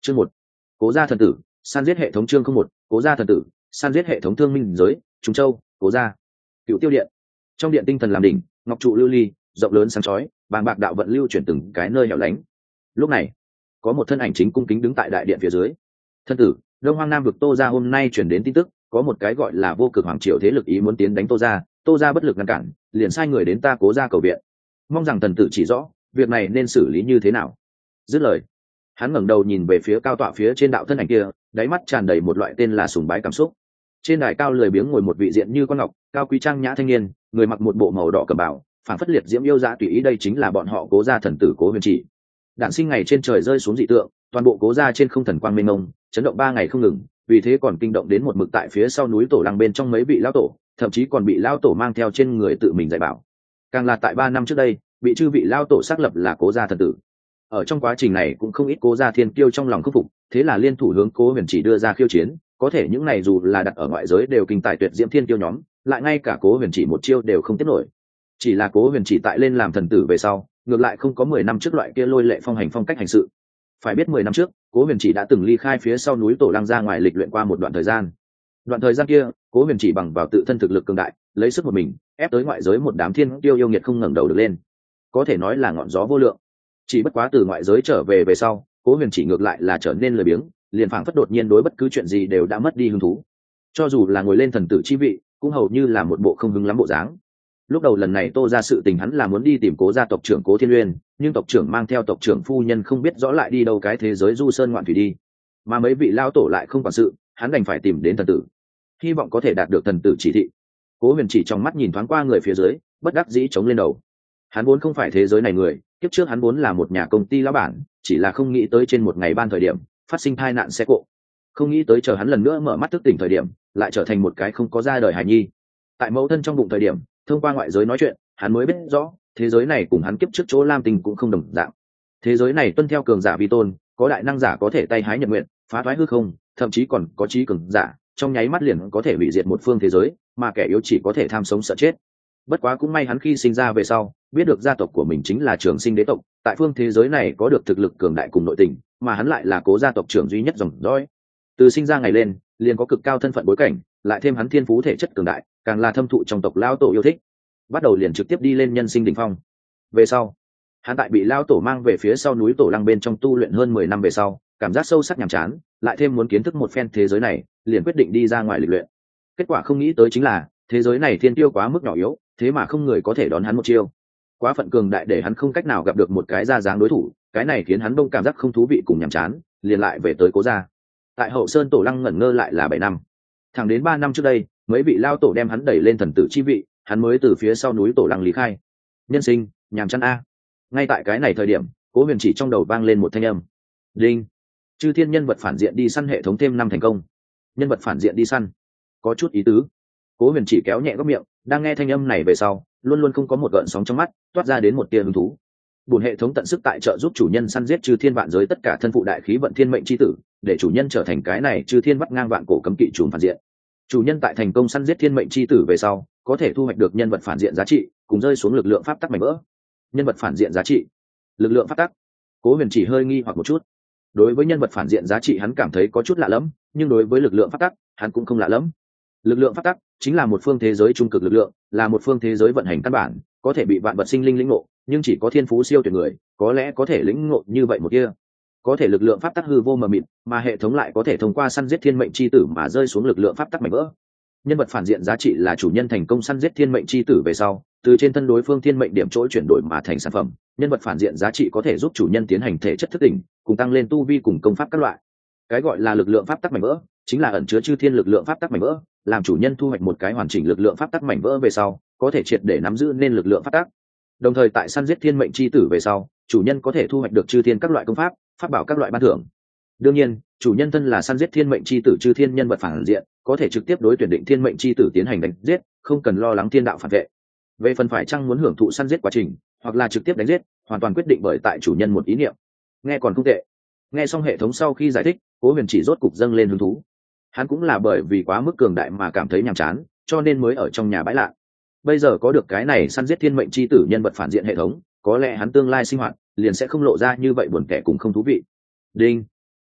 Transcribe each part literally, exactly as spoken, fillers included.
Chương một, Cố gia thần tử, săn giết hệ thống. Chương không một, Cố gia thần tử, săn giết hệ thống. Thương minh giới, Trung Châu, Cố gia. Cựu Tiêu điện. Trong điện tinh thần làm đỉnh, ngọc trụ lưu ly, rộng lớn sáng chói, bàng bạc đạo vận lưu chuyển từng cái nơi hẻo lánh. Lúc này, có một thân ảnh chính cung kính đứng tại đại điện phía dưới. Thân tử, Đông Hoang Nam vực Tô gia hôm nay truyền đến tin tức, có một cái gọi là Vô Cực Hoàng triều thế lực ý muốn tiến đánh Tô gia, Tô gia bất lực ngăn cản, liền sai người đến ta Cố gia cầu viện. Mong rằng thần tử chỉ rõ, việc này nên xử lý như thế nào. Dứt lời, hắn ngẩng đầu nhìn về phía cao tọa phía trên đạo thân ảnh kia, đáy mắt tràn đầy một loại tên là sùng bái cảm xúc. Trên đài cao lười biếng ngồi một vị diện như con ngọc, cao quý trang nhã thanh niên, người mặc một bộ màu đỏ cẩm bào, phảng phất liệt diễm yêu dã tùy ý, đây chính là bọn họ Cố gia thần tử Cố Huyền Chỉ. Đản sinh ngày trên trời rơi xuống dị tượng, toàn bộ Cố gia trên không thần quang mênh mông, chấn động ba ngày không ngừng, vì thế còn kinh động đến một mực tại phía sau núi tổ lăng bên trong mấy vị lão tổ, thậm chí còn bị lão tổ mang theo trên người tự mình dạy bảo. Càng là tại ba năm trước đây, bị chư vị lão tổ xác lập là Cố gia thần tử. Ở trong quá trình này cũng không ít Cố gia thiên kiêu trong lòng khâm phục, thế là liên thủ hướng Cố Huyền Chỉ đưa ra khiêu chiến, có thể những này dù là đặt ở ngoại giới đều kinh tài tuyệt diễm thiên kiêu nhóm, lại ngay cả Cố Huyền Chỉ một chiêu đều không tiếp nổi. Chỉ là Cố Huyền Chỉ tại lên làm thần tử về sau, ngược lại không có mười năm trước loại kia lôi lệ phong hành phong cách hành sự. Phải biết mười năm trước, Cố Huyền Chỉ đã từng ly khai phía sau núi tổ lăng ra ngoài lịch luyện qua một đoạn thời gian. Đoạn thời gian kia, Cố Huyền Chỉ bằng vào tự thân thực lực cường đại, lấy sức một mình, ép tới ngoại giới một đám thiên tiêu yêu nghiệt không ngẩng đầu được lên. Có thể nói là ngọn gió vô lượng. Chỉ bất quá từ ngoại giới trở về về sau, Cố Huyền Chỉ ngược lại là trở nên lười biếng, liền phảng phất đột nhiên đối bất cứ chuyện gì đều đã mất đi hứng thú. Cho dù là ngồi lên thần tử chi vị, cũng hầu như là một bộ không hứng lắm bộ dáng. Lúc đầu lần này Tô ra sự tình hắn là muốn đi tìm Cố gia tộc trưởng Cố Thiên Uyên, nhưng tộc trưởng mang theo tộc trưởng phu nhân không biết rõ lại đi đâu cái thế giới du sơn ngoạn thủy đi, mà mấy vị lao tổ lại không quản sự, hắn đành phải tìm đến thần tử, hy vọng có thể đạt được thần tử chỉ thị. Cố Huyền Chỉ trong mắt nhìn thoáng qua người phía dưới, bất đắc dĩ chống lên đầu. Hắn vốn không phải thế giới này người, kiếp trước hắn vốn là một nhà công ty lão bản, chỉ là không nghĩ tới trên một ngày ban thời điểm phát sinh tai nạn xe cộ, không nghĩ tới chờ hắn lần nữa mở mắt thức tỉnh thời điểm, lại trở thành một cái không có ra đời hài nhi. Tại mẫu thân trong bụng thời điểm, thông qua ngoại giới nói chuyện, hắn mới biết rõ thế giới này cùng hắn kiếp trước chỗ Lam Tinh cũng không đồng dạng. Thế giới này tuân theo cường giả vi tôn, có đại năng giả có thể tay hái nhật nguyện, phá thoái hư không, thậm chí còn có trí cường giả trong nháy mắt liền có thể hủy diệt một phương thế giới, mà kẻ yếu chỉ có thể tham sống sợ chết. Bất quá cũng may hắn khi sinh ra về sau, biết được gia tộc của mình chính là Trường Sinh đế tộc, tại phương thế giới này có được thực lực cường đại cùng nội tình, mà hắn lại là Cố gia tộc trưởng duy nhất dòng dõi. Từ sinh ra ngày lên, liền có cực cao thân phận bối cảnh, lại thêm hắn thiên phú thể chất cường đại, càng là thâm thụ trong tộc lão tổ yêu thích, bắt đầu liền trực tiếp đi lên nhân sinh đỉnh phong. Về sau, hắn tại bị lão tổ mang về phía sau núi tổ lăng bên trong tu luyện hơn mười năm về sau, cảm giác sâu sắc nhàm chán, lại thêm muốn kiến thức một phen thế giới này, liền quyết định đi ra ngoài lịch luyện. Kết quả không nghĩ tới chính là, thế giới này thiên tiêu quá mức nhỏ yếu, thế mà không người có thể đón hắn một chiêu. Quá phận cường đại để hắn không cách nào gặp được một cái ra dáng đối thủ, cái này khiến hắn đông cảm giác không thú vị cùng nhàm chán, liền lại về tới Cố gia. Tại Hậu Sơn tổ lăng ngẩn ngơ lại là bảy năm. Thẳng đến ba năm trước đây, mấy vị lao tổ đem hắn đẩy lên thần tử chi vị, hắn mới từ phía sau núi tổ lăng lý khai. Nhân sinh, nhàm chán a. Ngay tại cái này thời điểm, Cố Huyền Chỉ trong đầu vang lên một thanh âm. Đinh. Chư thiên nhân vật phản diện đi săn hệ thống thêm năm thành công. Nhân vật phản diện đi săn, có chút ý tứ. Cố Huyền Chỉ kéo nhẹ góc miệng, đang nghe thanh âm này về sau, luôn luôn không có một gợn sóng trong mắt, toát ra đến một tia hứng thú. Bổn hệ thống tận sức tại trợ giúp chủ nhân săn giết chư thiên vạn giới tất cả thân phụ đại khí vận thiên mệnh chi tử, để chủ nhân trở thành cái này chư thiên bắt ngang vạn cổ cấm kỵ trùng phản diện. Chủ nhân tại thành công săn giết thiên mệnh chi tử về sau, có thể thu hoạch được nhân vật phản diện giá trị, cùng rơi xuống lực lượng pháp tắc mảnh vỡ. Nhân vật phản diện giá trị, lực lượng pháp tắc. Cố Huyền Chỉ hơi nghi hoặc một chút. Đối với nhân vật phản diện giá trị hắn cảm thấy có chút lạ lẫm, nhưng đối với lực lượng pháp tắc, hắn cũng không lạ lẫm. Lực lượng pháp tắc chính là một phương thế giới trung cực lực lượng, là một phương thế giới vận hành căn bản, có thể bị vạn vật sinh linh lĩnh ngộ, nhưng chỉ có thiên phú siêu tuyệt người có lẽ có thể lĩnh ngộ như vậy một kia. Có thể lực lượng pháp tắc hư vô mờ mịt, mà hệ thống lại có thể thông qua săn giết thiên mệnh chi tử mà rơi xuống lực lượng pháp tắc mảnh vỡ. Nhân vật phản diện giá trị là chủ nhân thành công săn giết thiên mệnh chi tử về sau, từ trên thân đối phương thiên mệnh điểm chỗ chuyển đổi mà thành sản phẩm. Nhân vật phản diện giá trị có thể giúp chủ nhân tiến hành thể chất thức tỉnh, cùng tăng lên tu vi cùng công pháp các loại. Cái gọi là lực lượng pháp tắc mảnh vỡ, chính là ẩn chứa chư thiên lực lượng pháp tắc mảnh vỡ, làm chủ nhân thu hoạch một cái hoàn chỉnh lực lượng pháp tắc mảnh vỡ về sau, có thể triệt để nắm giữ nên lực lượng pháp tắc. Đồng thời tại săn giết thiên mệnh chi tử về sau, chủ nhân có thể thu hoạch được chư thiên các loại công pháp, pháp bảo các loại ban thưởng. Đương nhiên, chủ nhân thân là săn giết thiên mệnh chi tử chư thiên nhân vật phản diện, có thể trực tiếp đối tuyển định thiên mệnh chi tử tiến hành đánh giết, không cần lo lắng thiên đạo phản vệ. Về phần phải chăng muốn hưởng thụ săn giết quá trình, hoặc là trực tiếp đánh giết, hoàn toàn quyết định bởi tại chủ nhân một ý niệm. Nghe còn không tệ. Nghe xong hệ thống sau khi giải thích, Cố Huyền Chỉ rốt cục dâng lên hứng thú. Hắn cũng là bởi vì quá mức cường đại mà cảm thấy nhàm chán, cho nên mới ở trong nhà bãi lạ. Bây giờ có được cái này săn giết thiên mệnh chi tử nhân vật phản diện hệ thống, có lẽ hắn tương lai sinh hoạt liền sẽ không lộ ra như vậy buồn tẻ cùng không thú vị. Đinh.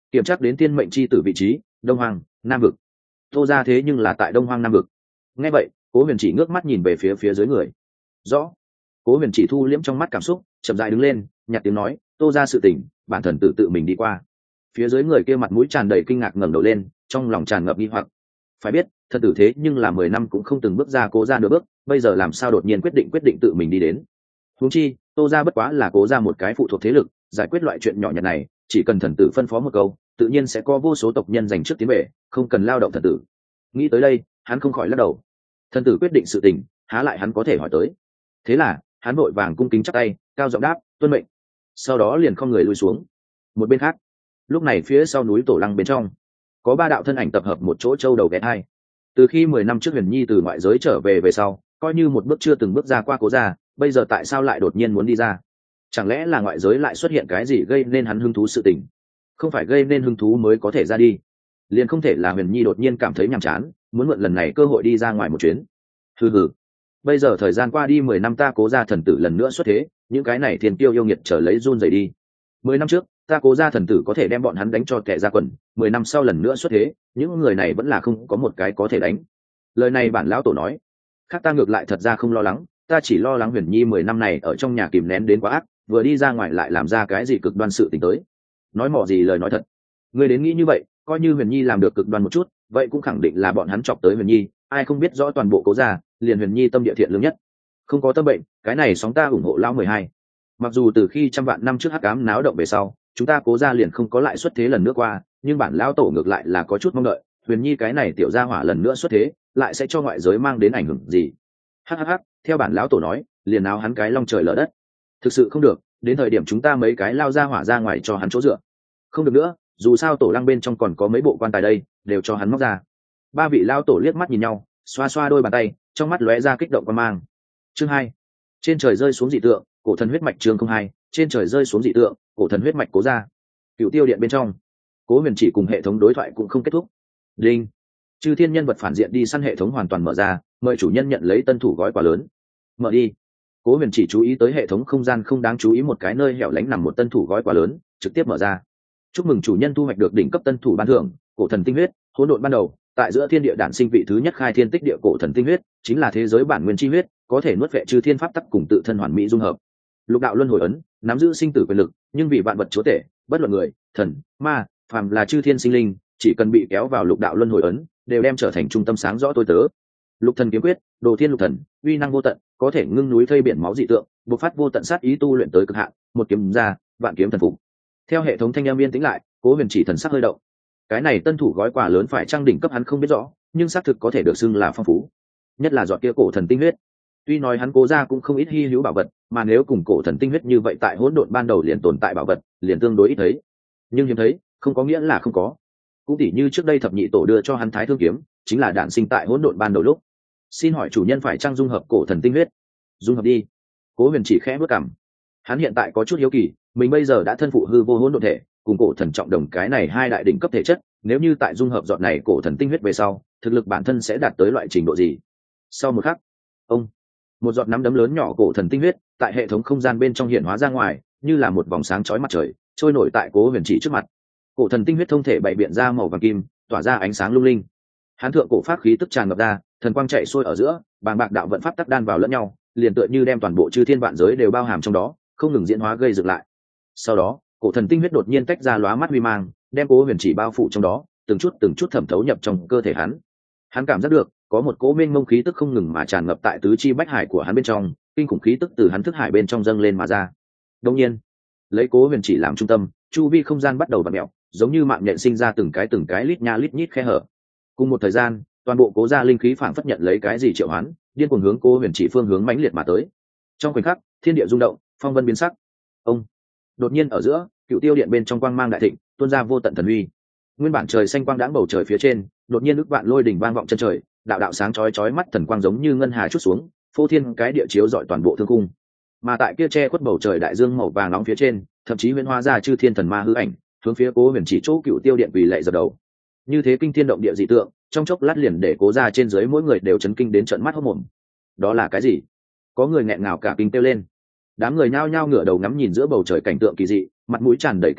kiểm tra đến tiên mệnh chi tử vị trí, đông hoàng, nam vực. Tô ra thế nhưng là tại đông hoang nam vực. Nghe vậy, Cố Huyền Chỉ ngước mắt nhìn về phía phía dưới người. Rõ. Cố Huyền Chỉ thu liễm trong mắt cảm xúc, chậm rãi đứng lên, nhạt tiếng nói, Tô ra sự tình, bản thần tử tự mình đi qua. Phía dưới người kia mặt mũi tràn đầy kinh ngạc ngẩng đầu lên, trong lòng tràn ngập nghi hoặc. Phải biết, thần tử thế nhưng là mười năm cũng không từng bước ra Cố ra nửa bước, bây giờ làm sao đột nhiên quyết định quyết định tự mình đi đến. Huống chi, Tô ra bất quá là Cố ra một cái phụ thuộc thế lực, giải quyết loại chuyện nhỏ nhặt này, chỉ cần thần tử phân phó một câu, tự nhiên sẽ có vô số tộc nhân giành trước tiến về, không cần lao động thần tử. Nghĩ tới đây, hắn không khỏi lắc đầu. Thần tử quyết định sự tình, há lại hắn có thể hỏi tới. Thế là, hắn vội vàng cung kính chắp tay, cao giọng đáp, tuân mệnh. Sau đó liền không người lui xuống. Một bên khác, lúc này phía sau núi Tổ Lăng bên trong, có ba đạo thân ảnh tập hợp một chỗ châu đầu ghé hai. Từ khi mười năm trước Huyền Nhi từ ngoại giới trở về về sau, coi như một bước chưa từng bước ra qua Cố gia, bây giờ tại sao lại đột nhiên muốn đi ra? Chẳng lẽ là ngoại giới lại xuất hiện cái gì gây nên hắn hứng thú sự tình? Không phải gây nên hứng thú mới có thể ra đi, liền không thể là Huyền Nhi đột nhiên cảm thấy nhàm chán, muốn mượn lần này cơ hội đi ra ngoài một chuyến. Hừ hừ, bây giờ thời gian qua đi mười năm, ta Cố gia thần tử lần nữa xuất thế, những cái này thiên tiêu yêu nghiệt trở lấy run rẩy đi. Mười năm trước, ta Cố gia thần tử có thể đem bọn hắn đánh cho tè ra quần, mười năm sau lần nữa xuất thế, những người này vẫn là không có một cái có thể đánh. Lời này bản lão tổ nói, khác ta ngược lại thật ra không lo lắng, ta chỉ lo lắng Huyền Nhi mười năm này ở trong nhà kìm nén đến quá ác, vừa đi ra ngoài lại làm ra cái gì cực đoan sự tình tới. Nói mỏ gì lời nói thật. Ngươi đến nghĩ như vậy, coi như Huyền Nhi làm được cực đoan một chút, vậy cũng khẳng định là bọn hắn chọc tới Huyền Nhi, ai không biết rõ toàn bộ Cố gia, liền Huyền Nhi tâm địa thiện lương nhất, không có tâm bệnh, cái này sóng ta ủng hộ lão mười hai. Mặc dù từ khi trăm vạn năm trước hắc ám náo động về sau, chúng ta Cố gia liền không có lại xuất thế lần nữa qua, nhưng bản lão tổ ngược lại là có chút mong đợi, Huyền Nhi cái này tiểu gia hỏa lần nữa xuất thế, lại sẽ cho ngoại giới mang đến ảnh hưởng gì. Hắc hắc, theo bản lão tổ nói, liền áo hắn cái long trời lở đất. Thực sự không được, đến thời điểm chúng ta mấy cái lao ra hỏa ra ngoài cho hắn chỗ dựa. Không được nữa, dù sao Tổ Lăng bên trong còn có mấy bộ quan tài đây, đều cho hắn móc ra. Ba vị lao tổ liếc mắt nhìn nhau, xoa xoa đôi bàn tay, trong mắt lóe ra kích động quan mang. Chương hai, trên trời rơi xuống dị tượng, cổ thần huyết mạch. Chương không hai, trên trời rơi xuống dị tượng, cổ thần huyết mạch Cố gia. Cựu Tiêu Điện bên trong, Cố Huyền Chỉ cùng hệ thống đối thoại cũng không kết thúc. Đinh, chư thiên nhân vật phản diện đi săn hệ thống hoàn toàn mở ra, mời chủ nhân nhận lấy tân thủ gói quà lớn. Mở đi. Cố Huyền Chỉ chú ý tới hệ thống không gian không đáng chú ý một cái nơi hẻo lánh nằm một tân thủ gói quà lớn, trực tiếp mở ra. Chúc mừng chủ nhân thu hoạch được đỉnh cấp tân thủ ban thưởng, cổ thần tinh huyết, hỗn độn ban đầu, tại giữa thiên địa đản sinh vị thứ nhất khai thiên tích địa cổ thần tinh huyết, chính là thế giới bản nguyên chi huyết, có thể nuốt vệ chư thiên pháp tắc cùng tự thân hoàn mỹ dung hợp. Lục đạo luân hồi ấn, nắm giữ sinh tử quyền lực, nhưng vì vạn vật chúa tể, bất luận người, thần, ma, phàm là chư thiên sinh linh, chỉ cần bị kéo vào lục đạo luân hồi ấn, đều đem trở thành trung tâm sáng rõ tôi tớ. Lục thần kiếm quyết, đồ thiên lục thần, uy năng vô tận, có thể ngưng núi thây biển máu dị tượng, bộc phát vô tận sát ý tu luyện tới cực hạn, một kiếm ra, vạn kiếm thần phục. Theo hệ thống thanh âm yên tĩnh lại, Cố Huyền Chỉ thần sắc hơi động. Cái này tân thủ gói quà lớn phải trang đỉnh cấp hắn không biết rõ, nhưng xác thực có thể được xưng là phong phú. Nhất là giọt kia cổ thần tinh huyết. Tuy nói hắn Cố gia cũng không ít hi hữu bảo vật, mà nếu cùng cổ thần tinh huyết như vậy tại hỗn độn ban đầu liền tồn tại bảo vật, liền tương đối ít thấy. Nhưng hiếm thấy, không có nghĩa là không có. Cũng tỉ như trước đây thập nhị tổ đưa cho hắn Thái Thương kiếm, chính là đản sinh tại hỗn độn ban đầu lúc. Xin hỏi chủ nhân phải trang dung hợp cổ thần tinh huyết? Dung hợp đi. Cố Huyền Chỉ khẽ bước cằm. Hắn hiện tại có chút hiếu kỳ, mình bây giờ đã thân phụ hư vô hỗn độn thể, cùng cổ thần trọng đồng cái này hai đại đỉnh cấp thể chất, nếu như tại dung hợp giọt này cổ thần tinh huyết về sau, thực lực bản thân sẽ đạt tới loại trình độ gì? Sau một khắc, ông, một giọt nắm đấm lớn nhỏ cổ thần tinh huyết tại hệ thống không gian bên trong hiện hóa ra ngoài, như là một vòng sáng chói mặt trời, trôi nổi tại Cố Huyền Chỉ trước mặt. Cổ thần tinh huyết thông thể bày biện ra màu vàng kim, tỏa ra ánh sáng lung linh. Hán thượng cổ pháp khí tức tràn ngập ra, thần quang chạy xuôi ở giữa, bàng bạc đạo vận pháp tắc đan vào lẫn nhau, liền tựa như đem toàn bộ chư thiên vạn giới đều bao hàm trong đó, không ngừng diễn hóa gây dựng lại. Sau đó, cổ thần tinh huyết đột nhiên tách ra lóa mắt huy mang, đem Cố Huyền Chỉ bao phủ trong đó, từng chút từng chút thẩm thấu nhập trong cơ thể hắn. Hắn cảm giác được có một cỗ mênh mông khí tức không ngừng mà tràn ngập tại tứ chi bách hải của hắn bên trong, kinh khủng khí tức từ hắn thức hải bên trong dâng lên mà ra. Đương nhiên, lấy Cố Huyền Chỉ làm trung tâm, chu vi không gian bắt đầu vặn mèo, giống như mạng nhện sinh ra từng cái từng cái lít nha lít nhít khe hở. Cùng một thời gian, toàn bộ Cố gia linh khí phảng phất nhận lấy cái gì triệu hoán, điên cuồng hướng Cố Huyền Chỉ phương hướng mãnh liệt mà tới. Trong khoảnh khắc, thiên địa rung động, phong vân biến sắc. Ông, đột nhiên ở giữa, Cựu Tiêu Điện bên trong quang mang đại thịnh, tuôn ra vô tận thần uy. Nguyên bản trời xanh quang đãng bầu trời phía trên, đột nhiên ức vạn lôi đỉnh vang vọng chân trời, đạo đạo sáng chói chói mắt thần quang giống như ngân hà chút xuống, phô thiên cái địa chiếu rọi toàn bộ thương cung. Mà tại kia che khuất bầu trời đại dương màu vàng nóng phía trên, thậm chí huyễn hóa ra chư thiên thần ma hư ảnh, hướng phía Cố Huyền Chỉ chỗ Cựu Tiêu Điện quỳ lạy dập đầu. Như thế kinh thiên động địa dị tượng, trong chốc lát liền để Cố gia trên dưới mỗi người đều chấn kinh đến trợn mắt hốt mồm. Đó là cái gì? Có người nghẹn ngào cả kinh kêu lên. Đám người nhao nhao ngửa đầu ngắm nhìn giữa bầu trời cảnh tượng kỳ dị, mặt mũi tràn đầy kinh ngạc,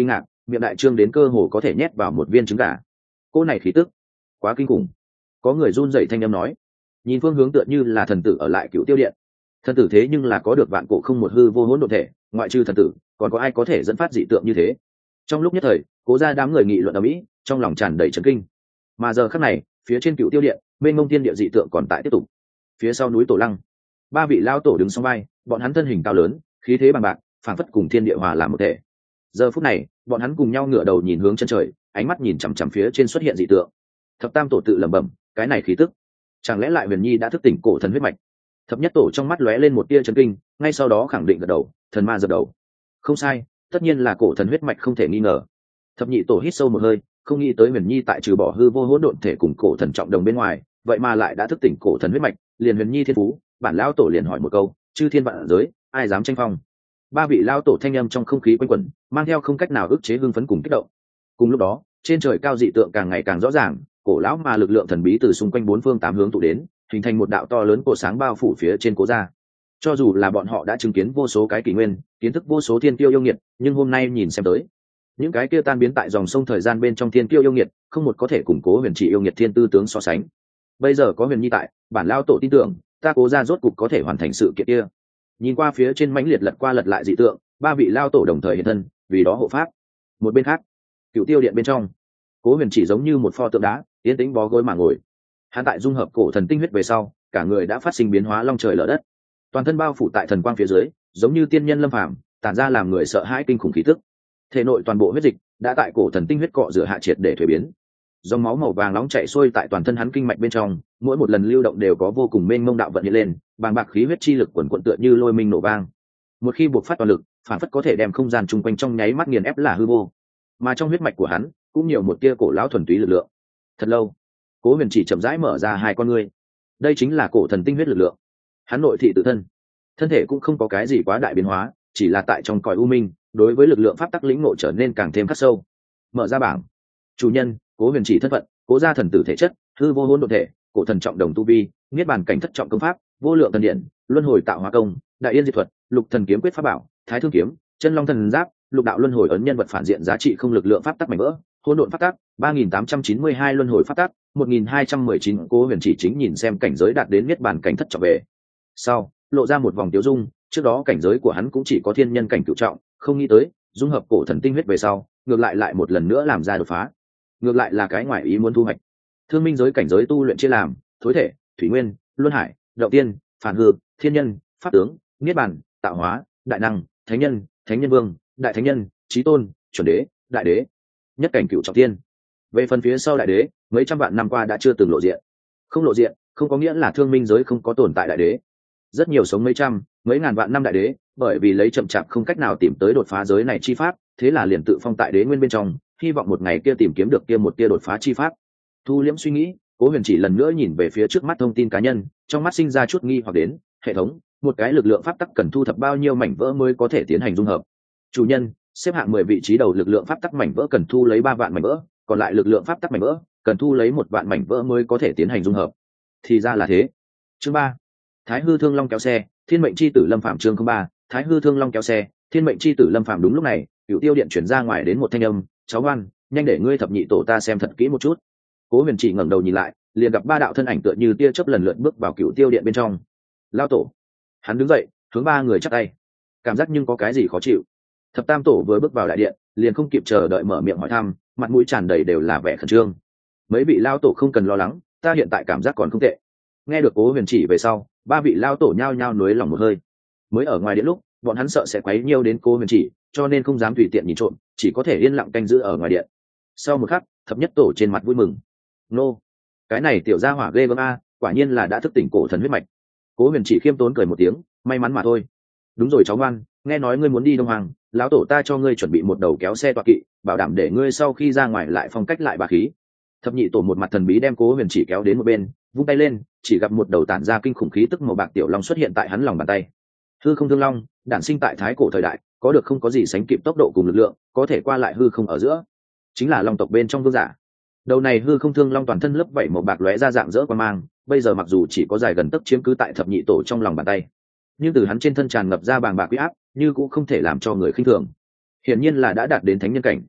miệng đại trương đến cơ hồ có thể nhét vào một viên trứng gà. Cô này khí tức quá kinh khủng. Có người run rẩy thanh âm nói, nhìn phương hướng tựa như là thần tử ở lại Cựu Tiêu Điện. Thần tử thế nhưng là có được vạn cổ không một hư vô hỗn độn thể, ngoại trừ thần tử còn có ai có thể dẫn phát dị tượng như thế? Trong lúc nhất thời, Cố gia đám người nghị luận ở mỹ, trong lòng tràn đầy chấn kinh. Mà giờ khắc này, phía trên Cựu Tiêu Điện, mênh mông thiên địa dị tượng còn tại tiếp tục. Phía sau núi Tổ Lăng, ba vị lao tổ đứng song vai, bọn hắn thân hình cao lớn, khí thế bằng bạc, phảng phất cùng thiên địa hòa làm một thể. Giờ phút này, bọn hắn cùng nhau ngửa đầu nhìn hướng chân trời, ánh mắt nhìn chằm chằm phía trên xuất hiện dị tượng. Thập tam tổ tự lẩm bẩm, cái này khí tức, chẳng lẽ lại Huyền Nhi đã thức tỉnh cổ thần huyết mạch? Thập nhất tổ trong mắt lóe lên một tia chấn kinh, ngay sau đó khẳng định gật đầu, thần ma dập đầu. Không sai, tất nhiên là cổ thần huyết mạch không thể nghi ngờ. Thập nhị tổ hít sâu một hơi, không nghĩ tới Huyền Nhi tại trừ bỏ hư vô hỗn độn thể cùng cổ thần trọng đồng bên ngoài, vậy mà lại đã thức tỉnh cổ thần huyết mạch, liền Huyền Nhi thiên phú, bản lão tổ liền hỏi một câu, chư thiên vạn giới, ai dám tranh phong? Ba vị lão tổ thanh âm trong không khí quanh quẩn, mang theo không cách nào ức chế hưng phấn cùng kích động. Cùng lúc đó, trên trời cao dị tượng càng ngày càng rõ ràng, cổ lão mà lực lượng thần bí từ xung quanh bốn phương tám hướng tụ đến, hình thành một đạo to lớn cổ sáng bao phủ phía trên Cố gia. Cho dù là bọn họ đã chứng kiến vô số cái kỷ nguyên, kiến thức vô số thiên kiêu yêu nghiệt, nhưng hôm nay nhìn xem tới, những cái kia tan biến tại dòng sông thời gian bên trong thiên kiêu yêu nghiệt, không một có thể củng cố Huyền Chỉ yêu nghiệt thiên tư tướng so sánh. Bây giờ có Huyền Nhi tại, bản lão tổ tin tưởng, ta Cố gia rốt cục có thể hoàn thành sự kiện kia. Nhìn qua phía trên mãnh liệt lật qua lật lại dị tượng, ba vị lao tổ đồng thời hiện thân, vì đó hộ pháp. Một bên khác, Cựu Tiêu Điện bên trong, Cố Huyền Chỉ giống như một pho tượng đá, yên tĩnh bó gối mà ngồi. Hắn tại dung hợp cổ thần tinh huyết về sau, cả người đã phát sinh biến hóa long trời lở đất, toàn thân bao phủ tại thần quang phía dưới, giống như tiên nhân lâm phàm, tản ra làm người sợ hãi kinh khủng khí tức. Thể nội toàn bộ huyết dịch đã tại cổ thần tinh huyết cọ rửa hạ triệt để thuế biến, dòng máu màu vàng nóng chảy xuôi tại toàn thân hắn kinh mạch bên trong, mỗi một lần lưu động đều có vô cùng mênh mông đạo vận hiện lên, bàng bạc khí huyết chi lực quần quần tựa như lôi minh nổ vang. Một khi buộc phát toàn lực, phản phất có thể đem không gian chung quanh trong nháy mắt nghiền ép là hư vô. Mà trong huyết mạch của hắn cũng nhiều một tia cổ lão thuần túy lực lượng. Thật lâu, Cố Huyền Chỉ chậm rãi mở ra hai con ngươi. Đây chính là cổ thần tinh huyết lực lượng. Hắn nội thị tự thân, thân thể cũng không có cái gì quá đại biến hóa, chỉ là tại trong cõi u minh, đối với lực lượng pháp tắc lĩnh ngộ trở nên càng thêm khắc sâu. Mở ra bảng. Chủ nhân, Cố Huyền Chỉ thân phận, Cố gia thần tử thể chất, hư vô hỗn độn thể, cổ thần trọng đồng tu vi, niết bàn cảnh thất trọng công pháp, vô lượng thần điện, luân hồi tạo hóa công, đại yên diệt thuật, lục thần kiếm quyết pháp bảo, thái thương kiếm, chân long thần giáp, lục đạo luân hồi ấn nhân vật phản diện giá trị không lực lượng pháp tắc mảnh vỡ, hỗn độn pháp tắc, ba nghìn tám trăm chín mươi hai luân hồi pháp tắc, một nghìn hai trăm mười chín. Cố Huyền Chỉ chính nhìn xem cảnh giới đạt đến niết bàn cảnh thất trọng về sau, lộ ra một vòng tiêu dung. Trước đó cảnh giới của hắn cũng chỉ có thiên nhân cảnh cửu trọng, không nghĩ tới dung hợp cổ thần tinh huyết về sau, ngược lại lại một lần nữa làm ra đột phá. Ngược lại là cái ngoại ý muốn thu hoạch. Thương minh giới cảnh giới tu luyện chia làm thối thể, thủy nguyên, luân hải, động tiên, phản hư, thiên nhân, pháp tướng, niết bàn, tạo hóa, đại năng, thánh nhân, thánh nhân vương, đại thánh nhân, chí tôn, chuẩn đế, đại đế, nhất cảnh cửu trọng thiên. Về phần phía sau đại đế, mấy trăm vạn năm qua đã chưa từng lộ diện. Không lộ diện không có nghĩa là thương minh giới không có tồn tại đại đế. Rất nhiều sống mấy trăm, mấy ngàn vạn năm đại đế, bởi vì lấy chậm chạp không cách nào tìm tới đột phá giới này chi pháp, thế là liền tự phong tại đế nguyên bên trong, hy vọng một ngày kia tìm kiếm được kia một kia đột phá chi pháp. Thu liễm suy nghĩ, Cố Huyền Chỉ lần nữa nhìn về phía trước mắt thông tin cá nhân, trong mắt sinh ra chút nghi hoặc đến, hệ thống, một cái lực lượng pháp tắc cần thu thập bao nhiêu mảnh vỡ mới có thể tiến hành dung hợp? Chủ nhân, xếp hạng mười vị trí đầu lực lượng pháp tắc mảnh vỡ cần thu lấy ba vạn mảnh vỡ, còn lại lực lượng pháp tắc mảnh vỡ cần thu lấy một vạn mảnh vỡ mới có thể tiến hành dung hợp. Thì ra là thế. Chương ba, Thái Hư Thương Long kéo xe, Thiên mệnh chi tử lâm phạm. Chương ba, Thái Hư Thương Long kéo xe, Thiên mệnh chi tử lâm phạm. Đúng lúc này, Cựu Tiêu Điện chuyển ra ngoài đến một thanh âm, cháu ngoan, nhanh để ngươi thập nhị tổ ta xem thật kỹ một chút. Cố Huyền Chỉ ngẩng đầu nhìn lại, liền gặp ba đạo thân ảnh tựa như tia chớp lần lượt bước vào Cựu Tiêu Điện bên trong. Lao tổ. Hắn đứng dậy, hướng ba người chắp tay. Cảm giác nhưng có cái gì khó chịu. Thập tam tổ vừa bước vào đại điện, liền không kịp chờ đợi mở miệng hỏi thăm, mặt mũi tràn đầy đều là vẻ khẩn trương. Mấy vị lao tổ không cần lo lắng, ta hiện tại cảm giác còn không tệ. Nghe được Cố Huyền Chỉ về sau, ba vị lao tổ nhao nhao nuối lòng một hơi. Mới ở ngoài điện lúc, bọn hắn sợ sẽ quấy nhiêu đến Cố Huyền Chỉ, cho nên không dám tùy tiện nhìn trộm, chỉ có thể yên lặng canh giữ ở ngoài điện. Sau một khắc, thập nhất tổ trên mặt vui mừng. Nô, cái này tiểu gia hỏa ghê gớm a, quả nhiên là đã thức tỉnh cổ thần huyết mạch. Cố Huyền Chỉ khiêm tốn cười một tiếng, may mắn mà thôi. Đúng rồi cháu ngoan, nghe nói ngươi muốn đi Đông Hoàng, lão tổ ta cho ngươi chuẩn bị một đầu kéo xe tọa kỵ, bảo đảm để ngươi sau khi ra ngoài lại phong cách lại bà khí. Thập nhị tổ một mặt thần bí đem Cố Huyền Chỉ kéo đến một bên, vung tay lên, chỉ gặp một đầu tản ra kinh khủng khí tức màu bạc tiểu long xuất hiện tại hắn lòng bàn tay. Hư không thương long, đản sinh tại thái cổ thời đại, có được không có gì sánh kịp tốc độ cùng lực lượng, có thể qua lại hư không ở giữa, chính là long tộc bên trong vương giả. Đầu này hư không thương long toàn thân lớp vảy màu bạc lóe ra dạng dỡ quang mang, bây giờ mặc dù chỉ có dài gần tấc chiếm cứ tại thập nhị tổ trong lòng bàn tay, nhưng từ hắn trên thân tràn ngập ra bàng bạc uy áp, như cũng không thể làm cho người khinh thường. Hiển nhiên là đã đạt đến thánh nhân cảnh.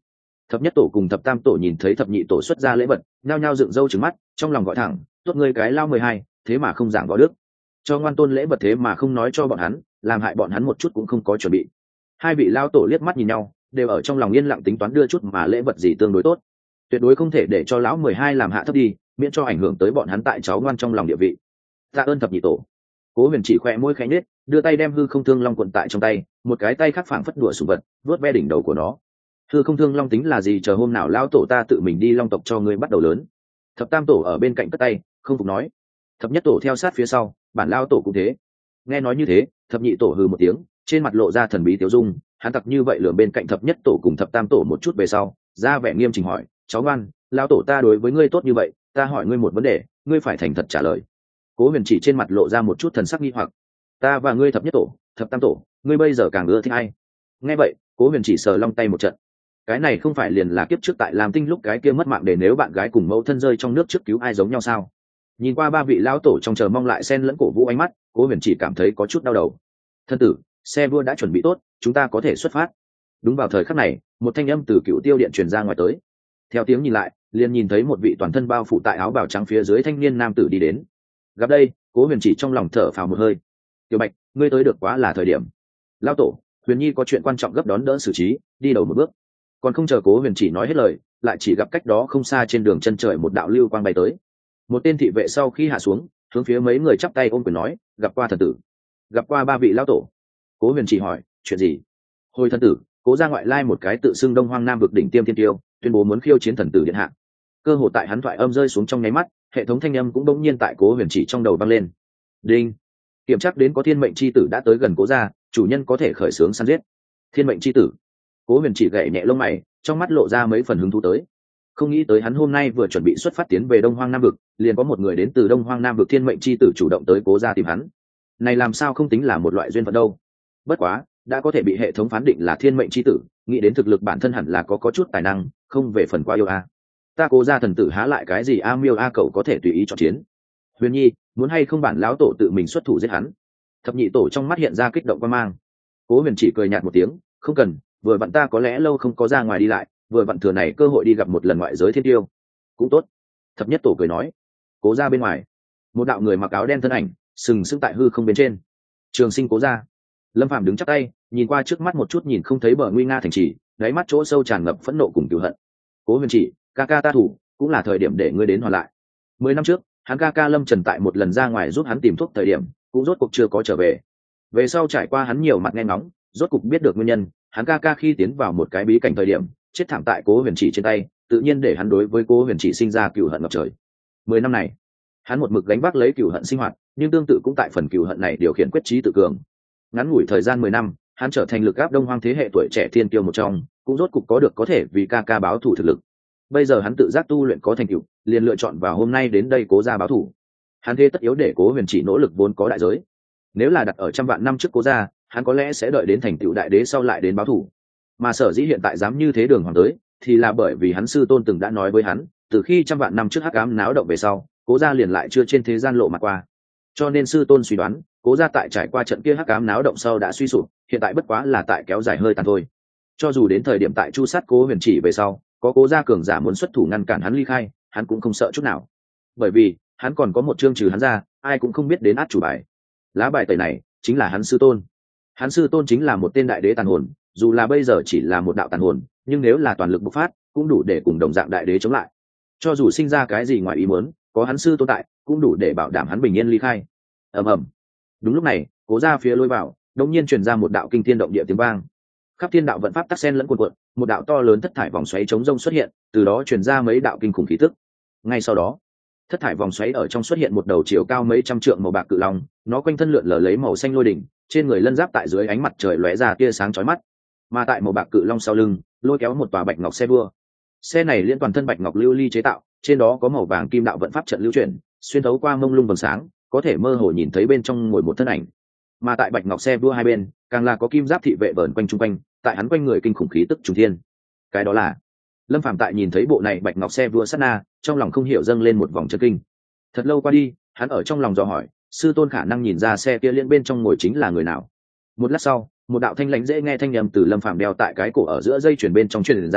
Thập nhất tổ cùng thập tam tổ nhìn thấy thập nhị tổ xuất ra lễ vật, nhao nhao dựng râu trừng mắt, trong lòng gọi thẳng, tốt ngươi cái lao mười hai, thế mà không giảng võ đức, cho ngoan tôn lễ vật thế mà không nói cho bọn hắn, làm hại bọn hắn một chút cũng không có chuẩn bị. Hai vị lao tổ liếc mắt nhìn nhau, đều ở trong lòng yên lặng tính toán đưa chút mà lễ vật gì tương đối tốt, tuyệt đối không thể để cho lão mười hai làm hạ thấp đi, miễn cho ảnh hưởng tới bọn hắn tại cháu ngoan trong lòng địa vị. Tạ ơn thập nhị tổ. Cố Huyền chỉ khẽ môi khẽ nhếch, đưa tay đem hư không thương long cuộn tại trong tay, một cái tay khác phảng phất đùa sủng vật, vuốt ve đỉnh đầu của nó. Hư không thương long tính là gì, chờ hôm nào lão tổ ta tự mình đi long tộc cho ngươi bắt đầu lớn. Thập tam tổ ở bên cạnh cất tay, không phục nói. Thập nhất tổ theo sát phía sau, bản lão tổ cũng thế. Nghe nói như thế, thập nhị tổ hừ một tiếng, trên mặt lộ ra thần bí tiêu dung, hắn tặc như vậy lườm bên cạnh thập nhất tổ cùng thập tam tổ một chút về sau, ra vẻ nghiêm chỉnh hỏi, cháu ngoan, lão tổ ta đối với ngươi tốt như vậy, ta hỏi ngươi một vấn đề, ngươi phải thành thật trả lời. Cố Huyền chỉ trên mặt lộ ra một chút thần sắc nghi hoặc. Ta và ngươi thập nhất tổ, thập tam tổ, ngươi bây giờ càng ưa thích ai? Nghe vậy, Cố Huyền chỉ sờ long tay một trận. Cái này không phải liền là kiếp trước tại Lam Tinh lúc cái kia mất mạng để nếu bạn gái cùng mẫu thân rơi trong nước trước cứu ai giống nhau sao? Nhìn qua ba vị lão tổ trong chờ mong lại xen lẫn cổ vũ ánh mắt, Cố Huyền chỉ cảm thấy có chút đau đầu. Thân tử, xe vua đã chuẩn bị tốt, chúng ta có thể xuất phát. Đúng vào thời khắc này, một thanh âm từ Cựu Tiêu điện truyền ra ngoài tới. Theo tiếng nhìn lại, liền nhìn thấy một vị toàn thân bao phủ tại áo bào trắng phía dưới thanh niên nam tử đi đến. Gặp đây, Cố Huyền chỉ trong lòng thở phào một hơi. Tiểu Bạch, ngươi tới được quá là thời điểm. Lão tổ, Huyền Nhi có chuyện quan trọng gấp đón đỡ xử trí, đi đầu một bước. Còn không chờ Cố Huyền chỉ nói hết lời, lại chỉ gặp cách đó không xa trên đường chân trời một đạo lưu quang bay tới. Một tên thị vệ sau khi hạ xuống, hướng phía mấy người chắp tay ôm quyền nói, gặp qua thần tử. Gặp qua ba vị lão tổ. Cố Huyền chỉ hỏi, chuyện gì? Hồi thần tử, Cố ra ngoại lai một cái tự xưng Đông Hoang Nam vực đỉnh tiêm thiên tiêu, tuyên bố muốn khiêu chiến thần tử điện hạ. Cơ hội tại hắn thoại âm rơi xuống trong nháy mắt, hệ thống thanh âm cũng bỗng nhiên tại Cố Huyền chỉ trong đầu vang lên. Đinh. Kiểm tra đến có thiên mệnh chi tử đã tới gần Cố gia, chủ nhân có thể khởi xướng săn giết. Thiên mệnh chi tử. Cố Huyền chỉ gảy nhẹ lông mày, trong mắt lộ ra mấy phần hứng thú tới. Không nghĩ tới hắn hôm nay vừa chuẩn bị xuất phát tiến về Đông Hoang Nam vực, liền có một người đến từ Đông Hoang Nam vực thiên mệnh chi tử chủ động tới Cố gia tìm hắn. Này làm sao không tính là một loại duyên phận đâu? Bất quá, đã có thể bị hệ thống phán định là thiên mệnh chi tử, nghĩ đến thực lực bản thân hẳn là có có chút tài năng, không về phần qua yêu a. Ta Cố gia thần tử há lại cái gì a miêu a cậu có thể tùy ý chọn chiến. Huyền Nhi, muốn hay không bản lão tổ tự mình xuất thủ giết hắn? Thập nhị tổ trong mắt hiện ra kích động quan mang. Cố Huyền chỉ cười nhạt một tiếng, không cần, vừa vặn ta có lẽ lâu không có ra ngoài đi lại, vừa vặn thừa này cơ hội đi gặp một lần ngoại giới thiên tiêu, cũng tốt. Thập nhất tổ cười nói. Cố gia bên ngoài, một đạo người mặc áo đen thân ảnh sừng sững tại hư không bên trên. Trường Sinh Cố gia. Lâm Phàm đứng chắp tay, nhìn qua trước mắt một chút nhìn không thấy bờ nguy nga thành trì, đáy mắt chỗ sâu tràn ngập phẫn nộ cùng cừu hận. Cố Huyền chỉ, ca ca ta thủ, cũng là thời điểm để ngươi đến hoàn lại. Mười năm trước, hắn ca ca Lâm Trần tại một lần ra ngoài giúp hắn tìm thuốc thời điểm, cũng rốt cuộc chưa có trở về. Về sau trải qua hắn nhiều mặt nghe ngóng, rốt cuộc biết được nguyên nhân, hắn ca ca khi tiến vào một cái bí cảnh thời điểm, chết thảm tại Cố Huyền chỉ trên tay, tự nhiên để hắn đối với Cố Huyền chỉ sinh ra cừu hận ngập trời. Mười năm này, hắn một mực gánh vác lấy cừu hận sinh hoạt, nhưng tương tự cũng tại phần cừu hận này điều khiển quyết trí tự cường. Ngắn ngủi thời gian mười năm, hắn trở thành lực áp Đông Hoang thế hệ tuổi trẻ thiên kiêu một trong, cũng rốt cục có được có thể vì ca ca báo thù thực lực. Bây giờ hắn tự giác tu luyện có thành tựu, liền lựa chọn vào hôm nay đến đây Cố gia báo thù. Hắn thế tất yếu để Cố Huyền chỉ nỗ lực vốn có đại giới. Nếu là đặt ở trăm vạn năm trước Cố gia, hắn có lẽ sẽ đợi đến thành tựu đại đế sau lại đến báo thù. Mà sở dĩ hiện tại dám như thế đường hoàng tới, thì là bởi vì hắn sư tôn từng đã nói với hắn, từ khi trăm vạn năm trước hắc ám náo động về sau, Cố gia liền lại chưa trên thế gian lộ mặt qua. Cho nên sư tôn suy đoán, Cố gia tại trải qua trận kia hắc ám náo động sau đã suy sụp, hiện tại bất quá là tại kéo dài hơi tàn thôi. Cho dù đến thời điểm tại chu sát Cố Huyền chỉ về sau, có Cố gia cường giả muốn xuất thủ ngăn cản hắn ly khai, hắn cũng không sợ chút nào. Bởi vì, hắn còn có một chương trừ hắn ra, ai cũng không biết đến át chủ bài. Lá bài tẩy này chính là hắn sư tôn. Hắn sư tôn chính là một tên đại đế tàn hồn, dù là bây giờ chỉ là một đạo tàn hồn, nhưng nếu là toàn lực bộc phát, cũng đủ để cùng đồng dạng đại đế chống lại. Cho dù sinh ra cái gì ngoài ý muốn, có hắn sư tôn tại, cũng đủ để bảo đảm hắn bình yên ly khai. Ầm ầm. Đúng lúc này, Cố gia phía lối vào, đột nhiên truyền ra một đạo kinh thiên động địa tiếng vang. Khắp thiên đạo vận pháp tắc sen lẫn cuồn cuộn, một đạo to lớn thất thải vòng xoáy chống rông xuất hiện, từ đó truyền ra mấy đạo kinh khủng khí tức. Ngay sau đó, thất thải vòng xoáy ở trong xuất hiện một đầu chiều cao mấy trăm trượng màu bạc cự long, nó quanh thân lượn lờ lấy màu xanh lôi đỉnh, trên người lân giáp tại dưới ánh mặt trời lóe ra tia sáng chói mắt. Mà tại màu bạc cự long sau lưng, lôi kéo một tòa bạch ngọc xe vua. Xe này liên toàn thân bạch ngọc lưu ly chế tạo, trên đó có màu vàng kim đạo vận pháp trận lưu chuyển, xuyên thấu qua mông lung vầng sáng, có thể mơ hồ nhìn thấy bên trong ngồi một thân ảnh. Mà tại bạch ngọc xe vua hai bên, càng là có kim giáp thị vệ vờn quanh chung quanh, tại hắn quanh người kinh khủng khí tức trùng thiên. Cái đó là Lâm Phàm tại nhìn thấy bộ này bạch ngọc xe vua sát na, trong lòng không hiểu dâng lên một vòng chấn kinh. Thật lâu qua đi, hắn ở trong lòng dò hỏi, sư tôn khả năng nhìn ra xe kia liên bên trong ngồi chính là người nào. Một lát sau, một đạo thanh lãnh dễ nghe thanh nhầm từ Lâm Phàm đeo tại cái cổ ở giữa dây chuyền bên trong truyền ra,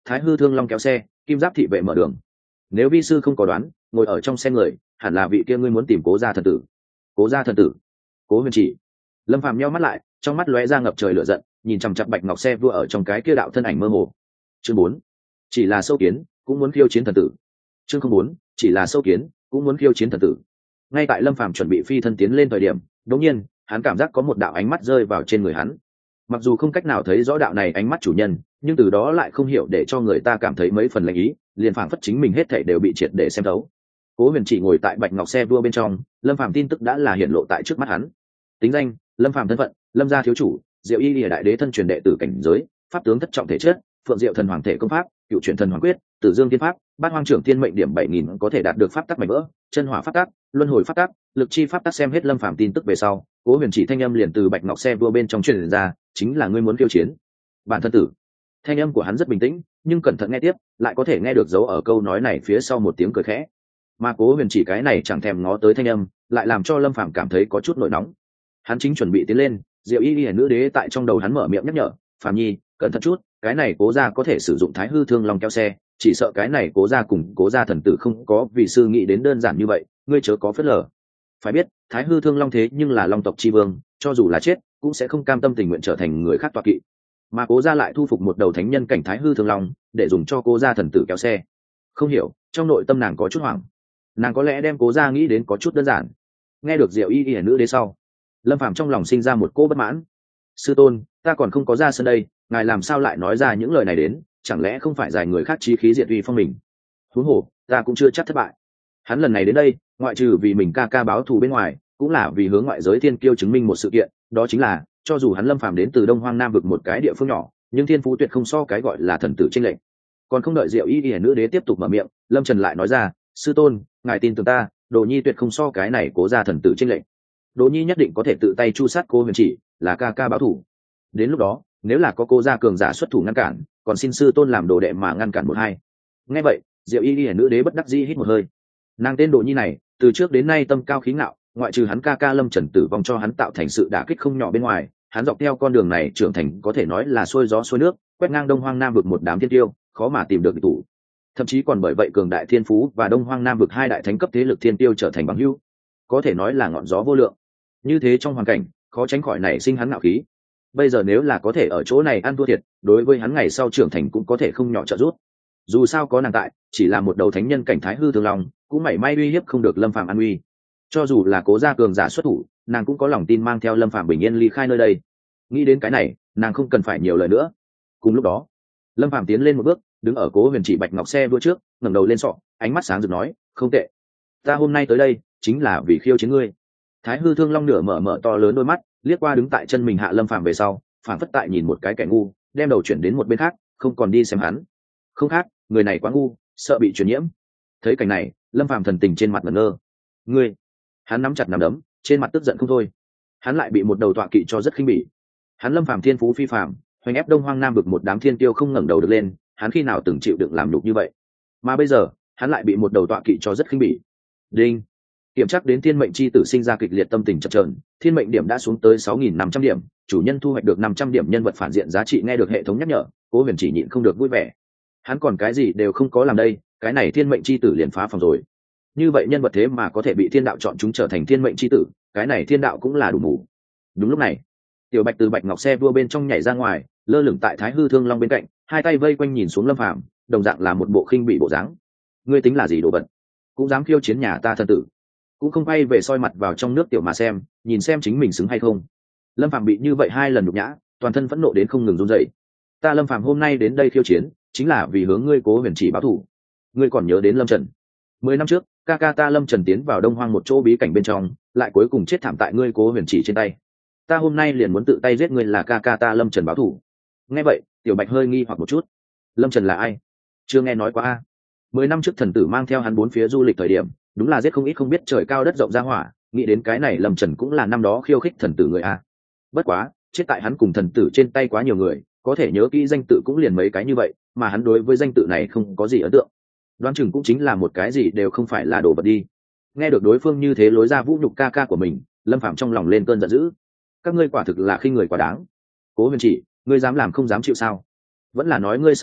Thái Hư Thương Long kéo xe, Kim Giáp thị vệ mở đường. Nếu vi sư không có đoán, ngồi ở trong xe người hẳn là vị kia ngươi muốn tìm Cố gia thần tử. Cố gia thần tử? Cố Huyền Chỉ. Lâm Phàm nheo mắt lại, trong mắt lóe ra ngập trời lửa giận, nhìn chằm chằm bạch ngọc xe vua ở trong cái kia đạo thân ảnh mơ hồ. Chương bốn, chỉ là sâu kiến cũng muốn khiêu chiến thần tử. Chương không bốn, chỉ là sâu kiến cũng muốn khiêu chiến thần tử. Ngay tại Lâm Phàm chuẩn bị phi thân tiến lên thời điểm, đột nhiên hắn cảm giác có một đạo ánh mắt rơi vào trên người hắn. Mặc dù không cách nào thấy rõ đạo này ánh mắt chủ nhân, nhưng từ đó lại không hiểu để cho người ta cảm thấy mấy phần lạnh ý, liền phảng phất chính mình hết thảy đều bị triệt để xem thấu. Cố Huyền Chỉ ngồi tại bạch ngọc xe vua bên trong, Lâm Phàm tin tức đã là hiện lộ tại trước mắt hắn. Tính danh: Lâm Phàm thân phận: Lâm gia thiếu chủ, Diệu Y Lìa đại đế thân truyền đệ tử cảnh giới, pháp tướng thất trọng thể chất, Phượng Diệu thần hoàng thể công pháp, Cựu chuyển thần hoàng quyết, Tử Dương tiên pháp, Bát Hoang trưởng thiên mệnh điểm bảy nghìn có thể đạt được pháp tắc mảnh vỡ, chân hỏa pháp tắc, luân hồi pháp tắc, lực chi pháp tắc. Xem hết Lâm Phàm tin tức về sau, Cố Huyền Chỉ thanh âm liền từ bạch ngọc xe vua bên trong truyền ra, chính là ngươi muốn khiêu chiến bản thân tử. Thanh âm của hắn rất bình tĩnh, nhưng cẩn thận nghe tiếp, lại có thể nghe được dấu ở câu nói này phía sau một tiếng cười khẽ. Mà Cố Huyền Chỉ cái này chẳng thèm ngó tới thanh âm, lại làm cho Lâm Phàm cảm thấy có chút nổi nóng. Hắn chính chuẩn bị tiến lên, Diệu Y Lìa nữ đế tại trong đầu hắn mở miệng nhắc nhở: Phàm nhi, cẩn thận chút, cái này Cố gia có thể sử dụng Thái Hư Thương Long kéo xe, chỉ sợ cái này Cố gia cùng Cố gia thần tử không có vì sư nghĩ đến đơn giản như vậy, ngươi chớ có phớt lờ. Phải biết, Thái Hư Thương Long thế nhưng là Long tộc chi vương, cho dù là chết, cũng sẽ không cam tâm tình nguyện trở thành người khác tọa kỵ. Mà Cố gia lại thu phục một đầu thánh nhân cảnh Thái Hư Thương Long, để dùng cho Cố gia thần tử kéo xe. Không hiểu, trong nội tâm nàng có chút hoảng. Nàng có lẽ đem Cố gia nghĩ đến có chút đơn giản. Nghe được Diệu Y Y nữ đế sau, Lâm Phàm trong lòng sinh ra một cô bất mãn. Sư tôn, ta còn không có ra sân đây, ngài làm sao lại nói ra những lời này đến, chẳng lẽ không phải giải người khác chí khí diệt uy phong mình? Huống hồ, ta cũng chưa chắc thất bại. Hắn lần này đến đây, ngoại trừ vì mình ca ca báo thù bên ngoài, cũng là vì hướng ngoại giới thiên kiêu chứng minh một sự kiện, đó chính là, cho dù hắn Lâm Phàm đến từ Đông Hoang Nam vực một cái địa phương nhỏ, nhưng thiên phú tuyệt không so cái gọi là thần tử chênh lệch. Còn không đợi Diệu Y Y nữ đế tiếp tục mở miệng, Lâm Trần lại nói ra: sư tôn, ngài tin tưởng ta, Đồ Nhi tuyệt không so cái này Cố gia thần tử chênh lệch. Đồ Nhi nhất định có thể tự tay chu sát Cố Huyền Chỉ, là ca ca báo thù. Đến lúc đó, nếu là có Cố gia cường giả xuất thủ ngăn cản, còn xin sư tôn làm đồ đệ mà ngăn cản một hai. Nghe vậy, Diệu Y Y nữ đế bất đắc dĩ hít một hơi. Nàng tên Đồ Nhi này, từ trước đến nay tâm cao khí ngạo, ngoại trừ hắn ca ca Lâm Trần tử vong cho hắn tạo thành sự đả kích không nhỏ bên ngoài, hắn dọc theo con đường này trưởng thành có thể nói là xuôi gió xuôi nước, quét ngang Đông Hoang Nam vực một đám thiên tiêu, khó mà tìm được địch thủ. Thậm chí còn bởi vậy cường đại thiên phú và Đông Hoang Nam vực hai đại thánh cấp thế lực thiên tiêu trở thành bằng hữu, có thể nói là ngọn gió vô lượng. Như thế trong hoàn cảnh, khó tránh khỏi nảy sinh hắn ngạo khí. Bây giờ nếu là có thể ở chỗ này ăn thua thiệt, đối với hắn ngày sau trưởng thành cũng có thể không nhỏ trợ giúp. Dù sao có nàng tại, chỉ là một đầu thánh nhân cảnh Thái Hư Thương Long, cũng mảy may uy hiếp không được Lâm Phàm an uy. Cho dù là Cố gia cường giả xuất thủ, nàng cũng có lòng tin mang theo Lâm Phàm bình yên ly khai nơi đây. Nghĩ đến cái này, nàng không cần phải nhiều lời nữa. Cùng lúc đó, Lâm Phàm tiến lên một bước, đứng ở Cố Huyền Chỉ bạch ngọc xe vua trước, ngẩng đầu lên sọ, ánh mắt sáng rực nói: không tệ, ta hôm nay tới đây chính là vì khiêu chiến ngươi. Thái Hư Thương Long nửa mở mở to lớn đôi mắt, liếc qua đứng tại chân mình hạ Lâm Phàm về sau, phảng phất tại nhìn một cái kẻ ngu, đem đầu chuyển đến một bên khác, không còn đi xem hắn. Không khác, người này quá ngu, sợ bị truyền nhiễm. Thấy cảnh này, Lâm Phàm thần tình trên mặt ngẩn ngơ. Ngươi? Hắn nắm chặt nắm đấm, trên mặt tức giận không thôi. Hắn lại bị một đầu tọa kỵ cho rất khinh bỉ. Hắn Lâm Phàm thiên phú phi phàm, hoành ép Đông Hoang Nam vực một đám thiên tiêu không ngẩng đầu được lên, hắn khi nào từng chịu đựng làm nhục như vậy? Mà bây giờ, hắn lại bị một đầu tọa kỵ cho rất khinh bỉ. Đinh. Kiểm tra đến thiên mệnh chi tử sinh ra kịch liệt tâm tình chập chờn, thiên mệnh điểm đã xuống tới sáu nghìn năm trăm điểm, chủ nhân thu hoạch được năm trăm điểm nhân vật phản diện giá trị. Nghe được hệ thống nhắc nhở, Cố Huyền Chỉ nhịn không được vui vẻ. Hắn còn cái gì đều không có làm đây, cái này thiên mệnh chi tử liền phá phòng rồi. Như vậy nhân vật thế mà có thể bị thiên đạo chọn chúng trở thành thiên mệnh chi tử, cái này thiên đạo cũng là đủ mù. Đúng lúc này, Tiểu Bạch từ bạch ngọc xe vua bên trong nhảy ra ngoài, lơ lửng tại Thái Hư Thương Long bên cạnh, hai tay vây quanh nhìn xuống Lâm Phàm, đồng dạng là một bộ khinh bị bộ dáng. Ngươi tính là gì đồ vật, cũng dám khiêu chiến nhà ta thần tử? Cũng không quay về soi mặt vào trong nước tiểu mà xem, nhìn xem chính mình xứng hay không. Lâm Phàm bị như vậy hai lần nhục nhã, toàn thân phẫn nộ đến không ngừng run rẩy. Ta Lâm Phàm hôm nay đến đây khiêu chiến, chính là vì hướng ngươi Cố Huyền Chỉ báo thù. Ngươi còn nhớ đến Lâm Trần? Mười năm trước, ca ca ta Lâm Trần tiến vào Đông Hoang một chỗ bí cảnh bên trong, lại cuối cùng chết thảm tại ngươi Cố Huyền Chỉ trên tay. Ta hôm nay liền muốn tự tay giết ngươi là ca ca ta Lâm Trần báo thù. Nghe vậy, Tiểu Bạch hơi nghi hoặc một chút. Lâm Trần là ai? Chưa nghe nói qua a. Mười năm trước thần tử mang theo hắn bốn phía du lịch thời điểm, đúng là giết không ít không biết trời cao đất rộng ra hỏa, nghĩ đến cái này Lâm Trần cũng là năm đó khiêu khích thần tử người a. Bất quá, chết tại hắn cùng thần tử trên tay quá nhiều người, có thể nhớ kỹ danh tự cũng liền mấy cái như vậy, mà hắn đối với danh tự này không có gì ấn tượng. Đoán chừng cũng chính là một cái gì đều không phải là đồ vật đi. Nghe được đối phương như thế lối ra vũ nhục ca ca của mình, Lâm Phàm trong lòng lên cơn giận dữ. Các ngươi quả thực là khinh người quá đáng. Cố Huyền Chỉ, ngươi dám làm không dám chịu sao? Vẫn là nói ngươi sợ ta,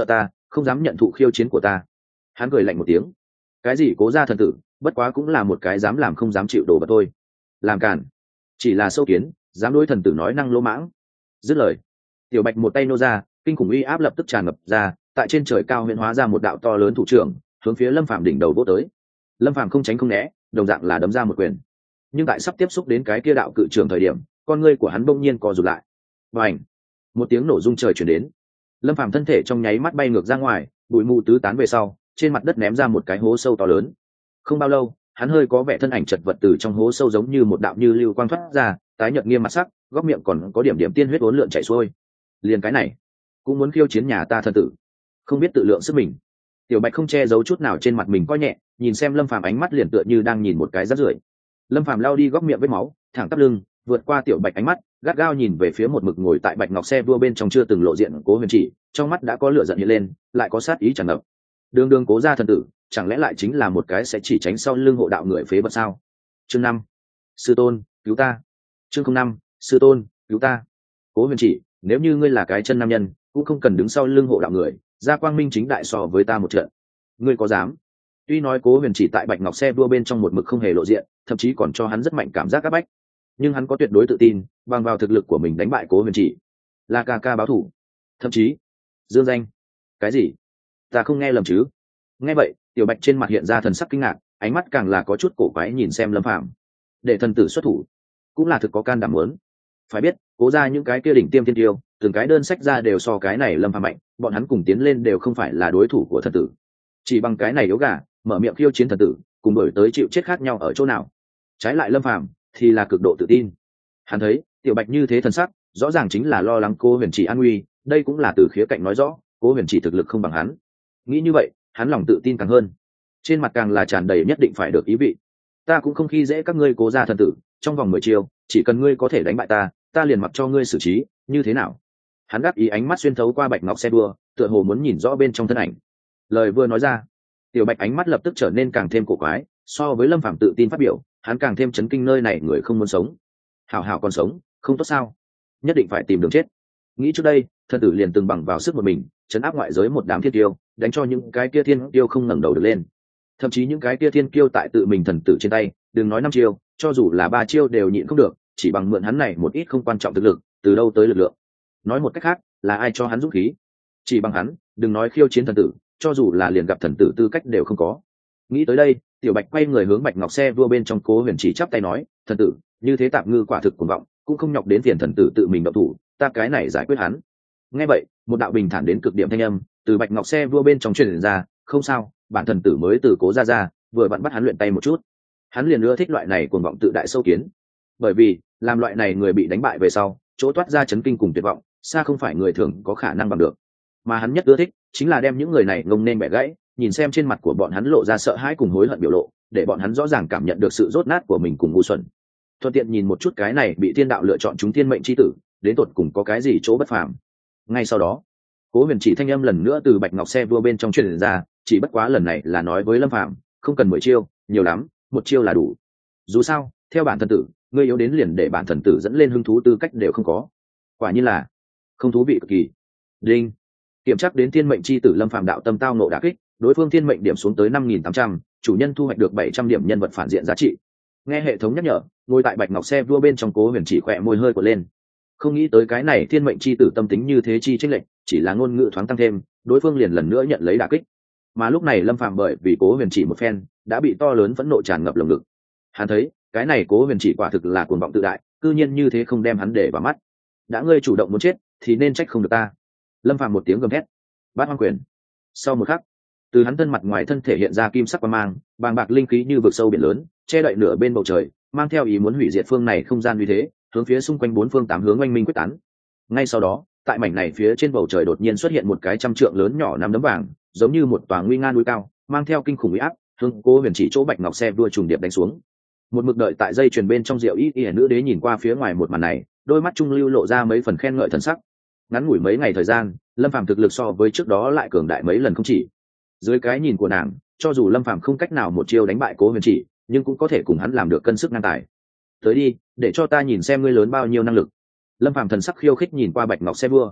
không dám nhận thụ khiêu chiến của ta. Hắn cười lạnh một tiếng. Cái gì cố gia thần tử, bất quá cũng là một cái dám làm không dám chịu đồ vật thôi. Làm cản, chỉ là sâu kiến, dám đối thần tử nói năng lỗ mãng. Dứt lời, tiểu bạch một tay nô ra, kinh khủng uy áp lập tức tràn ngập ra, tại trên trời cao huyễn hóa ra một đạo to lớn thủ trưởng, hướng phía Lâm Phàm đỉnh đầu vỗ tới. Lâm Phàm không tránh không né, đồng dạng là đấm ra một quyền. Nhưng tại sắp tiếp xúc đến cái kia đạo cự trưởng thời điểm, con ngươi của hắn bỗng nhiên co rụt lại. Bành! Một tiếng nổ rung trời truyền đến. Lâm Phàm thân thể trong nháy mắt bay ngược ra ngoài, bụi mù tứ tán về sau, trên mặt đất ném ra một cái hố sâu to lớn. Không bao lâu, hắn hơi có vẻ thân ảnh chật vật từ trong hố sâu giống như một đạo như lưu quang thoát ra, tái nhợt nghiêm mặt sắc, góc miệng còn có điểm điểm tiên huyết uốn lượn chảy xuôi. Liền cái này, cũng muốn khiêu chiến nhà ta thần tử, không biết tự lượng sức mình. Tiểu Bạch không che giấu chút nào trên mặt mình coi nhẹ, nhìn xem Lâm Phàm ánh mắt liền tựa như đang nhìn một cái rác rưởi. Lâm Phàm lao đi góc miệng vết máu, thẳng tắp lưng, vượt qua Tiểu Bạch ánh mắt, gắt gao nhìn về phía một mực ngồi tại bạch ngọc xe vua bên trong chưa từng lộ diện Cố Huyền Chỉ, trong mắt đã có lửa giận hiện lên, lại có sát ý tràn ngập. Đường đường Cố gia thần tử, chẳng lẽ lại chính là một cái sẽ chỉ tránh sau lưng hộ đạo người phế vật sao? Chương năm, sư tôn, cứu ta. Chương không năm, sư tôn, cứu ta. Cố Huyền Chỉ, nếu như ngươi là cái chân nam nhân, cũng không cần đứng sau lưng hộ đạo người, ra quang minh chính đại so với ta một trận. Ngươi có dám? Tuy nói Cố Huyền Chỉ tại bạch ngọc xe vua bên trong một mực không hề lộ diện, thậm chí còn cho hắn rất mạnh cảm giác áp bách, nhưng hắn có tuyệt đối tự tin bằng vào thực lực của mình đánh bại Cố Huyền Chỉ, là ca ca báo thủ, thậm chí dương danh. Cái gì? Ta không nghe lầm chứ? Nghe vậy, Tiểu Bạch trên mặt hiện ra thần sắc kinh ngạc, ánh mắt càng là có chút cổ quái nhìn xem Lâm Phàm. Để thần tử xuất thủ, cũng là thực có can đảm muốn. Phải biết, Cố ra những cái kia đỉnh tiêm thiên tiêu, từng cái đơn sách ra đều so cái này Lâm Phàm mạnh, bọn hắn cùng tiến lên đều không phải là đối thủ của thần tử. Chỉ bằng cái này yếu gà, mở miệng khiêu chiến thần tử, cùng đổi tới chịu chết khác nhau ở chỗ nào? Trái lại Lâm Phàm thì là cực độ tự tin. Hắn thấy Tiểu Bạch như thế thần sắc, rõ ràng chính là lo lắng Cố Huyền Chỉ an nguy, đây cũng là từ khía cạnh nói rõ Cố Huyền Chỉ thực lực không bằng hắn. Nghĩ như vậy, hắn lòng tự tin càng hơn, trên mặt càng là tràn đầy nhất định phải được ý vị. Ta cũng không khi dễ các ngươi Cố gia thần tử, trong vòng mười chiêu, chỉ cần ngươi có thể đánh bại ta, ta liền mặc cho ngươi xử trí, như thế nào? Hắn gác ý ánh mắt xuyên thấu qua bạch ngọc xe đua, tựa hồ muốn nhìn rõ bên trong thân ảnh. Lời vừa nói ra, Tiểu Bạch ánh mắt lập tức trở nên càng thêm cổ quái, so với Lâm Phàm tự tin phát biểu, hắn càng thêm chấn kinh nơi này người không muốn sống. Hảo hảo còn sống, không tốt sao? Nhất định phải tìm đường chết. Nghĩ trước đây, thần tử liền từng bằng vào sức một mình, chấn áp ngoại giới một đám thiên tiêu, đánh cho những cái kia thiên tiêu không ngẩng đầu được lên. Thậm chí những cái kia thiên kiêu tại tự mình thần tử trên tay, đừng nói năm chiêu, cho dù là ba chiêu đều nhịn không được, chỉ bằng mượn hắn này một ít không quan trọng thực lực, từ đâu tới lực lượng. Nói một cách khác, là ai cho hắn dũng khí? Chỉ bằng hắn, đừng nói khiêu chiến thần tử, cho dù là liền gặp thần tử tư cách đều không có. Nghĩ tới đây, Tiểu Bạch quay người hướng bạch ngọc xe vua bên trong Cố Huyền Chỉ chắp tay nói, thần tử, như thế tạm ngư quả thực cuồng vọng, cũng không nhọc đến phiền thần tử tự mình động thủ, ta cái này giải quyết hắn. Nghe vậy, một đạo bình thản đến cực điểm thanh âm từ bạch ngọc xe vua bên trong truyền ra, không sao, bản thần tử mới từ Cố gia ra, vừa vặn bắt hắn luyện tay một chút. Hắn liền ưa thích loại này cuồng vọng tự đại sâu kiến, bởi vì làm loại này người bị đánh bại về sau, chỗ toát ra chấn kinh cùng tuyệt vọng, xa không phải người thường có khả năng bằng được. Mà hắn nhất ưa thích chính là đem những người này ngông nên bẻ gãy, nhìn xem trên mặt của bọn hắn lộ ra sợ hãi cùng hối hận biểu lộ, để bọn hắn rõ ràng cảm nhận được sự rốt nát của mình cùng ngu xuẩn. Thuận tiện nhìn một chút cái này bị thiên đạo lựa chọn chúng thiên mệnh chi tử, đến tột cùng có cái gì chỗ bất phàm. Ngay sau đó, Cố Huyền Chỉ thanh âm lần nữa từ bạch ngọc xe vua bên trong truyền ra, chỉ bất quá lần này là nói với Lâm Phàm, không cần mười chiêu, nhiều lắm, một chiêu là đủ. Dù sao, theo bản thần tử, ngươi yếu đến liền để bản thần tử dẫn lên hứng thú tư cách đều không có. Quả nhiên là không thú vị cực kỳ. Đinh. Kiểm tra đến thiên mệnh chi tử Lâm Phàm đạo tâm tao nộ đả kích, đối phương thiên mệnh điểm xuống tới năm nghìn tám trăm, chủ nhân thu hoạch được bảy trăm điểm nhân vật phản diện giá trị. Nghe hệ thống nhắc nhở, ngồi tại bạch ngọc xe vua bên trong Cố Huyền Chỉ khỏe môi hơi của lên. Không nghĩ tới cái này thiên mệnh chi tử tâm tính như thế chi chênh lệch, chỉ là ngôn ngữ thoáng tăng thêm, đối phương liền lần nữa nhận lấy đả kích. Mà lúc này Lâm Phàm bởi vì Cố Huyền Chỉ một phen, đã bị to lớn phẫn nộ tràn ngập lồng ngực. Hắn thấy, cái này Cố Huyền Chỉ quả thực là cuồng vọng tự đại, cư nhiên như thế không đem hắn để vào mắt. Đã ngươi chủ động muốn chết, thì nên trách không được ta. Lâm Phàm một tiếng gầm thét, bát hoang quyền. Sau một khắc, từ hắn thân mặt ngoài thân thể hiện ra kim sắc quang mang, bàng bạc linh khí như vực sâu biển lớn, che đậy nửa bên bầu trời, mang theo ý muốn hủy diệt phương này không gian như thế, hướng phía xung quanh bốn phương tám hướng oanh minh quyết tán. Ngay sau đó, tại mảnh này phía trên bầu trời đột nhiên xuất hiện một cái trăm trượng lớn nhỏ nắm đấm vàng, giống như một tòa nguy nga núi cao, mang theo kinh khủng uy áp, hướng Cố Huyền Chỉ chỗ bạch ngọc xe đua trùng điệp đánh xuống. Một mực đợi tại dây chuyền bên trong rượu y y nữ đế nhìn qua phía ngoài một màn này, đôi mắt trung lưu lộ ra mấy phần khen ngợi thần sắc. Ngắn ngủi mấy ngày thời gian, Lâm Phàm thực lực so với trước đó lại cường đại mấy lần không chỉ. Dưới cái nhìn của nàng, cho dù Lâm Phàm không cách nào một chiêu đánh bại Cố Huyền Chỉ, nhưng cũng có thể cùng hắn làm được cân sức ngang tài. Tới đi, để cho ta nhìn xem ngươi lớn bao nhiêu năng lực. Lâm Phàm thần sắc khiêu khích nhìn qua bạch ngọc xe vua.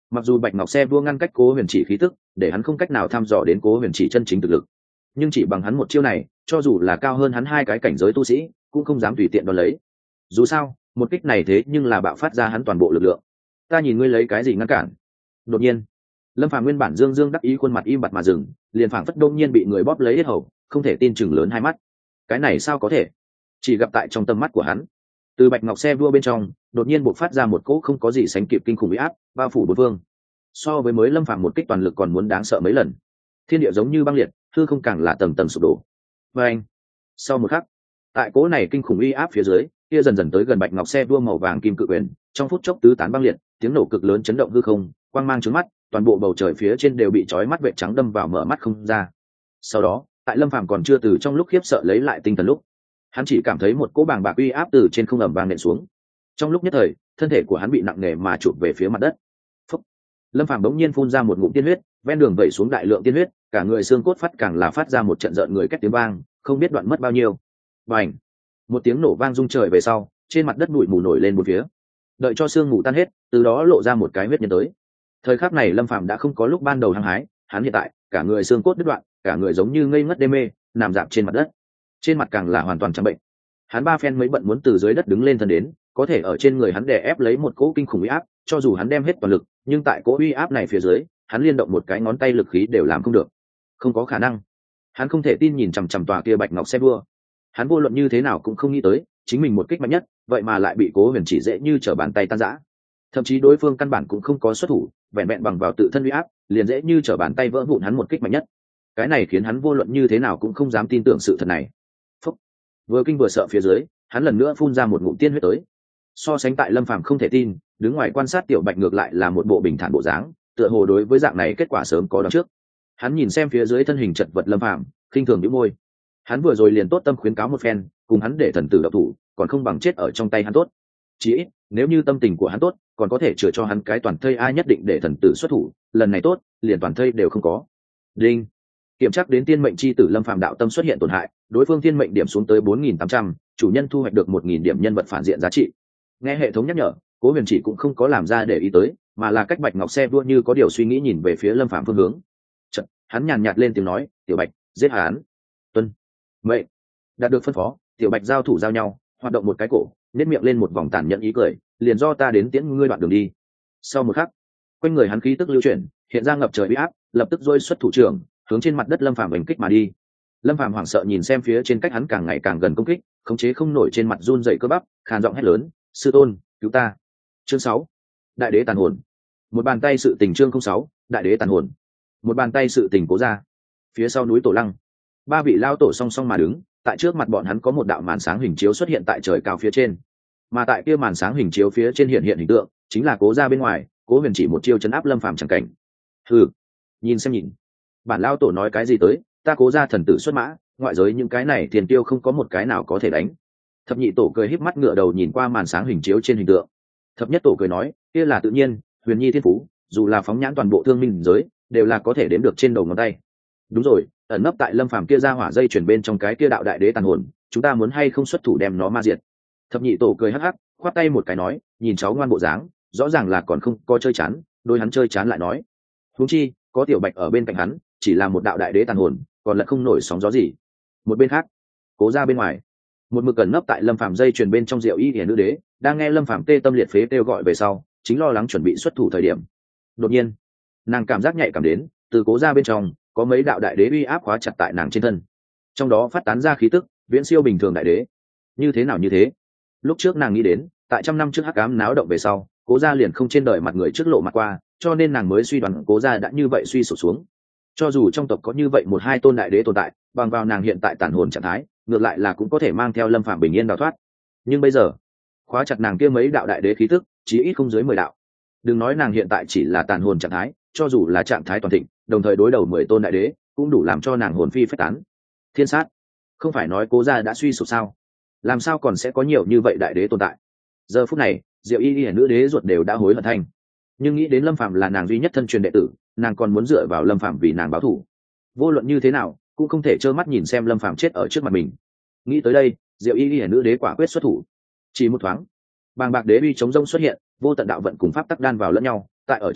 Mặc dù bạch ngọc xe vua ngăn cách cố huyền chỉ khí tức để hắn không cách nào thăm dò đến cố huyền chỉ chân chính thực lực, nhưng chỉ bằng hắn một chiêu này, cho dù là cao hơn hắn hai cái cảnh giới tu sĩ cũng không dám tùy tiện đón lấy. Dù sao một kích này thế nhưng là bạo phát ra hắn toàn bộ lực lượng. Ta nhìn ngươi lấy cái gì ngăn cản? Đột nhiên lâm phàm nguyên bản dương dương đắc ý khuôn mặt im bặt mà dừng, liền phảng phất đông nhiên bị người bóp lấy hết hầu, không thể tin chừng lớn hai mắt. Cái này sao có thể? Chỉ gặp tại trong tầm mắt của hắn, từ bạch ngọc xe vua bên trong đột nhiên bộc phát ra một cỗ không có gì sánh kịp kinh khủng uy áp, bao phủ bốn phương. So với mới lâm phàm một kích toàn lực còn muốn đáng sợ mấy lần. Thiên địa giống như băng liệt, hư không càng là tầng tầng sụp đổ. Và anh, sau một khắc, tại cỗ này kinh khủng uy áp phía dưới, kia dần dần tới gần bạch ngọc xe vua màu vàng kim cự quyền, trong phút chốc tứ tán băng liệt, tiếng nổ cực lớn chấn động hư không, quang mang trướng mắt, toàn bộ bầu trời phía trên đều bị chói mắt vệ trắng đâm vào, mở mắt không ra. Sau đó tại lâm phàm còn chưa từ trong lúc khiếp sợ lấy lại tinh thần lúc, hắn chỉ cảm thấy một cỗ bàng bạc uy áp từ trên không ầm vang nện xuống. Trong lúc nhất thời thân thể của hắn bị nặng nề mà chụp về phía mặt đất. Phúc. Lâm phàm bỗng nhiên phun ra một ngụm tiên huyết, ven đường vẩy xuống đại lượng tiên huyết, cả người xương cốt phát càng là phát ra một trận rợn người két tiếng vang, không biết đoạn mất bao nhiêu. Bành. Một tiếng nổ vang rung trời về sau, trên mặt đất bụi mù nổi lên một phía. Đợi cho sương mù tan hết, từ đó lộ ra một cái huyết nhân tới. Thời khắc này lâm phàm đã không có lúc ban đầu hăng hái, hắn hiện tại cả người xương cốt đứt đoạn, cả người giống như ngây ngất đê mê, nằm dạp trên mặt đất, trên mặt càng là hoàn toàn trắng bệnh. Hắn ba phen mới bận muốn từ dưới đất đứng lên thân đến, có thể ở trên người hắn đè ép lấy một cỗ kinh khủng uy áp, cho dù hắn đem hết toàn lực, nhưng tại cỗ uy áp này phía dưới, hắn liên động một cái ngón tay lực khí đều làm không được. Không có khả năng. Hắn không thể tin nhìn chằm chằm tòa kia bạch ngọc xe vua. Hắn vô luận như thế nào cũng không nghĩ tới, chính mình một kích mạnh nhất, vậy mà lại bị Cố Huyền chỉ dễ như trở bàn tay tan rã. Thậm chí đối phương căn bản cũng không có xuất thủ, vẹn vẹn bằng vào tự thân uy áp, liền dễ như trở bàn tay vỡ vụn hắn một kích mạnh nhất. Cái này khiến hắn vô luận như thế nào cũng không dám tin tưởng sự thật này. Phúc. Vừa kinh vừa sợ phía dưới, hắn lần nữa phun ra một ngụm tiên huyết tới. So sánh tại lâm phàm không thể tin, đứng ngoài quan sát tiểu bạch ngược lại là một bộ bình thản bộ dáng, tựa hồ đối với dạng này kết quả sớm có đón trước. Hắn nhìn xem phía dưới thân hình chật vật lâm phàm, khinh thường nhíu môi. Hắn vừa rồi liền tốt tâm khuyến cáo một phen, cùng hắn để thần tử độc thủ, còn không bằng chết ở trong tay hắn tốt. Chỉ ít, nếu như tâm tình của hắn tốt, còn có thể chữa cho hắn cái toàn thây, ai nhất định để thần tử xuất thủ, lần này tốt, liền toàn thây đều không có. Đinh. Kiểm tra đến tiên mệnh chi tử lâm phàm đạo tâm xuất hiện tổn hại, đối phương tiên mệnh điểm xuống tới bốn nghìn tám trăm, chủ nhân thu hoạch được một nghìn điểm nhân vật phản diện giá trị. Nghe hệ thống nhắc nhở, Cố Huyền chỉ cũng không có làm ra để ý tới, mà là cách bạch ngọc xe đua như có điều suy nghĩ nhìn về phía lâm phàm phương hướng. Chợt, hắn nhàn nhạt lên tiếng nói, "Tiểu Bạch, giết hắn." Tuân. Vậy, đạt được phân phó, tiểu bạch giao thủ giao nhau, hoạt động một cái cổ, nếp miệng lên một vòng tàn nhẫn ý cười, liền do ta đến tiễn ngươi đoạn đường đi. Sau một khắc, quanh người hắn khí tức lưu chuyển, hiện ra ngập trời uy áp, lập tức dôi xuất thủ trưởng, hướng trên mặt đất lâm phàm đánh kích mà đi. Lâm phàm hoảng sợ nhìn xem phía trên cách hắn càng ngày càng gần công kích, khống chế không nổi trên mặt run dậy cơ bắp, khàn giọng hét lớn, "Sư tôn, cứu ta!" Chương sáu, đại đế tàn hồn. Một bàn tay sự tình chương không sáu, đại đế tàn hồn. Một bàn tay sự tình Cố gia. Phía sau núi Tổ Lăng, ba vị lao tổ song song mà đứng, tại trước mặt bọn hắn có một đạo màn sáng hình chiếu xuất hiện tại trời cao phía trên, mà tại kia màn sáng hình chiếu phía trên hiện hiện hình tượng chính là Cố gia bên ngoài, Cố Huyền chỉ một chiêu chấn áp lâm phàm chẳng cảnh. Hừ, nhìn xem nhìn, bản lao tổ nói cái gì tới, ta Cố gia thần tử xuất mã, ngoại giới những cái này tiền tiêu không có một cái nào có thể đánh. Thập nhị tổ cười híp mắt ngựa đầu nhìn qua màn sáng hình chiếu trên hình tượng. Thập nhất tổ cười nói, kia là tự nhiên, huyền nhi thiên phú, dù là phóng nhãn toàn bộ thương minh giới, đều là có thể đếm được trên đầu ngón tay. Đúng rồi, ẩn nấp tại lâm phàm kia ra hỏa dây chuyển bên trong cái kia đạo đại đế tàn hồn, chúng ta muốn hay không xuất thủ đem nó ma diệt? Thập nhị tổ cười hắc hắc, khoát tay một cái nói, nhìn cháu ngoan bộ dáng, rõ ràng là còn không có chơi chán, đôi hắn chơi chán lại nói, huống chi có tiểu bạch ở bên cạnh hắn, chỉ là một đạo đại đế tàn hồn, còn lại không nổi sóng gió gì. Một bên khác, Cố gia bên ngoài, một mực ẩn nấp tại lâm phàm dây chuyển bên trong Diệu Y Hiển nữ đế, đang nghe lâm phàm tê tâm liệt phế kêu gọi về sau, chính lo lắng chuẩn bị xuất thủ thời điểm. Đột nhiên, nàng cảm giác nhạy cảm đến, từ Cố gia bên trong có mấy đạo đại đế uy áp khóa chặt tại nàng trên thân, trong đó phát tán ra khí tức viễn siêu bình thường đại đế. Như thế nào như thế? Lúc trước nàng nghĩ đến, tại trăm năm trước hắc ám náo động về sau, Cố gia liền không trên đời mặt người trước lộ mặt qua, cho nên nàng mới suy đoán Cố gia đã như vậy suy sụp xuống. Cho dù trong tộc có như vậy một hai tôn đại đế tồn tại, bằng vào nàng hiện tại tàn hồn trạng thái, ngược lại là cũng có thể mang theo lâm phạm bình yên đào thoát. Nhưng bây giờ, khóa chặt nàng kia mấy đạo đại đế khí tức, chí ít không dưới mười đạo. Đừng nói nàng hiện tại chỉ là tàn hồn trạng thái, cho dù là trạng thái toàn thịnh, đồng thời đối đầu mười tôn đại đế, cũng đủ làm cho nàng hồn phi phách tán. Thiên sát, không phải nói Cố gia đã suy sụp sao? Làm sao còn sẽ có nhiều như vậy đại đế tồn tại? Giờ phút này, Diệu Y Y nữ đế ruột đều đã hối hận thành, nhưng nghĩ đến lâm phạm là nàng duy nhất thân truyền đệ tử, nàng còn muốn dựa vào lâm phạm vì nàng báo thù. Vô luận như thế nào, cũng không thể trơ mắt nhìn xem lâm phạm chết ở trước mặt mình. Nghĩ tới đây, Diệu Y Y nữ đế quả quyết xuất thủ. Chỉ một thoáng, bàng bạc đế uy chống rông xuất hiện, vô tận đạo vận cùng pháp tắc đan vào lẫn nhau, tại ở trong đó,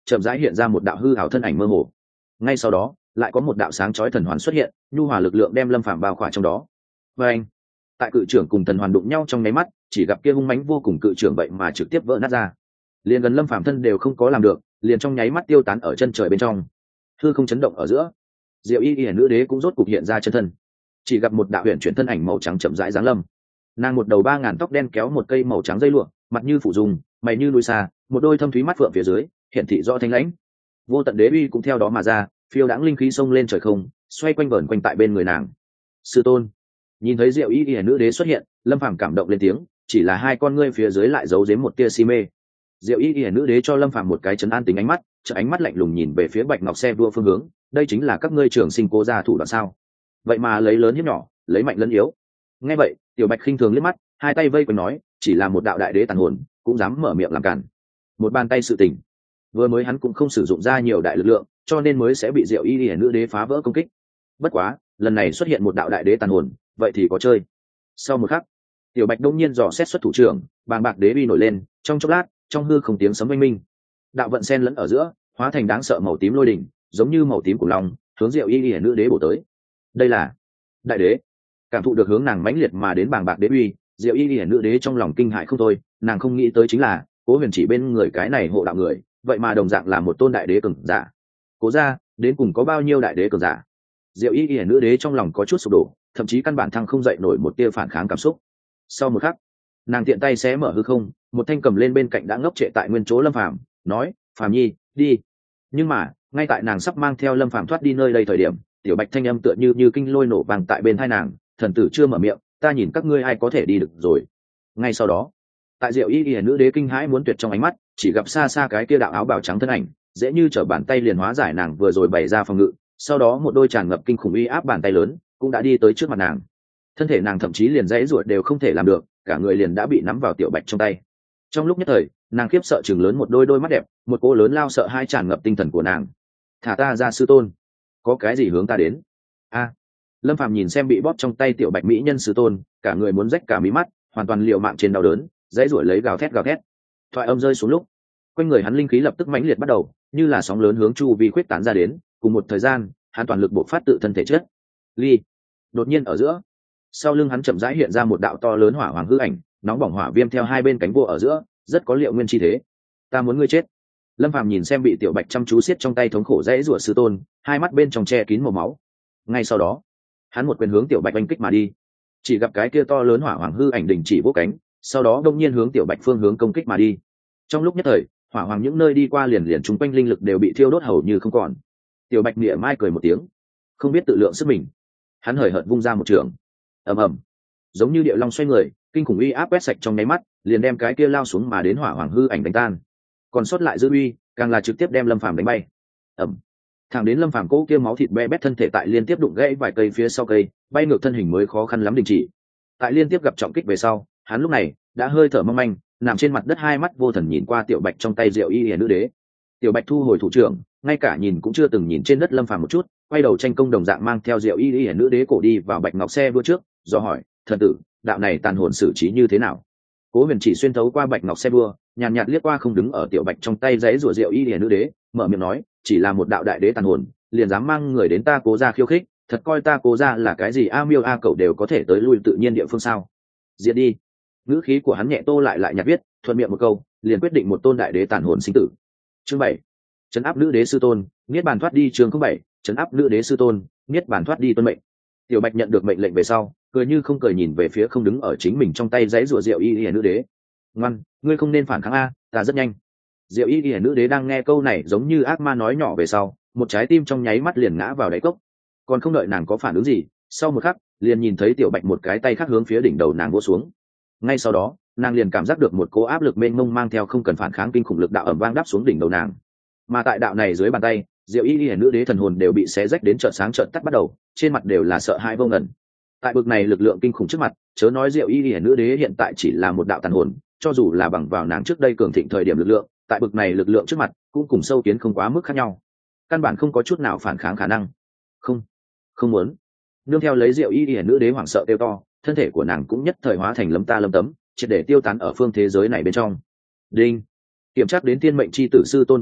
chậm rãi hiện ra một đạo hư ảo thân ảnh mơ hồ. Ngay sau đó lại có một đạo sáng chói thần hoàn xuất hiện, nhu hòa lực lượng đem lâm phàm bao khỏa trong đó. Và anh, tại cự trưởng cùng thần hoàn đụng nhau trong nháy mắt, chỉ gặp kia hung mãnh vô cùng cự trưởng vậy mà trực tiếp vỡ nát ra, liền gần lâm phàm thân đều không có làm được, liền trong nháy mắt tiêu tán ở chân trời bên trong. Hư không chấn động ở giữa, diệu y y nữ đế cũng rốt cục hiện ra chân thân. Chỉ gặp một đạo huyền chuyển thân ảnh màu trắng chậm rãi giáng lâm. Nàng một đầu ba ngàn tóc đen kéo một cây màu trắng dây lụa, mặt như phủ dung, mày như núi xa, một đôi thâm thúy mắt phượng phía dưới hiển thị rõ thanh lãnh. Vô tận đế uy cũng theo đó mà ra, phiêu đãng linh khí xông lên trời không, xoay quanh vờn quanh tại bên người nàng. Sư tôn. Nhìn thấy diệu y y nữ đế xuất hiện, lâm phàm cảm động lên tiếng, chỉ là hai con ngươi phía dưới lại giấu giếm một tia si mê. Diệu y y nữ đế cho lâm phàm một cái trấn an tính ánh mắt, chợ ánh mắt lạnh lùng nhìn về phía bạch ngọc xe vua phương hướng. Đây chính là các ngươi trưởng sinh cố gia thủ đoạn sao? Vậy mà lấy lớn hiếp nhỏ, lấy mạnh lẫn yếu. Nghe vậy, tiểu bạch khinh thường liếc mắt, hai tay vây quanh nói, chỉ là một đạo đại đế tàn hồn cũng dám mở miệng làm cản. Một bàn tay sự tình. Vừa mới hắn cũng không sử dụng ra nhiều đại lực lượng, cho nên mới sẽ bị diệu y y nữ đế phá vỡ công kích. Bất quá lần này xuất hiện một đạo đại đế tàn hồn, vậy thì có chơi. Sau một khắc, tiểu bạch đông nhiên dò xét xuất thủ trưởng, bàng bạc đế uy nổi lên, trong chốc lát trong hư không tiếng sấm oanh minh, đạo vận sen lẫn ở giữa hóa thành đáng sợ màu tím lôi đỉnh, giống như màu tím của long, hướng diệu y y nữ đế bổ tới. Đây là đại đế. Cảm thụ được hướng nàng mãnh liệt mà đến bàng bạc đế uy, diệu y y nữ đế trong lòng kinh hại không thôi. Nàng không nghĩ tới chính là Cố Huyền chỉ bên người cái này hộ đạo người, vậy mà đồng dạng là một tôn đại đế cường giả. Cố gia đến cùng có bao nhiêu đại đế cường giả? Diệu y y nữ đế trong lòng có chút sụp đổ, thậm chí căn bản thăng không dậy nổi một tia phản kháng cảm xúc. Sau một khắc, nàng tiện tay xé mở hư không, một thanh cầm lên bên cạnh đã ngốc trệ tại nguyên chỗ lâm phàm, nói: "Phàm nhi, đi." Nhưng mà ngay tại nàng sắp mang theo lâm phàm thoát đi nơi đây thời điểm, tiểu bạch thanh âm tựa như như kinh lôi nổ vang tại bên tai nàng: "Thần tử chưa mở miệng, ta nhìn các ngươi ai có thể đi được rồi." Ngay sau đó, tại diệu y y nữ đế kinh hãi muốn tuyệt trong ánh mắt, chỉ gặp xa xa cái kia đạo áo bào trắng thân ảnh, dễ như trở bàn tay liền hóa giải nàng vừa rồi bày ra phòng ngự. Sau đó một đôi tràn ngập kinh khủng uy áp bàn tay lớn cũng đã đi tới trước mặt nàng. Thân thể nàng thậm chí liền dãy ruột đều không thể làm được, cả người liền đã bị nắm vào tiểu bạch trong tay. Trong lúc nhất thời, nàng khiếp sợ chừng lớn một đôi đôi mắt đẹp, một cô lớn lao sợ hai tràn ngập tinh thần của nàng. "Thả ta ra sư tôn, có cái gì hướng ta đến?" A. Lâm Phàm nhìn xem bị bóp trong tay tiểu bạch mỹ nhân sư tôn, cả người muốn rách cả mí mắt, hoàn toàn liều mạng trên đau đớn, dãy ruột lấy gào thét gào thét. Thoại âm rơi xuống lúc, quanh người hắn linh khí lập tức mãnh liệt bắt đầu, như là sóng lớn hướng chu vi khuếch tán ra đến, cùng một thời gian, hắn toàn lực bộc phát tự thân thể chất. Ly. Đột nhiên ở giữa, sau lưng hắn chậm rãi hiện ra một đạo to lớn hỏa hoàng hư ảnh, nóng bỏng hỏa viêm theo hai bên cánh vua ở giữa, rất có liệu nguyên chi thế. "Ta muốn ngươi chết." Lâm Phàm nhìn xem bị tiểu bạch chăm chú siết trong tay thống khổ dãy rủa sư tôn, hai mắt bên trong che kín màu máu. Ngay sau đó, hắn một quyền hướng tiểu bạch oanh kích mà đi. Chỉ gặp cái kia to lớn hỏa hoàng hư ảnh đình chỉ vỗ cánh, sau đó đông nhiên hướng tiểu bạch phương hướng công kích mà đi. Trong lúc nhất thời, hỏa hoàng những nơi đi qua liền liền chung quanh linh lực đều bị thiêu đốt hầu như không còn. Tiểu bạch mỉa mai cười một tiếng, không biết tự lượng sức mình, hắn hời hợt vung ra một trường. Ầm ầm, giống như địa long xoay người, kinh khủng uy áp quét sạch trong nháy mắt, liền đem cái kia lao xuống mà đến hỏa hoàng hư ảnh đánh tan. Còn sót lại dư uy, càng là trực tiếp đem lâm phàm đánh bay. Ầm, thẳng đến lâm phàm cỗ kia máu thịt be bét thân thể tại liên tiếp đụng gãy vài cây phía sau cây, bay ngược thân hình mới khó khăn lắm đình chỉ. Tại liên tiếp gặp trọng kích về sau, hắn lúc này đã hơi thở mong manh, nằm trên mặt đất, hai mắt vô thần nhìn qua tiểu bạch trong tay diệu y y nữ đế. Tiểu bạch thu hồi thủ trưởng, ngay cả nhìn cũng chưa từng nhìn trên đất lâm phàm một chút, quay đầu tranh công đồng dạng mang theo diệu y y nữ đế cổ đi vào bạch ngọc xe vua trước, do hỏi: "Thần tử, đạo này tàn hồn xử trí như thế nào?" Cố Huyền chỉ xuyên thấu qua bạch ngọc xe vua, nhàn nhạt liếc qua không đứng ở tiểu bạch trong tay giấy rủa diệu y y nữ đế, mở miệng nói: "Chỉ là một đạo đại đế tàn hồn, liền dám mang người đến ta Cố gia khiêu khích, thật coi ta Cố gia là cái gì a miêu a cẩu đều có thể tới lui tự nhiên địa phương sao? Diệt đi." Ngữ khí của hắn nhẹ tô lại lại nhạt viết, thuận miệng một câu, liền quyết định một tôn đại đế tàn hồn sinh tử. Chương bảy, trấn áp nữ đế sư tôn, niết bàn thoát đi. Chương không bảy, trấn áp nữ đế sư tôn, niết bàn thoát đi tuân mệnh. Tiểu bạch nhận được mệnh lệnh về sau, cười như không cười nhìn về phía không đứng ở chính mình trong tay giấy rùa diệu y y nữ đế. "Ngoan, ngươi không nên phản kháng a, ta rất nhanh." Diệu y y nữ đế đang nghe câu này giống như ác ma nói nhỏ về sau, một trái tim trong nháy mắt liền ngã vào đáy cốc. Còn không đợi nàng có phản ứng gì, sau một khắc liền nhìn thấy tiểu bạch một cái tay khác hướng phía đỉnh đầu nàng vỗ xuống. Ngay sau đó, nàng liền cảm giác được một cỗ áp lực mênh mông mang theo không cần phản kháng kinh khủng lực đạo ẩm vang đắp xuống đỉnh đầu nàng. Mà tại đạo này dưới bàn tay, diệu y y nữ đế thần hồn đều bị xé rách đến trợn sáng trợn tắt bắt đầu, trên mặt đều là sợ hãi vô ngần. Tại bực này lực lượng kinh khủng trước mặt, chớ nói diệu y y nữ đế hiện tại chỉ là một đạo tàn hồn, cho dù là bằng vào nàng trước đây cường thịnh thời điểm lực lượng, tại bực này lực lượng trước mặt, cũng cùng sâu kiến không quá mức khác nhau, căn bản không có chút nào phản kháng khả năng. Không, không muốn. Nương theo lấy diệu y y nữ đế hoảng sợ kêu to, thân thể của nàng cũng nhất thời hóa thành lấm ta lấm tấm, triệt để tiêu tán ở phương thế giới này bên trong. Đinh, kiểm tra đến thiên mệnh chi tử sư tôn vẫn lạc,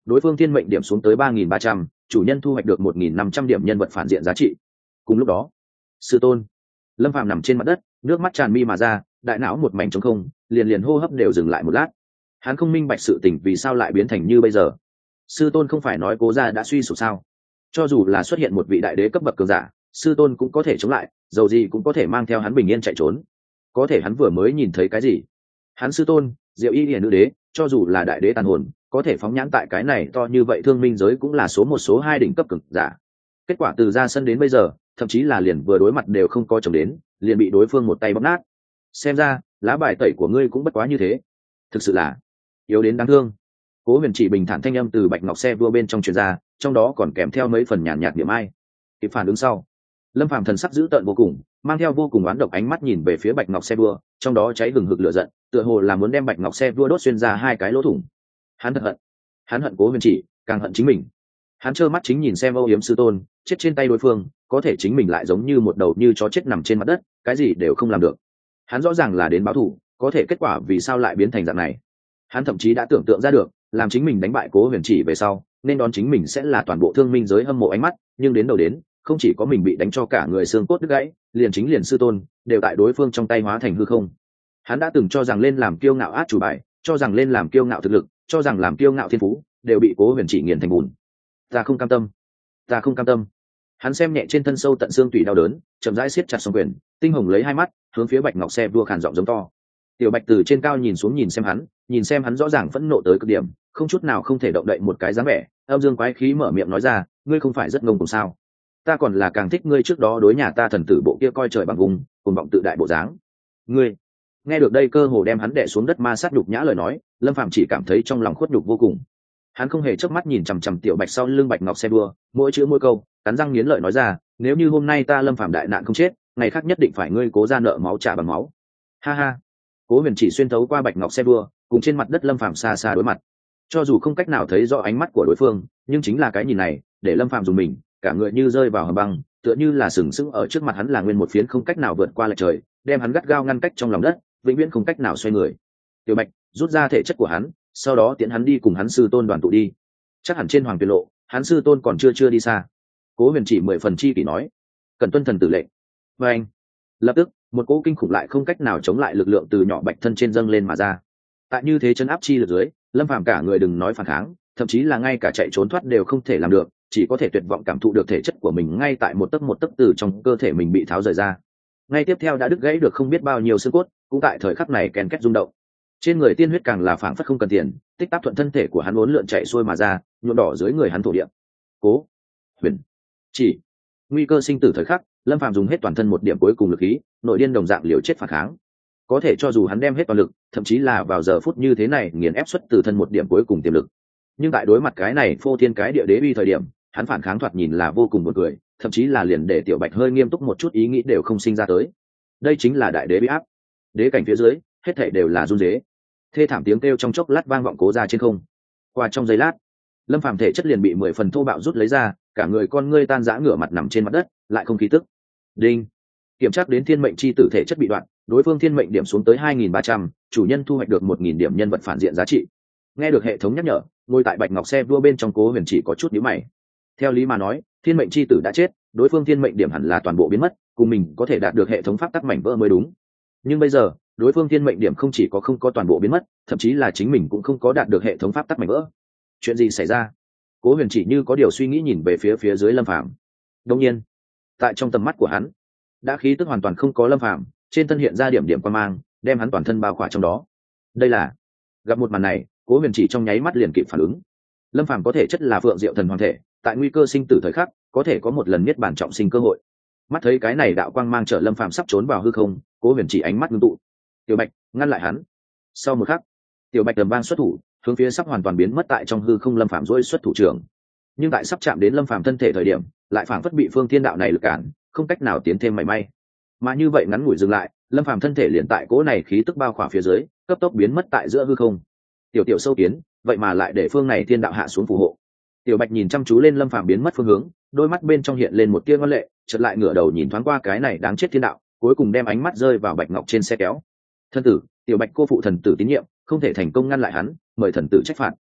đối phương thiên mệnh điểm xuống tới ba nghìn ba trăm, chủ nhân thu hoạch được một nghìn năm trăm điểm nhân vật phản diện giá trị. Cùng lúc đó, sư tôn lâm phàm nằm trên mặt đất, nước mắt tràn mi mà ra, đại não một mảnh trống không, liền liền hô hấp đều dừng lại một lát. Hắn không minh bạch sự tình vì sao lại biến thành như bây giờ. Sư tôn không phải nói cố gia đã suy sụp sao? Cho dù là xuất hiện một vị đại đế cấp bậc cường giả, sư tôn cũng có thể chống lại, dầu gì cũng có thể mang theo hắn bình yên chạy trốn. Có thể hắn vừa mới nhìn thấy cái gì? Hắn sư tôn Diệu Y Hiển nữ đế, cho dù là đại đế tàn hồn, có thể phóng nhãn tại cái này to như vậy thương minh giới cũng là số một số hai đỉnh cấp cường giả. Kết quả từ ra sân đến bây giờ, thậm chí là liền vừa đối mặt đều không có chồng đến, liền bị đối phương một tay bóp nát. Xem ra lá bài tẩy của ngươi cũng bất quá như thế, thực sự là yếu đến đáng thương. Cố Huyền Chỉ bình thản thanh âm từ bạch ngọc xe vua bên trong truyền ra, trong đó còn kèm theo mấy phần nhàn nhạt niệm ai. Kịp phản ứng sau, lâm phàm thần sắc dữ tợn vô cùng, mang theo vô cùng oán độc ánh mắt nhìn về phía bạch ngọc xe vua, trong đó cháy hừng hực lửa giận, tựa hồ là muốn đem bạch ngọc xe vua đốt xuyên ra hai cái lỗ thủng. Hắn thật hận, hắn hận Cố Huyền Chỉ, càng hận chính mình. Hắn trơ mắt chính nhìn xem âu yếm sư tôn chết trên tay đối phương, có thể chính mình lại giống như một đầu như chó chết nằm trên mặt đất, cái gì đều không làm được. Hắn rõ ràng là đến báo thù, có thể kết quả vì sao lại biến thành dạng này? Hắn thậm chí đã tưởng tượng ra được, làm chính mình đánh bại Cố Huyền Chỉ về sau, nên đón chính mình sẽ là toàn bộ thương minh giới hâm mộ ánh mắt, nhưng đến đầu đến, không chỉ có mình bị đánh cho cả người xương cốt đứt gãy, liền chính liền sư tôn đều tại đối phương trong tay hóa thành hư không. Hắn đã từng cho rằng lên làm kiêu ngạo át chủ bài, cho rằng lên làm kiêu ngạo thực lực, cho rằng làm kiêu ngạo thiên phú, đều bị Cố Huyền Chỉ nghiền thành bùn. Ta không cam tâm, ta không cam tâm. Hắn xem nhẹ trên thân sâu tận xương tủy đau đớn, chậm rãi siết chặt song quyền, tinh hồng lấy hai mắt hướng phía bạch ngọc xe vua khàn giọng giống to. Tiểu bạch từ trên cao nhìn xuống nhìn xem hắn, nhìn xem hắn rõ ràng phẫn nộ tới cực điểm, không chút nào không thể động đậy một cái dáng vẻ, âm dương quái khí mở miệng nói ra, ngươi không phải rất ngông cuồng sao? Ta còn là càng thích ngươi trước đó đối nhà ta thần tử bộ kia coi trời bằng vùng, cuồng vọng tự đại bộ dáng. Ngươi nghe được đây, cơ hồ đem hắn đè xuống đất ma sát nhục nhã lời nói, lâm phàm chỉ cảm thấy trong lòng khuất nhục vô cùng. Hắn không hề chớp mắt nhìn chằm chằm tiểu bạch sau lưng bạch ngọc xe đua, mỗi chữ mỗi câu cắn răng nghiến lợi nói ra, nếu như hôm nay ta lâm phàm đại nạn không chết, ngày khác nhất định phải ngươi cố ra nợ máu trả bằng máu. Ha ha. Cố Huyền Chỉ xuyên thấu qua bạch ngọc xe đua, cùng trên mặt đất lâm phàm xa xa đối mặt. Cho dù không cách nào thấy rõ ánh mắt của đối phương, nhưng chính là cái nhìn này để lâm phàm dùng mình, cả người như rơi vào hầm băng, tựa như là sừng sững ở trước mặt hắn là nguyên một phiến không cách nào vượt qua lệch trời, đem hắn gắt gao ngăn cách trong lòng đất, vĩnh viễn không cách nào xoay người. Tiểu bạch rút ra thể chất của hắn, sau đó tiễn hắn đi cùng hắn sư tôn đoàn tụ đi. Chắc hẳn trên hoàng tuyệt lộ, hắn sư tôn còn chưa chưa đi xa. Cố Huyền Chỉ mười phần chi kỷ nói, cần tuân thần tử lệnh. Và anh lập tức một cỗ kinh khủng lại không cách nào chống lại lực lượng từ nhỏ bạch thân trên dâng lên mà ra. Tại như thế chấn áp chi lực dưới, lâm phàm cả người đừng nói phản kháng, thậm chí là ngay cả chạy trốn thoát đều không thể làm được, chỉ có thể tuyệt vọng cảm thụ được thể chất của mình ngay tại một tấc một tấc từ trong cơ thể mình bị tháo rời ra. Ngay tiếp theo đã đứt gãy được không biết bao nhiêu xương cốt, cũng tại thời khắc này ken két rung động. Trên người tiên huyết càng là phảng phất không cần tiền, tích tắc thuận thân thể của hắn uốn lượn chạy xuôi mà ra, nhuộm đỏ dưới người hắn thổ địa. Cố Huyền Chỉ nguy cơ sinh tử thời khắc, lâm phàm dùng hết toàn thân một điểm cuối cùng lực khí, nội điên đồng dạng liều chết phản kháng. Có thể cho dù hắn đem hết toàn lực, thậm chí là vào giờ phút như thế này nghiền ép xuất từ thân một điểm cuối cùng tiềm lực, nhưng tại đối mặt cái này phô thiên cái địa đế uy thời điểm, hắn phản kháng thoạt nhìn là vô cùng buồn cười, thậm chí là liền để tiểu bạch hơi nghiêm túc một chút ý nghĩ đều không sinh ra tới. Đây chính là đại đế uy áp. Đế cảnh phía dưới hết thảy đều là run rế. Thê thảm tiếng kêu trong chốc lát vang vọng cố ra trên không. Qua trong giây lát, lâm phàm thể chất liền bị mười phần thô bạo rút lấy ra, cả người con ngươi tan rã ngửa mặt nằm trên mặt đất, lại không khí tức. Đinh. Kiểm tra đến thiên mệnh chi tử thể chất bị đoạn, đối phương thiên mệnh điểm xuống tới hai nghìn ba trăm, chủ nhân thu hoạch được một nghìn điểm nhân vật phản diện giá trị. Nghe được hệ thống nhắc nhở, ngồi tại bạch ngọc xe vua bên trong Cố Huyền Chỉ có chút nhíu mày. Theo lý mà nói, thiên mệnh chi tử đã chết, đối phương thiên mệnh điểm hẳn là toàn bộ biến mất, cùng mình có thể đạt được hệ thống pháp tắc mảnh vỡ mới đúng. Nhưng bây giờ, đối phương thiên mệnh điểm không chỉ có không có toàn bộ biến mất, thậm chí là chính mình cũng không có đạt được hệ thống pháp tắc mảnh vỡ. Chuyện gì xảy ra? Cố Huyền Chỉ như có điều suy nghĩ nhìn về phía phía dưới lâm phàm. Đương nhiên, tại trong tầm mắt của hắn, đã khí tức hoàn toàn không có lâm phàm, trên thân hiện ra điểm điểm quang mang, đem hắn toàn thân bao khỏa trong đó. Đây là gặp một màn này, Cố Huyền Chỉ trong nháy mắt liền kịp phản ứng. Lâm phàm có thể chất là phượng diệu thần hoàng thể, tại nguy cơ sinh tử thời khắc có thể có một lần niết bản trọng sinh cơ hội. Mắt thấy cái này đạo quang mang trợ lâm phàm sắp trốn vào hư không, Cố Huyền Chỉ ánh mắt ngưng tụ. Tiểu bạch ngăn lại hắn. Sau một khắc, tiểu bạch đầm vang xuất thủ, hướng phía sắp hoàn toàn biến mất tại trong hư không lâm phàm dỗi xuất thủ trưởng. Nhưng tại sắp chạm đến lâm phàm thân thể thời điểm, lại phảng phất bị phương thiên đạo này lực cản, không cách nào tiến thêm mảy may. Mà như vậy ngắn ngủi dừng lại, lâm phàm thân thể liền tại cỗ này khí tức bao khỏa phía dưới, cấp tốc biến mất tại giữa hư không. Tiểu tiểu sâu kiến, vậy mà lại để phương này thiên đạo hạ xuống phù hộ. Tiểu bạch nhìn chăm chú lên lâm phàm biến mất phương hướng, đôi mắt bên trong hiện lên một tia ngoan lệ, chợt lại ngửa đầu nhìn thoáng qua cái này đáng chết thiên đạo, cuối cùng đem ánh mắt rơi vào bạch ngọc trên xe kéo. Thân tử, tiểu bạch cô phụ thần tử tín nhiệm, không thể thành công ngăn lại hắn, mời thần tử trách phạt.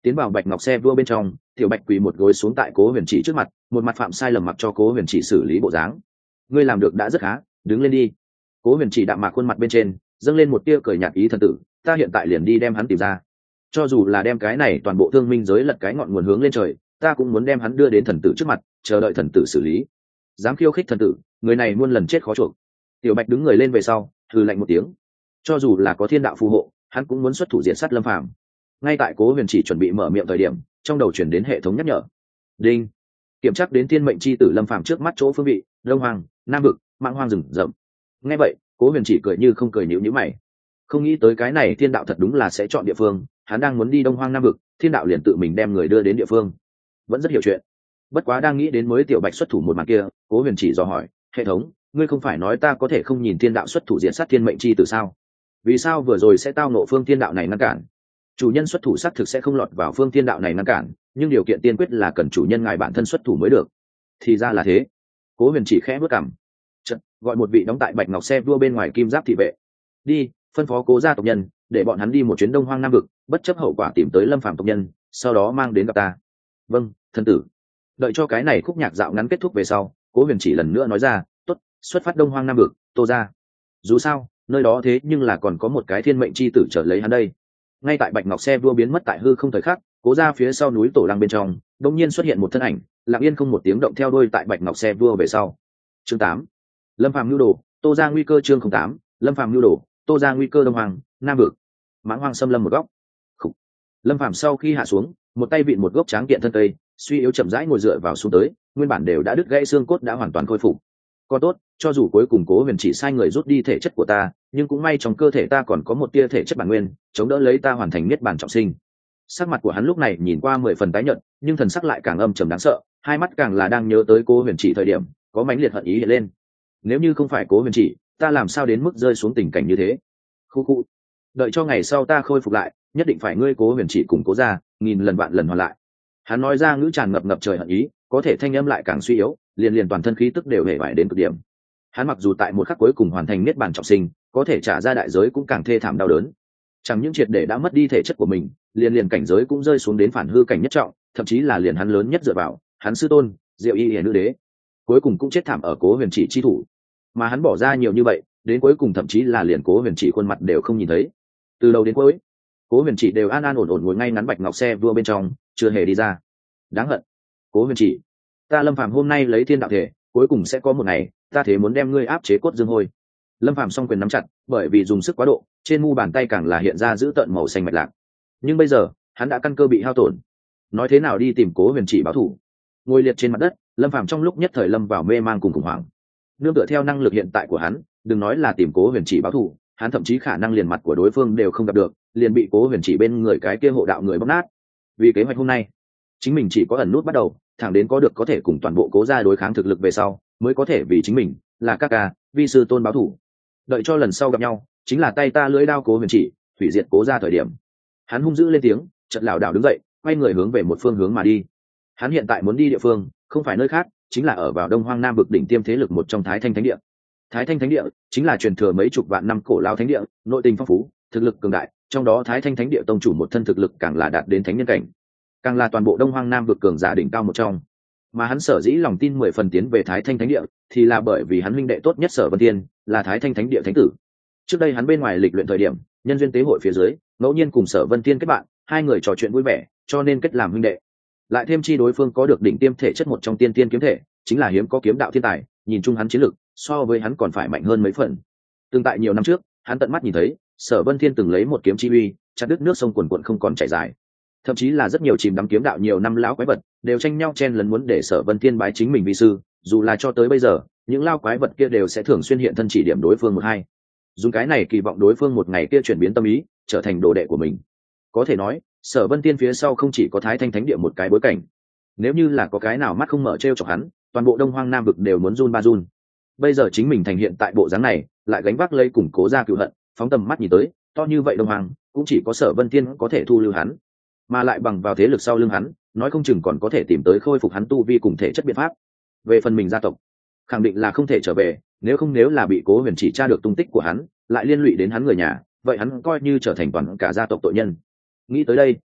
tiến vào bạch ngọc xe vua bên trong, tiểu bạch quỳ một gối xuống tại cố huyền chỉ trước mặt, một mặt phạm sai lầm mặc cho cố huyền chỉ xử lý bộ dáng. Ngươi làm được đã rất khá, đứng lên đi. Cố huyền chỉ đạm mạc khuôn mặt bên trên dâng lên một tia cười nhạt ý, thần tử, ta hiện tại liền đi đem hắn tìm ra, cho dù là đem cái này toàn bộ thương minh giới lật cái ngọn nguồn hướng lên trời, ta cũng muốn đem hắn đưa đến thần tử trước mặt, chờ đợi thần tử xử lý. Dám khiêu khích thần tử, người này muôn lần chết khó chuộc. Tiểu bạch đứng người lên về sau hừ lạnh một tiếng, cho dù là có thiên đạo phù hộ, hắn cũng muốn xuất thủ diện sát Lâm Phàm. Ngay tại cố huyền chỉ chuẩn bị mở miệng thời điểm, trong đầu chuyển đến hệ thống nhắc nhở. Đinh. Kiểm tra đến thiên mệnh chi tử Lâm Phàm trước mắt chỗ phương vị: Đông Hoàng, Nam Vực, Mãng Hoang rừng rậm. Nghe vậy, cố huyền chỉ cười như không cười, nhíu nhíu mày. Không nghĩ tới cái này thiên đạo thật đúng là sẽ chọn địa phương, hắn đang muốn đi Đông Hoang Nam Vực, thiên đạo liền tự mình đem người đưa đến địa phương, vẫn rất hiểu chuyện. Bất quá đang nghĩ đến mới tiểu bạch xuất thủ một màn kia, cố huyền chỉ dò hỏi: hệ thống, ngươi không phải nói ta có thể không nhìn thiên đạo xuất thủ diện sát thiên mệnh chi tử sao? Vì sao vừa rồi sẽ tao nộ phương thiên đạo này ngăn cản? Chủ nhân xuất thủ xác thực sẽ không lọt vào phương thiên đạo này ngăn cản, nhưng điều kiện tiên quyết là cần chủ nhân ngài bản thân xuất thủ mới được. Thì ra là thế. Cố huyền chỉ khẽ bước cằm. Chật, gọi một vị đóng tại bạch ngọc xe vua bên ngoài kim giáp thị vệ. Đi, phân phó cố gia tộc nhân để bọn hắn đi một chuyến Đông Hoang Nam Vực, bất chấp hậu quả tìm tới Lâm Phàm tộc nhân, sau đó mang đến gặp ta. Vâng, thân tử. Đợi cho cái này khúc nhạc dạo ngắn kết thúc về sau, cố huyền chỉ lần nữa nói ra: tốt, xuất phát Đông Hoang Nam Vực, Tô gia. Dù sao nơi đó thế nhưng là còn có một cái thiên mệnh chi tử trở lấy hắn đây. Ngay tại bạch ngọc xe vua biến mất tại hư không thời khắc, cố ra phía sau núi tổ lăng bên trong đông nhiên xuất hiện một thân ảnh, lặng yên không một tiếng động theo đuôi tại bạch ngọc xe vua về sau. Chương tám. Lâm Phàm nhu đồ, Tô ra nguy cơ. Chương tám. Lâm Phàm nhu đồ, Tô ra nguy cơ. Đông Hoàng, Nam Vực. Mãng Hoang xâm lâm một góc. Khủ. Lâm Phàm sau khi hạ xuống, một tay vịn một gốc tráng kiện thân cây, suy yếu chậm rãi ngồi dựa vào xuống tới, nguyên bản đều đã đứt gãy xương cốt đã hoàn toàn khôi phục. Còn tốt, cho dù cuối cùng cố huyền chỉ sai người rút đi thể chất của ta, nhưng cũng may trong cơ thể ta còn có một tia thể chất bản nguyên, chống đỡ lấy ta hoàn thành niết bàn trọng sinh. Sắc mặt của hắn lúc này nhìn qua mười phần tái nhợt, nhưng thần sắc lại càng âm trầm đáng sợ, hai mắt càng là đang nhớ tới cố huyền chỉ thời điểm, có mãnh liệt hận ý hiện lên. Nếu như không phải cố huyền chỉ, ta làm sao đến mức rơi xuống tình cảnh như thế? Khu khu. Đợi cho ngày sau ta khôi phục lại, nhất định phải ngươi cố huyền chỉ cùng cố ra, nghìn lần vạn lần hoàn lại. Hắn nói ra ngữ tràn ngập ngập trời hận ý, có thể thanh âm lại càng suy yếu, liền liền toàn thân khí tức đều hề bại đến cực điểm. Hắn mặc dù tại một khắc cuối cùng hoàn thành niết bàn trọng sinh, có thể trả ra đại giới cũng càng thê thảm đau đớn. Chẳng những triệt để đã mất đi thể chất của mình, liền liền cảnh giới cũng rơi xuống đến phản hư cảnh nhất trọng, thậm chí là liền hắn lớn nhất dựa vào, hắn sư tôn, Diệu Y Hiển nữ đế, cuối cùng cũng chết thảm ở cố huyền chỉ chi thủ. Mà hắn bỏ ra nhiều như vậy, đến cuối cùng thậm chí là liền cố huyền chỉ khuôn mặt đều không nhìn thấy. Từ đầu đến cuối, cố huyền chỉ đều an an ổn ổn ngồi ngay ngắn bạch ngọc xe vua bên trong, chưa hề đi ra. Đáng hận. Cố huyền chỉ, ta Lâm Phàm hôm nay lấy thiên đạo thể, cuối cùng sẽ có một ngày ta thế muốn đem ngươi áp chế cốt dương hôi. Lâm Phàm song quyền nắm chặt, bởi vì dùng sức quá độ, trên mu bàn tay càng là hiện ra giữ tợn màu xanh mạch lạc. Nhưng bây giờ hắn đã căn cơ bị hao tổn, nói thế nào đi tìm cố huyền chỉ báo thù? Ngồi liệt trên mặt đất, Lâm Phàm trong lúc nhất thời lâm vào mê mang cùng khủng hoảng. Nương tựa theo năng lực hiện tại của hắn, đừng nói là tìm cố huyền chỉ báo thù, hắn thậm chí khả năng liền mặt của đối phương đều không gặp được, liền bị cố huyền chỉ bên người cái kia hộ đạo người bóp nát. Vì kế hoạch hôm nay, chính mình chỉ có ẩn nút bắt đầu, thẳng đến có được có thể cùng toàn bộ cố gia đối kháng thực lực về sau, mới có thể vì chính mình là các ca vi sư tôn báo thủ. Đợi cho lần sau gặp nhau, chính là tay ta lưỡi đao cố huyền chỉ hủy diệt cố gia thời điểm. Hắn hung dữ lên tiếng, chợt lảo đảo đứng dậy, quay người hướng về một phương hướng mà đi. Hắn hiện tại muốn đi địa phương không phải nơi khác, chính là ở vào Đông Hoang Nam Vực đỉnh tiêm thế lực một trong Thái Thanh Thánh Địa. Thái Thanh Thánh Địa chính là truyền thừa mấy chục vạn năm cổ lao thánh địa, nội tình phong phú, thực lực cường đại, trong đó Thái Thanh Thánh Địa tông chủ một thân thực lực càng là đạt đến thánh nhân cảnh, càng là toàn bộ Đông Hoang Nam Vực cường giả đỉnh cao một trong. Mà hắn sở dĩ lòng tin mười phần tiến về Thái Thanh Thánh Địa, thì là bởi vì hắn huynh đệ tốt nhất Sở Vân Thiên là Thái Thanh Thánh Địa thánh tử. Trước đây hắn bên ngoài lịch luyện thời điểm, nhân duyên tế hội phía dưới, ngẫu nhiên cùng Sở Vân Thiên kết bạn, hai người trò chuyện vui vẻ, cho nên kết làm huynh đệ. Lại thêm chi đối phương có được đỉnh tiêm thể chất một trong tiên tiên kiếm thể, chính là hiếm có kiếm đạo thiên tài, nhìn chung hắn chiến lực so với hắn còn phải mạnh hơn mấy phần. Từng tại nhiều năm trước, hắn tận mắt nhìn thấy Sở Vân Thiên từng lấy một kiếm chi uy chặt đứt nước sông quần quần không còn chảy dài, thậm chí là rất nhiều chìm đắm kiếm đạo nhiều năm lão quái vật đều tranh nhau chen lấn muốn để Sở Vân Thiên bái chính mình vi sư, dù là cho tới bây giờ những lao quái vật kia đều sẽ thường xuyên hiện thân chỉ điểm đối phương một hai, dùng cái này kỳ vọng đối phương một ngày kia chuyển biến tâm ý trở thành đồ đệ của mình. Có thể nói Sở Vân Thiên phía sau không chỉ có Thái Thanh Thánh Địa một cái bối cảnh, nếu như là có cái nào mắt không mở trêu chọc hắn, toàn bộ Đông Hoang Nam Vực đều muốn run ba run. Bây giờ chính mình thành hiện tại bộ dáng này, lại gánh vác lấy củng cố ra cựu hận, phóng tầm mắt nhìn tới, to như vậy Đông Hoang cũng chỉ có Sở Vân Thiên có thể thu lưu hắn, mà lại bằng vào thế lực sau lưng hắn, nói không chừng còn có thể tìm tới khôi phục hắn tu vi cùng thể chất biện pháp. Về phần mình gia tộc, khẳng định là không thể trở về, nếu không nếu là bị Cố Huyền chỉ tra được tung tích của hắn, lại liên lụy đến hắn người nhà, vậy hắn coi như trở thành toàn cả gia tộc tội nhân. Nghĩ tới đây,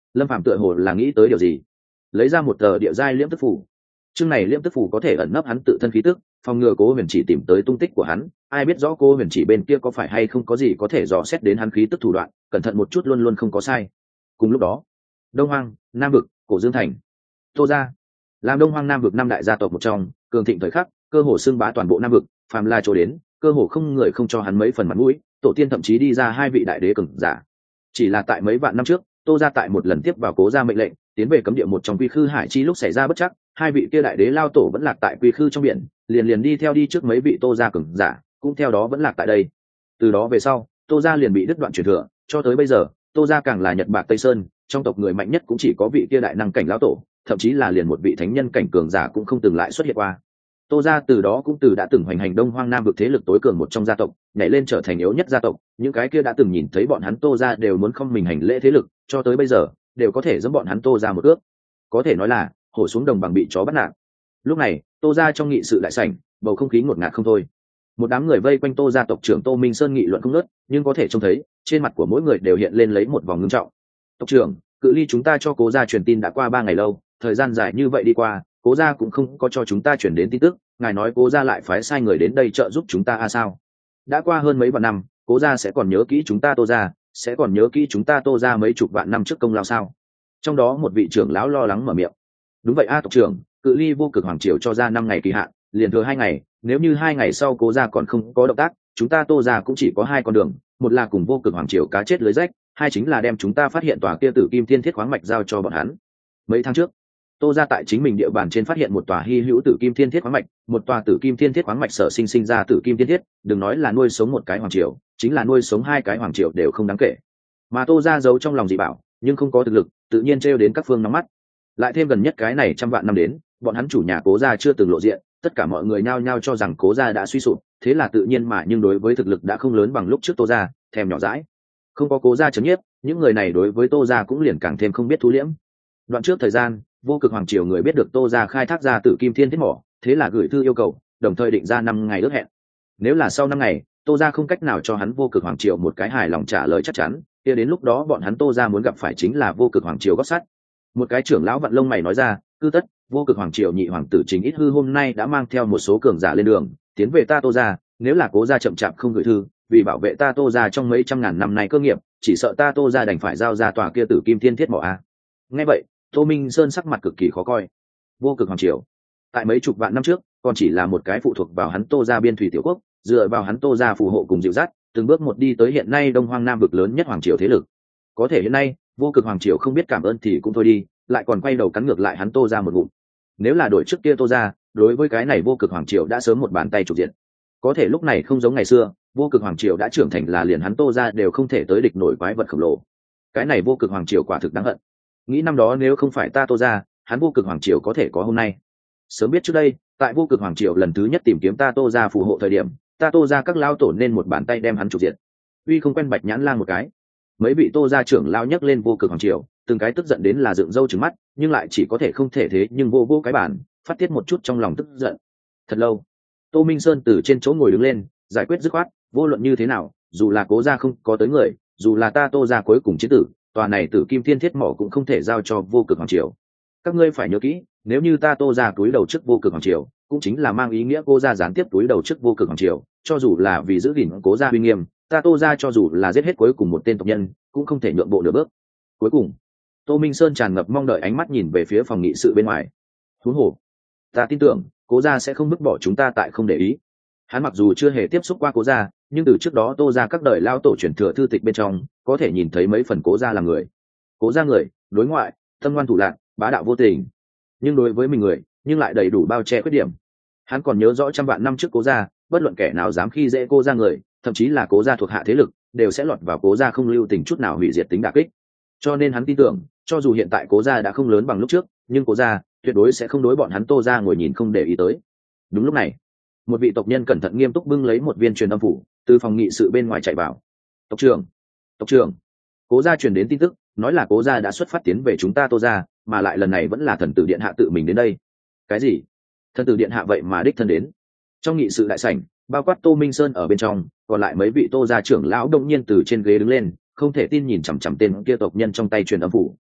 Lâm Phàm tựa hồ là nghĩ tới điều gì, lấy ra một tờ địa giai liễm tức phủ. Chương này liễm tức phủ có thể ẩn nấp hắn tự thân khí tức, phòng ngừa Cố Huyền Chỉ tìm tới tung tích của hắn. Ai biết rõ Cố Huyền Chỉ bên kia có phải hay không có gì có thể dò xét đến hắn khí tức thủ đoạn, cẩn thận một chút luôn luôn không có sai. Cùng lúc đó, Đông Hoang, Nam vực, Cổ Dương thành. Tô gia làm Đông Hoang Nam vực năm đại gia tộc một trong, cường thịnh thời khắc, cơ hồ xưng bá toàn bộ Nam vực, phàm là chỗ đến, cơ hồ không người không cho hắn mấy phần mặt mũi. Tổ tiên thậm chí đi ra hai vị đại đế cường giả. Chỉ là tại mấy vạn năm trước, Tô gia tại một lần tiếp vào Cố gia mệnh lệnh, tiến về cấm địa một trong Quy Khư Hải chi lúc xảy ra bất chắc, hai vị kia đại đế lao tổ vẫn lạc tại Quy Khư trong biển, liền liền đi theo đi trước mấy vị Tô gia cường giả, cũng theo đó vẫn lạc tại đây. Từ đó về sau, Tô gia liền bị đứt đoạn truyền thừa, cho tới bây giờ, Tô gia càng là Nhật Bạc Tây Sơn, trong tộc người mạnh nhất cũng chỉ có vị kia đại năng cảnh lão tổ, thậm chí là liền một vị thánh nhân cảnh cường giả cũng không từng lại xuất hiện qua. Tô gia từ đó cũng từ đã từng hoành hành Đông Hoang Nam vực thế lực tối cường một trong gia tộc, nhảy lên trở thành yếu nhất gia tộc, những cái kia đã từng nhìn thấy bọn hắn Tô gia đều muốn không mình hành lễ thế lực, cho tới bây giờ đều có thể giẫm bọn hắn Tô gia một ước. Có thể nói là hổ xuống đồng bằng bị chó bắt nạt. Lúc này, Tô gia trong nghị sự đại sảnh, bầu không khí ngột ngạt không thôi. Một đám người vây quanh Tô gia tộc trưởng Tô Minh Sơn nghị luận không ngớt, nhưng có thể trông thấy, trên mặt của mỗi người đều hiện lên lấy một vòng ngưng trọng. Tộc trưởng, cự ly chúng ta cho Cố gia truyền tin đã qua ba ngày lâu, thời gian dài như vậy đi qua, Cố gia cũng không có cho chúng ta chuyển đến tin tức, ngài nói Cố gia lại phái sai người đến đây trợ giúp chúng ta à sao? Đã qua hơn mấy vạn năm, Cố gia sẽ còn nhớ kỹ chúng ta Tô gia, sẽ còn nhớ kỹ chúng ta Tô gia mấy chục vạn năm trước công lao sao? Trong đó một vị trưởng lão lo lắng mở miệng. Đúng vậy a tộc trưởng, cự ly vô cực hoàng triều cho ra năm ngày kỳ hạn, liền thừa hai ngày, nếu như hai ngày sau Cố gia còn không có động tác, chúng ta Tô gia cũng chỉ có hai con đường, một là cùng vô cực hoàng triều cá chết lưới rách, hai chính là đem chúng ta phát hiện tòa kia Tử Kim Thiên Thiết khoáng mạch giao cho bọn hắn. Mấy tháng trước, Tô gia tại chính mình địa bàn trên phát hiện một tòa hy hữu Tử Kim Thiên Thiết khoáng mạch, một tòa Tử Kim Thiên Thiết khoáng mạch sở sinh sinh ra Tử Kim Thiên Thiết, đừng nói là nuôi sống một cái hoàng triều, chính là nuôi sống hai cái hoàng triều đều không đáng kể. Mà Tô gia giấu trong lòng dị bảo, nhưng không có thực lực, tự nhiên trêu đến các phương nóng mắt. Lại thêm gần nhất cái này trăm vạn năm đến, bọn hắn chủ nhà Cố gia chưa từng lộ diện, tất cả mọi người nhao nhao cho rằng Cố gia đã suy sụp, thế là tự nhiên mà nhưng đối với thực lực đã không lớn bằng lúc trước Tô gia, thèm nhỏ dãi. Không có Cố gia chấn nhiếp, những người này đối với Tô gia cũng liền càng thêm không biết thu liễm. Đoạn trước thời gian, vô cực hoàng triều người biết được Tô gia khai thác ra Tử Kim Thiên Thiết mỏ, thế là gửi thư yêu cầu, đồng thời định ra năm ngày ước hẹn. Nếu là sau năm ngày, Tô gia không cách nào cho hắn vô cực hoàng triều một cái hài lòng trả lời chắc chắn, kia đến lúc đó bọn hắn Tô gia muốn gặp phải chính là vô cực hoàng triều gót sắt. Một cái trưởng lão vận lông mày nói ra, cư tất, vô cực hoàng triều nhị hoàng tử Chính Ít Hư hôm nay đã mang theo một số cường giả lên đường, tiến về ta Tô gia, nếu là Cố gia chậm chạp không gửi thư, vì bảo vệ ta Tô gia trong mấy trăm ngàn năm nay cơ nghiệp, chỉ sợ ta Tô gia đành phải giao ra tòa kia Tử Kim Thiên Thiết mỏ a. Nghe vậy, Tô Minh Sơn sắc mặt cực kỳ khó coi. Vô cực hoàng triều, tại mấy chục vạn năm trước, còn chỉ là một cái phụ thuộc vào hắn Tô gia biên thủy tiểu quốc, dựa vào hắn Tô gia phù hộ cùng dịu dắt, từng bước một đi tới hiện nay Đông Hoang Nam vực lớn nhất hoàng triều thế lực. Có thể hiện nay, vô cực hoàng triều không biết cảm ơn thì cũng thôi đi, lại còn quay đầu cắn ngược lại hắn Tô gia một ngụm. Nếu là đổi trước kia Tô gia, đối với cái này vô cực hoàng triều đã sớm một bàn tay trục diện. Có thể lúc này không giống ngày xưa, vô cực hoàng triều đã trưởng thành là liền hắn Tô gia đều không thể tới địch nổi quái vật khổng lồ. Cái này vô cực hoàng triều quả thực đáng hận. Nghĩ năm đó nếu không phải ta Tô gia, hắn vô cực hoàng triều có thể có hôm nay. Sớm biết trước đây, tại vô cực hoàng triều lần thứ nhất tìm kiếm ta Tô gia phù hộ thời điểm, ta Tô gia các lao tổ nên một bàn tay đem hắn trục diện. Uy không quen Bạch Nhãn Lang một cái. Mấy vị Tô gia trưởng lao nhấc lên vô cực hoàng triều, từng cái tức giận đến là dựng râu trừng mắt, nhưng lại chỉ có thể không thể thế nhưng vô vô cái bản, phát tiết một chút trong lòng tức giận. Thật lâu, Tô Minh Sơn từ trên chỗ ngồi đứng lên, giải quyết dứt khoát, vô luận như thế nào, dù là Cố gia không có tới người, dù là ta Tô gia cuối cùng chiến tử, tòa này Tử Kim Thiên Thiết mỏ cũng không thể giao cho vô cực hoàng triều. Các ngươi phải nhớ kỹ, nếu như ta Tô gia túi đầu trước vô cực hoàng triều, cũng chính là mang ý nghĩa Cố gia gián tiếp túi đầu trước vô cực hoàng triều, cho dù là vì giữ gìn Cố gia uy nghiêm, ta Tô gia cho dù là giết hết cuối cùng một tên tộc nhân, cũng không thể nhượng bộ nửa bước. Cuối cùng, Tô Minh Sơn tràn ngập mong đợi ánh mắt nhìn về phía phòng nghị sự bên ngoài. Huống hồ, ta tin tưởng Cố gia sẽ không vứt bỏ chúng ta tại không để ý. Hắn mặc dù chưa hề tiếp xúc qua Cố gia, nhưng từ trước đó Tô gia các đời lao tổ truyền thừa thư tịch bên trong, có thể nhìn thấy mấy phần Cố gia là người. Cố gia người, đối ngoại, tâm ngoan thủ lạn, bá đạo vô tình, nhưng đối với mình người, nhưng lại đầy đủ bao che khuyết điểm. Hắn còn nhớ rõ trăm vạn năm trước Cố gia, bất luận kẻ nào dám khi dễ Cố gia người, thậm chí là Cố gia thuộc hạ thế lực, đều sẽ lọt vào Cố gia không lưu tình chút nào hủy diệt tính đả kích. Cho nên hắn tin tưởng, cho dù hiện tại Cố gia đã không lớn bằng lúc trước, nhưng Cố gia tuyệt đối sẽ không đối bọn hắn Tô gia ngồi nhìn không để ý tới. Đúng lúc này, một vị tộc nhân cẩn thận nghiêm túc bưng lấy một viên truyền âm phủ, từ phòng nghị sự bên ngoài chạy vào. Tộc trưởng, tộc trưởng, Cố gia truyền đến tin tức, nói là Cố gia đã xuất phát tiến về chúng ta Tô gia, mà lại lần này vẫn là thần tử điện hạ tự mình đến đây. Cái gì? Thần tử điện hạ vậy mà đích thân đến? Trong nghị sự đại sảnh, bao quát Tô Minh Sơn ở bên trong, còn lại mấy vị Tô gia trưởng lão đông nhiên từ trên ghế đứng lên, không thể tin nhìn chằm chằm tên kia tộc nhân trong tay truyền âm phủ.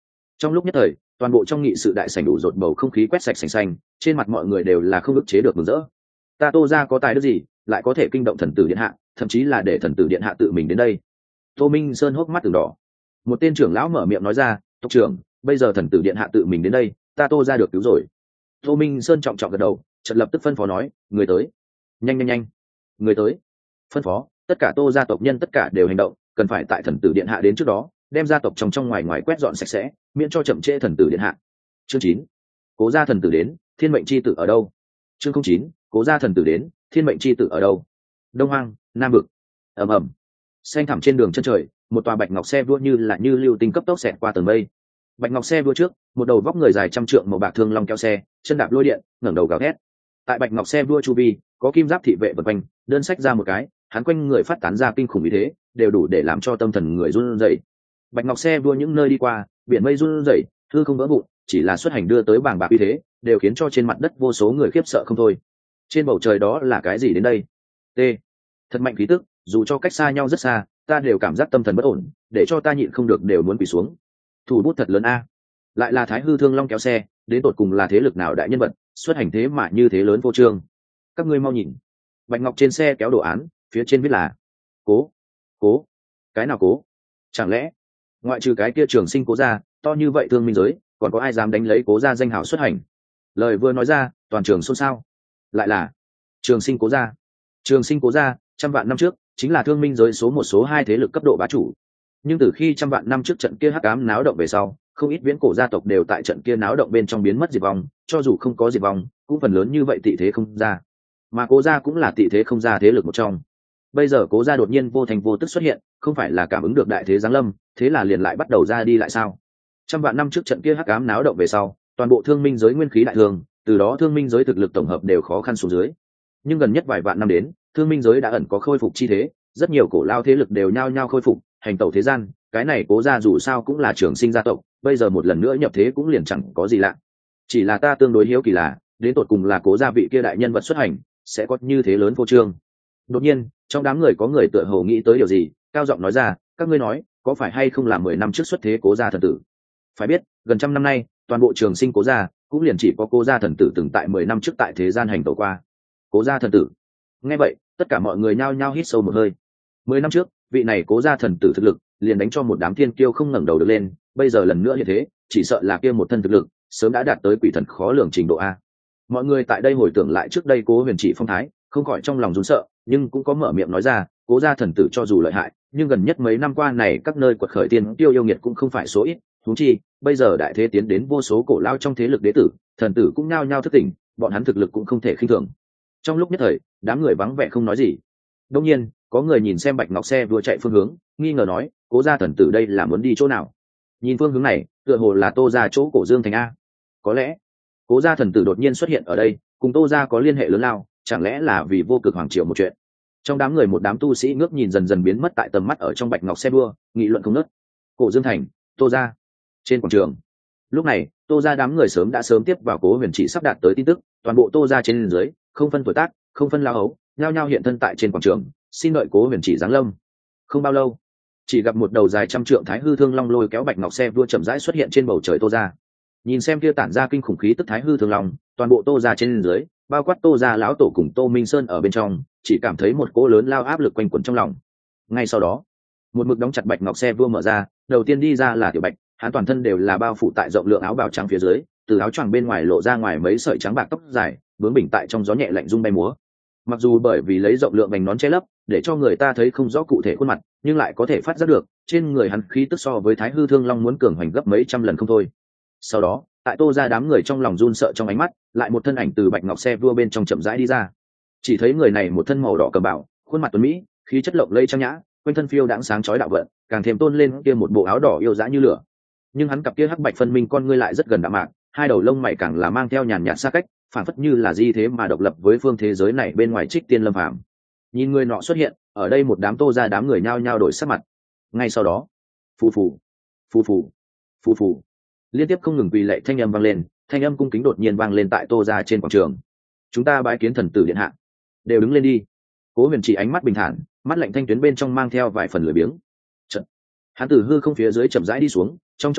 Trong lúc nhất thời, toàn bộ trong nghị sự đại sảnh đủ rột bầu không khí quét sạch sành xanh, trên mặt mọi người đều là không ức chế được mừng rỡ. Ta Tô gia có tài đức gì lại có thể kinh động thần tử điện hạ, thậm chí là để thần tử điện hạ tự mình đến đây. Tô Minh Sơn hốc mắt từng đỏ. Một tên trưởng lão mở miệng nói ra, tộc trưởng, bây giờ thần tử điện hạ tự mình đến đây, ta Tô gia được cứu rồi. Tô Minh Sơn trọng trọng gật đầu, chợt lập tức phân phó nói, người tới, nhanh nhanh nhanh, người tới. Phân phó, tất cả Tô gia tộc nhân tất cả đều hành động, cần phải tại thần tử điện hạ đến trước đó, đem gia tộc trong trong ngoài ngoài quét dọn sạch sẽ, miễn cho chậm trễ thần tử điện hạ. Chương chín, cố gia thần tử đến, thiên mệnh chi tử ở đâu? Chương không chín, cố gia thần tử đến, thiên mệnh chi tử ở đâu? Đông Hoang, Nam Vực. Ầm ầm. Xanh thẳm trên đường chân trời, một tòa bạch ngọc xe vua như là như lưu tinh cấp tốc xẹt qua tầng mây. Bạch ngọc xe vua trước, một đầu vóc người dài trăm trượng màu bạc thương long kéo xe, chân đạp lôi điện, ngẩng đầu gào thét. Tại bạch ngọc xe vua chu vi, có kim giáp thị vệ vần quanh, đơn sách ra một cái, hắn quanh người phát tán ra kinh khủng ý thế, đều đủ để làm cho tâm thần người run rẩy. Bạch ngọc xe vua những nơi đi qua, biển mây run rẩy, hư không vỡ vụn, chỉ là xuất hành đưa tới bảng bạc uy thế, đều khiến cho trên mặt đất vô số người khiếp sợ không thôi. Trên bầu trời đó là cái gì đến đây? T. Thật mạnh khí tức, dù cho cách xa nhau rất xa, ta đều cảm giác tâm thần bất ổn, để cho ta nhịn không được đều muốn quỳ xuống. Thủ bút thật lớn a. Lại là Thái Hư Thương Long kéo xe, đến tột cùng là thế lực nào đại nhân vật, xuất hành thế mà như thế lớn vô trương. Các ngươi mau nhìn. Bạch ngọc trên xe kéo đồ án, phía trên viết là Cố, Cố. Cái nào Cố? Chẳng lẽ ngoại trừ cái kia Trường Sinh Cố gia, to như vậy thương minh giới, còn có ai dám đánh lấy Cố gia danh hào xuất hành? Lời vừa nói ra, toàn trường xôn xao. Lại là Trường Sinh Cố gia. Trường Sinh Cố gia, trăm vạn năm trước, chính là thương minh giới số một số hai thế lực cấp độ bá chủ. Nhưng từ khi trăm vạn năm trước trận kia hắc ám náo động về sau, không ít viễn cổ gia tộc đều tại trận kia náo động bên trong biến mất diệt vong, cho dù không có diệt vong, cũng phần lớn như vậy tị thế không ra. Mà Cố gia cũng là tị thế không ra thế lực một trong. Bây giờ Cố gia đột nhiên vô thành vô tức xuất hiện, không phải là cảm ứng được đại thế giáng lâm, thế là liền lại bắt đầu ra đi lại sao? Trăm vạn năm trước trận kia hắc ám náo động về sau, toàn bộ thương minh giới nguyên khí đại thương, từ đó thương minh giới thực lực tổng hợp đều khó khăn xuống dưới. Nhưng gần nhất vài vạn năm đến, thương minh giới đã ẩn có khôi phục chi thế, rất nhiều cổ lao thế lực đều nhao nhao khôi phục, hành tẩu thế gian, cái này Cố gia dù sao cũng là Trường Sinh gia tộc, bây giờ một lần nữa nhập thế cũng liền chẳng có gì lạ. Chỉ là ta tương đối hiếu kỳ là, đến tột cùng là Cố gia vị kia đại nhân vật xuất hành, sẽ có như thế lớn vô trương. Đột nhiên, trong đám người có người tựa hồ nghĩ tới điều gì, cao giọng nói ra, các ngươi nói, có phải hay không là mười năm trước xuất thế Cố gia thần tử? Phải biết, gần trăm năm nay, toàn bộ Trường Sinh Cố gia cũng liền chỉ có Cố gia thần tử từng tại mười năm trước tại thế gian hành tẩu qua. Cố gia thần tử. Nghe vậy, tất cả mọi người nhao nhao hít sâu một hơi. Mười năm trước, vị này Cố gia thần tử thực lực liền đánh cho một đám thiên kiêu không ngẩng đầu được lên, bây giờ lần nữa như thế, chỉ sợ là kia một thân thực lực sớm đã đạt tới quỷ thần khó lường trình độ a. Mọi người tại đây hồi tưởng lại trước đây Cố Huyền Chỉ phong thái, không khỏi trong lòng run sợ, nhưng cũng có mở miệng nói ra, Cố gia thần tử cho dù lợi hại, nhưng gần nhất mấy năm qua này các nơi quật khởi tiên tiêu yêu nghiệt cũng không phải số ít, huống chi, bây giờ đại thế tiến đến vô số cổ lao trong thế lực đế tử, thần tử cũng nhao nhao thức tỉnh, bọn hắn thực lực cũng không thể khinh thường. Trong lúc nhất thời, đám người vắng vẻ không nói gì. Đương nhiên, có người nhìn xem bạch ngọc xe vừa chạy phương hướng, nghi ngờ nói, Cố gia thần tử đây là muốn đi chỗ nào? Nhìn phương hướng này, tựa hồ là Tô gia chỗ cổ Dương thành a. Có lẽ, Cố gia thần tử đột nhiên xuất hiện ở đây, cùng Tô gia có liên hệ lớn lao, chẳng lẽ là vì vô cực hoàng triều một chuyện? Trong đám người một đám tu sĩ ngước nhìn dần dần biến mất tại tầm mắt ở trong bạch ngọc xe đua, nghị luận không ngớt. Cổ Dương thành, Tô gia. Trên quảng trường. Lúc này, Tô gia đám người sớm đã sớm tiếp vào Cố Huyền Chỉ sắp đạt tới tin tức, toàn bộ Tô gia trên dưới, không phân tuổi tác, không phân lao ấu, nhao nhao hiện thân tại trên quảng trường, xin đợi Cố Huyền Chỉ giáng lâm. Không bao lâu, chỉ gặp một đầu dài trăm trượng Thái Hư Thương Long lôi kéo bạch ngọc xe vua chậm rãi xuất hiện trên bầu trời Tô gia. Nhìn xem kia tản ra kinh khủng khí tức Thái Hư Thương Long, toàn bộ Tô gia trên dưới, bao quát Tô gia lão tổ cùng Tô Minh Sơn ở bên trong, chỉ cảm thấy một cỗ lớn lao áp lực quanh quẩn trong lòng. Ngay sau đó, một mực đóng chặt bạch ngọc xe vua mở ra, đầu tiên đi ra là Tiểu Bạch, hắn toàn thân đều là bao phủ tại rộng lượng áo bào trắng phía dưới, từ áo choàng bên ngoài lộ ra ngoài mấy sợi trắng bạc tóc dài, bướng bỉnh tại trong gió nhẹ lạnh rung bay múa. Mặc dù bởi vì lấy rộng lượng vành nón che lấp, để cho người ta thấy không rõ cụ thể khuôn mặt, nhưng lại có thể phát giác được, trên người hắn khí tức so với Thái Hư Thương Long muốn cường hoành gấp mấy trăm lần không thôi. Sau đó, tại Tô gia đám người trong lòng run sợ trong ánh mắt, lại một thân ảnh từ bạch ngọc xe vua bên trong chậm rãi đi ra. Chỉ thấy người này một thân màu đỏ cầm bảo, khuôn mặt tuấn mỹ, khí chất lộng lẫy trang nhã, quanh thân phiêu đãng sáng chói đạo vận, càng thêm tôn lên kia một bộ áo đỏ yêu dã như lửa. Nhưng hắn cặp kia hắc bạch phân minh con ngươi lại rất gần đạm mạc, hai đầu lông mày càng là mang theo nhàn nhạt xa cách, phản phất như là di thế mà độc lập với phương thế giới này bên ngoài Trích Tiên Lâm Phàm. Nhìn người nọ xuất hiện, ở đây một đám Tô gia đám người nhao nhao đổi sắc mặt. Ngay sau đó, phù phù, phù phù, phù phù, liên tiếp không ngừng quỳ lạy thanh âm vang lên, thanh âm cung kính đột nhiên vang lên tại Tô gia trên quảng trường. Chúng ta bái kiến thần tử điện hạ. Đều đứng lên đi. Cố Huyền Chỉ ánh mắt bình thản, mắt lạnh thanh tuyến bên trong mang theo vài phần lười biếng. Chợt, hắn từ hư không phía dưới chậm rãi đi xuống, trong chốc lát,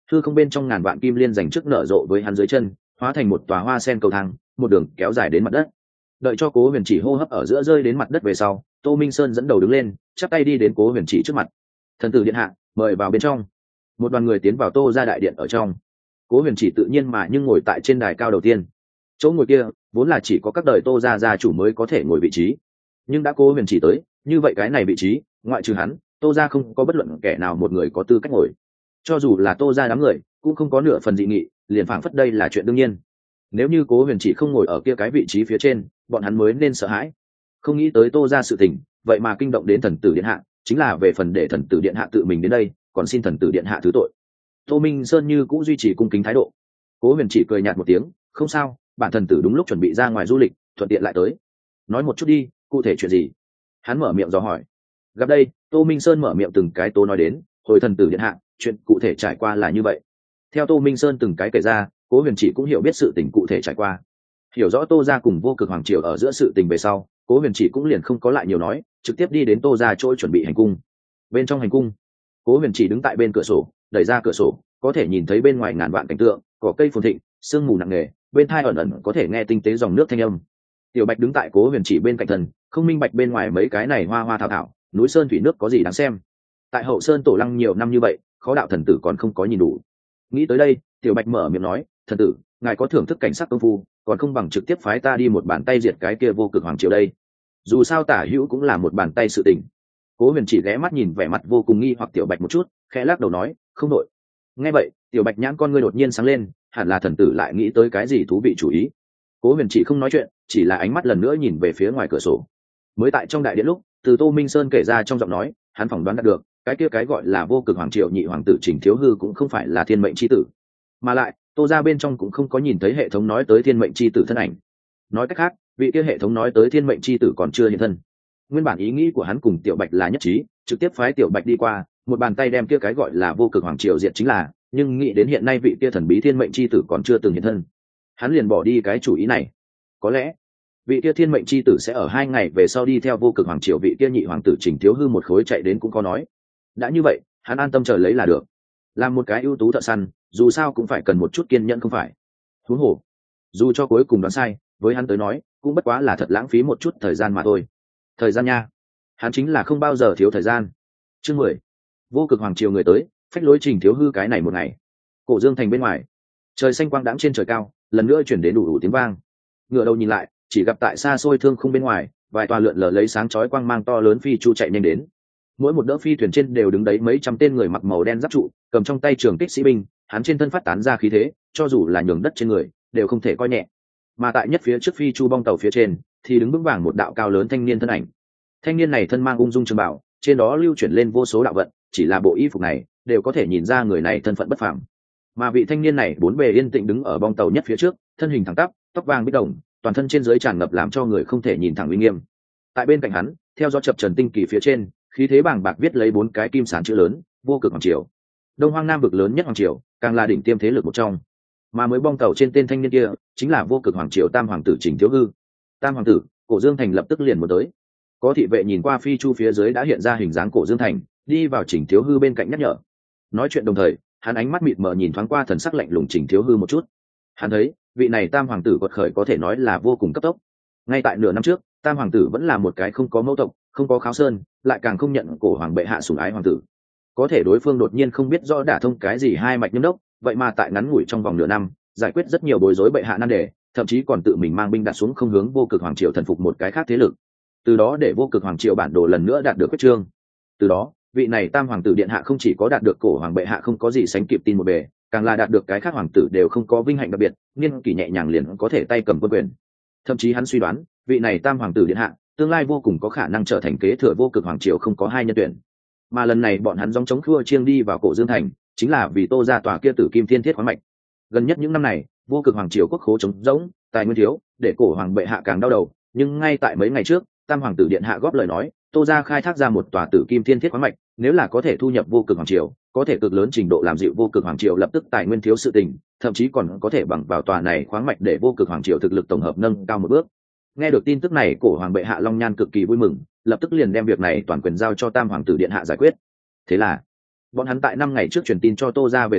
thư không bên trong ngàn vạn kim liên dành trước nở rộ với hắn dưới chân, hóa thành một tòa hoa sen cầu thang, một đường kéo dài đến mặt đất. Đợi cho Cố Huyền Chỉ hô hấp ở giữa rơi đến mặt đất về sau, Tô Minh Sơn dẫn đầu đứng lên, chắp tay đi đến Cố Huyền Chỉ trước mặt. Thần tử điện hạ, mời vào bên trong. Một đoàn người tiến vào Tô gia đại điện ở trong. Cố Huyền Chỉ tự nhiên mà nhưng ngồi tại trên đài cao đầu tiên. Chỗ ngồi kia vốn là chỉ có các đời Tô gia gia chủ mới có thể ngồi vị trí, nhưng đã Cố Huyền Chỉ tới, như vậy cái này vị trí, ngoại trừ hắn, Tô gia không có bất luận kẻ nào một người có tư cách ngồi. Cho dù là Tô gia đám người, cũng không có nửa phần dị nghị, liền phảng phất đây là chuyện đương nhiên. Nếu như Cố Huyền Chỉ không ngồi ở kia cái vị trí phía trên, bọn hắn mới nên sợ hãi. Không nghĩ tới Tô gia sự tình, vậy mà kinh động đến thần tử điện hạ, chính là về phần để thần tử điện hạ tự mình đến đây, còn xin thần tử điện hạ thứ tội. Tô Minh Sơn như cũng duy trì cung kính thái độ. Cố Huyền Chỉ cười nhạt một tiếng, không sao, bản thần tử đúng lúc chuẩn bị ra ngoài du lịch, thuận tiện lại tới. Nói một chút đi, cụ thể chuyện gì? Hắn mở miệng dò hỏi. Gặp đây, Tô Minh Sơn mở miệng từng cái tố nói đến, hồi thần tử điện hạ, chuyện cụ thể trải qua là như vậy. Theo Tô Minh Sơn từng cái kể ra, Cố Huyền Chỉ cũng hiểu biết sự tình cụ thể trải qua. Hiểu rõ Tô gia cùng Vô Cực Hoàng triều ở giữa sự tình về sau, Cố Huyền Chỉ cũng liền không có lại nhiều nói, trực tiếp đi đến Tô gia chỗ chuẩn bị hành cung. Bên trong hành cung, Cố Huyền Chỉ đứng tại bên cửa sổ, đẩy ra cửa sổ, có thể nhìn thấy bên ngoài ngàn vạn cảnh tượng, cỏ cây phồn thịnh, sương mù nặng nề, bên tai ẩn ẩn có thể nghe tinh tế dòng nước thanh âm. Tiểu Bạch đứng tại Cố Huyền Chỉ bên cạnh thần, không minh bạch bên ngoài mấy cái này hoa hoa thảo thảo, núi sơn thủy nước có gì đáng xem. Tại Hậu Sơn tổ lăng nhiều năm như vậy, khó đạo thần tử còn không có nhìn đủ. Nghĩ tới đây, Tiểu Bạch mở miệng nói, thần tử, ngài có thưởng thức cảnh sắc công phu, còn không bằng trực tiếp phái ta đi một bàn tay diệt cái kia Vô Cực Hoàng triều đây. Dù sao tả hữu cũng là một bàn tay sự tình. Cố Huyền Chỉ ghé mắt nhìn vẻ mặt vô cùng nghi hoặc Tiểu Bạch một chút, khẽ lắc đầu nói, không đội. Nghe vậy, Tiểu Bạch nhãn con ngươi đột nhiên sáng lên, hẳn là thần tử lại nghĩ tới cái gì thú vị chủ ý. Cố Huyền Chỉ không nói chuyện, chỉ là ánh mắt lần nữa nhìn về phía ngoài cửa sổ. Mới tại trong đại điện lúc, từ Tô Minh Sơn kể ra trong giọng nói, hắn phỏng đoán được, cái kia cái gọi là Vô Cực Hoàng triều nhị hoàng tử Trình Thiếu Hư cũng không phải là thiên mệnh chi tử, mà lại Tô gia bên trong cũng không có nhìn thấy hệ thống nói tới thiên mệnh chi tử thân ảnh. Nói cách khác, vị kia hệ thống nói tới thiên mệnh chi tử còn chưa hiện thân. Nguyên bản ý nghĩ của hắn cùng Tiểu Bạch là nhất trí, trực tiếp phái Tiểu Bạch đi qua, một bàn tay đem kia cái gọi là Vô Cực Hoàng triều diệt chính là, nhưng nghĩ đến hiện nay vị kia thần bí thiên mệnh chi tử còn chưa từng hiện thân, hắn liền bỏ đi cái chủ ý này. Có lẽ vị kia thiên mệnh chi tử sẽ ở hai ngày về sau đi theo Vô Cực Hoàng triều vị kia nhị hoàng tử Trình Thiếu Hư một khối chạy đến cũng có nói. Đã như vậy, hắn an tâm chờ lấy là được. Làm một cái ưu tú thợ săn, dù sao cũng phải cần một chút kiên nhẫn không phải? Huống hồ, dù cho cuối cùng đoán sai, với hắn tới nói, cũng bất quá là thật lãng phí một chút thời gian mà thôi. Thời gian nha, hắn chính là không bao giờ thiếu thời gian. Chương mười, Vô Cực Hoàng triều người tới, phách lối Trình Thiếu Hư cái này một ngày. Cổ Dương thành bên ngoài, trời xanh quang đãng trên trời cao, lần nữa chuyển đến đủ đủ tiếng vang. Ngựa đầu nhìn lại, chỉ gặp tại xa xôi thương khung bên ngoài, vài tòa lượn lờ lấy sáng chói quang mang to lớn phi chu chạy nhanh đến. Mỗi một đỡ phi thuyền trên đều đứng đấy mấy trăm tên người mặc màu đen giáp trụ, cầm trong tay trường kích sĩ binh, hắn trên thân phát tán ra khí thế, cho dù là nhường đất trên người, đều không thể coi nhẹ. Mà tại nhất phía trước phi chu bong tàu phía trên, thì đứng vững vàng một đạo cao lớn thanh niên thân ảnh. Thanh niên này thân mang ung dung trường bảo, trên đó lưu chuyển lên vô số đạo vận, chỉ là bộ y phục này, đều có thể nhìn ra người này thân phận bất phàm. Mà vị thanh niên này bốn bề yên tĩnh đứng ở bong tàu nhất phía trước, thân hình thẳng tắp, tóc vàng bích đồng, toàn thân trên dưới tràn ngập làm cho người không thể nhìn thẳng uy nghiêm. Tại bên cạnh hắn, theo gió chập trần tinh kỳ phía trên, khí thế bàng bạc viết lấy bốn cái kim sán chữ lớn, Vô Cực Hoàng triều. Đông Hoang Nam vực lớn nhất hoàng triều, càng là đỉnh tiêm thế lực một trong. Mà mới bong tàu trên tên thanh niên kia, chính là Vô Cực Hoàng triều tam hoàng tử Trình Thiếu Hư. Tam hoàng tử, Cổ Dương thành lập tức liền một tới. Có thị vệ nhìn qua phi chu phía dưới đã hiện ra hình dáng Cổ Dương thành, đi vào Trình Thiếu Hư bên cạnh nhắc nhở. Nói chuyện đồng thời, hắn ánh mắt mịt mờ nhìn thoáng qua thần sắc lạnh lùng Trình Thiếu Hư một chút. Hắn thấy, vị này tam hoàng tử quật khởi có thể nói là vô cùng cấp tốc. Ngay tại nửa năm trước, tam hoàng tử vẫn là một cái không có mẫu tộc, không có kháo sơn, lại càng không nhận cổ hoàng bệ hạ sủng ái hoàng tử. Có thể đối phương đột nhiên không biết rõ đả thông cái gì hai mạch nhâm đốc, vậy mà tại ngắn ngủi trong vòng nửa năm, giải quyết rất nhiều bối rối bệ hạ nan đề, thậm chí còn tự mình mang binh đặt xuống không hướng Vô Cực Hoàng triều thần phục một cái khác thế lực. Từ đó để Vô Cực Hoàng triều bản đồ lần nữa đạt được quyết trương. Từ đó, vị này tam hoàng tử điện hạ không chỉ có đạt được cổ hoàng bệ hạ không có gì sánh kịp tin một bề, càng là đạt được cái khác hoàng tử đều không có vinh hạnh đặc biệt, niên kỷ nhẹ nhàng liền có thể tay cầm quân quyền. Thậm chí hắn suy đoán, vị này tam hoàng tử điện hạ tương lai vô cùng có khả năng trở thành kế thừa Vô Cực Hoàng triều không có hai nhân tuyển. Mà lần này bọn hắn dòng chống khua chiêng đi vào Cổ Dương thành, chính là vì Tô gia tòa kia Tử Kim Thiên Thiết khoáng mạch. Gần nhất những năm này, Vô Cực Hoàng triều quốc khố trống rỗng, tài nguyên thiếu, để cổ hoàng bệ hạ càng đau đầu, nhưng ngay tại mấy ngày trước, tam hoàng tử điện hạ góp lời nói, Tô gia khai thác ra một tòa Tử Kim Thiên Thiết khoáng mạch, nếu là có thể thu nhập Vô Cực Hoàng triều, có thể cực lớn trình độ làm dịu Vô Cực Hoàng triều lập tức tài nguyên thiếu sự tình, thậm chí còn có thể bằng vào tòa này khoáng mạch để Vô Cực Hoàng triều thực lực tổng hợp nâng cao một bước. Nghe được tin tức này, cổ hoàng bệ hạ Long Nhan cực kỳ vui mừng, lập tức liền đem việc này toàn quyền giao cho tam hoàng tử điện hạ giải quyết. Thế là, bọn hắn tại năm ngày trước truyền tin cho Tô gia về sau,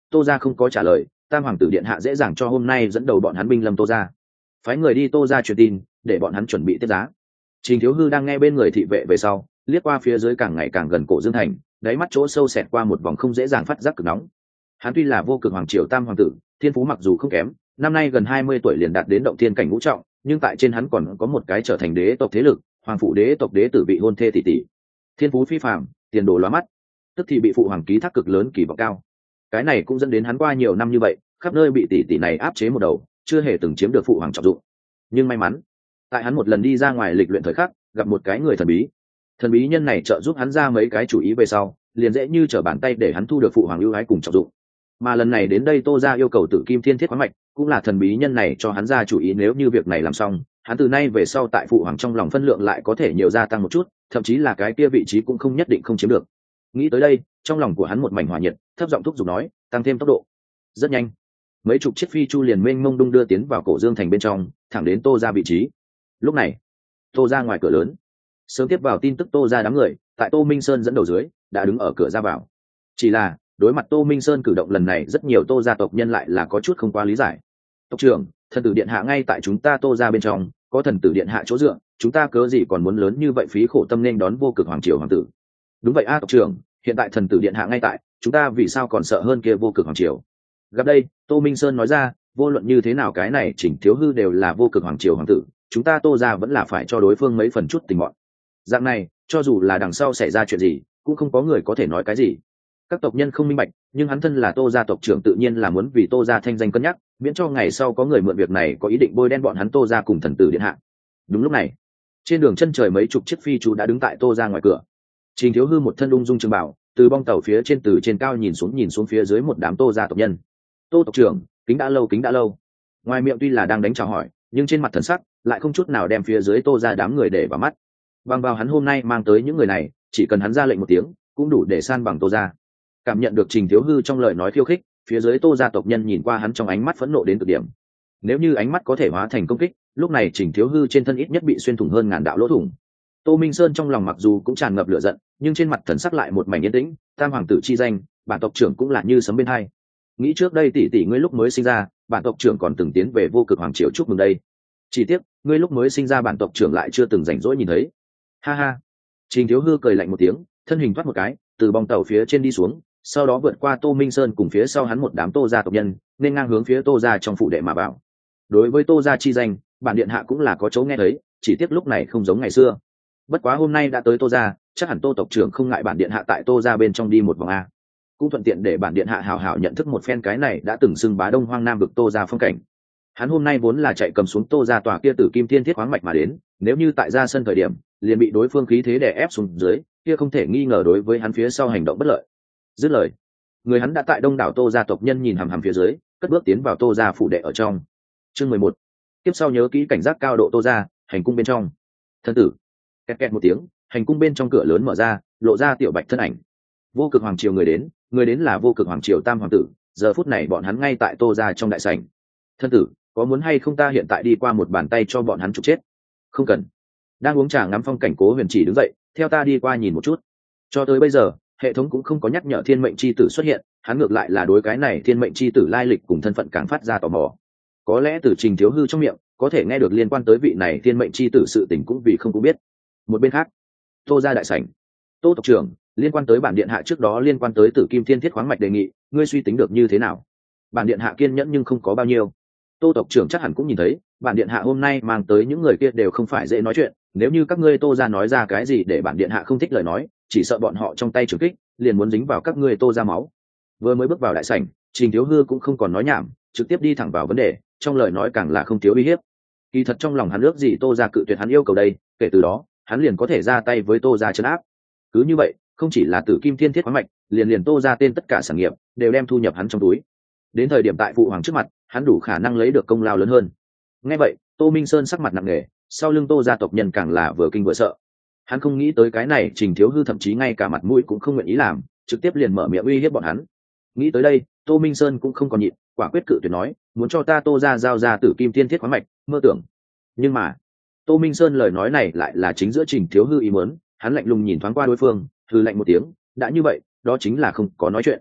Tô gia không có trả lời, tam hoàng tử điện hạ dễ dàng cho hôm nay dẫn đầu bọn hắn binh lâm Tô gia, phái người đi Tô gia truyền tin để bọn hắn chuẩn bị tiếp giá. Trình Thiếu Hư đang nghe bên người thị vệ về sau, liếc qua phía dưới càng ngày càng gần Cổ Dương thành, đáy mắt chỗ sâu xẹt qua một vòng không dễ dàng phát giác cực nóng. Hắn tuy là vô cực hoàng triều tam hoàng tử, thiên phú mặc dù không kém, năm nay gần hai mươi tuổi liền đạt đến động thiên cảnh ngũ trọng, nhưng tại trên hắn còn có một cái trở thành đế tộc thế lực, hoàng phụ đế tộc đế tử bị hôn thê tỷ tỷ. Thiên phú phi phàm, tiền đồ lóa mắt, tức thì bị phụ hoàng ký thác cực lớn kỳ vọng cao. Cái này cũng dẫn đến hắn qua nhiều năm như vậy, khắp nơi bị tỷ tỷ này áp chế một đầu, chưa hề từng chiếm được phụ hoàng trọng dụng. Nhưng may mắn, tại hắn một lần đi ra ngoài lịch luyện thời khắc, gặp một cái người thần bí. Thần bí nhân này trợ giúp hắn ra mấy cái chủ ý về sau, liền dễ như trở bàn tay để hắn thu được phụ hoàng ưu ái cùng trọng dụng. Mà lần này đến đây Tô gia yêu cầu Tử Kim Thiên Thiết khoáng mạch, cũng là thần bí nhân này cho hắn ra chủ ý, nếu như việc này làm xong, hắn từ nay về sau tại phụ hoàng trong lòng phân lượng lại có thể nhiều gia tăng một chút, thậm chí là cái kia vị trí cũng không nhất định không chiếm được. Nghĩ tới đây, trong lòng của hắn một mảnh hỏa nhiệt, thấp giọng thúc giục nói, tăng thêm tốc độ. Rất nhanh, mấy chục chiếc phi chu liền mênh mông đung đưa tiến vào Cổ Dương thành bên trong, thẳng đến Tô gia vị trí. Lúc này, Tô gia ngoài cửa lớn, sớm tiếp vào tin tức Tô gia đám người, tại Tô Minh Sơn dẫn đầu dưới, đã đứng ở cửa ra vào. Chỉ là, đối mặt Tô Minh Sơn cử động lần này, rất nhiều Tô gia tộc nhân lại là có chút không qua lý giải. Tộc trưởng, thần tử điện hạ ngay tại chúng ta Tô gia bên trong, có thần tử điện hạ chỗ dựa, chúng ta cớ gì còn muốn lớn như vậy phí khổ tâm nên đón vô cực hoàng triều hoàng tử? Đúng vậy a tộc trưởng, hiện tại thần tử điện hạ ngay tại, chúng ta vì sao còn sợ hơn kia vô cực hoàng triều? Gặp đây, Tô Minh Sơn nói ra, vô luận như thế nào cái này Chỉnh Thiếu Hư đều là vô cực hoàng triều hoàng tử, chúng ta Tô gia vẫn là phải cho đối phương mấy phần chút tình mọn. Dạng này, cho dù là đằng sau xảy ra chuyện gì, cũng không có người có thể nói cái gì. Các tộc nhân không minh bạch, nhưng hắn thân là Tô gia tộc trưởng tự nhiên là muốn vì Tô gia thanh danh cân nhắc, miễn cho ngày sau có người mượn việc này có ý định bôi đen bọn hắn Tô gia cùng thần tử điện hạ. Đúng lúc này, trên đường chân trời mấy chục chiếc phi chú đã đứng tại Tô gia ngoài cửa. Trình Thiếu Hư một thân ung dung trường bảo, từ bong tàu phía trên từ trên cao nhìn xuống nhìn xuống phía dưới một đám Tô gia tộc nhân. Tô tộc trưởng, kính đã lâu kính đã lâu. Ngoài miệng tuy là đang đánh chào hỏi, nhưng trên mặt thần sắc lại không chút nào đem phía dưới Tô gia đám người để vào mắt. Bằng vào hắn hôm nay mang tới những người này, chỉ cần hắn ra lệnh một tiếng, cũng đủ để san bằng Tô gia. Cảm nhận được Trình Thiếu Hư trong lời nói khiêu khích, phía dưới Tô gia tộc nhân nhìn qua hắn trong ánh mắt phẫn nộ đến cực điểm. Nếu như ánh mắt có thể hóa thành công kích, lúc này Trình Thiếu Hư trên thân ít nhất bị xuyên thủng hơn ngàn đạo lỗ thủng. Tô Minh Sơn trong lòng mặc dù cũng tràn ngập lửa giận, nhưng trên mặt thần sắc lại một mảnh yên tĩnh. Tam hoàng tử chi danh, bản tộc trưởng cũng là như sấm bên hai. Nghĩ trước đây tỷ tỷ ngươi lúc mới sinh ra, bản tộc trưởng còn từng tiến về vô cực hoàng triều chúc mừng đây. Chỉ tiếc, ngươi lúc mới sinh ra bản tộc trưởng lại chưa từng rảnh rỗi nhìn thấy. Ha ha. Trình Thiếu Hư cười lạnh một tiếng, thân hình thoát một cái, từ bong tàu phía trên đi xuống, sau đó vượt qua Tô Minh Sơn cùng phía sau hắn một đám Tô gia tộc nhân, nên ngang hướng phía Tô gia trong phủ đệ mà bảo. Đối với Tô gia chi danh, bản điện hạ cũng là có chỗ nghe thấy, chỉ tiếc lúc này không giống ngày xưa. Bất quá hôm nay đã tới Tô gia, chắc hẳn Tô tộc trưởng không ngại bản điện hạ tại Tô gia bên trong đi một vòng a. Cũng thuận tiện để bản điện hạ hảo hảo nhận thức một phen cái này đã từng xưng bá Đông Hoang Nam vực Tô gia phong cảnh. Hắn hôm nay vốn là chạy cầm xuống Tô gia tòa kia Tử Kim Thiên Thiết khoáng mạch mà đến, nếu như tại ra sân thời điểm, liền bị đối phương khí thế đè ép xuống dưới, kia không thể nghi ngờ đối với hắn phía sau hành động bất lợi. Dứt lời, người hắn đã tại đông đảo Tô gia tộc nhân nhìn hằm hằm phía dưới, cất bước tiến vào Tô gia phủ đệ ở trong. Chương mười một. Tiếp sau nhớ kỹ cảnh giác cao độ Tô gia, hành cung bên trong. Thân tử. Kẹt kẹt một tiếng, hành cung bên trong cửa lớn mở ra, lộ ra Tiểu Bạch thân ảnh. Vô cực hoàng triều người đến, người đến là vô cực hoàng triều tam hoàng tử, giờ phút này bọn hắn ngay tại Tô gia trong đại sảnh. Thân tử, có muốn hay không ta hiện tại đi qua một bàn tay cho bọn hắn trục chết? Không cần. Đang uống trà ngắm phong cảnh Cố Huyền Chỉ đứng dậy, theo ta đi qua nhìn một chút. Cho tới bây giờ, hệ thống cũng không có nhắc nhở thiên mệnh chi tử xuất hiện, hắn ngược lại là đối cái này thiên mệnh chi tử lai lịch cùng thân phận càng phát ra tò mò. Có lẽ từ Trình Thiếu Hư trong miệng có thể nghe được liên quan tới vị này thiên mệnh chi tử sự tình cũng vì không cũng biết. Một bên khác, Tô gia đại sảnh. Tô tộc trưởng, liên quan tới bản điện hạ trước đó liên quan tới Tử Kim Thiên Thiết khoáng mạch đề nghị, ngươi suy tính được như thế nào? Bản điện hạ kiên nhẫn nhưng không có bao nhiêu. Tô tộc trưởng chắc hẳn cũng nhìn thấy, bản điện hạ hôm nay mang tới những người kia đều không phải dễ nói chuyện, nếu như các ngươi Tô gia nói ra cái gì để bản điện hạ không thích lời nói, chỉ sợ bọn họ trong tay trường kích liền muốn dính vào các ngươi Tô gia máu. Vừa mới bước vào đại sảnh, Trình Thiếu Hư cũng không còn nói nhảm, trực tiếp đi thẳng vào vấn đề, trong lời nói càng là không thiếu uy hiếp. Kỳ thật trong lòng hắn ước gì Tô gia cự tuyệt hắn yêu cầu đây, kể từ đó, hắn liền có thể ra tay với Tô gia trấn áp. Cứ như vậy, không chỉ là Tử Kim Thiên Thiết khoáng mạch, liền liền Tô gia tên tất cả sản nghiệp đều đem thu nhập hắn trong túi. Đến thời điểm tại phụ hoàng trước mặt, hắn đủ khả năng lấy được công lao lớn hơn. Nghe vậy, Tô Minh Sơn sắc mặt nặng nề, sau lưng Tô gia tộc nhân càng là vừa kinh vừa sợ. Hắn không nghĩ tới cái này Trình Thiếu Hư thậm chí ngay cả mặt mũi cũng không nguyện ý làm, trực tiếp liền mở miệng uy hiếp bọn hắn. Nghĩ tới đây, Tô Minh Sơn cũng không còn nhịn, quả quyết cự tuyệt nói, muốn cho ta Tô gia giao ra Tử Kim Thiên Thiết khoáng mạch, mơ tưởng. Nhưng mà, Tô Minh Sơn lời nói này lại là chính giữa Trình Thiếu Hư ý muốn, hắn lạnh lùng nhìn thoáng qua đối phương, hừ lạnh một tiếng, đã như vậy, đó chính là không có nói chuyện.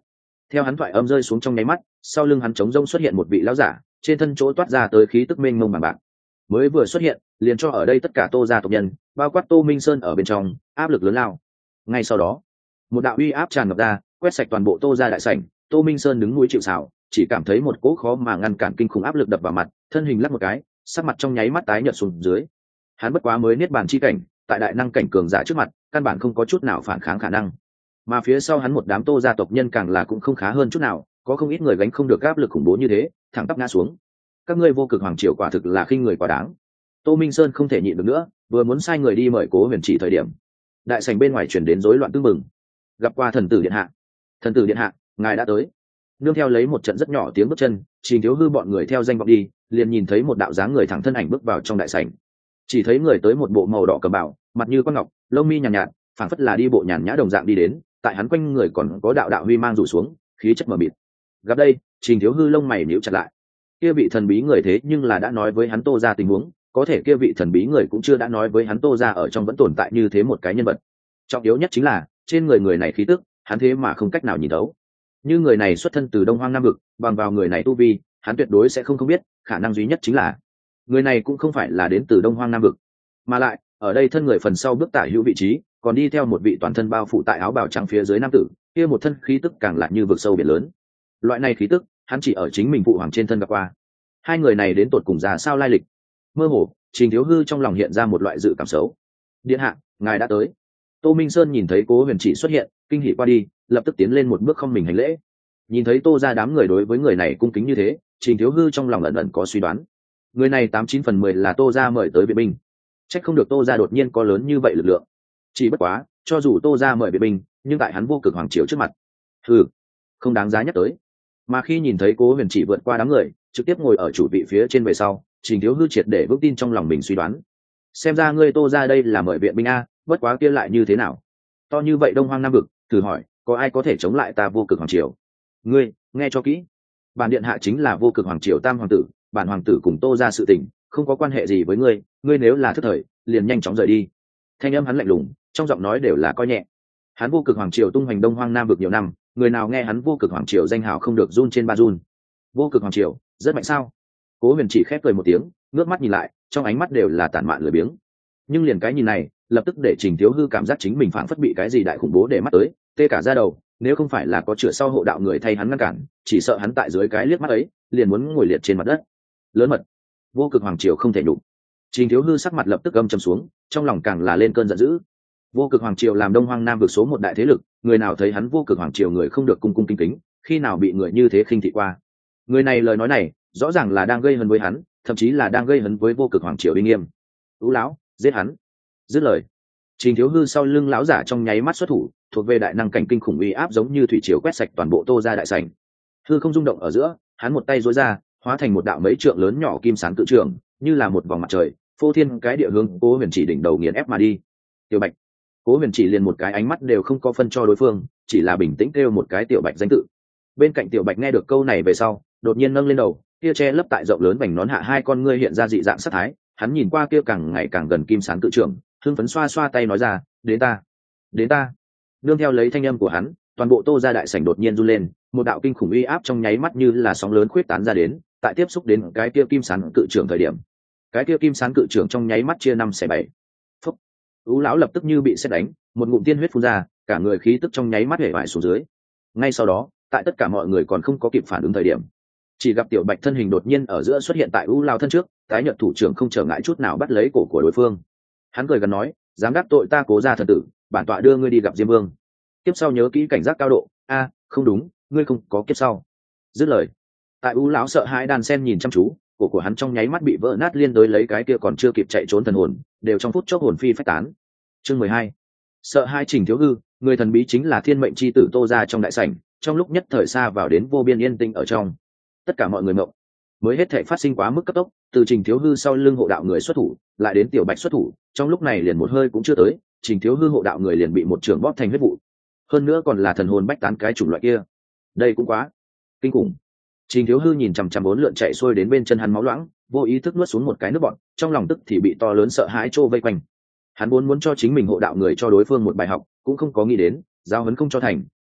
Theo hắn thoại âm rơi xuống trong nháy mắt, sau lưng hắn trống rông xuất hiện một vị lão giả, trên thân chỗ toát ra tới khí tức mênh mông bằng bạc, mới vừa xuất hiện liền cho ở đây tất cả Tô gia tộc nhân, bao quát Tô Minh Sơn ở bên trong, áp lực lớn lao. Ngay sau đó, một đạo uy áp tràn ngập ra, quét sạch toàn bộ Tô gia đại sảnh. Tô Minh Sơn đứng núi chịu sào, chỉ cảm thấy một cỗ khó mà ngăn cản kinh khủng áp lực đập vào mặt, thân hình lắc một cái, sắc mặt trong nháy mắt tái nhợt xuống dưới. Hắn bất quá mới niết bàn chi cảnh, tại đại năng cảnh cường giả trước mặt, căn bản không có chút nào phản kháng khả năng. Mà phía sau hắn một đám Tô gia tộc nhân càng là cũng không khá hơn chút nào, có không ít người gánh không được áp lực khủng bố như thế, thẳng tắp ngã xuống. Các ngươi vô cực hoàng triều quả thực là khinh người quá đáng. Tô Minh Sơn không thể nhịn được nữa, vừa muốn sai người đi mời Cố Huyền Chỉ thời điểm, đại sảnh bên ngoài truyền đến rối loạn tương mừng. Gặp qua thần tử điện hạ. Thần tử điện hạ, ngài đã tới. Nương theo lấy một trận rất nhỏ tiếng bước chân, Trình Thiếu Hư bọn người theo danh vọng đi, liền nhìn thấy một đạo dáng người thẳng thân ảnh bước vào trong đại sảnh. Chỉ thấy người tới một bộ màu đỏ cẩm bào, mặt như quan ngọc, lông mi nhàn nhạt, nhạt phảng phất là đi bộ nhàn nhã đồng dạng đi đến, tại hắn quanh người còn có đạo đạo huy mang rủ xuống, khí chất mờ mịt. Gặp đây, Trình Thiếu Hư lông mày nhíu chặt lại. Kia vị thần bí người thế nhưng là đã nói với hắn Tô gia tình huống, có thể kia vị thần bí người cũng chưa đã nói với hắn Tô gia ở trong vẫn tồn tại như thế một cái nhân vật. Trọng yếu nhất chính là, trên người người này khí tức, hắn thế mà không cách nào nhìn thấu. Như người này xuất thân từ Đông Hoang Nam vực, bằng vào người này tu vi, hắn tuyệt đối sẽ không không biết, khả năng duy nhất chính là người này cũng không phải là đến từ Đông Hoang Nam vực, mà lại ở đây thân người phần sau bước tả hữu vị trí, còn đi theo một vị toàn thân bao phủ tại áo bào trắng phía dưới nam tử, kia một thân khí tức càng lại như vực sâu biển lớn. Loại này khí tức, hắn chỉ ở chính mình phụ hoàng trên thân gặp qua. Hai người này đến tột cùng ra sao lai lịch? Mơ hồ, Trình Thiếu Hư trong lòng hiện ra một loại dự cảm xấu. Điện hạ, ngài đã tới. Tô Minh Sơn nhìn thấy Cố Huyền Chỉ xuất hiện, kinh hỉ qua đi, lập tức tiến lên một bước không mình hành lễ. Nhìn thấy Tô gia đám người đối với người này cung kính như thế, Trình Thiếu Hư trong lòng ẩn ẩn có suy đoán. Người này tám chín phần mười là Tô gia mời tới viện binh. Chắc không được Tô gia đột nhiên có lớn như vậy lực lượng. Chỉ bất quá, cho dù Tô gia mời viện binh, nhưng tại hắn vô cực hoàng triều trước mặt, hừ, không đáng giá nhắc tới. Mà khi nhìn thấy Cố Huyền Chỉ vượt qua đám người, trực tiếp ngồi ở chủ vị phía trên về sau, Trình Thiếu Hư triệt để vững tin trong lòng mình suy đoán. Xem ra ngươi Tô gia đây là mời viện binh a, bất quá kia lại như thế nào? To như vậy Đông Hoang Nam vực, thử hỏi, có ai có thể chống lại ta vô cực hoàng triều? Ngươi, nghe cho kỹ. Bản điện hạ chính là vô cực hoàng triều tam hoàng tử, bản hoàng tử cùng Tô gia sự tình, không có quan hệ gì với ngươi, ngươi nếu là thất thời, liền nhanh chóng rời đi. Thanh âm hắn lạnh lùng, trong giọng nói đều là coi nhẹ. Hắn vô cực hoàng triều tung hoành Đông Hoang Nam vực nhiều năm, người nào nghe hắn vô cực hoàng triều danh hào không được run trên ba run. Vô cực hoàng triều, rất mạnh sao? Cố Huyền Chỉ khép cười một tiếng, ngước mắt nhìn lại, trong ánh mắt đều là tản mạn lười biếng. Nhưng liền cái nhìn này, lập tức để Trình Thiếu Hư cảm giác chính mình phảng phất bị cái gì đại khủng bố để mắt tới, tê cả da đầu. Nếu không phải là có chữa sau hộ đạo người thay hắn ngăn cản, chỉ sợ hắn tại dưới cái liếc mắt ấy, liền muốn ngồi liệt trên mặt đất. Lớn mật, vô cực hoàng triều không thể nhục. Trình Thiếu Hư sắc mặt lập tức âm trầm xuống, trong lòng càng là lên cơn giận dữ. Vô cực hoàng triều làm Đông Hoang Nam vực số một đại thế lực, người nào thấy hắn vô cực hoàng triều người không được cung cung kính kính, khi nào bị người như thế khinh thị qua. Người này lời nói này, rõ ràng là đang gây hấn với hắn, thậm chí là đang gây hấn với vô cực hoàng triều uy nghiêm. Tú lão, giết hắn. Dứt lời, Trình Thiếu Hư sau lưng lão giả trong nháy mắt xuất thủ, thuộc về đại năng cảnh kinh khủng uy áp giống như thủy triều quét sạch toàn bộ Tô gia đại sảnh. Hư không rung động ở giữa, hắn một tay duỗi ra, hóa thành một đạo mấy trượng lớn nhỏ kim sán cự trường, như là một vòng mặt trời, phô thiên cái địa hướng Cố Huyền Chỉ đỉnh đầu nghiền ép mà đi. Tiểu Bạch. Cố Huyền Chỉ liền một cái ánh mắt đều không có phân cho đối phương, chỉ là bình tĩnh kêu một cái Tiểu Bạch danh tự. Bên cạnh Tiểu Bạch nghe được câu này về sau, đột nhiên nâng lên đầu, kia che lấp tại rộng lớn vành nón hạ hai con ngươi hiện ra dị dạng sát thái, hắn nhìn qua kia càng ngày càng gần kim sán cự trường, hưng phấn xoa xoa tay nói ra, đến ta, đến ta. Nương theo lấy thanh âm của hắn, toàn bộ Tô gia đại sảnh đột nhiên run lên, một đạo kinh khủng uy áp trong nháy mắt như là sóng lớn khuyết tán ra đến, tại tiếp xúc đến cái kia kim sán cự trưởng thời điểm, cái kia kim sán cự trưởng trong nháy mắt chia năm xẻ bảy. Phúc. Ú lão lập tức như bị sét đánh, một ngụm tiên huyết phun ra, cả người khí tức trong nháy mắt hể vải xuống dưới. Ngay sau đó, tại tất cả mọi người còn không có kịp phản ứng thời điểm, chỉ gặp Tiểu Bạch thân hình đột nhiên ở giữa xuất hiện tại Ú lão thân trước, tái nhợt thủ trưởng không trở ngại chút nào bắt lấy cổ của đối phương. Hắn cười gần nói, dám đắc tội ta Cố gia thần tử, bản tọa đưa ngươi đi gặp Diêm Vương. Kiếp sau nhớ kỹ cảnh giác cao độ. A, không đúng, ngươi không có kiếp sau. Dứt lời, tại Ú lão sợ hãi đàn sen nhìn chăm chú, cổ của hắn trong nháy mắt bị vỡ nát, liên đối lấy cái kia còn chưa kịp chạy trốn thần hồn, đều trong phút chốc hồn phi phách tán. Chương mười hai. Sợ hai Trình Thiếu Hư, người thần bí chính là thiên mệnh chi tử Tô gia trong đại sảnh, trong lúc nhất thời xa vào đến vô biên yên tĩnh ở trong. Tất cả mọi người ngộng, mới hết thảy phát sinh quá mức cấp tốc, từ Trình Thiếu Hư sau lưng hộ đạo người xuất thủ, lại đến Tiểu Bạch xuất thủ, trong lúc này liền một hơi cũng chưa tới, Trình Thiếu Hư hộ đạo người liền bị một trường bóp thành huyết vụ. Hơn nữa còn là thần hồn bách tán cái chủng loại kia. Đây cũng quá kinh khủng. Trình Thiếu Hư nhìn chằm chằm bốn lượn chạy xuôi đến bên chân hắn máu loãng, vô ý thức nuốt xuống một cái nước bọt, trong lòng tức thì bị to lớn sợ hãi trô vây quanh. Hắn muốn muốn cho chính mình hộ đạo người cho đối phương một bài học, cũng không có nghĩ đến, giao huấn không cho thành,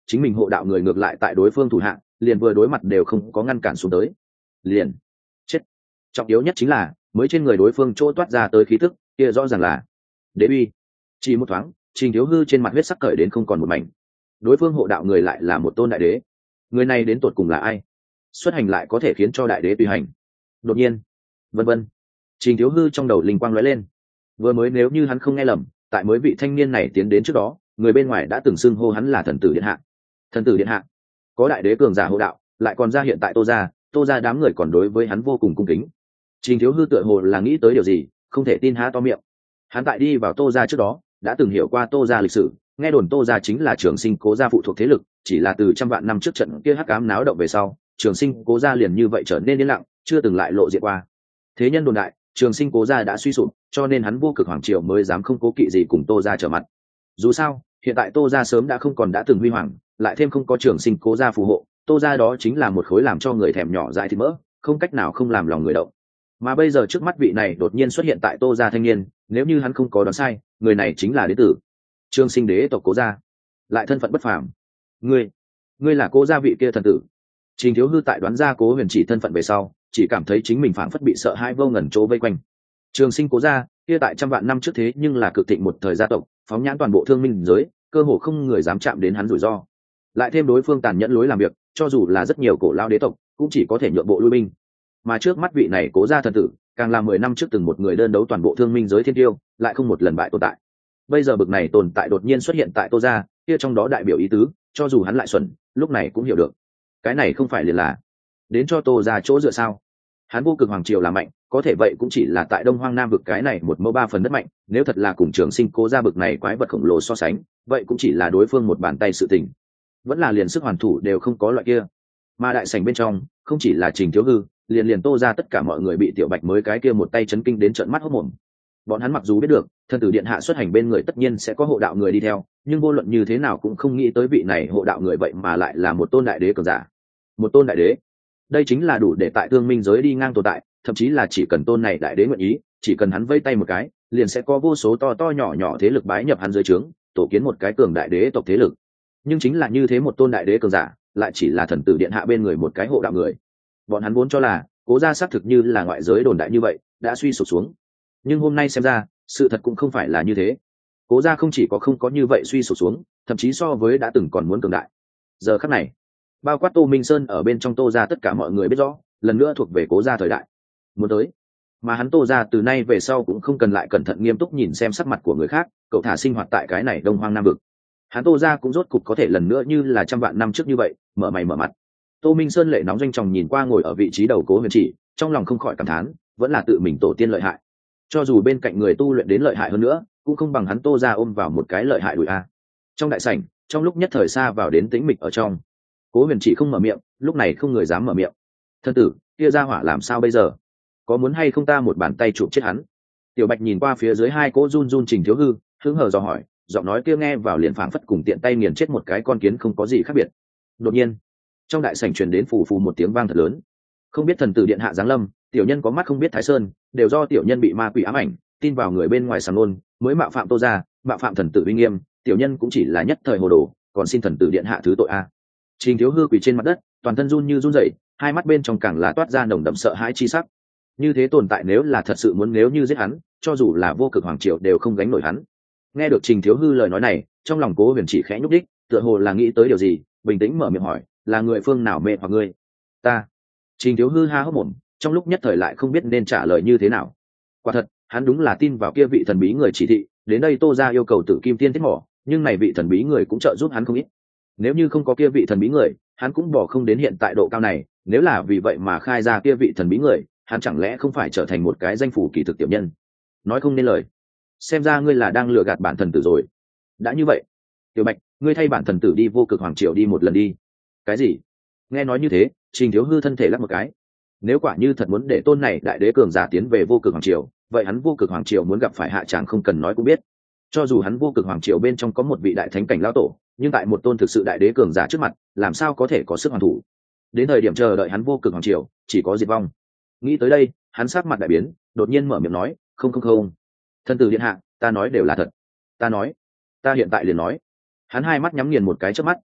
chính mình hộ đạo người ngược lại tại đối phương thủ hạng, liền vừa đối mặt đều không có ngăn cản xuống tới, liền chết. Trọng yếu nhất chính là mới trên người đối phương chỗ toát ra tới khí tức kia rõ ràng là đế uy. Chỉ một thoáng, Trình Thiếu Hư trên mặt huyết sắc cởi đến không còn một mảnh. Đối phương hộ đạo người lại là một tôn đại đế, người này đến tột cùng là ai, xuất hành lại có thể khiến cho đại đế tùy hành? Đột nhiên, vân vân, Trình Thiếu Hư trong đầu linh quang lóe lên. Vừa mới nếu như hắn không nghe lầm, tại mới vị thanh niên này tiến đến trước đó, người bên ngoài đã từng xưng hô hắn là thần tử điện hạ. Thần tử điện hạ, có đại đế cường giả hộ đạo, lại còn ra hiện tại Tô gia, Tô gia đám người còn đối với hắn vô cùng cung kính. Trình Thiếu Hư tựa hồ là nghĩ tới điều gì, không thể tin há to miệng. Hắn tại đi vào Tô gia trước đó, đã từng hiểu qua Tô gia lịch sử, nghe đồn Tô gia chính là Trường Sinh Cố gia phụ thuộc thế lực, chỉ là từ trăm vạn năm trước trận kia hắc ám náo động về sau, Trường Sinh Cố gia liền như vậy trở nên yên lặng, chưa từng lại lộ diện qua. Thế nhân đồn đại, Trường Sinh Cố gia đã suy sụp, cho nên hắn vô cực hoàng triều mới dám không cố kỵ gì cùng Tô gia trở mặt. Dù sao, hiện tại Tô gia sớm đã không còn đã từng huy hoàng, lại thêm không có Trường Sinh Cố gia phù hộ, Tô gia đó chính là một khối làm cho người thèm nhỏ dại thịt mỡ, không cách nào không làm lòng người động. Mà bây giờ trước mắt vị này đột nhiên xuất hiện tại Tô gia thanh niên, nếu như hắn không có đoán sai, người này chính là đế tử Trường Sinh đế tộc Cố gia, lại thân phận bất phàm. Ngươi, ngươi là Cố gia vị kia thần tử? Trình Thiếu Hư tại đoán ra Cố Huyền Chỉ thân phận về sau, chỉ cảm thấy chính mình phảng phất bị sợ hãi vô ngần chỗ vây quanh. Trường Sinh Cố gia kia tại trăm vạn năm trước thế nhưng là cực thịnh một thời gia tộc, phóng nhãn toàn bộ thương minh giới, cơ hồ không người dám chạm đến hắn rủi ro. Lại thêm đối phương tàn nhẫn lối làm việc, cho dù là rất nhiều cổ lao đế tộc, cũng chỉ có thể nhượng bộ lui binh. Mà trước mắt vị này Cố gia thần tử, càng là mười năm trước từng một người đơn đấu toàn bộ thương minh giới thiên tiêu, lại không một lần bại tồn tại. Bây giờ bực này tồn tại đột nhiên xuất hiện tại Tô gia, kia trong đó đại biểu ý tứ, cho dù hắn lại xuẩn, lúc này cũng hiểu được. Cái này không phải liền là đến cho Tô gia chỗ dựa sao? Hắn vô cực hoàng triều là mạnh, có thể vậy cũng chỉ là tại Đông Hoang Nam vực cái này một mẫu ba phần đất mạnh, nếu thật là cùng Trường Sinh Cố gia bực này quái vật khổng lồ so sánh, vậy cũng chỉ là đối phương một bàn tay sự tình, vẫn là liền sức hoàn thủ đều không có loại kia. Mà đại sảnh bên trong, không chỉ là Trình Thiếu Hư, liền liền Tô gia tất cả mọi người bị Tiểu Bạch mới cái kia một tay chấn kinh đến trợn mắt hốt mồm. Bọn hắn mặc dù biết được thần tử điện hạ xuất hành bên người tất nhiên sẽ có hộ đạo người đi theo, nhưng vô luận như thế nào cũng không nghĩ tới vị này hộ đạo người vậy mà lại là một tôn đại đế cường giả. Một tôn đại đế, đây chính là đủ để tại thương minh giới đi ngang tồn tại, thậm chí là chỉ cần tôn này đại đế nguyện ý, chỉ cần hắn vây tay một cái, liền sẽ có vô số to to nhỏ nhỏ thế lực bái nhập hắn dưới trướng, tổ kiến một cái cường đại đế tộc thế lực. Nhưng chính là như thế một tôn đại đế cường giả, lại chỉ là thần tử điện hạ bên người một cái hộ đạo người. Bọn hắn vốn cho là Cố gia xác thực như là ngoại giới đồn đại như vậy, đã suy sụp xuống. Nhưng hôm nay xem ra, sự thật cũng không phải là như thế. Cố gia không chỉ có không có như vậy suy sụp xuống, thậm chí so với đã từng còn muốn cường đại. Giờ khắc này, bao quát Tô Minh Sơn ở bên trong Tô gia tất cả mọi người biết rõ, lần nữa thuộc về Cố gia thời đại muốn tới. Mà hắn Tô gia từ nay về sau cũng không cần lại cẩn thận nghiêm túc nhìn xem sắc mặt của người khác, cậu thả sinh hoạt tại cái này Đông Hoang Nam vực. Hắn Tô gia cũng rốt cục có thể lần nữa như là trăm vạn năm trước như vậy, mở mày mở mặt. Tô Minh Sơn lệ nóng doanh tròng nhìn qua ngồi ở vị trí đầu Cố Huyền Chỉ, trong lòng không khỏi cảm thán, vẫn là tự mình tổ tiên lợi hại. Cho dù bên cạnh người tu luyện đến lợi hại hơn nữa, cũng không bằng hắn Tô gia ôm vào một cái lợi hại đùi a. Trong đại sảnh, trong lúc nhất thời xa vào đến tĩnh mịch ở trong, Cố Huyền Chỉ không mở miệng, lúc này không người dám mở miệng. Thân tử, kia ra hỏa làm sao bây giờ? Có muốn hay không ta một bàn tay chụp chết hắn? Tiểu Bạch nhìn qua phía dưới hai cỗ run run Trình Thiếu Hư, hứng hờ dò hỏi, giọng nói kia nghe vào liền phảng phất cùng tiện tay nghiền chết một cái con kiến không có gì khác biệt. Đột nhiên, trong đại sảnh truyền đến phù phù một tiếng vang thật lớn. Không biết thần tử điện hạ giáng lâm, tiểu nhân có mắt không biết Thái Sơn, đều do tiểu nhân bị ma quỷ ám ảnh, tin vào người bên ngoài sàng nôn, mới mạo phạm Tô gia, mạo phạm thần tử uy nghiêm, tiểu nhân cũng chỉ là nhất thời hồ đồ, còn xin thần tử điện hạ thứ tội a. Trình Thiếu Hư quỳ trên mặt đất, toàn thân run như run rẩy, hai mắt bên trong càng là toát ra nồng đậm sợ hãi chi sắc. Như thế tồn tại nếu là thật sự muốn nếu như giết hắn, cho dù là vô cực hoàng triều đều không gánh nổi hắn. Nghe được Trình Thiếu Hư lời nói này, trong lòng Cố Huyền Chỉ khẽ nhúc đích, tựa hồ là nghĩ tới điều gì, bình tĩnh mở miệng hỏi, là người phương nào mê hoặc ngươi? Ta. Trình Thiếu Hư ha hốc mồm, trong lúc nhất thời lại không biết nên trả lời như thế nào. Quả thật, hắn đúng là tin vào kia vị thần bí người chỉ thị, đến đây Tô gia yêu cầu Tử Kim Tiên thiết mỏ, nhưng này vị thần bí người cũng trợ giúp hắn không ít. Nếu như không có kia vị thần bí người, hắn cũng bỏ không đến hiện tại độ cao này, nếu là vì vậy mà khai ra kia vị thần bí người, hắn chẳng lẽ không phải trở thành một cái danh phủ kỳ thực tiểu nhân? Nói không nên lời. Xem ra ngươi là đang lừa gạt bản thần tử rồi. Đã như vậy, Tiểu Bạch, ngươi thay bản thần tử đi vô cực hoàng triều đi một lần đi. Cái gì? Nghe nói như thế, Trình Thiếu Hư thân thể lắc một cái. Nếu quả như thật muốn để tôn này đại đế cường giả tiến về vô cực hoàng triều, vậy hắn vô cực hoàng triều muốn gặp phải hạ tràng không cần nói cũng biết. Cho dù hắn vô cực hoàng triều bên trong có một vị đại thánh cảnh lão tổ, nhưng tại một tôn thực sự đại đế cường giả trước mặt, làm sao có thể có sức hoàn thủ? Đến thời điểm chờ đợi hắn vô cực hoàng triều, chỉ có diệt vong. Nghĩ tới đây, hắn sắc mặt đại biến, đột nhiên mở miệng nói, không không không, thân tử điện hạ, ta nói đều là thật. Ta nói, ta hiện tại liền nói. Hắn hai mắt nhắm nghiền một cái chớp mắt,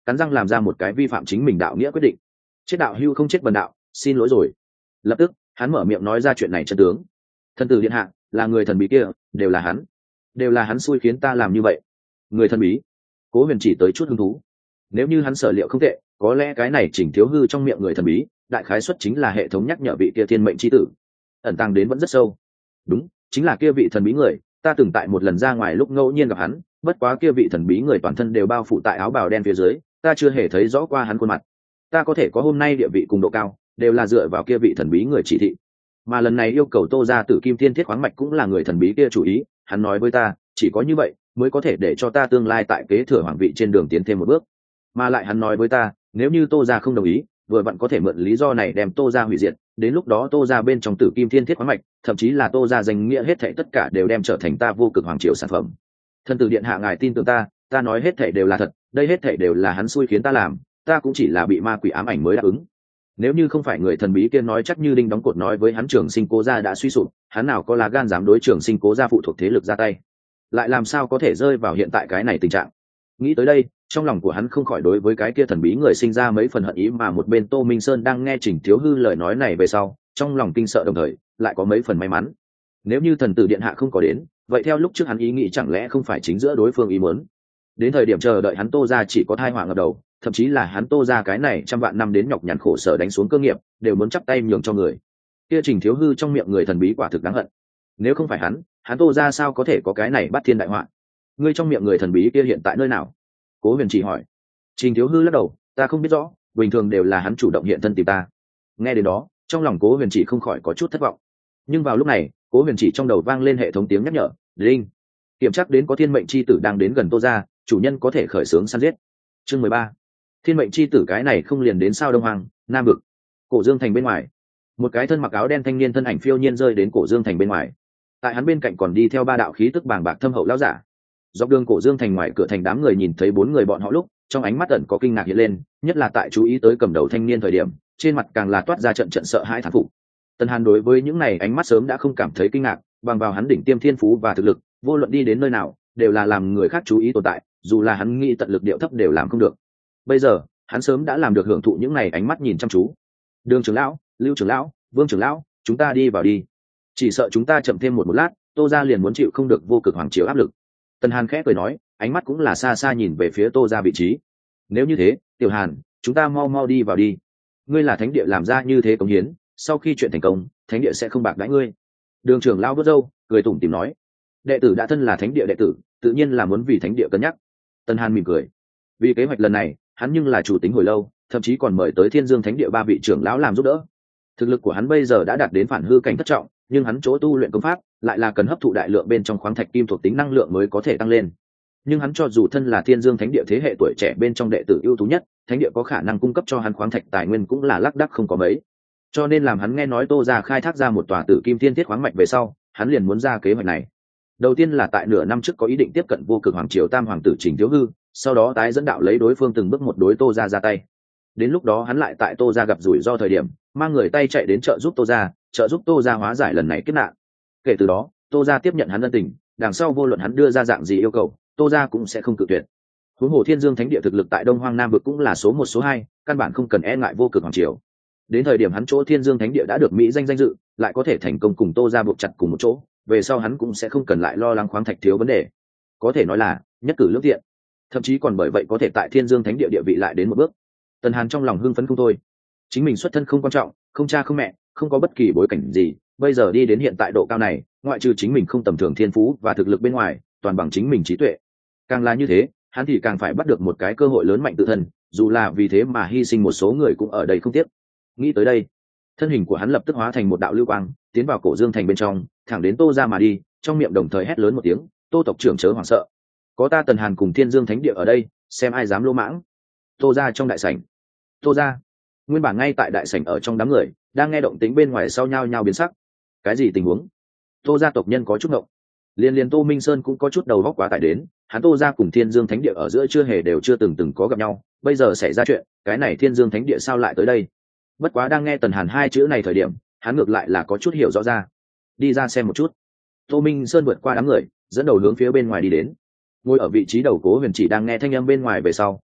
cắn răng làm ra một cái vi phạm chính mình đạo nghĩa quyết định. Chết đạo hưu không chết bần đạo, xin lỗi rồi. Lập tức hắn mở miệng nói ra chuyện này chân tướng. Thần tử điện hạ, là người thần bí kia, đều là hắn đều là hắn xui khiến ta làm như vậy. Người thần bí? Cố Huyền chỉ tới chút hứng thú. Nếu như hắn sở liệu không tệ, có lẽ cái này Trình Thiếu Hư trong miệng người thần bí đại khái xuất chính là hệ thống nhắc nhở vị kia thiên mệnh chi tử, ẩn tàng đến vẫn rất sâu. Đúng, chính là kia vị thần bí người, ta từng tại một lần ra ngoài lúc ngẫu nhiên gặp hắn, bất quá kia vị thần bí người toàn thân đều bao phủ tại áo bào đen phía dưới, ta chưa hề thấy rõ qua hắn khuôn mặt. Ta có thể có hôm nay địa vị cùng độ cao, đều là dựa vào kia vị thần bí người chỉ thị. Mà lần này yêu cầu Tô gia Tử Kim Thiên Thiết khoáng mạch cũng là người thần bí kia chủ ý, hắn nói với ta, chỉ có như vậy mới có thể để cho ta tương lai tại kế thừa hoàng vị trên đường tiến thêm một bước. Mà lại hắn nói với ta, nếu như Tô gia không đồng ý, vừa vặn có thể mượn lý do này đem Tô gia hủy diệt, đến lúc đó Tô gia bên trong Tử Kim Thiên Thiết khoáng mạch, thậm chí là Tô gia danh nghĩa hết thảy tất cả đều đem trở thành ta vô cực hoàng triều sản phẩm. Thần tử điện hạ ngài tin tưởng ta, ta nói hết thảy đều là thật, đây hết thảy đều là hắn xui khiến ta làm, ta cũng chỉ là bị ma quỷ ám ảnh mới đáp ứng. Nếu như không phải người thần bí kia nói chắc như đinh đóng cột nói với hắn Trường Sinh Cố gia đã suy sụp, hắn nào có lá gan dám đối Trường Sinh Cố gia phụ thuộc thế lực ra tay, lại làm sao có thể rơi vào hiện tại cái này tình trạng. Nghĩ tới đây, trong lòng của hắn không khỏi đối với cái kia thần bí người sinh ra mấy phần hận ý, mà một bên Tô Minh Sơn đang nghe Trình Thiếu Hư lời nói này về sau, trong lòng kinh sợ đồng thời lại có mấy phần may mắn. Nếu như thần tử điện hạ không có đến, vậy theo lúc trước hắn ý nghĩ chẳng lẽ không phải chính giữa đối phương ý muốn. Đến thời điểm chờ đợi hắn Tô gia chỉ có tai họa ngập đầu, thậm chí là hắn Tô gia cái này trăm vạn năm đến nhọc nhằn khổ sở đánh xuống cơ nghiệp, đều muốn chắp tay nhường cho người. Kia Trình Thiếu Hư trong miệng người thần bí quả thực đáng hận. Nếu không phải hắn, hắn Tô gia sao có thể có cái này bắt thiên đại họa. Ngươi trong miệng người thần bí kia hiện tại nơi nào? Cố Huyền chỉ hỏi. Trình Thiếu Hư lắc đầu, ta không biết rõ, bình thường đều là hắn chủ động hiện thân tìm ta. Nghe đến đó, trong lòng Cố Huyền chỉ không khỏi có chút thất vọng. Nhưng vào lúc này, Cố Huyền chỉ trong đầu vang lên hệ thống tiếng nhắc nhở, "Linh, kiểm tra đến có thiên mệnh chi tử đang đến gần Tô gia, chủ nhân có thể khởi xướng săn giết." Chương mười ba. Thiên mệnh chi tử cái này không liền đến sao Đông Hoàng, Nam vực. Cổ Dương thành bên ngoài, một cái thân mặc áo đen thanh niên thân ảnh phiêu nhiên rơi đến Cổ Dương thành bên ngoài. Tại hắn bên cạnh còn đi theo ba đạo khí tức bàng bạc thâm hậu lão giả. Dọc đường Cổ Dương thành ngoài cửa thành, đám người nhìn thấy bốn người bọn họ lúc, trong ánh mắt ẩn có kinh ngạc hiện lên, nhất là tại chú ý tới cầm đầu thanh niên thời điểm, trên mặt càng là toát ra trận trận sợ hãi thán phục. Tần Hàn đối với những này ánh mắt sớm đã không cảm thấy kinh ngạc, bằng vào hắn đỉnh tiêm thiên phú và thực lực, vô luận đi đến nơi nào, đều là làm người khác chú ý tồn tại, dù là hắn nghĩ tận lực điệu thấp đều làm không được. Bây giờ, hắn sớm đã làm được hưởng thụ những này ánh mắt nhìn chăm chú. Đường trưởng lão, Lưu trưởng lão, Vương trưởng lão, chúng ta đi vào đi. Chỉ sợ chúng ta chậm thêm một một lát, Tô gia liền muốn chịu không được vô cực hoàng triều áp lực. Tần Hàn khẽ cười nói, ánh mắt cũng là xa xa nhìn về phía Tô gia vị trí. Nếu như thế, Tiểu Hàn, chúng ta mau mau đi vào đi. Ngươi là thánh địa làm ra như thế cống hiến, sau khi chuyện thành công, thánh địa sẽ không bạc đãi ngươi. Đường trưởng lão vuốt râu, cười tủm tỉm nói, đệ tử đã thân là thánh địa đệ tử, tự nhiên là muốn vì thánh địa cân nhắc. Tần Hàn mỉm cười. Vì kế hoạch lần này, hắn nhưng là chủ tính hồi lâu, thậm chí còn mời tới Thiên Dương Thánh Địa ba vị trưởng lão làm giúp đỡ. Thực lực của hắn bây giờ đã đạt đến phản hư cảnh thất trọng, nhưng hắn chỗ tu luyện công pháp lại là cần hấp thụ đại lượng bên trong khoáng thạch kim thuộc tính năng lượng mới có thể tăng lên. Nhưng hắn cho dù thân là Thiên Dương Thánh Địa thế hệ tuổi trẻ bên trong đệ tử ưu tú nhất, thánh địa có khả năng cung cấp cho hắn khoáng thạch tài nguyên cũng là lác đác không có mấy. Cho nên làm hắn nghe nói Tô gia khai thác ra một tòa Tử Kim Thiên Thiết khoáng mạch về sau, hắn liền muốn ra kế hoạch này. Đầu tiên là tại nửa năm trước có ý định tiếp cận vô cực hoàng triều tam hoàng tử Trình Thiếu Hư, sau đó tái dẫn đạo lấy đối phương từng bước một đối Tô gia ra tay. Đến lúc đó hắn lại tại Tô gia gặp rủi ro thời điểm, mang người tay chạy đến trợ giúp Tô gia, trợ giúp Tô gia hóa giải lần này kiếp nạn. Kể từ đó, Tô gia tiếp nhận hắn ân tình, đằng sau vô luận hắn đưa ra dạng gì yêu cầu, Tô gia cũng sẽ không cự tuyệt. Huống hồ Thiên Dương Thánh Địa thực lực tại Đông Hoang Nam vực cũng là số một số hai, căn bản không cần e ngại vô cực hoàng triều. Đến thời điểm hắn chỗ Thiên Dương Thánh Địa đã được mỹ danh danh dự, lại có thể thành công cùng Tô gia buộc chặt cùng một chỗ, về sau hắn cũng sẽ không cần lại lo lắng khoáng thạch thiếu vấn đề. Có thể nói là nhất cử lưỡng tiện, thậm chí còn bởi vậy có thể tại Thiên Dương Thánh Địa địa vị lại đến một bước. Tần Hàn trong lòng hưng phấn không thôi. Chính mình xuất thân không quan trọng, không cha không mẹ, không có bất kỳ bối cảnh gì, bây giờ đi đến hiện tại độ cao này, ngoại trừ chính mình không tầm thường thiên phú và thực lực bên ngoài, toàn bằng chính mình trí tuệ. Càng là như thế, hắn thì càng phải bắt được một cái cơ hội lớn mạnh tự thân, dù là vì thế mà hy sinh một số người cũng ở đây không tiếc. Nghĩ tới đây, thân hình của hắn lập tức hóa thành một đạo lưu quang, tiến vào Cổ Dương thành bên trong, thẳng đến Tô gia mà đi, trong miệng đồng thời hét lớn một tiếng, Tô tộc trưởng chớ hoảng sợ, có ta Tần Hàn cùng Thiên Dương Thánh Địa ở đây, xem ai dám lô mãng. Tô gia trong đại sảnh. Tô gia nguyên bản ngay tại đại sảnh ở trong đám người, đang nghe động tĩnh bên ngoài sau nhau nhau biến sắc. Cái gì tình huống? Tô gia tộc nhân có chút ngộng. Liên liên Tô Minh Sơn cũng có chút đầu óc quá tải đến, hắn Tô gia cùng Thiên Dương Thánh Địa ở giữa chưa hề đều chưa từng từng có gặp nhau, bây giờ xảy ra chuyện, cái này Thiên Dương Thánh Địa sao lại tới đây? Bất quá đang nghe Tần Hàn hai chữ này thời điểm, hắn ngược lại là có chút hiểu rõ ra. Đi ra xem một chút. Tô Minh Sơn vượt qua đám người, dẫn đầu hướng phía bên ngoài đi đến. Ngồi ở vị trí đầu Cố Huyền chỉ đang nghe thanh âm bên ngoài về sau,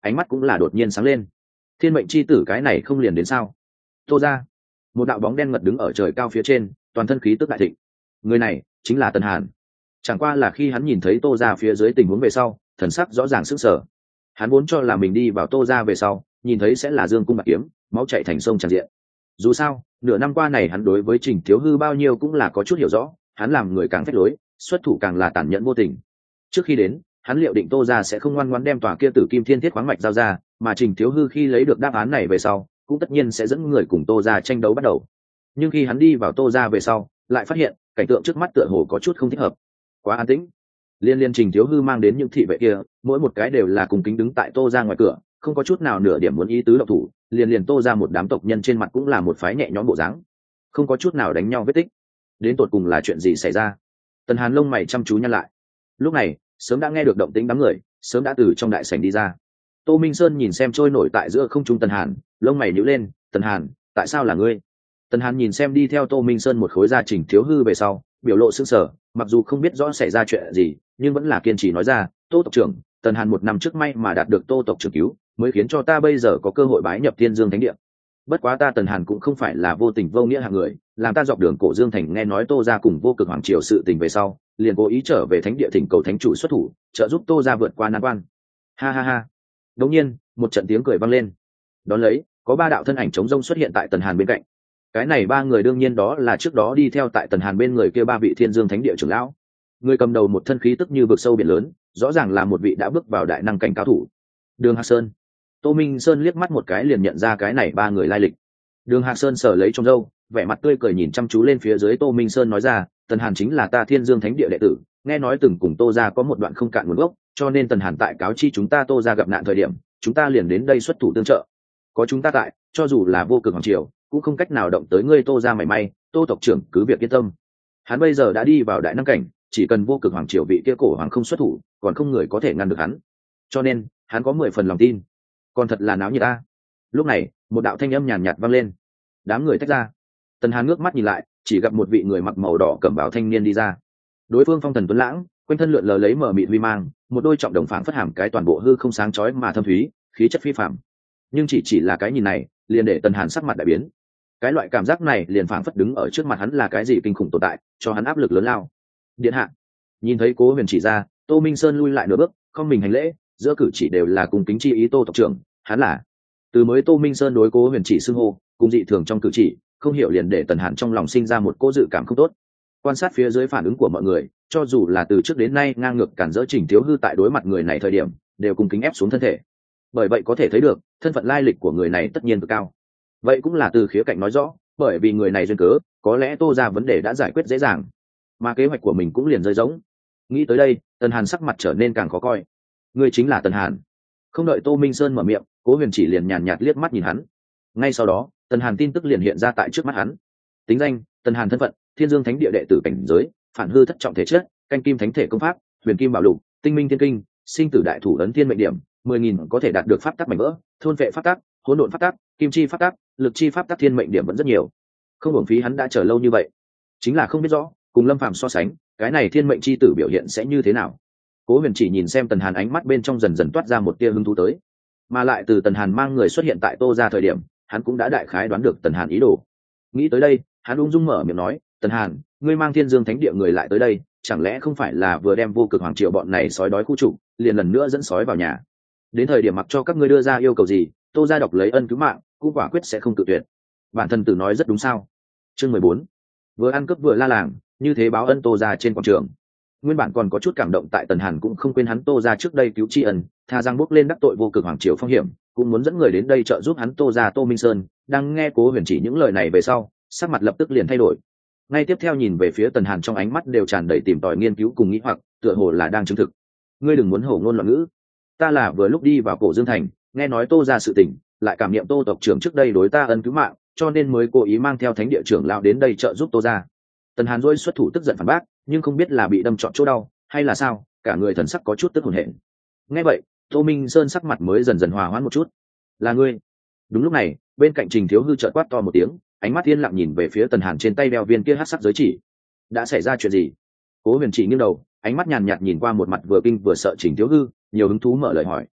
ánh mắt cũng là đột nhiên sáng lên. Thiên mệnh chi tử cái này không liền đến sao? Tô ra. Một đạo bóng đen ngật đứng ở trời cao phía trên, toàn thân khí tức đại thịnh. Người này chính là Tần Hàn. Chẳng qua là khi hắn nhìn thấy Tô ra phía dưới tình huống về sau, thần sắc rõ ràng sức sở. Hắn vốn cho là mình đi vào Tô ra về sau, nhìn thấy sẽ là dương cung bạc kiếm, máu chảy thành sông tràn diện. Dù sao, nửa năm qua này hắn đối với Trình Thiếu Hư bao nhiêu cũng là có chút hiểu rõ, hắn làm người càng phách lối, xuất thủ càng là tàn nhẫn vô tình. Trước khi đến, hắn liệu định Tô ra sẽ không ngoan ngoãn đem tòa kia Tử Kim Thiên Thiết khoáng mạch giao ra, mà Trình Thiếu Hư khi lấy được đáp án này về sau, cũng tất nhiên sẽ dẫn người cùng Tô ra tranh đấu bắt đầu. Nhưng khi hắn đi vào Tô ra về sau, lại phát hiện cảnh tượng trước mắt tựa hồ có chút không thích hợp. Quá an tĩnh. Liên liên Trình Thiếu Hư mang đến những thị vệ kia, mỗi một cái đều là cùng kính đứng tại Tô ra ngoài cửa, không có chút nào nửa điểm muốn ý tứ động thủ, liền liền Tô ra một đám tộc nhân trên mặt cũng là một phái nhẹ nhõm bộ dáng, không có chút nào đánh nhau vết tích. Đến tột cùng là chuyện gì xảy ra? Tần Hàn lông mày chăm chú nhăn lại. Lúc này, sớm đã nghe được động tĩnh đám người, sớm đã từ trong đại sảnh đi ra. Tô Minh Sơn nhìn xem trôi nổi tại giữa không trung Tần Hàn, lông mày nhíu lên. Tần Hàn, tại sao là ngươi? Tần Hàn nhìn xem đi theo Tô Minh Sơn một khối gia Trình Thiếu Hư về sau, biểu lộ sững sờ, mặc dù không biết rõ xảy ra chuyện gì, nhưng vẫn là kiên trì nói ra. Tô tộc trưởng, Tần Hàn một năm trước may mà đạt được Tô tộc trưởng cứu, mới khiến cho ta bây giờ có cơ hội bái nhập Thiên Dương Thánh Địa. Bất quá ta Tần Hàn cũng không phải là vô tình vô nghĩa hạng người, làm ta dọc đường cổ Dương Thành nghe nói Tô gia cùng Vô Cực Hoàng triều sự tình về sau, liền cố ý trở về Thánh Địa thỉnh cầu thánh chủ xuất thủ, trợ giúp Tô gia vượt qua nan quan. Ha ha ha. Đột nhiên, một trận tiếng cười vang lên. Đón lấy, có ba đạo thân ảnh trống rông xuất hiện tại Tần Hàn bên cạnh. Cái này ba người đương nhiên đó là trước đó đi theo tại Tần Hàn bên người kia ba vị Thiên Dương Thánh Địa trưởng lão. Người cầm đầu một thân khí tức như vực sâu biển lớn, rõ ràng là một vị đã bước vào đại năng cảnh cao thủ. Đường Hạc Sơn. Tô Minh Sơn liếc mắt một cái liền nhận ra cái này ba người lai lịch. Đường Hạc Sơn sờ lấy trong râu, vẻ mặt tươi cười nhìn chăm chú lên phía dưới Tô Minh Sơn nói ra, Tần Hàn chính là ta Thiên Dương Thánh Địa đệ tử, nghe nói từng cùng Tô gia có một đoạn không cạn nguồn gốc, cho nên Tần Hàn tại cáo chi chúng ta Tô gia gặp nạn thời điểm, chúng ta liền đến đây xuất thủ tương trợ. Có chúng ta tại, cho dù là Vô Cực Hoàng triều, cũng không cách nào động tới ngươi Tô gia mảy may, Tô tộc trưởng cứ việc yên tâm. Hắn bây giờ đã đi vào đại năng cảnh, chỉ cần Vô Cực Hoàng triều vị kia cổ hoàng không xuất thủ, còn không người có thể ngăn được hắn. Cho nên, hắn có mười phần lòng tin. Còn thật là náo nhiệt ta. Lúc này, một đạo thanh âm nhàn nhạt vang lên. Đám người tách ra. Tần Hàn ngước mắt nhìn lại, chỉ gặp một vị người mặc màu đỏ cẩm bào thanh niên đi ra. Đối phương phong thần tuấn lãng, quanh thân lượn lờ lấy mở mịt huy mang, một đôi trọng đồng phảng phất hàm cái toàn bộ hư không sáng chói mà thâm thúy, khí chất phi phàm. Nhưng chỉ chỉ là cái nhìn này, liền để Tần Hàn sắc mặt đại biến. Cái loại cảm giác này liền phảng phất đứng ở trước mặt hắn là cái gì kinh khủng tồn tại, cho hắn áp lực lớn lao. Điện hạ. Nhìn thấy Cố Huyền chỉ ra, Tô Minh Sơn lui lại nửa bước, không mình hành lễ, giữa cử chỉ đều là cùng kính chi ý Tô tộc trưởng, hắn là. Từ mới Tô Minh Sơn đối Cố Huyền chỉ xưng hô, cùng dị thường trong cử chỉ, không hiểu liền để Tần Hàn trong lòng sinh ra một cố dự cảm không tốt. Quan sát phía dưới phản ứng của mọi người, cho dù là từ trước đến nay ngang ngược cản rỡ Trình Thiếu Hư tại đối mặt người này thời điểm, đều cùng kính ép xuống thân thể. Bởi vậy có thể thấy được, thân phận lai lịch của người này tất nhiên cực cao. Vậy cũng là từ khía cạnh nói rõ, bởi vì người này duyên cớ, có lẽ Tô gia vấn đề đã giải quyết dễ dàng, mà kế hoạch của mình cũng liền rơi rỗng. Nghĩ tới đây, Tần Hàn sắc mặt trở nên càng khó coi. Người chính là Tần Hàn. Không đợi Tô Minh Sơn mở miệng, Cố Huyền chỉ liền nhàn nhạt liếc mắt nhìn hắn. Ngay sau đó, Tần Hàn tin tức liền hiện ra tại trước mắt hắn. Tính danh: Tần Hàn thân phận: Thiên Dương Thánh Địa đệ tử cảnh giới, phản hư thất trọng thể chất, canh kim thánh thể công pháp, huyền kim bảo lục, tinh minh thiên kinh, sinh tử đại thủ ấn thiên mệnh điểm, mười nghìn có thể đạt được pháp tắc mảnh vỡ, thôn vệ pháp tắc, hỗn độn pháp tắc, kim chi pháp tắc, lực chi pháp tắc, thiên mệnh điểm vẫn rất nhiều. Không hưởng phí hắn đã chờ lâu như vậy. Chính là không biết rõ, cùng Lâm Phàm so sánh, cái này thiên mệnh chi tử biểu hiện sẽ như thế nào. Cố Huyền chỉ nhìn xem Tần Hàn, ánh mắt bên trong dần dần toát ra một tia hứng thú tới. Mà lại từ Tần Hàn mang người xuất hiện tại Tô gia thời điểm, hắn cũng đã đại khái đoán được Tần Hàn ý đồ. Nghĩ tới đây, hắn ung dung mở miệng nói, Tần Hàn, ngươi mang Thiên Dương Thánh Địa người lại tới đây, chẳng lẽ không phải là vừa đem Vô Cực Hoàng triều bọn này sói đói khu trục, liền lần nữa dẫn sói vào nhà. Đến thời điểm mặc cho các ngươi đưa ra yêu cầu gì, Tô gia độc lấy ân cứu mạng, cũng quả quyết sẽ không tự tuyệt. Bản thân tử nói rất đúng sao. Chương mười bốn. Vừa ăn cướp vừa la làng, như thế báo ân Tô gia trên quảng trường. Nguyên bản còn có chút cảm động tại Tần Hàn cũng không quên hắn Tô gia trước đây cứu tri ân, tha rằng bước lên đắc tội Vô Cực Hoàng triều phong hiểm, cũng muốn dẫn người đến đây trợ giúp hắn Tô gia. Tô Minh Sơn đang nghe Cố Huyền chỉ những lời này về sau, sắc mặt lập tức liền thay đổi. Ngay tiếp theo nhìn về phía Tần Hàn, trong ánh mắt đều tràn đầy tìm tòi nghiên cứu cùng nghĩ hoặc, tựa hồ là đang chứng thực. Ngươi đừng muốn hổ ngôn loạn ngữ. Ta là vừa lúc đi vào Cổ Dương Thành, nghe nói Tô gia sự tình, lại cảm niệm Tô tộc trưởng trước đây đối ta ân cứu mạng, cho nên mới cố ý mang theo Thánh Địa trưởng lão đến đây trợ giúp Tô gia. Tần Hàn dỗi xuất thủ tức giận phản bác, nhưng không biết là bị đâm trọn chỗ đau hay là sao, cả người thần sắc có chút tức hồn hển. Nghe vậy, Tô Minh Sơn sắc mặt mới dần dần hòa hoãn một chút. Là ngươi? Đúng lúc này, bên cạnh Trình Thiếu Hư chợt quát to một tiếng, ánh mắt yên lặng nhìn về phía Tần Hàn trên tay đeo viên kia hắc sắc giới chỉ. Đã xảy ra chuyện gì? Cố Huyền chỉ nghiêng đầu, ánh mắt nhàn nhạt nhìn qua một mặt vừa kinh vừa sợ Trình Thiếu Hư, nhiều hứng thú mở lời hỏi.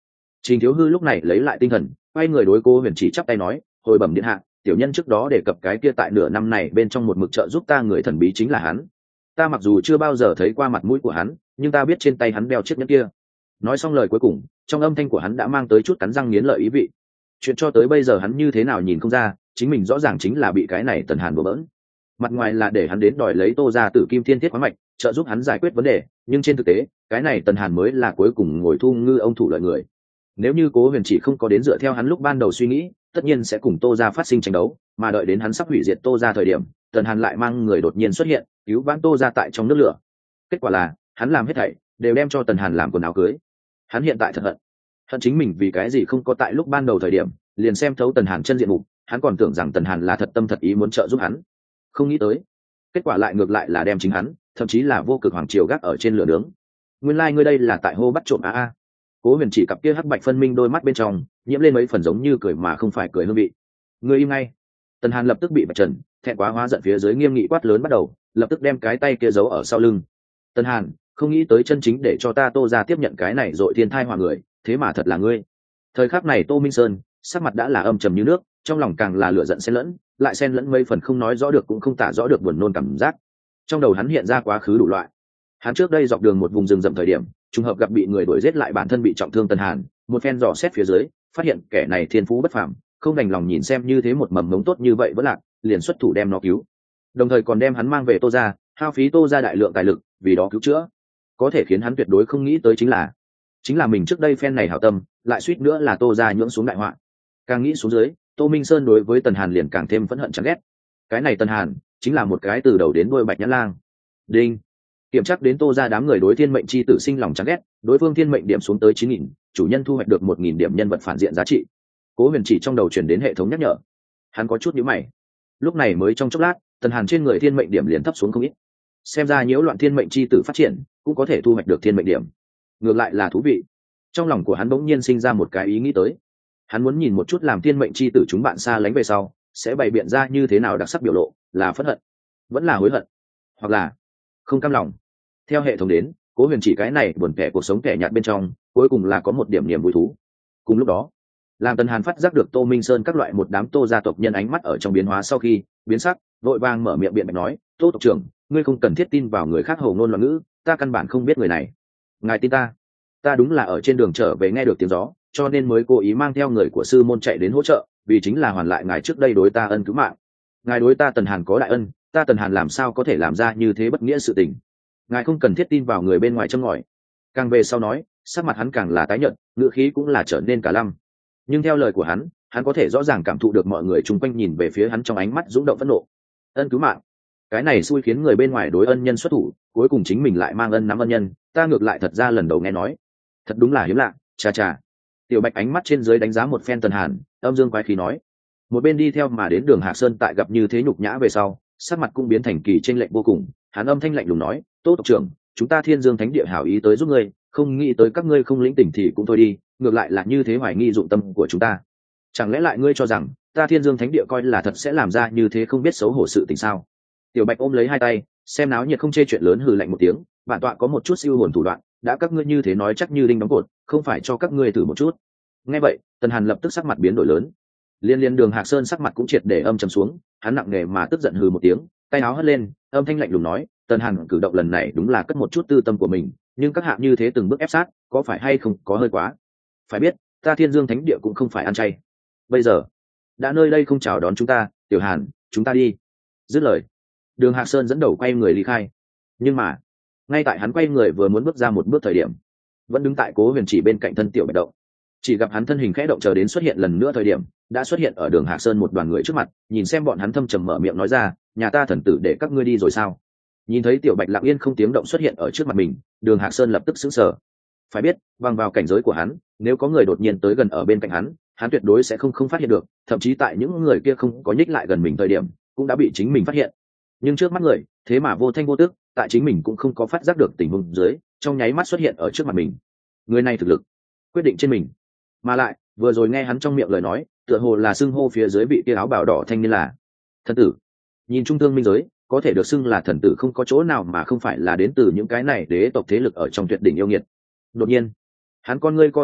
Trình Thiếu Hư lúc này lấy lại tinh thần, quay người đối Cố Huyền Chỉ chắp tay nói, hồi bẩm điện hạ, tiểu nhân trước đó đề cập cái kia tại nửa năm này bên trong một mực trợ giúp ta người thần bí chính là hắn. Ta mặc dù chưa bao giờ thấy qua mặt mũi của hắn, nhưng ta biết trên tay hắn đeo chiếc nhẫn kia. Nói xong lời cuối cùng, trong âm thanh của hắn đã mang tới chút cắn răng nghiến lợi ý vị. Chuyện cho tới bây giờ hắn như thế nào nhìn không ra, chính mình rõ ràng chính là bị cái này Tần Hàn đùa bỡn. Mặt ngoài là để hắn đến đòi lấy Tô gia Tử Kim Thiên Thiết khoáng mạch, trợ giúp hắn giải quyết vấn đề, nhưng trên thực tế, cái này Tần Hàn mới là cuối cùng ngồi thu ngư ông thủ lợi người. Nếu như Cố Huyền Chỉ không có đến dựa theo hắn lúc ban đầu suy nghĩ, tất nhiên sẽ cùng Tô gia phát sinh tranh đấu, mà đợi đến hắn sắp hủy diệt Tô gia thời điểm, Tần Hàn lại mang người đột nhiên xuất hiện, cứu vãn Tô gia tại trong nước lửa. Kết quả là, hắn làm hết thảy đều đem cho Tần Hàn làm quần áo cưới. Hắn hiện tại thật hận, hận chính mình vì cái gì không có tại lúc ban đầu thời điểm, liền xem thấu Tần Hàn chân diện mục, hắn còn tưởng rằng Tần Hàn là thật tâm thật ý muốn trợ giúp hắn. Không nghĩ tới, kết quả lại ngược lại là đem chính hắn, thậm chí là vô cực hoàng triều gác ở trên lửa nướng. Nguyên lai like ngươi đây là tại hô bắt trộm a a. Cố Huyền Chỉ cặp kia hắc bạch phân minh đôi mắt bên trong nhiễm lên mấy phần giống như cười mà không phải cười hương vị. Ngươi im ngay. Tần Hàn lập tức bị bạch trần, thẹn quá hóa giận phía dưới nghiêm nghị quát lớn bắt đầu, lập tức đem cái tay kia giấu ở sau lưng. Tần Hàn, không nghĩ tới chân chính để cho ta Tô gia tiếp nhận cái này dội thiên thai hòa người, thế mà thật là ngươi. Thời khắc này Tô Minh Sơn sắc mặt đã là âm trầm như nước, trong lòng càng là lửa giận xen lẫn, lại xen lẫn mấy phần không nói rõ được cũng không tả rõ được buồn nôn cảm giác. Trong đầu hắn hiện ra quá khứ đủ loại. Hắn trước đây dọc đường một vùng rừng rậm thời điểm, trùng hợp gặp bị người đuổi giết lại bản thân bị trọng thương Tần Hàn, một phen dò xét phía dưới, phát hiện kẻ này thiên phú bất phàm, không đành lòng nhìn xem như thế một mầm mống tốt như vậy vẫn lạc, liền xuất thủ đem nó cứu. Đồng thời còn đem hắn mang về Tô gia, hao phí Tô gia đại lượng tài lực, vì đó cứu chữa. Có thể khiến hắn tuyệt đối không nghĩ tới chính là, chính là mình trước đây phen này hảo tâm, lại suýt nữa là Tô gia nhưỡng xuống đại họa. Càng nghĩ xuống dưới, Tô Minh Sơn đối với Tần Hàn liền càng thêm phẫn hận chán ghét. Cái này Tần Hàn chính là một cái từ đầu đến đuôi bạch nhãn lang. Đinh. Kiểm tra đến Tô gia đám người đối thiên mệnh chi tử sinh lòng chán ghét, đối phương thiên mệnh điểm xuống tới chín nghìn, chủ nhân thu hoạch được một nghìn điểm nhân vật phản diện giá trị. Cố Huyền Chỉ trong đầu truyền đến hệ thống nhắc nhở. Hắn có chút nhíu mày. Lúc này mới trong chốc lát, Tần Hàn trên người thiên mệnh điểm liền thấp xuống không ít. Xem ra nhiễu loạn thiên mệnh chi tử phát triển, cũng có thể thu hoạch được thiên mệnh điểm. Ngược lại là thú vị. Trong lòng của hắn bỗng nhiên sinh ra một cái ý nghĩ tới. Hắn muốn nhìn một chút làm thiên mệnh chi tử chúng bạn xa lánh về sau, sẽ bày biện ra như thế nào đặc sắc biểu lộ, là phẫn hận, vẫn là hối hận, hoặc là không cam lòng. Theo hệ thống đến, Cố Huyền Chỉ cái này buồn kẻ cuộc sống kẻ nhạt bên trong, cuối cùng là có một điểm niềm vui thú. Cùng lúc đó, làm Tần Hàn phát giác được Tô Minh Sơn các loại một đám Tô gia tộc nhân ánh mắt ở trong biến hóa sau khi biến sắc, vội vàng mở miệng biện bạch nói, Tô tộc trưởng, ngươi không cần thiết tin vào người khác hầu ngôn loạn ngữ, ta căn bản không biết người này. Ngài tin ta, ta đúng là ở trên đường trở về nghe được tiếng gió, cho nên mới cố ý mang theo người của sư môn chạy đến hỗ trợ, vì chính là hoàn lại ngài trước đây đối ta ân cứu mạng. Ngài đối ta Tần Hàn có đại ân, ta Tần Hàn làm sao có thể làm ra như thế bất nghĩa sự tình. Ngài không cần thiết tin vào người bên ngoài châm ngòi. Càng về sau nói, sắc mặt hắn càng là tái nhợt, ngữ khí cũng là trở nên cả lăm. Nhưng theo lời của hắn, hắn có thể rõ ràng cảm thụ được mọi người chung quanh nhìn về phía hắn trong ánh mắt dũng động phẫn nộ. Ân cứu mạng, cái này xui khiến người bên ngoài đối ân nhân xuất thủ, cuối cùng chính mình lại mang ân nắm ân nhân, ta ngược lại thật ra lần đầu nghe nói, thật đúng là hiếm lạ. Cha cha. Tiểu Bạch ánh mắt trên dưới đánh giá một phen Tần Hàn, âm dương quái khí nói. Một bên đi theo mà đến Đường Hạc Sơn tại gặp như thế nhục nhã về sau, sắc mặt cũng biến thành kỳ chênh lệch vô cùng, hắn âm thanh lạnh lùng nói, Tô tộc trưởng, chúng ta Thiên Dương Thánh Địa hảo ý tới giúp ngươi, không nghĩ tới các ngươi không lĩnh tỉnh thì cũng thôi đi, ngược lại là như thế hoài nghi dụng tâm của chúng ta. Chẳng lẽ lại ngươi cho rằng ta Thiên Dương Thánh Địa coi là thật sẽ làm ra như thế không biết xấu hổ sự tình sao? Tiểu Bạch ôm lấy hai tay, xem náo nhiệt không chê chuyện lớn hừ lạnh một tiếng, bản tọa có một chút siêu hồn thủ đoạn, đã các ngươi như thế nói chắc như đinh đóng cột, không phải cho các ngươi thử một chút. Nghe vậy, Tần Hàn lập tức sắc mặt biến đổi lớn. Liên liên Đường Hạc Sơn sắc mặt cũng triệt để âm trầm xuống, hắn nặng nề mà tức giận hừ một tiếng, tay áo hất lên, âm thanh lạnh lùng nói, Tần Hàn cử động lần này đúng là cất một chút tư tâm của mình, nhưng các hạ như thế từng bước ép sát, có phải hay không có hơi quá. Phải biết, ta Thiên Dương Thánh Địa cũng không phải ăn chay. Bây giờ, đã nơi đây không chào đón chúng ta, Tiểu Hàn, chúng ta đi. Dứt lời, Đường Hạc Sơn dẫn đầu quay người ly khai. Nhưng mà, ngay tại hắn quay người vừa muốn bước ra một bước thời điểm, vẫn đứng tại Cố Huyền Chỉ bên cạnh thân Tiểu Bạch động. Chỉ gặp hắn thân hình khẽ động chờ đến xuất hiện lần nữa thời điểm, đã xuất hiện ở Đường Hạc Sơn một đoàn người trước mặt, nhìn xem bọn hắn thâm trầm mở miệng nói ra, nhà ta thần tử để các ngươi đi rồi sao? Nhìn thấy Tiểu Bạch lặng yên không tiếng động xuất hiện ở trước mặt mình, Đường Hạc Sơn lập tức sững sờ. Phải biết, bằng vào cảnh giới của hắn, nếu có người đột nhiên tới gần ở bên cạnh hắn, hắn tuyệt đối sẽ không không phát hiện được, thậm chí tại những người kia không có nhích lại gần mình thời điểm, cũng đã bị chính mình phát hiện. Nhưng trước mắt người, thế mà vô thanh vô tức, tại chính mình cũng không có phát giác được tình huống dưới, trong nháy mắt xuất hiện ở trước mặt mình. Người này thực lực quyết định trên mình, mà lại vừa rồi nghe hắn trong miệng lời nói, tựa hồ là xưng hô phía dưới vị kia áo bào đỏ thanh niên là thần tử. Nhìn trung thương minh giới, có thể được xưng là thần tử không có chỗ nào mà không phải là đến từ những cái này đế tộc thế lực ở trong tuyệt đỉnh yêu nghiệt. Đột nhiên, hắn con ngươi co rụt lại,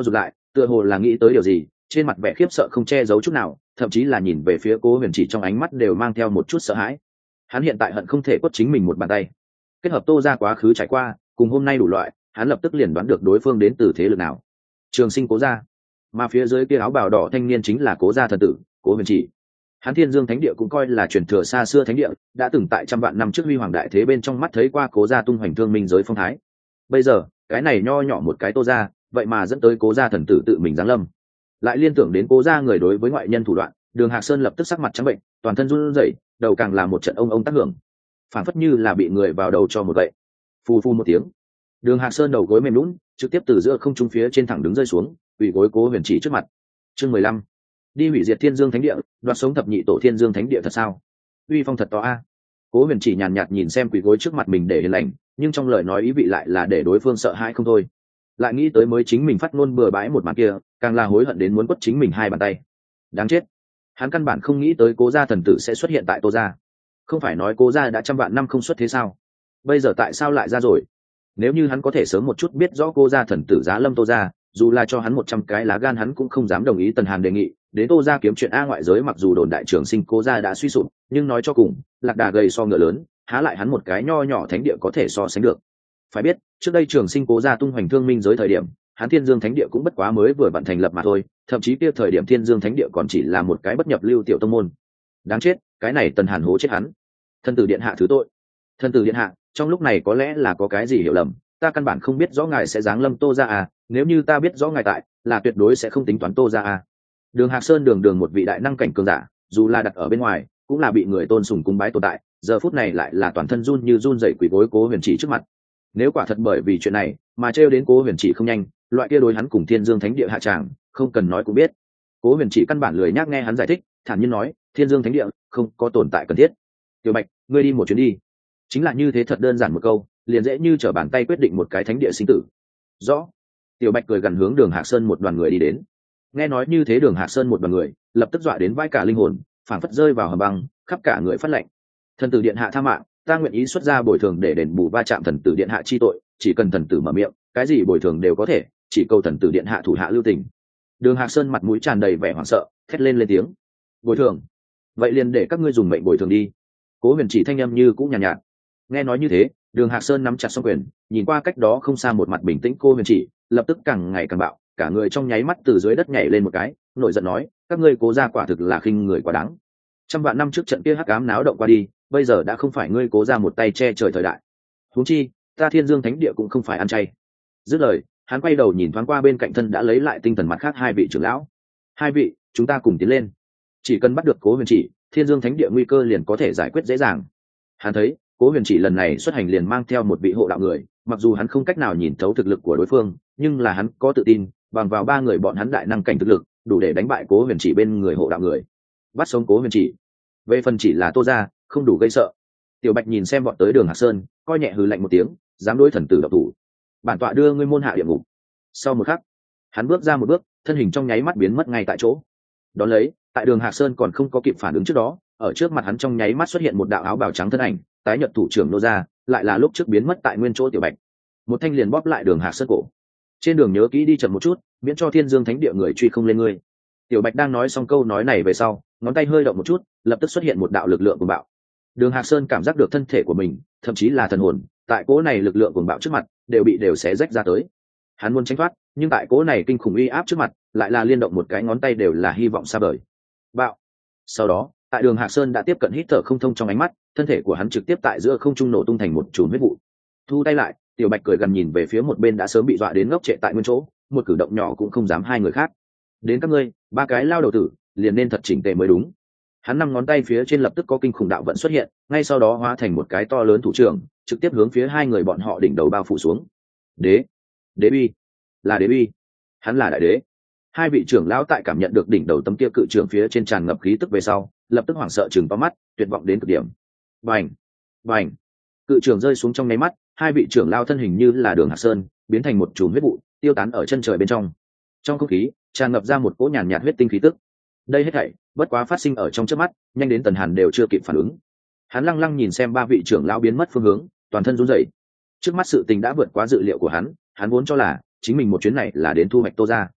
tựa hồ là nghĩ tới điều gì, trên mặt vẻ khiếp sợ không che giấu chút nào, thậm chí là nhìn về phía Cố Huyền Chỉ trong ánh mắt đều mang theo một chút sợ hãi. Hắn hiện tại hận không thể quất chính mình một bàn tay. Kết hợp Tô ra quá khứ trải qua cùng hôm nay đủ loại, hắn lập tức liền đoán được đối phương đến từ thế lực nào. Trường Sinh Cố gia, mà phía dưới kia áo bào đỏ thanh niên chính là Cố gia thần tử Cố Huyền Chỉ. Hắn Thiên Dương Thánh địa cũng coi là truyền thừa xa xưa thánh địa, đã từng tại trăm vạn năm trước huy hoàng đại thế bên trong mắt thấy qua Cố gia tung hoành thương minh giới phong thái. Bây giờ cái này nho nhỏ một cái Tô gia, vậy mà dẫn tới Cố gia thần tử tự mình giáng lâm, lại liên tưởng đến Cố gia người đối với ngoại nhân thủ đoạn, Đường Hạc Sơn lập tức sắc mặt trắng bệnh, toàn thân run rẩy, đầu càng là một trận ông ông tác hưởng, phản phất như là bị người vào đầu cho một gậy. Phù phù một tiếng, Đường Hạc Sơn đầu gối mềm lún, trực tiếp từ giữa không trung phía trên thẳng đứng rơi xuống, quỳ gối Cố Huyền Chỉ trước mặt. Chương mười lăm, đi hủy diệt Thiên Dương Thánh địa, đoạt sống thập nhị tổ Thiên Dương Thánh địa thật sao? Uy phong thật to a. Cố Huyền Chỉ nhàn nhạt nhìn xem quỳ gối trước mặt mình để hiền lành, nhưng trong lời nói ý vị lại là để đối phương sợ hãi không thôi. Lại nghĩ tới mới chính mình phát ngôn bừa bãi một màn kia, càng là hối hận đến muốn quất chính mình hai bàn tay. Đáng chết. Hắn căn bản không nghĩ tới Cố gia thần tử sẽ xuất hiện tại Tô gia. Không phải nói Cố gia đã trăm vạn năm không xuất thế sao? Bây giờ tại sao lại ra rồi? Nếu như hắn có thể sớm một chút biết rõ Cố gia thần tử giá lâm Tô gia, dù là cho hắn một trăm cái lá gan hắn cũng không dám đồng ý Tần Hàn đề nghị. Đến Tô gia kiếm chuyện a ngoại giới mặc dù đồn đại Trường Sinh Cố gia đã suy sụp, nhưng nói cho cùng, lạc đà gầy so ngựa lớn, há lại hắn một cái nho nhỏ thánh địa có thể so sánh được. Phải biết, trước đây Trường Sinh Cố gia tung hoành thương minh giới thời điểm, hắn Thiên Dương Thánh địa cũng bất quá mới vừa vận thành lập mà thôi, thậm chí kia thời điểm Thiên Dương Thánh địa còn chỉ là một cái bất nhập lưu tiểu tông môn. Đáng chết, cái này Tần Hàn hố chết hắn. Thân tử điện hạ thứ tội. Thân tử điện hạ, trong lúc này có lẽ là có cái gì hiểu lầm, ta căn bản không biết rõ ngài sẽ giáng lâm Tô gia à, nếu như ta biết rõ ngài tại, là tuyệt đối sẽ không tính toán Tô gia à. Đường Hạc Sơn đường đường một vị đại năng cảnh cường giả, dù là đặt ở bên ngoài, cũng là bị người tôn sùng cung bái tồn tại, giờ phút này lại là toàn thân run như run rẩy quỳ gối Cố Huyền Chỉ trước mặt. Nếu quả thật bởi vì chuyện này mà trêu đến Cố Huyền Chỉ không nhanh, loại kia đối hắn cùng Thiên Dương Thánh địa hạ tràng, không cần nói cũng biết. Cố Huyền Chỉ căn bản lười nhác nghe hắn giải thích, thản nhiên nói, Thiên Dương Thánh địa không có tồn tại cần thiết. Tiểu Bạch, ngươi đi một chuyến đi. Chính là như thế, thật đơn giản một câu, liền dễ như trở bàn tay quyết định một cái thánh địa sinh tử. Rõ. Tiểu Bạch cười gần hướng Đường Hạc Sơn một đoàn người đi đến. Nghe nói như thế, Đường Hạc Sơn một đoàn người lập tức dọa đến vai cả linh hồn, phảng phất rơi vào hầm băng, khắp cả người phát lạnh. Thần tử điện hạ tha mạng, ta nguyện ý xuất ra bồi thường để đền bù va chạm thần tử điện hạ chi tội, chỉ cần thần tử mở miệng, cái gì bồi thường đều có thể, chỉ cầu thần tử điện hạ thủ hạ lưu tình. Đường Hạc Sơn mặt mũi tràn đầy vẻ hoảng sợ, thét lên lên tiếng. Bồi thường? Vậy liền để các ngươi dùng mệnh bồi thường đi. Cố Huyền Chỉ thanh âm như cũng nhàn nhạt, nhạt. Nghe nói như thế, Đường Hạc Sơn nắm chặt song quyền, nhìn qua cách đó không xa một mặt bình tĩnh Cố Huyền Chỉ, lập tức càng ngày càng bạo, cả người trong nháy mắt từ dưới đất nhảy lên một cái, nổi giận nói, các ngươi Cố gia quả thực là khinh người quá đáng. Trăm vạn năm trước trận kia hắc ám náo động qua đi, bây giờ đã không phải ngươi Cố gia một tay che trời thời đại. Huống chi, ta Thiên Dương Thánh địa cũng không phải ăn chay. Dứt lời, hắn quay đầu nhìn thoáng qua bên cạnh thân đã lấy lại tinh thần mặt khác hai vị trưởng lão. Hai vị, chúng ta cùng tiến lên. Chỉ cần bắt được Cố Huyền Chỉ, Thiên Dương Thánh địa nguy cơ liền có thể giải quyết dễ dàng. Hắn thấy, Cố Huyền Chỉ lần này xuất hành liền mang theo một vị hộ đạo người, mặc dù hắn không cách nào nhìn thấu thực lực của đối phương, nhưng là hắn có tự tin, bằng vào ba người bọn hắn đại năng cảnh thực lực, đủ để đánh bại Cố Huyền Chỉ bên người hộ đạo người. Bắt sống Cố Huyền Chỉ. Về phần chỉ là Tô gia, không đủ gây sợ. Tiểu Bạch nhìn xem bọn tới Đường Hạc Sơn, coi nhẹ hừ lạnh một tiếng, dám đối thần tử độc thủ. Bản tọa đưa ngươi môn hạ địa ngục. Sau một khắc, hắn bước ra một bước, thân hình trong nháy mắt biến mất ngay tại chỗ. Đón lấy, tại Đường Hạc Sơn còn không có kịp phản ứng trước đó, ở trước mặt hắn trong nháy mắt xuất hiện một đạo áo bào trắng thân ảnh, tái nhợt thủ trưởng nô ra, lại là lúc trước biến mất tại nguyên chỗ Tiểu Bạch. Một thanh liền bóp lại Đường Hạc Sơn cổ. Trên đường nhớ kỹ đi chậm một chút, miễn cho Thiên Dương Thánh địa người truy không lên ngươi. Tiểu Bạch đang nói xong câu nói này về sau, ngón tay hơi động một chút, lập tức xuất hiện một đạo lực lượng cuồng bạo. Đường Hạc Sơn cảm giác được thân thể của mình, thậm chí là thần hồn, tại cỗ này lực lượng cuồng bạo trước mặt, đều bị đều xé rách ra tới. Hắn muốn tránh thoát, nhưng tại cỗ này kinh khủng uy áp trước mặt, lại là liên động một cái ngón tay đều là hy vọng xa vời. Bạo. Sau đó, tại Đường Hạc Sơn đã tiếp cận hít thở không thông trong ánh mắt, thân thể của hắn trực tiếp tại giữa không trung nổ tung thành một chùm huyết vụ. Thu tay lại, Tiểu Bạch cười gần nhìn về phía một bên đã sớm bị dọa đến ngốc trệ tại nguyên chỗ, một cử động nhỏ cũng không dám hai người khác. Đến các ngươi, ba cái lao đầu tử, liền nên thật chỉnh tề mới đúng. Hắn năm ngón tay phía trên lập tức có kinh khủng đạo vận xuất hiện, ngay sau đó hóa thành một cái to lớn thủ trưởng, trực tiếp hướng phía hai người bọn họ đỉnh đầu bao phủ xuống. Đế, đế uy, là đế uy, hắn là đại đế. Hai vị trưởng lão tại cảm nhận được đỉnh đầu tấm kia cự trưởng phía trên tràn ngập khí tức về sau, lập tức hoảng sợ chừng to mắt, tuyệt vọng đến cực điểm. Bành, bành, cự trưởng rơi xuống trong nháy mắt, hai vị trưởng lão thân hình như là Đường Hạc Sơn, biến thành một chùm huyết vụ, tiêu tán ở chân trời bên trong. Trong không khí tràn ngập ra một cỗ nhàn nhạt huyết tinh khí tức. Đây hết thảy bất quá phát sinh ở trong chớp mắt, nhanh đến Tần Hàn đều chưa kịp phản ứng. Hắn lăng lăng nhìn xem ba vị trưởng lão biến mất phương hướng, toàn thân run rẩy. Trước mắt sự tình đã vượt quá dự liệu của hắn, hắn vốn cho là chính mình một chuyến này là đến thu hoạch Tô gia.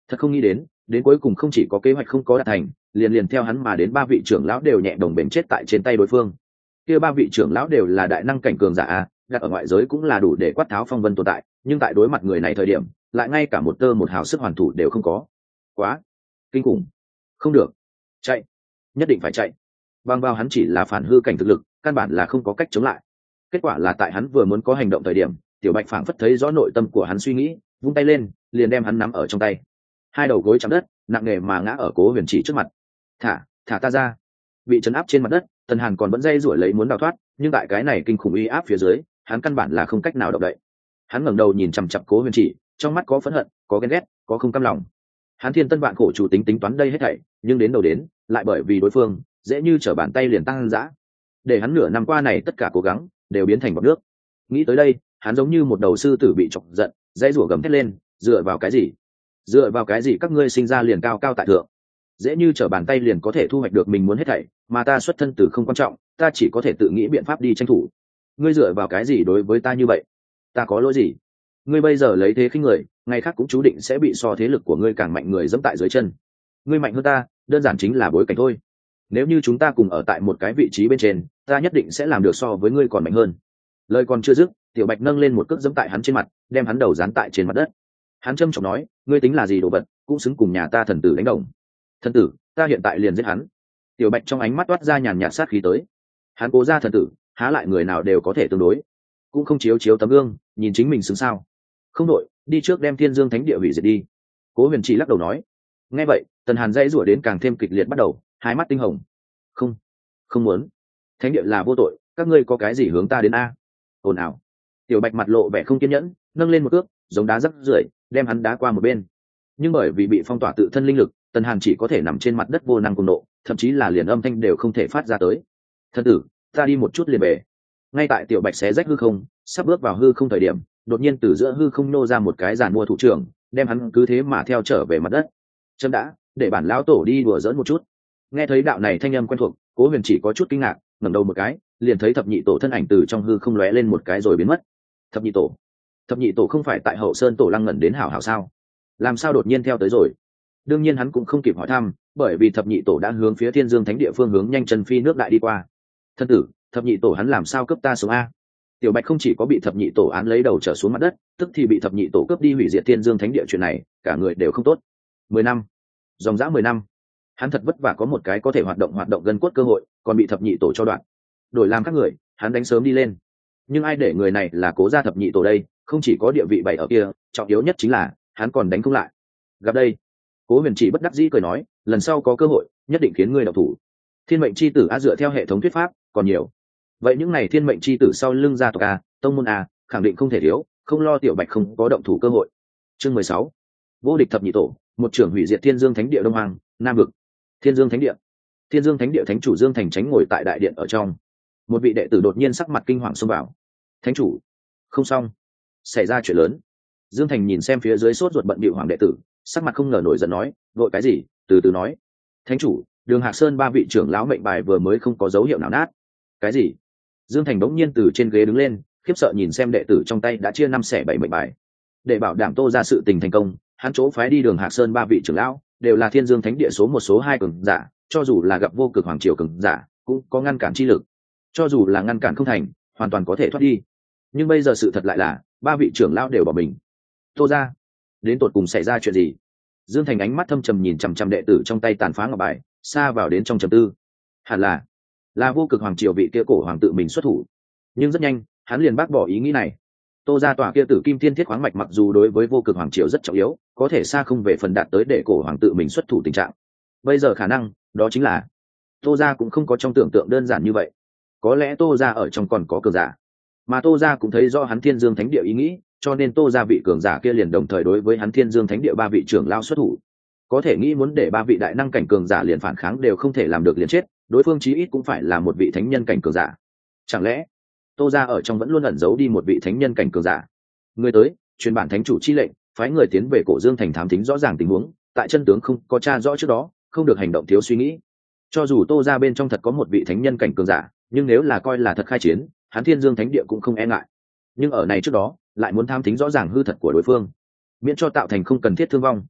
Thật không nghĩ đến, đến cuối cùng không chỉ có kế hoạch không có đạt thành, liền liền theo hắn mà đến ba vị trưởng lão đều nhẹ đồng bền chết tại trên tay đối phương. Kia ba vị trưởng lão đều là đại năng cảnh cường giả a, đặt ở ngoại giới cũng là đủ để quát tháo phong vân tồn tại, nhưng tại đối mặt người này thời điểm, lại ngay cả một tơ một hào sức hoàn thủ đều không có. Quá kinh khủng. Không được, chạy, nhất định phải chạy. Bằng vào hắn chỉ là phản hư cảnh thực lực, căn bản là không có cách chống lại. Kết quả là tại hắn vừa muốn có hành động thời điểm, Tiểu Bạch phảng phất thấy rõ nội tâm của hắn suy nghĩ, vung tay lên, liền đem hắn nắm ở trong tay. Hai đầu gối chạm đất, nặng nề mà ngã ở Cố Huyền Chỉ trước mặt. Thả, thả ta ra. Bị trấn áp trên mặt đất, Tần Hàn còn vẫn dây rủi lấy muốn đào thoát, nhưng tại cái này kinh khủng uy áp phía dưới, hắn căn bản là không cách nào động đậy. Hắn ngẩng đầu nhìn chằm chằm Cố Huyền Chỉ, trong mắt có phẫn hận, có ghen ghét, có không cam lòng. Hắn thiên tân vạn khổ chủ tính tính toán đây hết thảy, nhưng đến đầu đến, lại bởi vì đối phương dễ như trở bàn tay liền tăng dã, để hắn nửa năm qua này tất cả cố gắng đều biến thành bọt nước. Nghĩ tới đây, hắn giống như một đầu sư tử bị chọc giận, dãy rủa gầm thét lên, dựa vào cái gì? Dựa vào cái gì các ngươi sinh ra liền cao cao tại thượng, dễ như trở bàn tay liền có thể thu hoạch được mình muốn hết thảy, mà ta xuất thân từ không quan trọng, ta chỉ có thể tự nghĩ biện pháp đi tranh thủ. Ngươi dựa vào cái gì đối với ta như vậy? Ta có lỗi gì? Ngươi bây giờ lấy thế khinh người, ngày khác cũng chú định sẽ bị so thế lực của ngươi càng mạnh người dẫm tại dưới chân. Ngươi mạnh hơn ta, đơn giản chính là bối cảnh thôi. Nếu như chúng ta cùng ở tại một cái vị trí bên trên, ta nhất định sẽ làm được so với ngươi còn mạnh hơn. Lời còn chưa dứt, Tiểu Bạch nâng lên một cước dẫm tại hắn trên mặt, đem hắn đầu dán tại trên mặt đất. Hắn trầm trọng nói, ngươi tính là gì đồ vật, cũng xứng cùng nhà ta thần tử đánh đồng. Thần tử, ta hiện tại liền giết hắn. Tiểu Bạch trong ánh mắt toát ra nhàn nhạt sát khí tới. Hắn Cố gia thần tử, há lại người nào đều có thể tương đối, cũng không chiếu chiếu tấm gương, nhìn chính mình xứng sao? Không đội, đi trước đem Thiên Dương Thánh Địa hủy diệt đi. Cố Huyền Chỉ lắc đầu nói. Nghe vậy, Tần Hàn dãy rủa đến càng thêm kịch liệt bắt đầu, hai mắt tinh hồng. Không, không muốn. Thánh địa là vô tội, các ngươi có cái gì hướng ta đến a? Ồn ào. Tiểu Bạch mặt lộ vẻ không kiên nhẫn, nâng lên một cước, giống đá rắc rưởi, đem hắn đá qua một bên. Nhưng bởi vì bị phong tỏa tự thân linh lực, Tần Hàn chỉ có thể nằm trên mặt đất vô năng cùng nộ, thậm chí là liền âm thanh đều không thể phát ra tới. Thần tử, ta đi một chút liền về. Ngay tại Tiểu Bạch xé rách hư không, sắp bước vào hư không thời điểm, đột nhiên từ giữa hư không nô ra một cái giàn mua thủ trưởng, đem hắn cứ thế mà theo trở về mặt đất. Chấm đã, để bản lão tổ đi đùa giỡn một chút. Nghe thấy đạo này thanh âm quen thuộc, Cố Huyền Chỉ có chút kinh ngạc, ngẩng đầu một cái, liền thấy thập nhị tổ thân ảnh từ trong hư không lóe lên một cái rồi biến mất. Thập nhị tổ, thập nhị tổ không phải tại Hậu Sơn tổ lăng ngẩn đến hảo hảo sao? Làm sao đột nhiên theo tới rồi? Đương nhiên hắn cũng không kịp hỏi thăm, bởi vì thập nhị tổ đã hướng phía Thiên Dương Thánh Địa phương hướng nhanh chân phi nước đại đi qua. Thân tử, thập nhị tổ hắn làm sao cướp ta xuống a? Tiểu Bạch không chỉ có bị thập nhị tổ án lấy đầu trở xuống mặt đất, tức thì bị thập nhị tổ cướp đi hủy diệt Thiên Dương Thánh Địa, chuyện này cả người đều không tốt. Mười năm, dòng dã mười năm, hắn thật vất vả có một cái có thể hoạt động hoạt động gân cốt cơ hội, còn bị thập nhị tổ cho đoạn. Đổi làm các người, hắn đánh sớm đi lên. Nhưng ai để người này là Cố gia thập nhị tổ đây, không chỉ có địa vị bày ở kia, trọng yếu nhất chính là hắn còn đánh không lại. Gặp đây, Cố Huyền Chỉ bất đắc dĩ cười nói, lần sau có cơ hội, nhất định khiến ngươi độc thủ. Thiên mệnh chi tử a, dựa theo hệ thống thuyết pháp, còn nhiều. Vậy những này thiên mệnh chi tử sau lưng gia tộc a, tông môn a, khẳng định không thể thiếu, không lo Tiểu Bạch không có động thủ cơ hội. Chương mười sáu, vô địch thập nhị tổ, một trưởng hủy diệt Thiên Dương Thánh Địa Đông Hoàng, Nam vực. Thiên Dương Thánh Địa. Thiên Dương Thánh Địa thánh chủ Dương Thành Chánh ngồi tại đại điện ở trong. Một vị đệ tử đột nhiên sắc mặt kinh hoàng xông vào. Thánh chủ, không xong, xảy ra chuyện lớn. Dương Thành nhìn xem phía dưới sốt ruột bận bịu hoàng đệ tử, sắc mặt không ngờ nổi giận nói, vội cái gì? Từ từ nói. Thánh chủ, Đường Hạc Sơn ba vị trưởng lão mệnh bài vừa mới không có dấu hiệu nào nát. Cái gì? Dương Thành bỗng nhiên từ trên ghế đứng lên, khiếp sợ nhìn xem đệ tử trong tay đã chia năm xẻ bảy mệnh bài. Để bảo đảm Tô ra sự tình thành công, hắn chỗ phái đi Đường Hạc Sơn ba vị trưởng lão đều là Thiên Dương Thánh Địa số một số hai cường giả, cho dù là gặp vô cực hoàng triều cường giả, cũng có ngăn cản chi lực. Cho dù là ngăn cản không thành, hoàn toàn có thể thoát đi. Nhưng bây giờ sự thật lại là, ba vị trưởng lão đều bỏ mình. Tô ra, đến tột cùng xảy ra chuyện gì? Dương Thành ánh mắt thâm trầm nhìn chằm chằm đệ tử trong tay tàn phá ngọc bài, xa vào đến trong trầm tư. Hẳn là, là vô cực hoàng triều vị kia cổ hoàng tự mình xuất thủ. Nhưng rất nhanh, hắn liền bác bỏ ý nghĩ này. Tô ra tòa kia tử kim thiên thiết khoáng mạch mặc dù đối với vô cực hoàng triều rất trọng yếu, có thể xa không về phần đạt tới để cổ hoàng tự mình xuất thủ tình trạng. Bây giờ khả năng đó chính là Tô ra cũng không có trong tưởng tượng đơn giản như vậy. Có lẽ Tô ra ở trong còn có cường giả, mà Tô ra cũng thấy do hắn Thiên Dương Thánh Địa ý nghĩ, cho nên Tô ra vị cường giả kia liền đồng thời đối với hắn Thiên Dương Thánh Địa ba vị trưởng lao xuất thủ. Có thể nghĩ muốn để ba vị đại năng cảnh cường giả liền phản kháng đều không thể làm được liền chết, đối phương chí ít cũng phải là một vị thánh nhân cảnh cường giả. Chẳng lẽ Tô ra ở trong vẫn luôn ẩn giấu đi một vị thánh nhân cảnh cường giả? Người tới, truyền bản thánh chủ chi lệnh, phái người tiến về Cổ Dương thành thám thính rõ ràng tình huống, tại chân tướng không có tra rõ trước đó, không được hành động thiếu suy nghĩ. Cho dù Tô ra bên trong thật có một vị thánh nhân cảnh cường giả, nhưng nếu là coi là thật khai chiến, hắn Thiên Dương Thánh Địa cũng không e ngại. Nhưng ở này trước đó, lại muốn tham thính rõ ràng hư thật của đối phương, miễn cho tạo thành không cần thiết thương vong.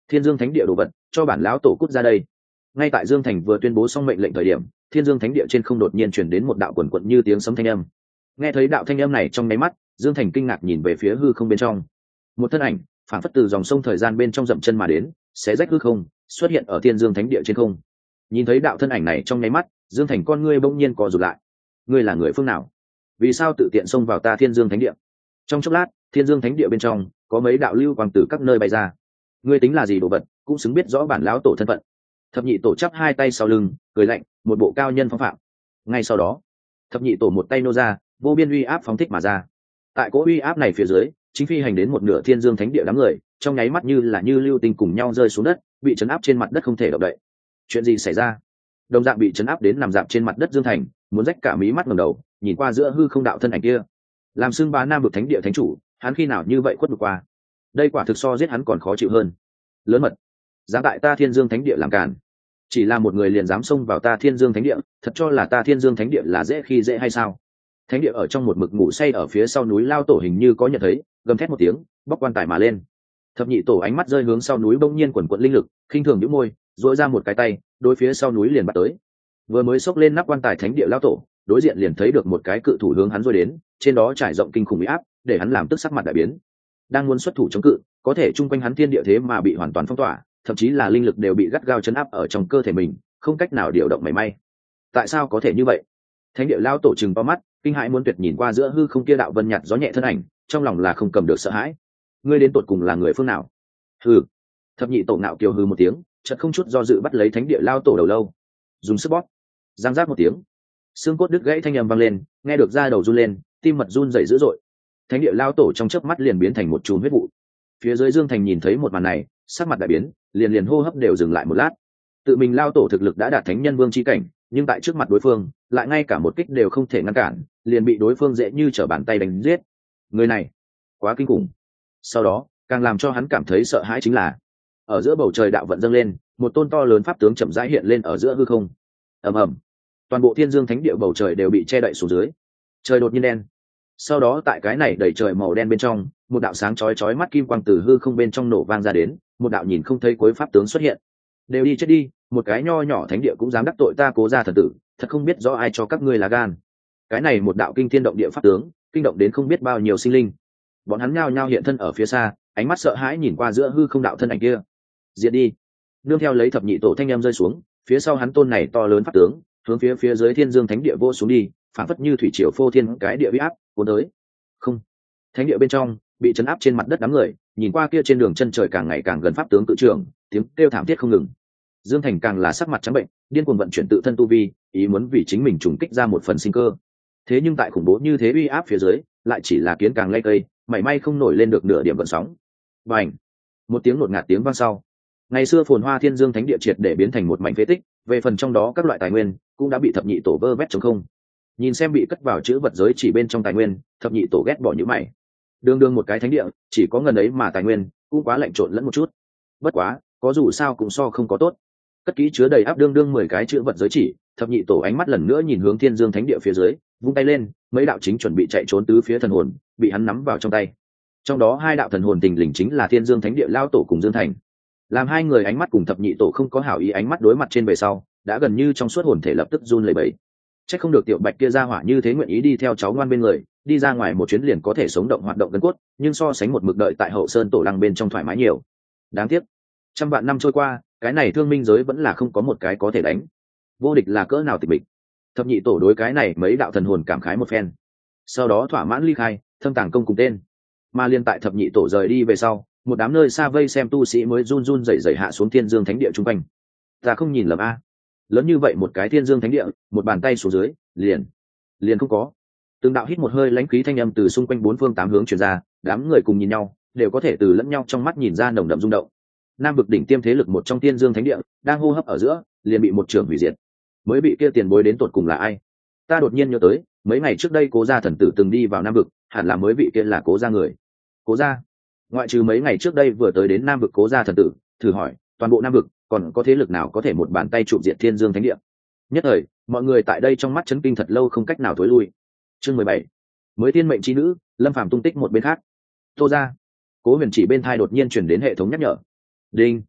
Thiên Dương Thánh Địa đồ vật, cho bản lão tổ cút ra đây. Ngay tại Dương Thành vừa tuyên bố xong mệnh lệnh thời điểm, Thiên Dương Thánh Địa trên không đột nhiên truyền đến một đạo quần quận như tiếng sấm thanh âm. Nghe thấy đạo thanh âm này trong nháy mắt, Dương Thành kinh ngạc nhìn về phía hư không bên trong. Một thân ảnh phản phất từ dòng sông thời gian bên trong dậm chân mà đến, xé rách hư không, xuất hiện ở Thiên Dương Thánh Địa trên không. Nhìn thấy đạo thân ảnh này trong nháy mắt, Dương Thành con ngươi bỗng nhiên co rụt lại. Ngươi là người phương nào? Vì sao tự tiện xông vào ta Thiên Dương Thánh Địa? Trong chốc lát, Thiên Dương Thánh Địa bên trong có mấy đạo lưu quang từ các nơi bay ra. Ngươi tính là gì đồ vật, cũng xứng biết rõ bản lão tổ thân phận. Thập nhị tổ chắp hai tay sau lưng, cười lạnh, một bộ cao nhân phong phạm. Ngay sau đó, thập nhị tổ một tay nô ra, vô biên uy áp phóng thích mà ra. Tại cỗ uy áp này phía dưới, chính phi hành đến một nửa Thiên Dương Thánh Địa đám người, trong nháy mắt như là như lưu tinh cùng nhau rơi xuống đất, bị chấn áp trên mặt đất không thể động đậy. Chuyện gì xảy ra? Đồng dạng bị chấn áp đến nằm dạp trên mặt đất Dương Thành, muốn rách cả mí mắt ngẩng đầu, nhìn qua giữa hư không đạo thân ảnh kia. Làm xưng bá Nam Vực Thánh Địa thánh chủ, hắn khi nào như vậy khuất vực qua? Đây quả thực so giết hắn còn khó chịu hơn. Lớn mật, dám tại ta Thiên Dương Thánh Địa làm cản. Chỉ là một người liền dám xông vào ta Thiên Dương Thánh Địa, thật cho là ta Thiên Dương Thánh Địa là dễ khi dễ hay sao? Thánh Địa ở trong một mực ngủ say ở phía sau núi lao tổ hình như có nhận thấy, gầm thét một tiếng, bóc quan tài mà lên. Thập nhị tổ ánh mắt rơi hướng sau núi bỗng nhiên quần quật linh lực, khinh thường nhíu môi, duỗi ra một cái tay, đối phía sau núi liền bắt tới. Vừa mới xốc lên nắp quan tài Thánh Địa lao tổ, đối diện liền thấy được một cái cự thủ hướng hắn rơi đến, trên đó trải rộng kinh khủng uy áp, để hắn làm tức sắc mặt đại biến. Đang muốn xuất thủ chống cự, có thể chung quanh hắn thiên địa thế mà bị hoàn toàn phong tỏa, thậm chí là linh lực đều bị gắt gao chấn áp ở trong cơ thể mình, không cách nào điều động mảy may. Tại sao có thể như vậy? Thánh Địa lao tổ trừng to mắt, kinh hãi muốn tuyệt nhìn qua giữa hư không kia đạo vân nhạt gió nhẹ thân ảnh, trong lòng là không cầm được sợ hãi. Ngươi đến tột cùng là người phương nào? Hừ. Thập nhị tổ nạo kiều hừ một tiếng, chợt không chút do dự bắt lấy Thánh Địa lao tổ đầu lâu, dùng sức bóp. Giang giác một tiếng, xương cốt đứt gãy thanh âm vang lên, nghe được da đầu run lên, tim mật run rẩy dữ dội. Thánh Địa lao tổ trong chớp mắt liền biến thành một chùm huyết vụ. Phía dưới Dương Thành nhìn thấy một màn này, sắc mặt đại biến, liền liền hô hấp đều dừng lại một lát. Tự mình lao tổ thực lực đã đạt thánh nhân vương chi cảnh, nhưng tại trước mặt đối phương, lại ngay cả một kích đều không thể ngăn cản, liền bị đối phương dễ như trở bàn tay đánh giết. Người này, quá kinh khủng. Sau đó, càng làm cho hắn cảm thấy sợ hãi chính là, ở giữa bầu trời đạo vận dâng lên, một tôn to lớn pháp tướng chậm rãi hiện lên ở giữa hư không. Ầm ầm, toàn bộ Thiên Dương Thánh Địa bầu trời đều bị che đậy xuống dưới. Trời đột nhiên đen. Sau đó tại cái này đầy trời màu đen bên trong, một đạo sáng chói chói mắt kim quang từ hư không bên trong nổ vang ra đến, một đạo nhìn không thấy cuối pháp tướng xuất hiện. Đều đi chết đi, một cái nho nhỏ thánh địa cũng dám đắc tội ta Cố gia thần tử, thật không biết rõ ai cho các ngươi là gan. Cái này một đạo kinh thiên động địa pháp tướng, kinh động đến không biết bao nhiêu sinh linh. Bọn hắn nhao nhao hiện thân ở phía xa, ánh mắt sợ hãi nhìn qua giữa hư không đạo thân ảnh kia. Diệt đi. Nương theo lấy thập nhị tổ thanh em rơi xuống, phía sau hắn tôn này to lớn pháp tướng, hướng phía phía dưới Thiên Dương Thánh Địa vô xuống đi, phản phất như thủy triều phô thiên cái địa uy áp cuốn tới. Không. Thánh địa bên trong bị chấn áp trên mặt đất đám người, nhìn qua kia trên đường chân trời càng ngày càng gần pháp tướng cự trưởng, tiếng kêu thảm thiết không ngừng. Dương Thành càng là sắc mặt trắng bệnh, điên cuồng vận chuyển tự thân tu vi, ý muốn vì chính mình trùng kích ra một phần sinh cơ. Thế nhưng tại khủng bố như thế uy áp phía dưới, lại chỉ là kiến càng lay cây, mảy may không nổi lên được nửa điểm gợn sóng. Bành! Một tiếng ngột ngạt tiếng vang sau, ngày xưa phồn hoa Thiên Dương Thánh Địa triệt để biến thành một mảnh phế tích, về phần trong đó các loại tài nguyên cũng đã bị thập nhị tổ vơ vét trống không. Nhìn xem bị cất vào chữ vật giới chỉ bên trong tài nguyên, thập nhị tổ ghét bỏ như mày. Đương đương một cái thánh địa, chỉ có ngần ấy mà tài nguyên cũng quá lạnh trộn lẫn một chút. Bất quá, có dù sao cũng so không có tốt. Cất kỹ chứa đầy áp đương đương mười cái chữ vật giới chỉ, thập nhị tổ ánh mắt lần nữa nhìn hướng Thiên Dương Thánh Địa phía dưới, vung tay lên, mấy đạo chính chuẩn bị chạy trốn tứ phía thần hồn bị hắn nắm vào trong tay. Trong đó hai đạo thần hồn tình lình chính là Thiên Dương Thánh Địa lao tổ cùng Dương Thành. Làm hai người ánh mắt cùng thập nhị tổ không có hảo ý ánh mắt đối mặt trên về sau, đã gần như trong suốt hồn thể lập tức run lẩy bẩy. Chắc không được tiểu Bạch kia ra hỏa như thế nguyện ý đi theo cháu ngoan bên người, đi ra ngoài một chuyến liền có thể sống động hoạt động gân cốt, nhưng so sánh một mực đợi tại Hậu Sơn tổ lăng bên trong thoải mái nhiều. Đáng tiếc, trăm vạn năm trôi qua, cái này thương minh giới vẫn là không có một cái có thể đánh. Vô địch là cỡ nào tịch mịch. Thập nhị tổ đối cái này mấy đạo thần hồn cảm khái một phen. Sau đó thỏa mãn ly khai, thâm tàng công cùng tên. Mà liên tại thập nhị tổ rời đi về sau, một đám nơi xa vây xem tu sĩ mới run run rẩy rẩy hạ xuống Thiên Dương Thánh Địa trung quanh. Ta không nhìn lầm a, lớn như vậy một cái Thiên Dương Thánh Địa, một bàn tay xuống dưới, liền liền không có. Từng đạo hít một hơi lãnh khí thanh âm từ xung quanh bốn phương tám hướng truyền ra, đám người cùng nhìn nhau, đều có thể từ lẫn nhau trong mắt nhìn ra nồng đậm rung động. Nam vực đỉnh tiêm thế lực một trong Thiên Dương Thánh Địa, đang hô hấp ở giữa, liền bị một trường hủy diệt. Mới bị kia tiền bối đến tột cùng là ai? Ta đột nhiên nhớ tới, mấy ngày trước đây Cố gia thần tử từng đi vào Nam vực, hẳn là mới bị kia là Cố gia người. Cố gia? Ngoại trừ mấy ngày trước đây vừa tới đến Nam vực Cố gia thần tử, thử hỏi, toàn bộ Nam vực còn có thế lực nào có thể một bàn tay chụp diệt Thiên Dương Thánh Địa? Nhất thời, mọi người tại đây trong mắt chấn kinh thật lâu không cách nào thối lui. Chương mười bảy, mới tiên mệnh chi nữ, Lâm Phàm tung tích một bên khác. Tô gia. Cố Huyền Chỉ bên thai đột nhiên truyền đến hệ thống nhắc nhở. Đinh,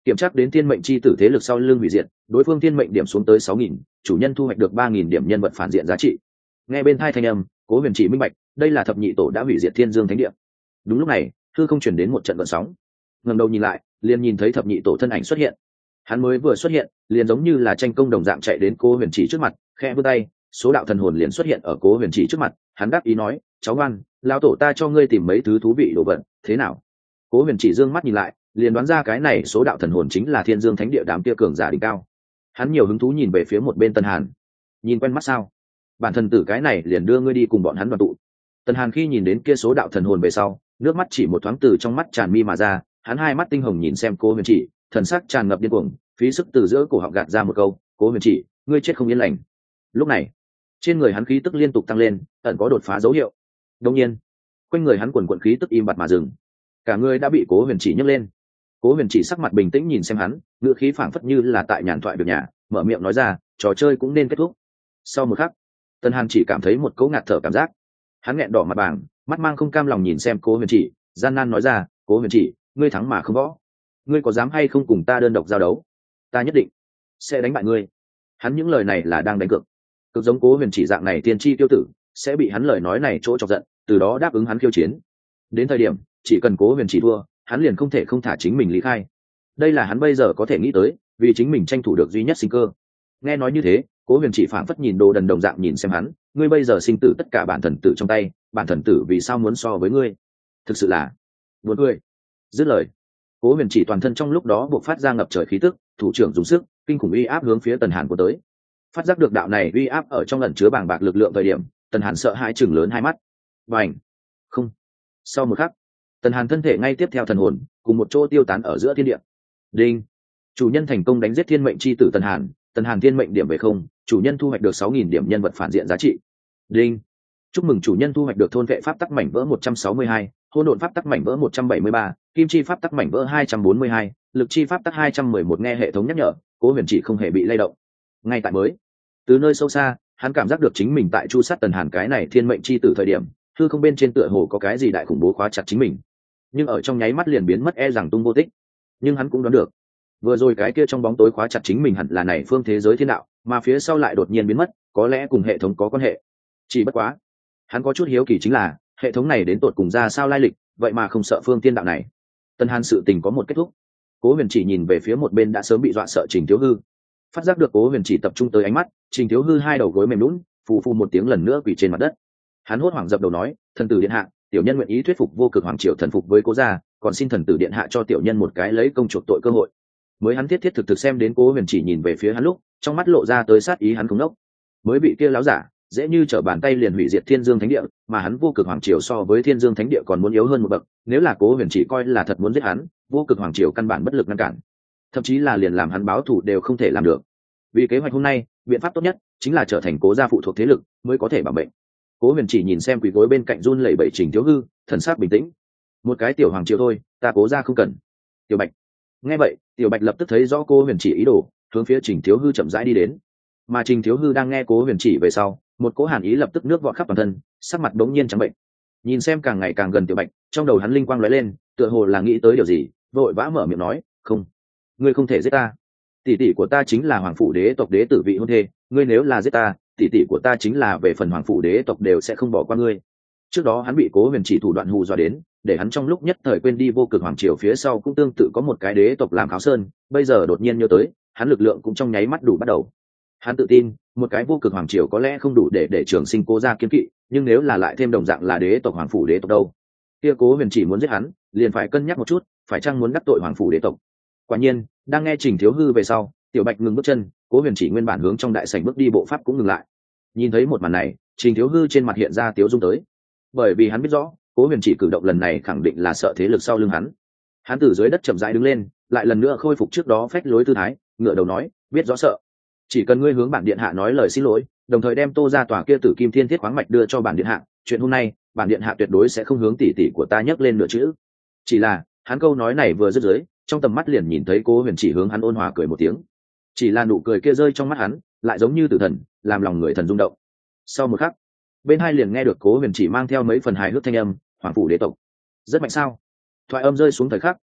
kiểm tra đến thiên mệnh chi tử thế lực sau lưng hủy diệt, đối phương thiên mệnh điểm xuống tới sáu nghìn, chủ nhân thu hoạch được ba nghìn điểm nhân vật phản diện giá trị. Nghe bên thai thanh âm, Cố Huyền Chỉ minh bạch, đây là thập nhị tổ đã hủy diệt Thiên Dương Thánh Địa. Đúng lúc này, hư không chuyển đến một trận gợn sóng. Ngẩng đầu nhìn lại, liền nhìn thấy thập nhị tổ thân ảnh xuất hiện. Hắn mới vừa xuất hiện, liền giống như là tranh công đồng dạng chạy đến Cố Huyền Chỉ trước mặt, khẽ vươn tay, số đạo thần hồn liền xuất hiện ở Cố Huyền Chỉ trước mặt. Hắn đáp ý nói, cháu ngoan, lão tổ ta cho ngươi tìm mấy thứ thú vị đồ vật, thế nào? Cố Huyền Chỉ dương mắt nhìn lại, liền đoán ra cái này số đạo thần hồn chính là Thiên Dương Thánh Địa đám kia cường giả đỉnh cao. Hắn nhiều hứng thú nhìn về phía một bên Tân Hàn. Nhìn quen mắt sao? Bản thần tử cái này liền đưa ngươi đi cùng bọn hắn đoàn tụ. Tân Hàn khi nhìn đến kia số đạo thần hồn về sau, nước mắt chỉ một thoáng từ trong mắt tràn mi mà ra, hắn hai mắt tinh hồng nhìn xem Cố Huyền Chỉ, thần sắc tràn ngập điên cuồng, phí sức từ giữa cổ họng gạt ra một câu, Cố Huyền Chỉ, ngươi chết không yên lành. Lúc này, trên người hắn khí tức liên tục tăng lên, ẩn có đột phá dấu hiệu. Đương nhiên, quanh người hắn quần quần khí tức im bặt mà dừng, cả người đã bị Cố Huyền Chỉ nhấc lên. Cố Huyền Chỉ sắc mặt bình tĩnh nhìn xem hắn, ngữ khí phảng phất như là tại nhàn thoại việc nhà, mở miệng nói ra, trò chơi cũng nên kết thúc. Sau một khắc, Tân Hàn chỉ cảm thấy một cỗ ngạt thở cảm giác, hắn nghẹn đỏ mặt bảng, mắt mang không cam lòng nhìn xem Cố Huyền Chỉ, gian nan nói ra, Cố Huyền Chỉ, ngươi thắng mà không võ, ngươi có dám hay không cùng ta đơn độc giao đấu? Ta nhất định sẽ đánh bại ngươi. Hắn những lời này là đang đánh cược, cực giống Cố Huyền Chỉ dạng này tiên tri tiêu tử, sẽ bị hắn lời nói này chỗ chọc giận, từ đó đáp ứng hắn khiêu chiến. Đến thời điểm, chỉ cần Cố Huyền Chỉ thua, hắn liền không thể không thả chính mình lý khai. Đây là hắn bây giờ có thể nghĩ tới, vì chính mình tranh thủ được duy nhất sinh cơ. Nghe nói như thế, Cố Huyền Chỉ phảng phất nhìn đồ đần đồng dạng nhìn xem hắn, ngươi bây giờ sinh tử tất cả bản thần tử trong tay, bản thần tử vì sao muốn so với ngươi? Thực sự là buồn cười. Dứt lời, Cố Huyền Chỉ toàn thân trong lúc đó bộc phát ra ngập trời khí tức, thủ trưởng dùng sức, kinh khủng uy áp hướng phía Tần Hàn của tới. Phát giác được đạo này uy áp ở trong ẩn chứa bàng bạc lực lượng thời điểm, Tần Hàn sợ hãi chừng lớn hai mắt. Bành! Không. Sau một khắc, Tần Hàn thân thể ngay tiếp theo thần hồn, cùng một chỗ tiêu tán ở giữa thiên địa. Đinh! Chủ nhân thành công đánh giết thiên mệnh chi tử Tần Hàn, Tần Hàn thiên mệnh điểm về không, chủ nhân thu hoạch được sáu nghìn điểm nhân vật phản diện giá trị. Đinh! Chúc mừng chủ nhân thu hoạch được thôn vệ pháp tắc mảnh vỡ một trăm sáu mươi hai, hỗn độn pháp tắc mảnh vỡ một trăm bảy mươi ba, kim chi pháp tắc mảnh vỡ hai trăm bốn mươi hai, lực chi pháp tắc hai trăm mười một. Nghe hệ thống nhắc nhở, Cố Huyền Chỉ không hề bị lay động. Ngay tại mới, từ nơi sâu xa, hắn cảm giác được chính mình tại chu sát Tần Hàn cái này thiên mệnh chi tử thời điểm, hư không bên trên tựa hồ có cái gì đại khủng bố khóa chặt chính mình, nhưng ở trong nháy mắt liền biến mất e rằng tung vô tích. Nhưng hắn cũng đoán được, vừa rồi cái kia trong bóng tối khóa chặt chính mình hẳn là này phương thế giới thiên đạo, mà phía sau lại đột nhiên biến mất, có lẽ cùng hệ thống có quan hệ. Chỉ bất quá, hắn có chút hiếu kỳ chính là hệ thống này đến tột cùng ra sao lai lịch, vậy mà không sợ phương tiên đạo này. Tần Hàn sự tình có một kết thúc. Cố Huyền Chỉ nhìn về phía một bên đã sớm bị dọa sợ Trình Thiếu Hư, phát giác được Cố Huyền Chỉ tập trung tới ánh mắt, Trình Thiếu Hư hai đầu gối mềm lún, phù phù một tiếng lần nữa quỳ trên mặt đất. Hắn hốt hoảng dập đầu nói, thần tử điện hạ, tiểu nhân nguyện ý thuyết phục vô cực hoàng triều thần phục với Cố gia, còn xin thần tử điện hạ cho tiểu nhân một cái lấy công chuộc tội cơ hội. Mới hắn thiết thiết thực thực xem đến Cố Huyền Chỉ nhìn về phía hắn lúc, trong mắt lộ ra tới sát ý, hắn không nốc. Mới bị kia láo giả dễ như trở bàn tay liền hủy diệt Thiên Dương Thánh Địa, mà hắn vô cực hoàng triều so với Thiên Dương Thánh Địa còn muốn yếu hơn một bậc, nếu là Cố Huyền Chỉ coi là thật muốn giết hắn, vô cực hoàng triều căn bản bất lực ngăn cản, thậm chí là liền làm hắn báo thù đều không thể làm được. Vì kế hoạch hôm nay, biện pháp tốt nhất chính là trở thành Cố gia phụ thuộc thế lực mới có thể bảo mệnh. Cố Huyền Chỉ nhìn xem quỳ gối bên cạnh run lẩy bẩy Trình Thiếu Hư, thần sắc bình tĩnh. Một cái tiểu hoàng triều thôi, ta Cố gia không cần. Tiểu Bạch. Nghe vậy, Tiểu Bạch lập tức thấy rõ Cố Huyền Chỉ ý đồ, hướng phía Trình Thiếu Hư chậm rãi đi đến. Mà Trình Thiếu Hư đang nghe Cố Huyền Chỉ về sau, một cỗ hàn ý lập tức nước vọt khắp toàn thân, sắc mặt bỗng nhiên trắng bệnh. Nhìn xem càng ngày càng gần Tiểu Bạch, trong đầu hắn linh quang lóe lên, tựa hồ là nghĩ tới điều gì, vội vã mở miệng nói, "Không, ngươi không thể giết ta. Tỷ tỷ của ta chính là hoàng phủ đế tộc đế tử vị hôn thê, ngươi nếu là giết ta, tỷ tỷ của ta chính là về phần hoàng phủ đế tộc đều sẽ không bỏ qua ngươi." Trước đó hắn bị Cố Huyền Chỉ thủ đoạn hù dọa đến, để hắn trong lúc nhất thời quên đi vô cực hoàng triều phía sau cũng tương tự có một cái đế tộc làm kháo sơn, bây giờ đột nhiên nhớ tới, hắn lực lượng cũng trong nháy mắt đủ bắt đầu. Hắn tự tin, một cái vô cực hoàng triều có lẽ không đủ để để trường sinh Cố gia kiên kỵ, nhưng nếu là lại thêm đồng dạng là đế tộc hoàng phủ đế tộc đâu? Kia Cố Huyền Chỉ muốn giết hắn, liền phải cân nhắc một chút, phải chăng muốn đắc tội hoàng phủ đế tộc. Quả nhiên, đang nghe Trình Thiếu Hư về sau, Tiểu Bạch ngừng bước chân, Cố Huyền Chỉ nguyên bản hướng trong đại sảnh bước đi bộ pháp cũng ngừng lại. Nhìn thấy một màn này, Trình Thiếu Hư trên mặt hiện ra tiếu dung tới, bởi vì hắn biết rõ, Cố Huyền Chỉ cử động lần này khẳng định là sợ thế lực sau lưng hắn. Hắn từ dưới đất chậm rãi đứng lên, lại lần nữa khôi phục trước đó phách lối tư thái, ngửa đầu nói, biết rõ sợ, chỉ cần ngươi hướng bản điện hạ nói lời xin lỗi, đồng thời đem Tô gia tòa kia Tử Kim Thiên Thiết khoáng mạch đưa cho bản điện hạ, chuyện hôm nay bản điện hạ tuyệt đối sẽ không hướng tỷ tỷ của ta nhắc lên nửa chữ. Chỉ là hắn câu nói này vừa dứt dưới, trong tầm mắt liền nhìn thấy Cố Huyền Chỉ hướng hắn ôn hòa cười một tiếng, chỉ là nụ cười kia rơi trong mắt hắn lại giống như tử thần, làm lòng người thần rung động. Sau một khắc, bên hai liền nghe được Cố Huyền Chỉ mang theo mấy phần hài hước thanh âm, hoàng phủ đế tộc rất mạnh sao? Thoại âm rơi xuống thời khắc,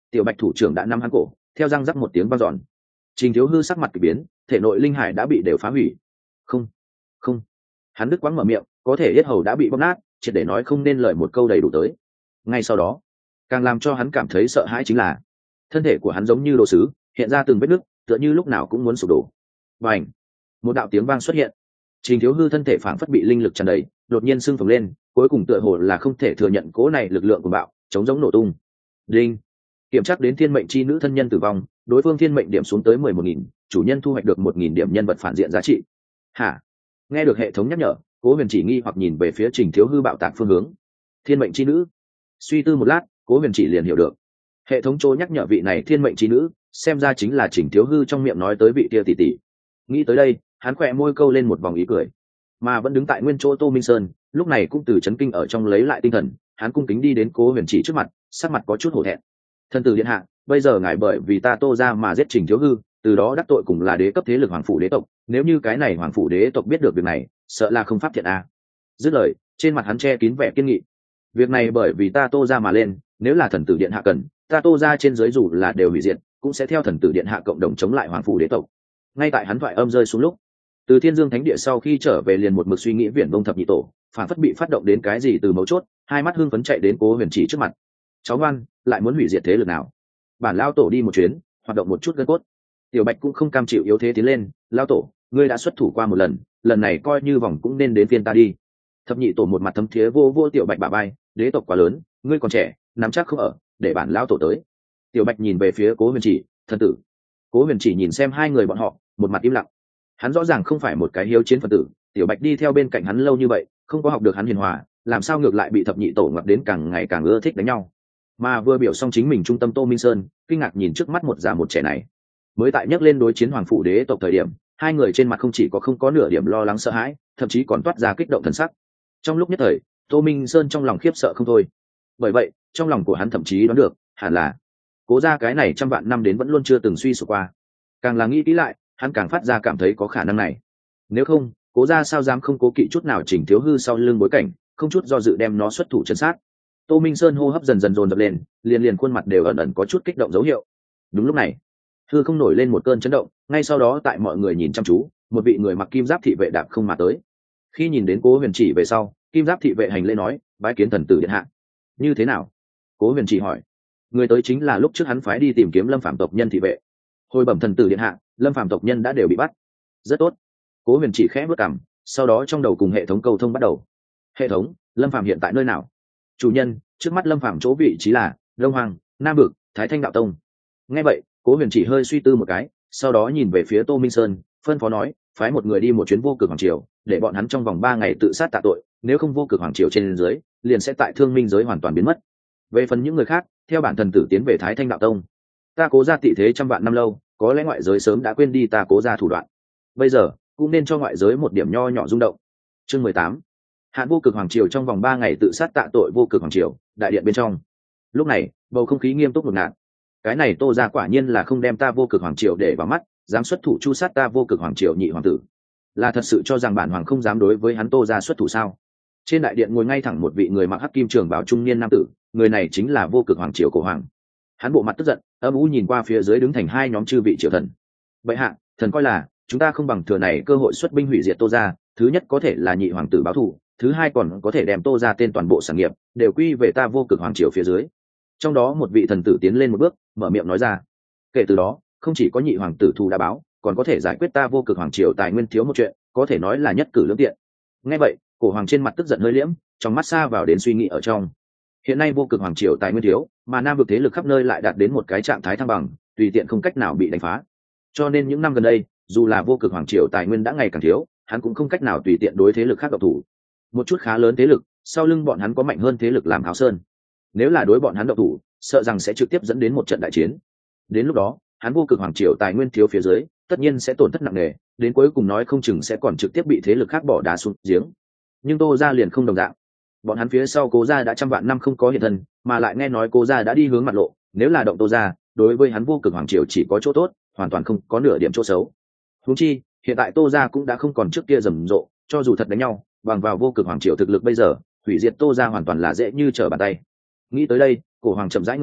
tiểu bạch thủ trưởng đã nắm hắn cổ, theo răng rắc một tiếng vang dọn. Trình Thiếu Hư sắc mặt kỳ biến, thể nội linh hải đã bị đều phá hủy. Không, không. Hắn đứt quãng mở miệng, có thể yết hầu đã bị bóp nát, triệt để nói không nên lời một câu đầy đủ tới. Ngay sau đó, càng làm cho hắn cảm thấy sợ hãi chính là thân thể của hắn giống như đồ sứ, hiện ra từng vết nứt, tựa như lúc nào cũng muốn sụp đổ. Bành! Một đạo tiếng vang xuất hiện. Trình Thiếu Hư thân thể phảng phất bị linh lực tràn đầy, đột nhiên sưng phồng lên, cuối cùng tựa hồ là không thể thừa nhận cố này lực lượng của bạo, chống giống nổ tung. Đinh! Kiểm tra đến thiên mệnh chi nữ thân nhân tử vong, đối phương thiên mệnh điểm xuống tới mười một nghìn, chủ nhân thu hoạch được một nghìn điểm nhân vật phản diện giá trị. Hả? Nghe được hệ thống nhắc nhở, Cố Huyền Chỉ nghi hoặc nhìn về phía Trình Thiếu Hư bạo tạc phương hướng. Thiên mệnh chi nữ. Suy tư một lát, Cố Huyền Chỉ liền hiểu được. Hệ thống trôi nhắc nhở vị này thiên mệnh chi nữ, xem ra chính là Trình Thiếu Hư trong miệng nói tới vị kia tỷ tỷ. Nghĩ tới đây, hắn khỏe môi câu lên một vòng ý cười. Mà vẫn đứng tại nguyên chỗ Tô Minh Sơn, lúc này cũng từ chấn kinh ở trong lấy lại tinh thần, hắn cung kính đi đến Cố Huyền Chỉ trước mặt, sắc mặt có chút hổ thẹn. Thân tử điện hạ, bây giờ ngài bởi vì ta Tô ra mà giết Trình Thiếu Hư, từ đó đắc tội cùng là đế cấp thế lực hoàng phủ đế tộc, nếu như cái này hoàng phủ đế tộc biết được việc này, sợ là không pháp thiện a. Dứt lời, trên mặt hắn che kín vẻ kiên nghị. Việc này bởi vì ta Tô ra mà lên, nếu là thần tử điện hạ cần, ta Tô ra trên dưới dù là đều hủy diệt, cũng sẽ theo thần tử điện hạ cộng đồng chống lại hoàng phủ đế tộc. Ngay tại hắn thoại âm rơi xuống lúc, từ Thiên Dương Thánh Địa sau khi trở về liền một mực suy nghĩ viển vông thập nhị tổ, phản phất bị phát động đến cái gì từ mấu chốt, hai mắt hưng phấn chạy đến Cố Huyền Chỉ trước mặt. Cháu ngoan, lại muốn hủy diệt thế lực nào? Bản lao tổ đi một chuyến, hoạt động một chút gân cốt. Tiểu Bạch cũng không cam chịu yếu thế tiến lên, lao tổ, ngươi đã xuất thủ qua một lần, lần này coi như vòng cũng nên đến phiên ta đi. Thập nhị tổ một mặt thấm thía vô vô Tiểu Bạch bả vai, đế tộc quá lớn, ngươi còn trẻ, nắm chắc không ở, để bản lao tổ tới. Tiểu Bạch nhìn về phía Cố Huyền Chỉ, thân tử. Cố Huyền Chỉ nhìn xem hai người bọn họ, một mặt im lặng. Hắn rõ ràng không phải một cái hiếu chiến phần tử, Tiểu Bạch đi theo bên cạnh hắn lâu như vậy, không có học được hắn hiền hòa, làm sao ngược lại bị thập nhị tổ ngoặt đến càng ngày càng ưa thích đánh nhau. Mà vừa biểu xong chính mình trung tâm Tô Minh Sơn, kinh ngạc nhìn trước mắt một già một trẻ này. Mới tại nhắc lên đối chiến hoàng phủ đế tộc thời điểm, hai người trên mặt không chỉ có không có nửa điểm lo lắng sợ hãi, thậm chí còn toát ra kích động thần sắc. Trong lúc nhất thời, Tô Minh Sơn trong lòng khiếp sợ không thôi. Bởi vậy, trong lòng của hắn thậm chí đoán được, hẳn là Cố gia cái này trăm vạn năm đến vẫn luôn chưa từng suy sụp qua. Càng là nghĩ kỹ lại, hắn càng phát ra cảm thấy có khả năng này. Nếu không, Cố gia sao dám không cố kỵ chút nào Trình Thiếu Hư sau lưng bối cảnh, không chút do dự đem nó xuất thủ trấn sát. Tô Minh Sơn hô hấp dần dần dồn dập lên, liền liền khuôn mặt đều ẩn ẩn có chút kích động dấu hiệu. Đúng lúc này, hư không nổi lên một cơn chấn động, ngay sau đó tại mọi người nhìn chăm chú, một vị người mặc kim giáp thị vệ đạp không mà tới. Khi nhìn đến Cố Huyền Chỉ về sau, kim giáp thị vệ hành lễ nói, bái kiến thần tử điện hạ. Như thế nào? Cố Huyền Chỉ hỏi. Người tới chính là lúc trước hắn phái đi tìm kiếm Lâm Phàm tộc nhân thị vệ. Hồi bẩm thần tử điện hạ, Lâm Phàm tộc nhân đã đều bị bắt. Rất tốt. Cố Huyền Chỉ khẽ bước cằm, sau đó trong đầu cùng hệ thống cầu thông bắt đầu. Hệ thống, Lâm Phàm hiện tại nơi nào? Chủ nhân, trước mắt Lâm Phàm chỗ vị trí là Đông Hoàng, Nam Vực, Thái Thanh đạo tông. Nghe vậy, Cố Huyền Chỉ hơi suy tư một cái, sau đó nhìn về phía Tô Minh Sơn, phân phó nói, phái một người đi một chuyến vô cực hoàng triều, để bọn hắn trong vòng ba ngày tự sát tạ tội, nếu không vô cực hoàng triều trên dưới, liền sẽ tại thương minh giới hoàn toàn biến mất. Về phần những người khác, theo bản thần tử tiến về Thái Thanh đạo tông. Ta Cố gia tị thế trăm vạn năm lâu, có lẽ ngoại giới sớm đã quên đi ta Cố gia thủ đoạn. Bây giờ, cũng nên cho ngoại giới một điểm nho nhỏ rung động. Chương mười tám. Hạn vô cực hoàng triều trong vòng ba ngày tự sát tạ tội vô cực hoàng triều, đại điện bên trong. Lúc này, bầu không khí nghiêm túc ngột ngạt. Cái này Tô gia quả nhiên là không đem ta vô cực hoàng triều để vào mắt, dám xuất thủ chu sát ta vô cực hoàng triều nhị hoàng tử. Là thật sự cho rằng bản hoàng không dám đối với hắn Tô gia xuất thủ sao? Trên đại điện ngồi ngay thẳng một vị người mặc hắc kim trường bào trung niên nam tử, người này chính là vô cực hoàng triều cổ hoàng. Hắn bộ mặt tức giận, âm u nhìn qua phía dưới đứng thành hai nhóm chư vị triều thần. Vậy hạ, thần coi là chúng ta không bằng thừa này cơ hội xuất binh hủy diệt Tô gia, thứ nhất có thể là nhị hoàng tử báo thù, thứ hai còn có thể đem Tô gia tên toàn bộ sản nghiệp đều quy về ta vô cực hoàng triều phía dưới. Trong đó một vị thần tử tiến lên một bước, mở miệng nói ra. Kể từ đó, không chỉ có nhị hoàng tử thù đã báo, còn có thể giải quyết ta vô cực hoàng triều tài nguyên thiếu một chuyện, có thể nói là nhất cử lưỡng tiện. Nghe vậy, cổ hoàng trên mặt tức giận hơi liễm, trong mắt xa vào đến suy nghĩ ở trong. Hiện nay vô cực hoàng triều tài nguyên thiếu, mà nam vực thế lực khắp nơi lại đạt đến một cái trạng thái thăng bằng, tùy tiện không cách nào bị đánh phá. Cho nên những năm gần đây, dù là vô cực hoàng triều tài nguyên đã ngày càng thiếu, hắn cũng không cách nào tùy tiện đối thế lực khác độc thủ. Một chút khá lớn thế lực, sau lưng bọn hắn có mạnh hơn thế lực làm Tháo Sơn. Nếu là đối bọn hắn độc thủ, sợ rằng sẽ trực tiếp dẫn đến một trận đại chiến. Đến lúc đó, hắn vô cực hoàng triều tài nguyên thiếu phía dưới, tất nhiên sẽ tổn thất nặng nề, đến cuối cùng nói không chừng sẽ còn trực tiếp bị thế lực khác bỏ đá xuống giếng. Nhưng Tô gia liền không đồng dạng. Bọn hắn phía sau Cố gia đã trăm vạn năm không có hiện thân, mà lại nghe nói Cố gia đã đi hướng mặt lộ, nếu là động Tô gia, đối với hắn vô cực hoàng triều chỉ có chỗ tốt, hoàn toàn không có nửa điểm chỗ xấu. Huống chi, hiện tại Tô gia cũng đã không còn trước kia rầm rộ, cho dù thật đánh nhau, bằng vào vô cực hoàng triều thực lực bây giờ, hủy diệt Tô gia hoàn toàn là dễ như trở bàn tay. Nghĩ tới đây, cổ hoàng chậm rãi ngẩng đầu,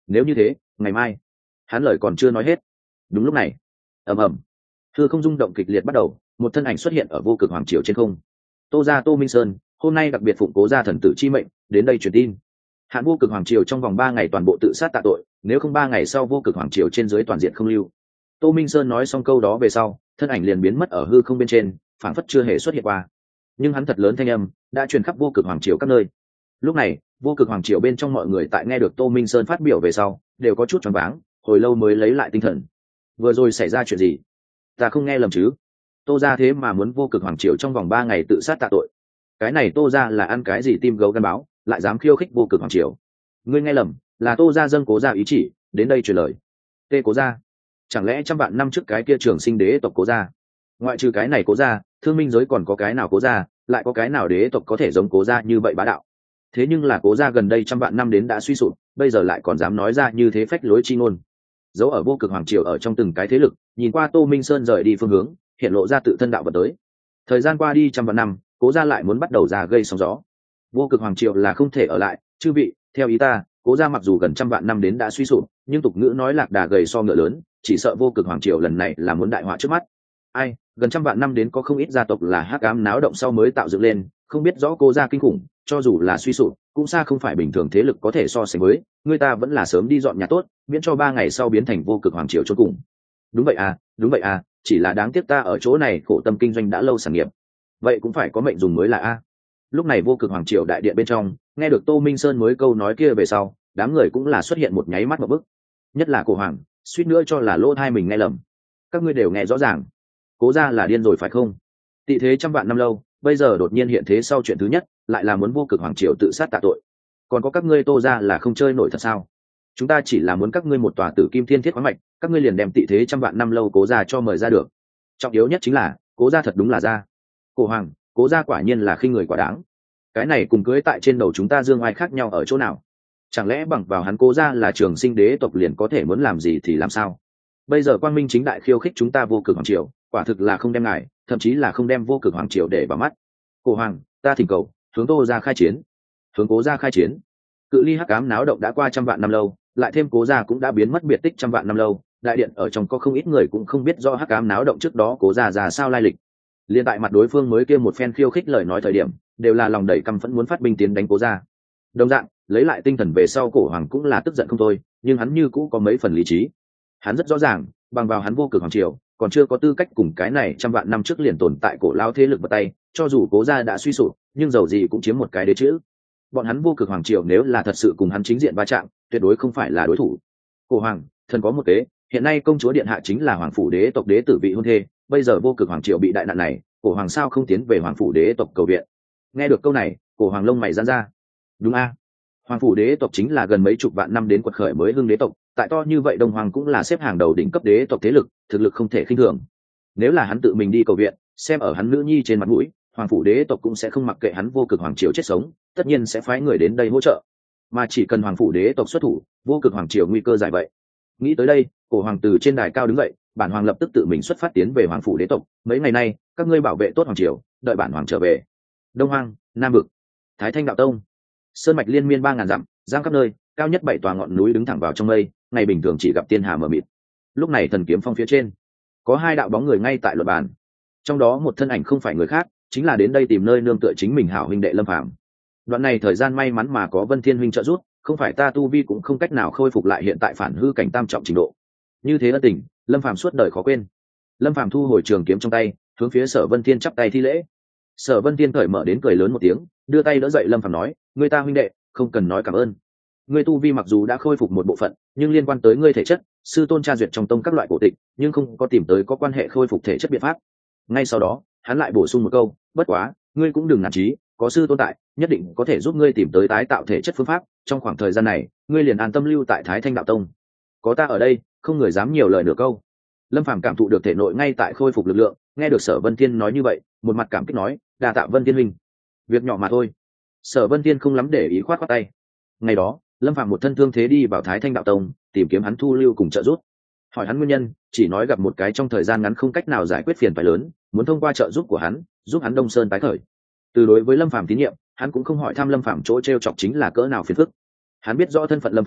nếu như thế ngày mai. Hắn lời còn chưa nói hết, đúng lúc này ầm ầm, hư không rung động kịch liệt bắt đầu, một thân ảnh xuất hiện ở vô cực hoàng triều trên không. Tô gia Tô Minh Sơn hôm nay đặc biệt phụng cố gia thần tử chi mệnh đến đây truyền tin, hạn vô cực hoàng triều trong vòng ba ngày toàn bộ tự sát tạ tội, nếu không ba ngày sau vô cực hoàng triều trên dưới toàn diện không lưu. Tô Minh Sơn nói xong câu đó về sau, thân ảnh liền biến mất ở hư không bên trên, phảng phất chưa hề xuất hiện qua. Nhưng hắn thật lớn thanh âm đã truyền khắp vô cực hoàng triều các nơi. Lúc này vô cực hoàng triều bên trong mọi người tại nghe được Tô Minh Sơn phát biểu về sau đều có chút choáng váng, hồi lâu mới lấy lại tinh thần. Vừa rồi xảy ra chuyện gì? Ta không nghe lầm chứ? Tô gia thế mà muốn vô cực hoàng triều trong vòng ba ngày tự sát tạ tội. Cái này Tô gia là ăn cái gì tim gấu gan báo, lại dám khiêu khích vô cực hoàng triều? Ngươi nghe lầm, là Tô gia dâng cố gia ý chỉ đến đây truyền lời. Tê cố gia? Chẳng lẽ trăm vạn năm trước cái kia trường sinh đế tộc cố gia? Ngoại trừ cái này cố gia, thương minh giới còn có cái nào cố gia, lại có cái nào đế tộc có thể giống cố gia như vậy bá đạo? Thế nhưng là cố gia gần đây trăm vạn năm đến đã suy sụp, bây giờ lại còn dám nói ra như thế phách lối chi ngôn. Dấu ở vô cực hoàng triều ở trong từng cái thế lực, nhìn qua Tô Minh Sơn rời đi phương hướng, hiện lộ ra tự thân đạo vật tới. Thời gian qua đi trăm vạn năm, cố gia lại muốn bắt đầu ra gây sóng gió. Vô cực hoàng triều là không thể ở lại, chư vị, theo ý ta, cố gia mặc dù gần trăm vạn năm đến đã suy sụp, nhưng tục ngữ nói lạc đà gầy so ngựa lớn, chỉ sợ vô cực hoàng triều lần này là muốn đại họa trước mắt. Ai, gần trăm vạn năm đến có không ít gia tộc là hắc ám náo động sau mới tạo dựng lên, không biết rõ cố gia kinh khủng, cho dù là suy sụp cũng xa không phải bình thường thế lực có thể so sánh với, người ta vẫn là sớm đi dọn nhà tốt, miễn cho ba ngày sau biến thành vô cực hoàng triều chôn cùng. Đúng vậy à, đúng vậy à, chỉ là đáng tiếc ta ở chỗ này khổ tâm kinh doanh đã lâu sản nghiệp, vậy cũng phải có mệnh dùng mới là a. Lúc này vô cực hoàng triều đại điện bên trong, nghe được Tô Minh Sơn mới câu nói kia về sau, đám người cũng là xuất hiện một nháy mắt một bức, nhất là cổ hoàng, suýt nữa cho là lỗ tai mình nghe lầm. Các ngươi đều nghe rõ ràng, cố gia là điên rồi phải không? Tị thế trăm vạn năm lâu, bây giờ đột nhiên hiện thế sau chuyện thứ nhất lại là muốn vô cực hoàng triều tự sát tạ tội. Còn có các ngươi Tô gia là không chơi nổi thật sao? Chúng ta chỉ là muốn các ngươi một tòa tử kim thiên thiết khoáng mạch, các ngươi liền đem tị thế trăm vạn năm lâu cố gia cho mời ra được. Trọng yếu nhất chính là cố gia thật đúng là gia. Cổ hoàng, cố gia quả nhiên là khinh người quá đáng. Cái này cùng cưới tại trên đầu chúng ta dương ai khác nhau ở chỗ nào? Chẳng lẽ bằng vào hắn cố gia là trường sinh đế tộc liền có thể muốn làm gì thì làm sao? Bây giờ quang minh chính đại khiêu khích chúng ta vô cực hoàng triều, quả thực là không đem ngài, thậm chí là không đem vô cực hoàng triều để vào mắt. Cổ hoàng, ta thỉnh cầu hướng Tô gia khai chiến, hướng cố gia khai chiến. Cự ly hắc ám náo động đã qua trăm vạn năm lâu, lại thêm cố gia cũng đã biến mất biệt tích trăm vạn năm lâu, đại điện ở trong có không ít người cũng không biết rõ hắc ám náo động trước đó cố gia ra sao lai lịch. Liên tại mặt đối phương mới kia một phen khiêu khích lời nói thời điểm, đều là lòng đầy căm phẫn muốn phát binh tiến đánh cố gia. Đồng dạng, lấy lại tinh thần về sau cổ hoàng cũng là tức giận không thôi, nhưng hắn như cũ có mấy phần lý trí. Hắn rất rõ ràng, bằng vào hắn vô cực hoàng triều, còn chưa có tư cách cùng cái này trăm vạn năm trước liền tồn tại cổ lao thế lực vào tay, cho dù cố gia đã suy sụp, nhưng dầu gì cũng chiếm một cái đế chữ. Bọn hắn vô cực hoàng triều nếu là thật sự cùng hắn chính diện va chạm, tuyệt đối không phải là đối thủ. Cổ hoàng, thần có một kế, hiện nay công chúa điện hạ chính là hoàng phủ đế tộc đế tử vị hôn thê, bây giờ vô cực hoàng triều bị đại nạn này, cổ hoàng sao không tiến về hoàng phủ đế tộc cầu viện? Nghe được câu này, cổ hoàng lông mày giãn ra. Đúng a, hoàng phủ đế tộc chính là gần mấy chục vạn năm đến quật khởi mới hưng đế tộc, tại to như vậy đông hoàng cũng là xếp hàng đầu đỉnh cấp đế tộc thế lực, thực lực không thể khinh thường. Nếu là hắn tự mình đi cầu viện, xem ở hắn nữ nhi trên mặt mũi, hoàng phủ đế tộc cũng sẽ không mặc kệ hắn vô cực hoàng triều chết sống, tất nhiên sẽ phái người đến đây hỗ trợ. Mà chỉ cần hoàng phủ đế tộc xuất thủ, vô cực hoàng triều nguy cơ giải vậy. Nghĩ tới đây, cổ hoàng từ trên đài cao đứng dậy, bản hoàng lập tức tự mình xuất phát tiến về hoàng phủ đế tộc, mấy ngày nay các ngươi bảo vệ tốt hoàng triều, đợi bản hoàng trở về. Đông Hoang, Nam Vực, Thái Thanh đạo tông, sơn mạch liên miên ba ngàn dặm, giang khắp nơi, cao nhất bảy tòa ngọn núi đứng thẳng vào trong mây, ngày bình thường chỉ gặp tiên hà mờ mịt. Lúc này thần kiếm phong phía trên có hai đạo bóng người ngay tại luật bàn, trong đó một thân ảnh không phải người khác, chính là đến đây tìm nơi nương tựa chính mình hảo huynh đệ Lâm Phàm. Đoạn này thời gian may mắn mà có Vân Thiên huynh trợ giúp, không phải ta tu vi cũng không cách nào khôi phục lại hiện tại phản hư cảnh tam trọng trình độ. Như thế ân tình, Lâm Phàm suốt đời khó quên. Lâm Phàm thu hồi trường kiếm trong tay, hướng phía Sở Vân Thiên chắp tay thi lễ. Sở Vân Thiên cởi mở đến cười lớn một tiếng, đưa tay đỡ dậy Lâm Phàm nói, người ta huynh đệ, không cần nói cảm ơn. Ngươi tu vi mặc dù đã khôi phục một bộ phận, nhưng liên quan tới ngươi thể chất, sư tôn tra duyệt trong tông các loại cổ tịch, nhưng không có tìm tới có quan hệ khôi phục thể chất biện pháp. Ngay sau đó, hắn lại bổ sung một câu, bất quá, ngươi cũng đừng nản chí, có sư tôn tại, nhất định có thể giúp ngươi tìm tới tái tạo thể chất phương pháp, trong khoảng thời gian này, ngươi liền an tâm lưu tại Thái Thanh đạo tông. Có ta ở đây, không người dám nhiều lời nửa câu. Lâm Phàm cảm thụ được thể nội ngay tại khôi phục lực lượng, nghe được Sở Vân Thiên nói như vậy, một mặt cảm kích nói, đa tạ Vân Thiên huynh. Việc nhỏ mà thôi. Sở Vân Thiên không lắm để ý, khoát khoát tay. Ngày đó, Lâm Phàm một thân thương thế đi vào Thái Thanh đạo tông, tìm kiếm hắn thu lưu cùng trợ giúp. Hỏi hắn nguyên nhân, chỉ nói gặp một cái trong thời gian ngắn không cách nào giải quyết phiền phải lớn, muốn thông qua trợ giúp của hắn, giúp hắn Đông Sơn tái khởi. Từ đối với Lâm Phàm tín nhiệm, hắn cũng không hỏi thăm Lâm Phàm chỗ trêu chọc chính là cỡ nào phiền phức. Hắn biết rõ thân phận Lâm Phàm,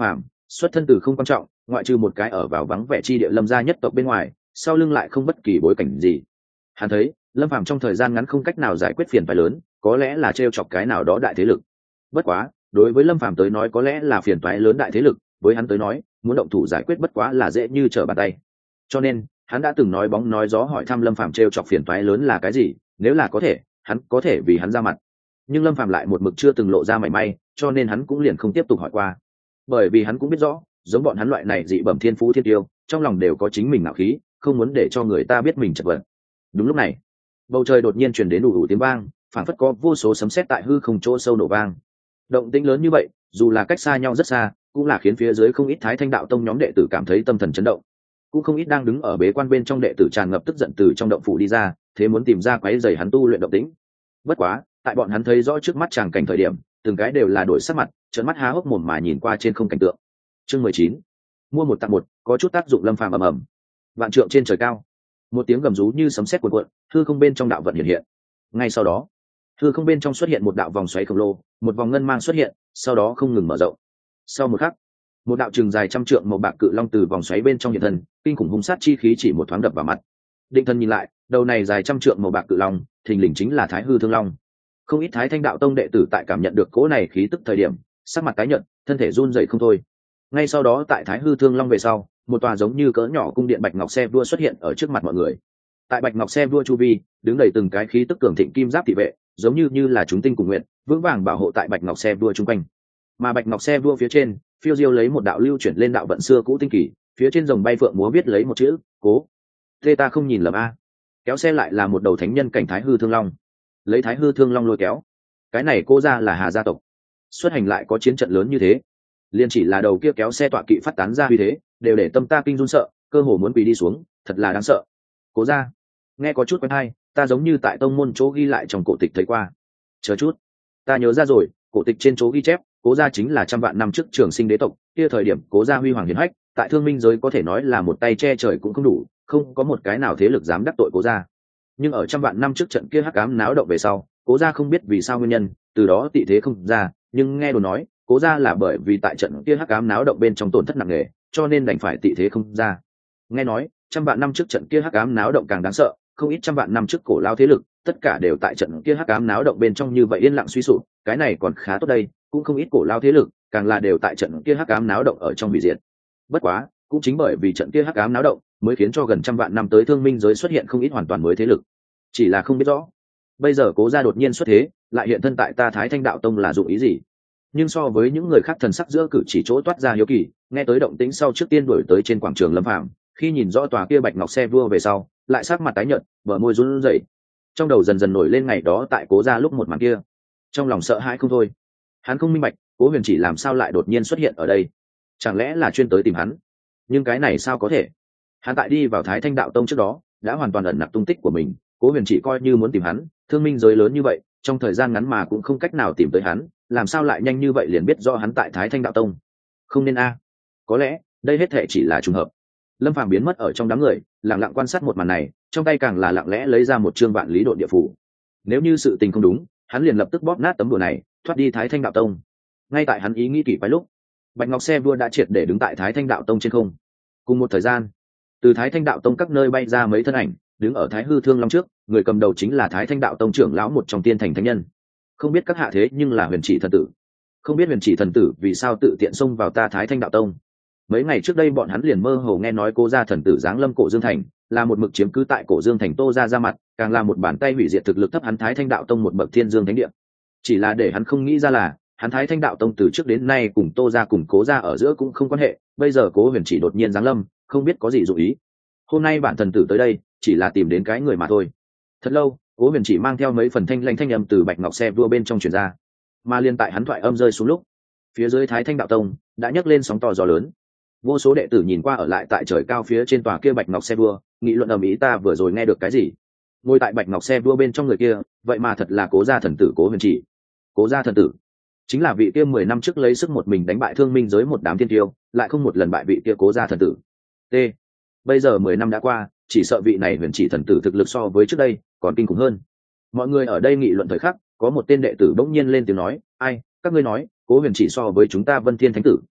xuất thân từ không quan trọng, ngoại trừ một cái ở vào vắng vẻ chi địa Lâm gia nhất tộc bên ngoài, sau lưng lại không bất kỳ bối cảnh gì. Hắn thấy Lâm Phàm trong thời gian ngắn không cách nào giải quyết phiền toái lớn, có lẽ là trêu chọc cái nào đó đại thế lực. Bất quá đối với Lâm Phàm tới nói có lẽ là phiền toái lớn đại thế lực, với hắn tới nói muốn động thủ giải quyết bất quá là dễ như trở bàn tay. Cho nên hắn đã từng nói bóng nói gió hỏi thăm Lâm Phàm trêu chọc phiền toái lớn là cái gì, nếu là có thể hắn có thể vì hắn ra mặt. Nhưng Lâm Phàm lại một mực chưa từng lộ ra mảy may, cho nên hắn cũng liền không tiếp tục hỏi qua. Bởi vì hắn cũng biết rõ giống bọn hắn loại này dị bẩm thiên phú thiên tiêu trong lòng đều có chính mình ngạo khí, không muốn để cho người ta biết mình chật vật. Đúng lúc này bầu trời đột nhiên truyền đến đủ đủ tiếng vang, phảng phất có vô số sấm sét tại hư không chỗ sâu nổ vang. Động tĩnh lớn như vậy dù là cách xa nhau rất xa cũng là khiến phía dưới không ít Thái Thanh đạo tông nhóm đệ tử cảm thấy tâm thần chấn động, cũng không ít đang đứng ở bế quan bên trong đệ tử tràn ngập tức giận từ trong động phủ đi ra, thế muốn tìm ra quấy rầy hắn tu luyện động tĩnh. Bất quá tại bọn hắn thấy rõ trước mắt tràng cảnh thời điểm, từng cái đều là đổi sắc mặt, trợn mắt há hốc mồm mà nhìn qua trên không cảnh tượng. Chương mười chín, mua một tặng một, có chút tác dụng. Lâm Phàm ầm ầm, vạn trượng trên trời cao, một tiếng gầm rú như sấm sét cuộn cuộn, hư không bên trong đạo vận hiện hiện. Ngay sau đó hư không bên trong xuất hiện một đạo vòng xoáy khổng lồ, một vòng ngân mang xuất hiện, sau đó không ngừng mở rộng. Sau một khắc một đạo trường dài trăm trượng màu bạc cự long từ vòng xoáy bên trong hiện thân, kinh khủng hung sát chi khí chỉ một thoáng đập vào mặt. Định thân nhìn lại, đầu này dài trăm trượng màu bạc cự long thình lình chính là Thái Hư Thương Long. Không ít Thái Thanh đạo tông đệ tử tại cảm nhận được cỗ này khí tức thời điểm sắc mặt tái nhợt, thân thể run rẩy không thôi. Ngay sau đó tại Thái Hư Thương Long về sau, một tòa giống như cỡ nhỏ cung điện bạch ngọc xe vua xuất hiện ở trước mặt mọi người. Tại bạch ngọc xe vua chu vi đứng đầy từng cái khí tức cường thịnh kim giáp thị vệ, giống như như là chúng tinh cùng nguyện, vững vàng bảo hộ tại bạch ngọc xe vua chung quanh. Mà bạch ngọc xe vua phía trên phiêu diêu lấy một đạo lưu chuyển lên đạo vận xưa cũ tinh kỳ, phía trên rồng bay phượng múa viết lấy một chữ cố. Tê ta không nhìn lầm a, kéo xe lại là một đầu thánh nhân cảnh Thái Hư Thương Long, lấy Thái Hư Thương Long lôi kéo. Cái này cô ra là Hà gia tộc, xuất hành lại có chiến trận lớn như thế, liền chỉ là đầu kia kéo xe tọa kỵ phát tán ra uy thế đều để tâm ta kinh run sợ, cơ hồ muốn quỳ đi xuống, thật là đáng sợ. Cố ra nghe có chút quen hay, ta giống như tại tông môn chỗ ghi lại trong cổ tịch thấy qua. Chờ chút, ta nhớ ra rồi, cổ tịch trên chỗ ghi chép cố gia chính là trăm vạn năm trước trường sinh đế tộc, kia thời điểm cố gia huy hoàng hiển hách, tại thương minh giới có thể nói là một tay che trời cũng không đủ, không có một cái nào thế lực dám đắc tội cố gia. Nhưng ở trăm vạn năm trước trận kia hắc ám náo động về sau, cố gia không biết vì sao nguyên nhân từ đó tị thế không ra, nhưng nghe đồn nói cố gia là bởi vì tại trận kia hắc ám náo động bên trong tổn thất nặng nề, cho nên đành phải tị thế không ra. Nghe nói trăm vạn năm trước trận kia hắc ám náo động càng đáng sợ, không ít trăm vạn năm trước cổ lao thế lực tất cả đều tại trận kia hắc ám náo động bên trong như vậy yên lặng suy sụp, cái này còn khá tốt đây, cũng không ít cổ lao thế lực càng là đều tại trận kia hắc ám náo động ở trong hủy diệt. Bất quá cũng chính bởi vì trận kia hắc ám náo động mới khiến cho gần trăm vạn năm tới thương minh giới xuất hiện không ít hoàn toàn mới thế lực, chỉ là không biết rõ bây giờ cố gia đột nhiên xuất thế lại hiện thân tại ta Thái Thanh đạo tông là dụng ý gì. Nhưng so với những người khác thần sắc giữa cử chỉ chỗ toát ra hiếu kỳ, nghe tới động tĩnh sau trước tiên đuổi tới trên quảng trường Lâm Phàm, khi nhìn rõ tòa kia bạch ngọc xe vua về sau lại sắc mặt tái nhợt, bờ môi run rẩy, trong đầu dần dần nổi lên ngày đó tại cố gia lúc một màn kia, trong lòng sợ hãi không thôi. Hắn không minh bạch cố huyền chỉ làm sao lại đột nhiên xuất hiện ở đây, chẳng lẽ là chuyên tới tìm hắn? Nhưng cái này sao có thể, hắn tại đi vào Thái Thanh đạo tông trước đó đã hoàn toàn ẩn nặc tung tích của mình, cố huyền chỉ coi như muốn tìm hắn, thương minh giới lớn như vậy trong thời gian ngắn mà cũng không cách nào tìm tới hắn, làm sao lại nhanh như vậy liền biết do hắn tại Thái Thanh đạo tông? Không nên a, có lẽ đây hết thể chỉ là trùng hợp. Lâm Phàm biến mất ở trong đám người, lặng lặng quan sát một màn này, trong tay càng là lặng lẽ lấy ra một chương vạn lý độn địa phủ. Nếu như sự tình không đúng, hắn liền lập tức bóp nát tấm đùa này, thoát đi Thái Thanh đạo tông. Ngay tại hắn ý nghĩ kỳ quái lúc, bạch ngọc xe vua đã triệt để đứng tại Thái Thanh đạo tông trên không. Cùng một thời gian, từ Thái Thanh đạo tông các nơi bay ra mấy thân ảnh, đứng ở Thái Hư Thương Long trước, người cầm đầu chính là Thái Thanh đạo tông trưởng lão một trong tiên thành thánh nhân. Không biết các hạ thế nhưng là huyền chỉ thần tử, không biết huyền chỉ thần tử vì sao tự tiện xông vào ta Thái Thanh đạo tông. Mấy ngày trước đây bọn hắn liền mơ hồ nghe nói cô gia thần tử giáng lâm cổ dương thành, là một mực chiếm cứ tại cổ dương thành tô ra ra mặt, càng là một bàn tay hủy diệt thực lực thấp hắn Thái Thanh đạo tông một bậc thiên dương thánh địa. Chỉ là để hắn không nghĩ ra là hắn Thái Thanh đạo tông từ trước đến nay cùng tô ra cùng cố ra ở giữa cũng không quan hệ, bây giờ cố huyền chỉ đột nhiên giáng lâm, không biết có gì dụ ý. Hôm nay bản thần tử tới đây chỉ là tìm đến cái người mà thôi. Thật lâu cố huyền chỉ mang theo mấy phần thanh lãnh thanh âm từ bạch ngọc xe vua bên trong truyền ra, mà liên tại hắn thoại âm rơi xuống lúc, phía dưới Thái Thanh đạo tông đã nhấc lên sóng to gió lớn. Vô số đệ tử nhìn qua ở lại tại trời cao phía trên tòa kia bạch ngọc xe vua, nghị luận ầm ĩ ta vừa rồi nghe được cái gì. Ngồi tại bạch ngọc xe vua bên trong người kia vậy mà thật là cố gia thần tử cố huyền chỉ. Cố gia thần tử chính là vị kia mười năm trước lấy sức một mình đánh bại thương minh giới một đám thiên tiêu, lại không một lần bại vị kia cố gia thần tử. T bây giờ mười năm đã qua, chỉ sợ vị này huyền chỉ thần tử thực lực so với trước đây còn kinh khủng hơn. Mọi người ở đây nghị luận thời khắc, có một tên đệ tử bỗng nhiên lên tiếng nói, ai các ngươi nói cố huyền chỉ so với chúng ta Vân Thiên thánh tử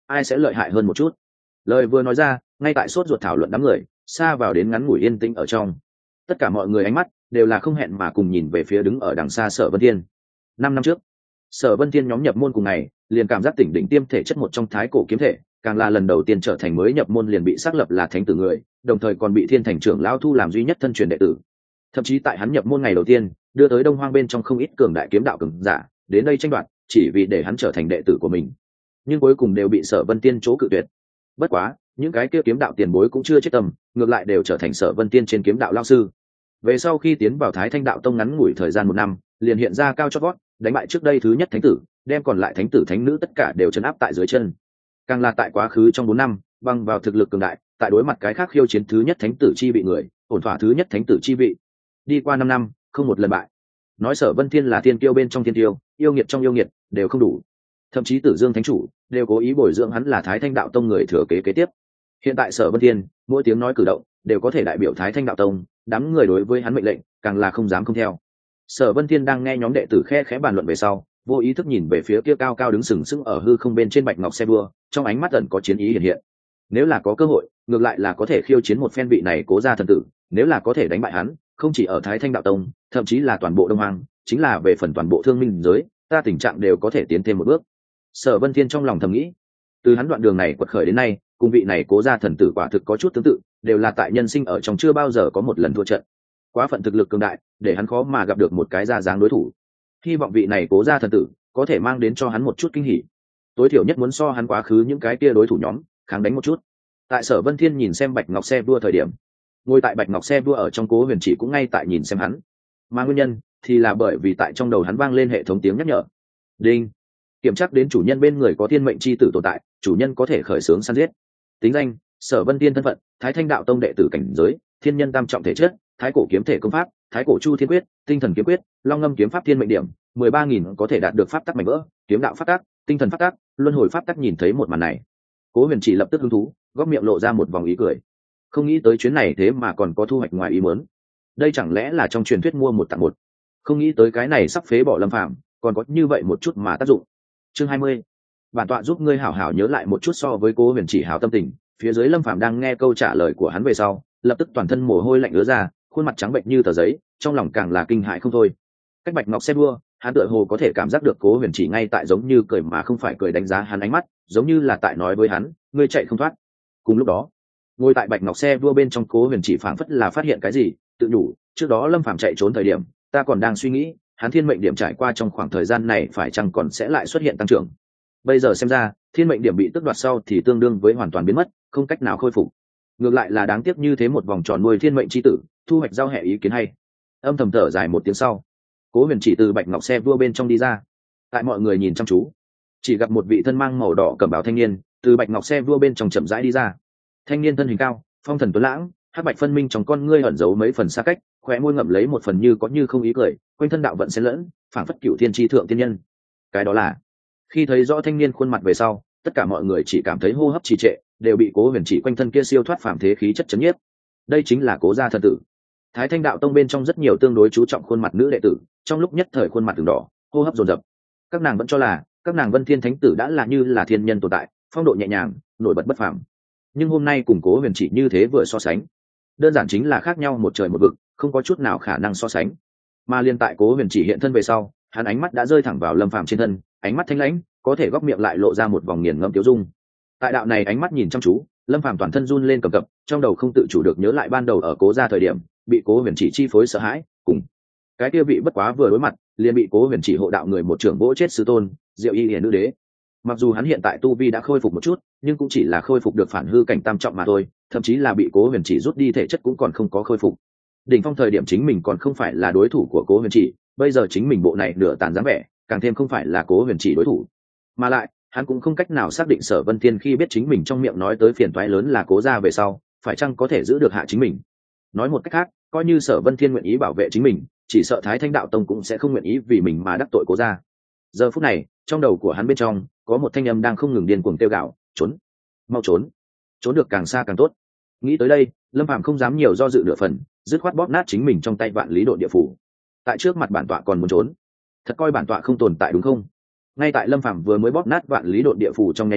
ai sẽ lợi hại hơn một chút. Lời vừa nói ra, ngay tại sốt ruột thảo luận đám người xa vào đến ngắn ngủi yên tĩnh ở trong. Tất cả mọi người ánh mắt đều là không hẹn mà cùng nhìn về phía đứng ở đằng xa Sở Vân Thiên. Năm năm trước, Sở Vân Thiên nhóm nhập môn cùng ngày liền cảm giác tỉnh đỉnh tiêm thể chất một trong thái cổ kiếm thể, càng là lần đầu tiên trở thành mới nhập môn liền bị xác lập là thánh tử người, đồng thời còn bị Thiên Thành trưởng lão thu làm duy nhất thân truyền đệ tử. Thậm chí tại hắn nhập môn ngày đầu tiên, đưa tới Đông Hoang bên trong không ít cường đại kiếm đạo cường giả đến đây tranh đoạt, chỉ vì để hắn trở thành đệ tử của mình. Nhưng cuối cùng đều bị Sở Vân Tiên chỗ cự tuyệt. Bất quá, những cái kia kiếm đạo tiền bối cũng chưa chết tâm, ngược lại đều trở thành Sở Vân Tiên trên kiếm đạo lão sư. Về sau khi tiến vào Thái Thanh đạo tông ngắn ngủi thời gian một năm, liền hiện ra cao chót vót, đánh bại trước đây thứ nhất thánh tử, đem còn lại thánh tử thánh nữ tất cả đều trấn áp tại dưới chân. Càng là tại quá khứ trong bốn năm, bằng vào thực lực cường đại, tại đối mặt cái khác khiêu chiến thứ nhất thánh tử chi vị người, ổn thỏa thứ nhất thánh tử chi vị. Đi qua năm năm, không một lần bại. Nói Sở Vân Thiên là thiên kiêu bên trong thiên kiêu, yêu nghiệt trong yêu nghiệt, đều không đủ. Thậm chí Tử Dương thánh chủ đều cố ý bồi dưỡng hắn là Thái Thanh đạo tông người thừa kế kế tiếp. Hiện tại Sở Vân Thiên, mỗi tiếng nói cử động đều có thể đại biểu Thái Thanh đạo tông, đám người đối với hắn mệnh lệnh, càng là không dám không theo. Sở Vân Thiên đang nghe nhóm đệ tử khe khẽ bàn luận về sau, vô ý thức nhìn về phía kia cao cao đứng sừng sững ở hư không bên trên bạch ngọc xe đua, trong ánh mắt ẩn có chiến ý hiện hiện. Nếu là có cơ hội, ngược lại là có thể khiêu chiến một phen vị này cố gia thần tử, nếu là có thể đánh bại hắn, không chỉ ở Thái Thanh đạo tông, thậm chí là toàn bộ Đông Hoang, chính là về phần toàn bộ thương minh giới, ta tình trạng đều có thể tiến thêm một bước. Sở Vân Thiên trong lòng thầm nghĩ, từ hắn đoạn đường này quật khởi đến nay, cùng vị này cố gia thần tử quả thực có chút tương tự, đều là tại nhân sinh ở trong chưa bao giờ có một lần thua trận. Quá phận thực lực cường đại, để hắn khó mà gặp được một cái ra dáng đối thủ. Hy vọng vị này cố gia thần tử có thể mang đến cho hắn một chút kinh hỉ. Tối thiểu nhất muốn so hắn quá khứ những cái kia đối thủ nhóm kháng đánh một chút. Tại Sở Vân Thiên nhìn xem bạch ngọc xe đua thời điểm, ngồi tại bạch ngọc xe đua ở trong Cố Huyền Chỉ cũng ngay tại nhìn xem hắn. Mà nguyên nhân thì là bởi vì tại trong đầu hắn vang lên hệ thống tiếng nhắc nhở. Đinh. Kiểm tra đến chủ nhân bên người có thiên mệnh chi tử tồn tại, chủ nhân có thể khởi xướng săn giết. Tính danh: Sở Vân Thiên thân phận: Thái Thanh đạo tông đệ tử cảnh giới, thiên nhân tam trọng thể chất, thái cổ kiếm thể công pháp, thái cổ chu thiên quyết, tinh thần kiếm quyết, long ngâm kiếm pháp thiên mệnh điểm mười ba nghìn có thể đạt được pháp tắc mảnh vỡ, kiếm đạo pháp tắc, tinh thần pháp tắc, luân hồi pháp tắc. Nhìn thấy một màn này, Cố Huyền Chỉ lập tức hứng thú, góc miệng lộ ra một vòng ý cười. Không nghĩ tới chuyến này thế mà còn có thu hoạch ngoài ý muốn. Đây chẳng lẽ là trong truyền thuyết mua một tặng một? Không nghĩ tới cái này sắp phế bỏ Lâm Phàm, còn có như vậy một chút mà tác dụng. Chương hai mươi. Bản tọa giúp ngươi hảo hảo nhớ lại một chút so với Cố Huyền Chỉ hảo tâm tình. Phía dưới Lâm Phàm đang nghe câu trả lời của hắn về sau, lập tức toàn thân mồ hôi lạnh ứa ra, khuôn mặt trắng bệnh như tờ giấy, trong lòng càng là kinh hãi không thôi. Cách bạch ngọc xe đua, hắn tựa hồ có thể cảm giác được Cố Huyền Chỉ ngay tại giống như cười mà không phải cười đánh giá hắn, ánh mắt giống như là tại nói với hắn, ngươi chạy không thoát. Cùng lúc đó, ngồi tại bạch ngọc xe đua bên trong Cố Huyền Chỉ phảng phất là phát hiện cái gì, tự nhủ, trước đó Lâm Phàm chạy trốn thời điểm, ta còn đang suy nghĩ, hắn thiên mệnh điểm trải qua trong khoảng thời gian này phải chăng còn sẽ lại xuất hiện tăng trưởng. Bây giờ xem ra, thiên mệnh điểm bị tước đoạt sau thì tương đương với hoàn toàn biến mất, không cách nào khôi phục. Ngược lại là đáng tiếc như thế một vòng tròn nuôi thiên mệnh chi tử, thu hoạch giao hệ ý kiến hay. Âm thầm thở dài một tiếng sau, Cố Huyền Chỉ từ bạch ngọc xe vua bên trong đi ra. Tại mọi người nhìn chăm chú, chỉ gặp một vị thân mang màu đỏ cẩm bào thanh niên từ bạch ngọc xe vua bên trong chậm rãi đi ra. Thanh niên thân hình cao, phong thần tuấn lãng, hắc bạch phân minh trong con ngươi ẩn giấu mấy phần xa cách, khóe môi ngậm lấy một phần như có như không ý cười, quanh thân đạo vận xen lẫn, phảng phất cửu thiên tri thượng tiên nhân. Cái đó là, khi thấy rõ thanh niên khuôn mặt về sau, tất cả mọi người chỉ cảm thấy hô hấp trì trệ, đều bị Cố Huyền Chỉ quanh thân kia siêu thoát phàm thế khí chất chấn nhiếp. Đây chính là Cố gia thần tử. Thái Thanh đạo tông bên trong rất nhiều tương đối chú trọng khuôn mặt nữ đệ tử, trong lúc nhất thời khuôn mặt từng đỏ, hô hấp dồn dập. Các nàng vẫn cho là các nàng Vân Thiên thánh tử đã là như là thiên nhân tồn tại, phong độ nhẹ nhàng, nổi bật bất phàm. Nhưng hôm nay cùng Cố Huyền Chỉ như thế vừa so sánh, đơn giản chính là khác nhau một trời một vực, không có chút nào khả năng so sánh. Mà liên tại Cố Huyền Chỉ hiện thân về sau, hắn ánh mắt đã rơi thẳng vào Lâm Phàm trên thân, ánh mắt thanh lãnh, có thể góc miệng lại lộ ra một vòng nghiền ngẫm tiêu dung. Tại đạo này ánh mắt nhìn chăm chú, Lâm Phàm toàn thân run lên cầm cập, trong đầu không tự chủ được nhớ lại ban đầu ở Cố gia thời điểm, bị Cố Huyền Chỉ chi phối sợ hãi, cùng cái kia vị bất quá vừa đối mặt, liền bị Cố Huyền Chỉ hộ đạo người một trưởng vỗ chết sư tôn, Diệu Y Hiển nữ đế. Mặc dù hắn hiện tại tu vi đã khôi phục một chút, nhưng cũng chỉ là khôi phục được phản hư cảnh tam trọng mà thôi, thậm chí là bị Cố Huyền Chỉ rút đi thể chất cũng còn không có khôi phục. Đỉnh phong thời điểm chính mình còn không phải là đối thủ của Cố Huyền Chỉ, bây giờ chính mình bộ này nửa tàn dáng vẻ, càng thêm không phải là Cố Huyền Chỉ đối thủ. Mà lại, hắn cũng không cách nào xác định Sở Vân Thiên khi biết chính mình trong miệng nói tới phiền toái lớn là Cố gia về sau, phải chăng có thể giữ được hạ chính mình. Nói một cách khác, coi như Sở Vân Thiên nguyện ý bảo vệ chính mình, chỉ sợ Thái Thanh đạo tông cũng sẽ không nguyện ý vì mình mà đắc tội Cố gia. Giờ phút này, trong đầu của hắn bên trong có một thanh âm đang không ngừng điên cuồng kêu gào, trốn, mau trốn, trốn được càng xa càng tốt. Nghĩ tới đây, Lâm Phàm không dám nhiều do dự nửa phần, dứt khoát bóp nát chính mình trong tay vạn lý độ địa phủ. Tại trước mặt bản tọa còn muốn trốn, thật coi bản tọa không tồn tại đúng không? Ngay tại Lâm Phàm vừa mới bóp nát vạn lý độ địa phủ trong nháy mắt,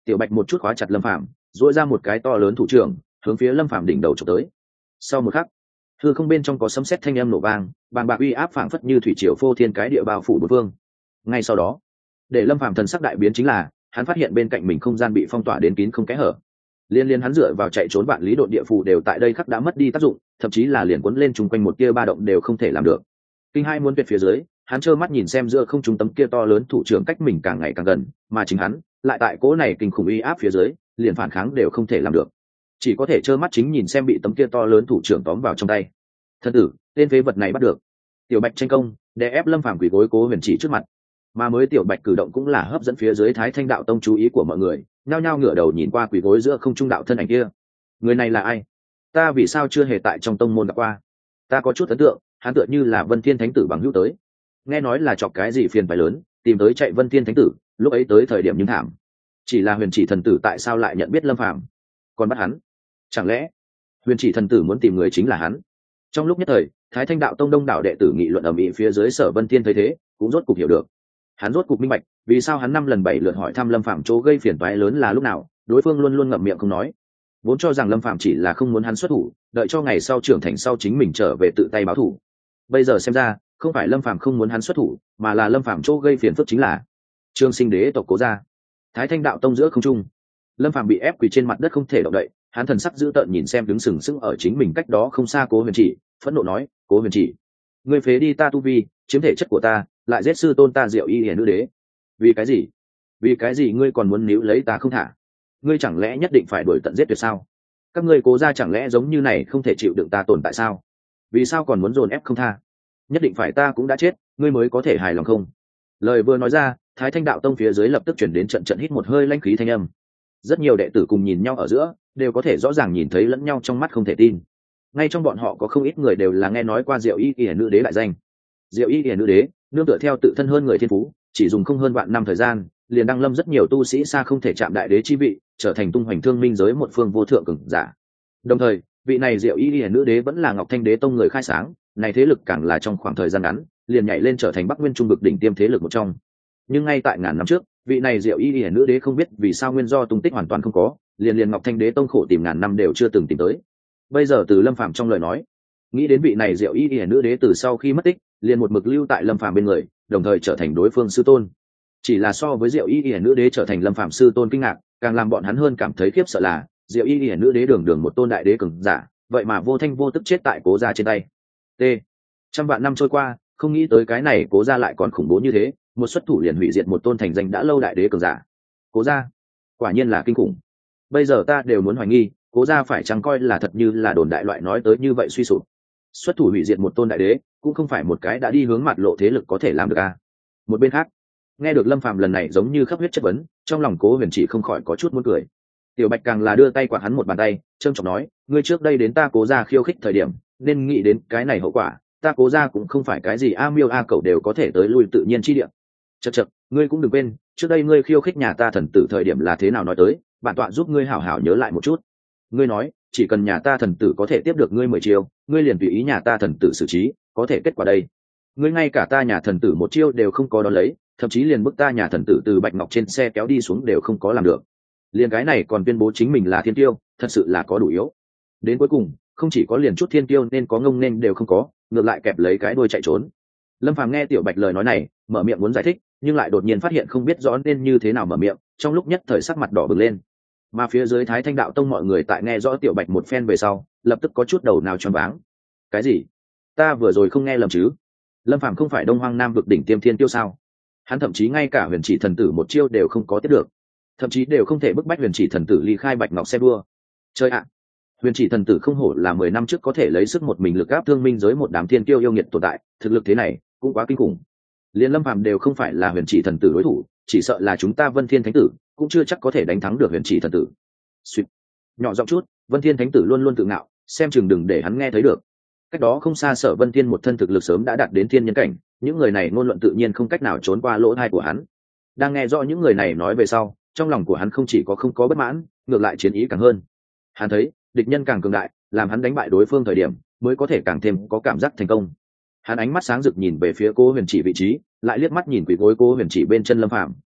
Tiểu Bạch một chút khóa chặt Lâm Phàm, duỗi ra một cái to lớn thủ trưởng hướng phía Lâm Phàm đỉnh đầu chụp tới. Sau một khắc, hư không bên trong có sấm sét thanh âm nổ vang, bàng bạc uy áp phảng phất như thủy triều phô thiên cái địa bao phủ bốn phương. Ngay sau đó, để Lâm Phàm thần sắc đại biến chính là hắn phát hiện bên cạnh mình không gian bị phong tỏa đến kín không kẽ hở. Liên liên hắn dựa vào chạy trốn vạn lý độn địa phù đều tại đây khắc đã mất đi tác dụng, thậm chí là liền cuốn lên chung quanh một tia ba động đều không thể làm được. Kinh hai muốn tuyệt phía dưới, hắn trơ mắt nhìn xem giữa không trung tấm kia to lớn thủ trưởng cách mình càng ngày càng gần, mà chính hắn lại tại cố này kinh khủng uy áp phía dưới, liền phản kháng đều không thể làm được, chỉ có thể trơ mắt chính nhìn xem bị tấm kia to lớn thủ trưởng tóm vào trong tay. Thân tử, tên phế vật này bắt được. Tiểu Bạch tranh công, đè ép Lâm Phàm quỳ gối Cố Huyền Chỉ trước mặt. Mà mới Tiểu Bạch cử động cũng là hấp dẫn phía dưới Thái Thanh đạo tông chú ý của mọi người, nhao nhao ngửa đầu nhìn qua quỳ gối giữa không trung đạo thân ảnh kia. Người này là ai? Ta vì sao chưa hề tại trong tông môn gặp qua? Ta có chút ấn tượng, hắn tựa như là Vân Thiên Thánh tử bằng hữu tới. Nghe nói là chọc cái gì phiền phải lớn, tìm tới chạy Vân Thiên Thánh tử, lúc ấy tới thời điểm nhưng thảm. Chỉ là Huyền Chỉ thần tử tại sao lại nhận biết Lâm Phàm, còn bắt hắn? Chẳng lẽ Huyền Chỉ thần tử muốn tìm người chính là hắn? Trong lúc nhất thời, Thái Thanh đạo tông đông đảo đệ tử nghị luận ầm ĩ, phía dưới Sở Vân Thiên thấy thế, cũng rốt cục hiểu được. Hắn rốt cục minh bạch, vì sao hắn năm lần bảy lượt hỏi thăm Lâm Phàm chỗ gây phiền toái lớn là lúc nào, đối phương luôn luôn ngậm miệng không nói. Vốn cho rằng Lâm Phàm chỉ là không muốn hắn xuất thủ, đợi cho ngày sau trưởng thành sau chính mình trở về tự tay báo thủ. Bây giờ xem ra, không phải Lâm Phàm không muốn hắn xuất thủ, mà là Lâm Phàm chỗ gây phiền phức chính là Trương Sinh Đế tộc Cố gia. Thái Thanh đạo tông giữa không trung, Lâm Phàm bị ép quỳ trên mặt đất không thể động đậy, hắn thần sắc dữ tợn nhìn xem đứng sừng sững ở chính mình cách đó không xa Cố Huyền Chỉ, phẫn nộ nói: Cố Huyền Chỉ, ngươi phế đi ta tu vi, chiếm thể chất của ta, lại giết sư tôn ta Diệu Y Hiển nữ đế. Vì cái gì? Vì cái gì ngươi còn muốn níu lấy ta không thả? Ngươi chẳng lẽ nhất định phải đuổi tận giết tuyệt sao? Các ngươi Cố gia chẳng lẽ giống như này không thể chịu đựng ta tồn tại sao? Vì sao còn muốn dồn ép không tha? Nhất định phải ta cũng đã chết, ngươi mới có thể hài lòng không? Lời vừa nói ra, Thái Thanh đạo tông phía dưới lập tức chuyển đến trận trận hít một hơi lãnh khí thanh âm. Rất nhiều đệ tử cùng nhìn nhau ở giữa, đều có thể rõ ràng nhìn thấy lẫn nhau trong mắt không thể tin. Ngay trong bọn họ có không ít người đều là nghe nói qua Diệu Y Hiển nữ đế đại danh. Diệu Y Hiển nữ đế, nương tựa theo tự thân hơn người thiên phú, chỉ dùng không hơn vạn năm thời gian, liền đăng lâm rất nhiều tu sĩ xa không thể chạm đại đế chi vị, trở thành tung hoành thương minh giới một phương vô thượng cường giả. Đồng thời, vị này Diệu Y Hiển nữ đế vẫn là Ngọc Thanh đế tông người khai sáng, này thế lực càng là trong khoảng thời gian ngắn, liền nhảy lên trở thành Bắc Nguyên trung vực đỉnh tiêm thế lực một trong. Nhưng ngay tại ngàn năm trước, vị này Diệu Y Hiển nữ đế không biết vì sao nguyên do tung tích hoàn toàn không có, liền liền Ngọc Thanh đế tông khổ tìm ngàn năm đều chưa từng tìm tới. Bây giờ từ Lâm Phàm trong lời nói, nghĩ đến vị này Diệu Y Hiển nữ đế từ sau khi mất tích, liền một mực lưu tại Lâm Phàm bên người, đồng thời trở thành đối phương sư tôn. Chỉ là so với Diệu Y Hiển nữ đế trở thành Lâm Phàm sư tôn kinh ngạc, càng làm bọn hắn hơn cảm thấy khiếp sợ là, Diệu Y Hiển nữ đế đường đường một tôn đại đế cường giả, vậy mà vô thanh vô tức chết tại Cố gia trên tay. T. Trăm vạn năm trôi qua, không nghĩ tới cái này Cố gia lại còn khủng bố như thế, một xuất thủ liền hủy diệt một tôn thành danh đã lâu đại đế cường giả. Cố gia, quả nhiên là kinh khủng. Bây giờ ta đều muốn hoài nghi, Cố gia phải chăng coi là thật như là đồn đại loại nói tới như vậy suy sụp. Xuất thủ hủy diệt một tôn đại đế, cũng không phải một cái đã đi hướng mặt lộ thế lực có thể làm được a. Một bên khác, nghe được Lâm Phàm lần này giống như khắp huyết chất vấn, trong lòng Cố Huyền Chỉ không khỏi có chút muốn cười. Tiểu Bạch càng là đưa tay quạt hắn một bàn tay, trâm trọng nói: ngươi trước đây đến ta Cố gia khiêu khích thời điểm, nên nghĩ đến cái này hậu quả. Ta Cố gia cũng không phải cái gì a miêu a cẩu đều có thể tới lui tự nhiên chi địa. Chậc chậc, ngươi cũng đừng quên, trước đây ngươi khiêu khích nhà ta thần tử thời điểm là thế nào nói tới, bản tọa giúp ngươi hảo hảo nhớ lại một chút. Ngươi nói, chỉ cần nhà ta thần tử có thể tiếp được ngươi mười chiêu, ngươi liền tùy ý nhà ta thần tử xử trí, có thể kết quả đây. Ngươi ngay cả ta nhà thần tử một chiêu đều không có đón lấy, thậm chí liền bức ta nhà thần tử từ bạch ngọc trên xe kéo đi xuống đều không có làm được. Liền cái này còn tuyên bố chính mình là thiên tiêu, thật sự là có đủ yếu. Đến cuối cùng, không chỉ có liền chút thiên tiêu nên có ngông nên đều không có, ngược lại kẹp lấy cái đuôi chạy trốn. Lâm Phàm nghe Tiểu Bạch lời nói này, mở miệng muốn giải thích, nhưng lại đột nhiên phát hiện không biết rõ nên như thế nào mở miệng, trong lúc nhất thời sắc mặt đỏ bừng lên. Mà phía dưới Thái Thanh đạo tông mọi người tại nghe rõ Tiểu Bạch một phen về sau, lập tức có chút đầu nào choáng váng. Cái gì? Ta vừa rồi không nghe lầm chứ? Lâm Phàm không phải Đông Hoang Nam vực đỉnh tiêm thiên tiêu sao? Hắn thậm chí ngay cả Huyền Chỉ thần tử một chiêu đều không có tiếp được, thậm chí đều không thể bức bách Huyền Chỉ thần tử ly khai bạch ngọc xe đua. Chơi ạ! Huyền Chỉ thần tử không hổ là mười năm trước có thể lấy sức một mình lực áp thương minh giới một đám thiên tiêu yêu nghiệt tồn tại, thực lực thế này cũng quá kinh khủng. Liên Lâm Phàm đều không phải là Huyền Chỉ thần tử đối thủ, chỉ sợ là chúng ta Vân Thiên thánh tử cũng chưa chắc có thể đánh thắng được Huyền Chỉ thần tử. Suýt. Nhỏ giọng chút, Vân Thiên thánh tử luôn luôn tự ngạo, xem chừng đừng để hắn nghe thấy được. Cách đó không xa Sở Vân Thiên một thân thực lực sớm đã đạt đến thiên nhân cảnh, những người này ngôn luận tự nhiên không cách nào trốn qua lỗ tai của hắn. Đang nghe rõ những người này nói về sau, trong lòng của hắn không chỉ có không có bất mãn, ngược lại chiến ý càng hơn. Hắn thấy, địch nhân càng cường đại, làm hắn đánh bại đối phương thời điểm, mới có thể càng thêm có cảm giác thành công. Hắn ánh mắt sáng rực nhìn về phía Cố Huyền Chỉ vị trí, lại liếc mắt nhìn quỷ gối Cố Huyền Chỉ bên chân Lâm Phàm,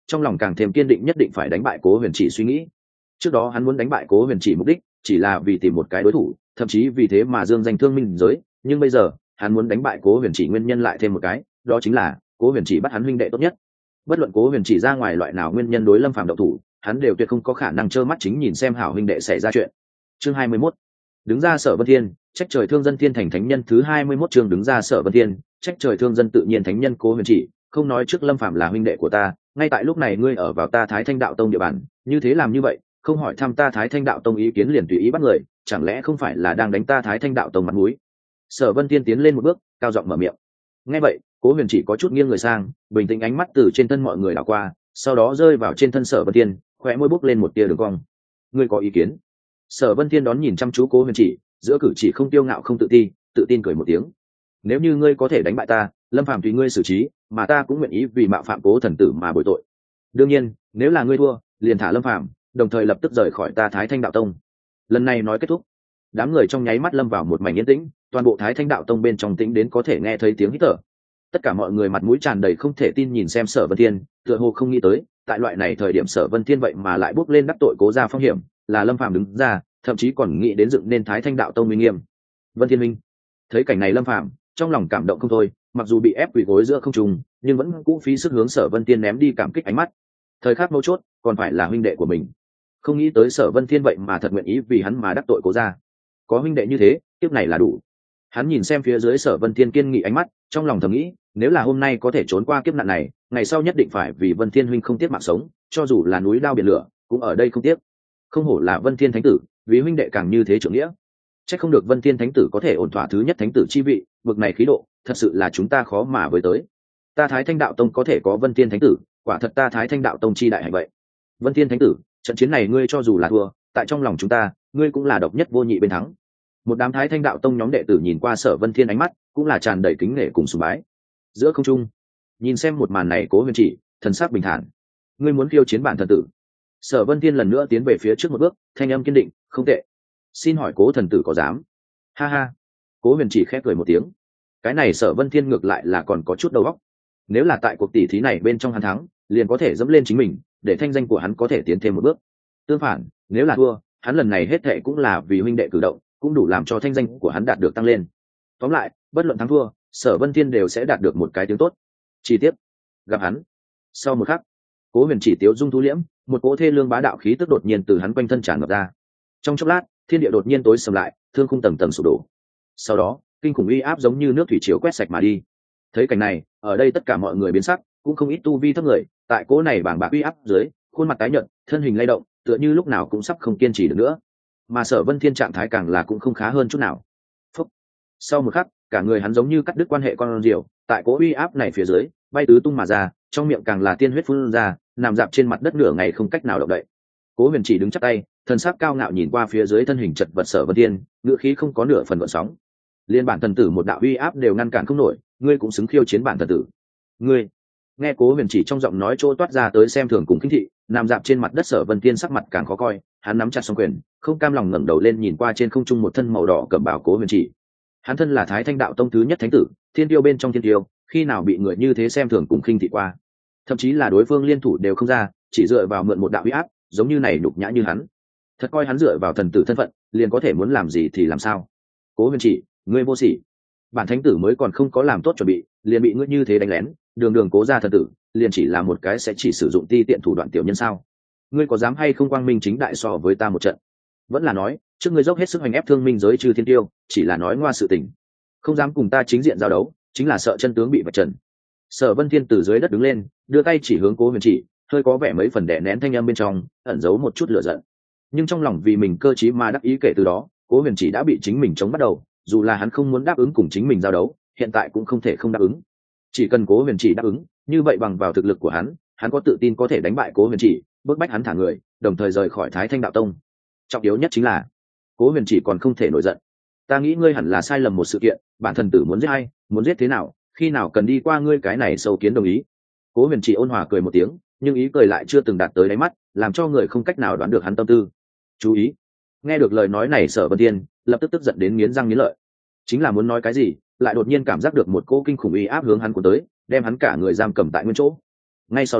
trong lòng càng thêm kiên định nhất định phải đánh bại Cố Huyền Chỉ suy nghĩ. Trước đó hắn muốn đánh bại Cố Huyền Chỉ mục đích chỉ là vì tìm một cái đối thủ, thậm chí vì thế mà dương danh thương minh giới, nhưng bây giờ hắn muốn đánh bại Cố Huyền Chỉ nguyên nhân lại thêm một cái, đó chính là Cố Huyền Chỉ bắt hắn huynh đệ tốt nhất. Bất luận Cố Huyền Chỉ ra ngoài loại nào nguyên nhân đối Lâm Phàm động thủ, hắn đều tuyệt không có khả năng trơ mắt chính nhìn xem hảo huynh đệ xảy ra chuyện. Chương hai mươi mốt, đứng ra Sở Vân Thiên, trách trời thương dân thiên thành thánh nhân thứ hai mươi mốt chương đứng ra Sở Vân Thiên, trách trời thương dân tự nhiên thánh nhân Cố Huyền Chỉ, không nói trước Lâm Phàm là huynh đệ của ta, ngay tại lúc này ngươi ở vào ta Thái Thanh đạo tông địa bàn, như thế làm như vậy, không hỏi thăm ta Thái Thanh đạo tông ý kiến liền tùy ý bắt người, chẳng lẽ không phải là đang đánh ta Thái Thanh đạo tông mặt mũi? Sở Vân Thiên tiến lên một bước, cao giọng mở miệng. Nghe vậy, Cố Huyền Chỉ có chút nghiêng người sang, bình tĩnh ánh mắt từ trên thân mọi người đảo qua, sau đó rơi vào trên thân Sở Vân Thiên, khóe môi bốc lên một tia đường cong. Ngươi có ý kiến? Sở Vân Thiên đón nhìn chăm chú Cố Huyền Chỉ, giữa cử chỉ không tiêu ngạo không tự ti, tự tin cười một tiếng. Nếu như ngươi có thể đánh bại ta, Lâm Phàm tùy ngươi xử trí, mà ta cũng nguyện ý vì mạo phạm Cố thần tử mà bồi tội. Đương nhiên, nếu là ngươi thua, liền thả Lâm Phàm, đồng thời lập tức rời khỏi ta Thái Thanh đạo tông. Lần này nói kết thúc, đám người trong nháy mắt lâm vào một mảnh yên tĩnh, toàn bộ Thái Thanh đạo tông bên trong tĩnh đến có thể nghe thấy tiếng hít thở. Tất cả mọi người mặt mũi tràn đầy không thể tin nhìn xem Sở Vân Thiên, tựa hồ không nghĩ tới, tại loại này thời điểm Sở Vân Thiên vậy mà lại bước lên đắc tội Cố gia phong hiểm, là Lâm Phàm đứng ra, thậm chí còn nghĩ đến dựng nên Thái Thanh đạo tông uy nghiêm. Vân Thiên minh, thấy cảnh này Lâm Phàm trong lòng cảm động không thôi, mặc dù bị ép quỳ gối giữa không trung, nhưng vẫn cũ phí sức hướng Sở Vân Thiên ném đi cảm kích ánh mắt. Thời khắc mấu chốt, còn phải là huynh đệ của mình. Không nghĩ tới Sở Vân Thiên vậy mà thật nguyện ý vì hắn mà đắc tội Cố gia. Có huynh đệ như thế, kiếp này là đủ. Hắn nhìn xem phía dưới Sở Vân Thiên kiên nghị ánh mắt, trong lòng thầm nghĩ, nếu là hôm nay có thể trốn qua kiếp nạn này, ngày sau nhất định phải vì Vân Thiên huynh không tiếc mạng sống, cho dù là núi lao biển lửa, cũng ở đây không tiếc. Không hổ là Vân Thiên thánh tử, vì huynh đệ càng như thế trưởng nghĩa. Chắc không được Vân Thiên thánh tử có thể ổn thỏa thứ nhất thánh tử chi vị, bực này khí độ, thật sự là chúng ta khó mà với tới. Ta Thái Thanh đạo tông có thể có Vân Thiên thánh tử, quả thật ta Thái Thanh đạo tông chi đại hạnh vậy. Vân Thiên thánh tử, trận chiến này ngươi cho dù là thua, tại trong lòng chúng ta, ngươi cũng là độc nhất vô nhị bên thắng. Một đám Thái Thanh đạo tông nhóm đệ tử nhìn qua Sở Vân Thiên ánh mắt cũng là tràn đầy kính nể cùng sùng bái. Giữa không trung, nhìn xem một màn này Cố Huyền Chỉ thần sắc bình thản. Ngươi muốn khiêu chiến bản thần tử? Sở Vân Thiên lần nữa tiến về phía trước một bước, thanh âm kiên định, không tệ. Xin hỏi Cố thần tử có dám? Ha ha. Cố Huyền Chỉ khép cười một tiếng. Cái này Sở Vân Thiên ngược lại là còn có chút đầu óc. Nếu là tại cuộc tỷ thí này bên trong hắn thắng, liền có thể dẫm lên chính mình, để thanh danh của hắn có thể tiến thêm một bước. Tương phản, nếu là thua, hắn lần này hết thệ cũng là vì huynh đệ cử động, cũng đủ làm cho thanh danh của hắn đạt được tăng lên. Tóm lại, bất luận thắng thua, Sở Vân Thiên đều sẽ đạt được một cái tiếng tốt. Chi tiết, gặp hắn. Sau một khắc, Cố Huyền Chỉ tiếu dung thu liễm, một cỗ thê lương bá đạo khí tức đột nhiên từ hắn quanh thân tràn ngập ra. Trong chốc lát, thiên địa đột nhiên tối sầm lại, thương khung tầng tầng sụp đổ. Sau đó, kinh khủng uy áp giống như nước thủy triều quét sạch mà đi. Thấy cảnh này, ở đây tất cả mọi người biến sắc, cũng không ít tu vi thấp người, tại cỗ này bàng bạc uy áp dưới, khuôn mặt tái nhợt, thân hình lay động, tựa như lúc nào cũng sắp không kiên trì được nữa. Mà Sở Vân Thiên trạng thái càng là cũng không khá hơn chút nào. Phúc. Sau một khắc, cả người hắn giống như cắt đứt quan hệ con rượu, tại cỗ uy áp này phía dưới, bay tứ tung mà ra, trong miệng càng là tiên huyết phun ra, nằm dạp trên mặt đất nửa ngày không cách nào động đậy. Cố Huyền Chỉ đứng chắp tay, thần sắc cao ngạo nhìn qua phía dưới thân hình chật vật Sở Vân Thiên, ngữ khí không có nửa phần gợn sóng. Liên bản thần tử một đạo uy áp đều ngăn cản không nổi, ngươi cũng xứng khiêu chiến bản thần tử? Ngươi? Nghe Cố Huyền Chỉ trong giọng nói chỗ toát ra tới xem thường cùng khinh thị, nằm dạp trên mặt đất Sở Vân Thiên sắc mặt càng khó coi, hắn nắm chặt song quyền, không cam lòng ngẩng đầu lên nhìn qua trên không trung một thân màu đỏ cẩm bào Cố Huyền Chỉ. Hắn thân là Thái Thanh đạo tông thứ nhất thánh tử, thiên tiêu bên trong thiên tiêu, khi nào bị người như thế xem thường cùng khinh thị qua? Thậm chí là đối phương liên thủ đều không ra, chỉ dựa vào mượn một đạo uy áp, giống như này nhục nhã như hắn. Thật coi hắn dựa vào thần tử thân phận, liền có thể muốn làm gì thì làm sao? Cố Huyền Chỉ, ngươi vô sỉ. Bản thánh tử mới còn không có làm tốt chuẩn bị, liền bị ngươi như thế đánh lén, đường đường Cố gia thần tử, liền chỉ là một cái sẽ chỉ sử dụng ti tiện thủ đoạn tiểu nhân sao? Ngươi có dám hay không quang minh chính đại so với ta một trận? Vẫn là nói, trước ngươi dốc hết sức hành ép thương minh giới trừ thiên tiêu, chỉ là nói ngoa sự tình, không dám cùng ta chính diện giao đấu, chính là sợ chân tướng bị vạch trần. Sở Vân Thiên từ dưới đất đứng lên, đưa tay chỉ hướng Cố Huyền Chỉ, hơi có vẻ mấy phần đè nén thanh âm bên trong, ẩn giấu một chút lửa giận. Nhưng trong lòng vì mình cơ trí mà đắc ý, kể từ đó, Cố Huyền Chỉ đã bị chính mình chống bắt đầu, dù là hắn không muốn đáp ứng cùng chính mình giao đấu, hiện tại cũng không thể không đáp ứng. Chỉ cần Cố Huyền Chỉ đáp ứng, như vậy bằng vào thực lực của hắn, hắn có tự tin có thể đánh bại Cố Huyền Chỉ, bức bách hắn thả người, đồng thời rời khỏi Thái Thanh đạo tông. Trọng yếu nhất chính là, Cố Huyền Chỉ còn không thể nổi giận. Ta nghĩ ngươi hẳn là sai lầm một sự kiện, bản thần tử muốn giết ai, muốn giết thế nào, khi nào cần đi qua ngươi cái này sâu kiến đồng ý. Cố Huyền Chỉ ôn hòa cười một tiếng, nhưng ý cười lại chưa từng đạt tới đáy mắt, làm cho người không cách nào đoán được hắn tâm tư. Chú ý. Nghe được lời nói này Sở Vân Thiên lập tức tức giận đến nghiến răng nghiến lợi, chính là muốn nói cái gì, lại đột nhiên cảm giác được một cỗ kinh khủng uy áp hướng hắn cuốn tới, đem hắn cả người giam cầm tại nguyên chỗ. Ngay sau đó,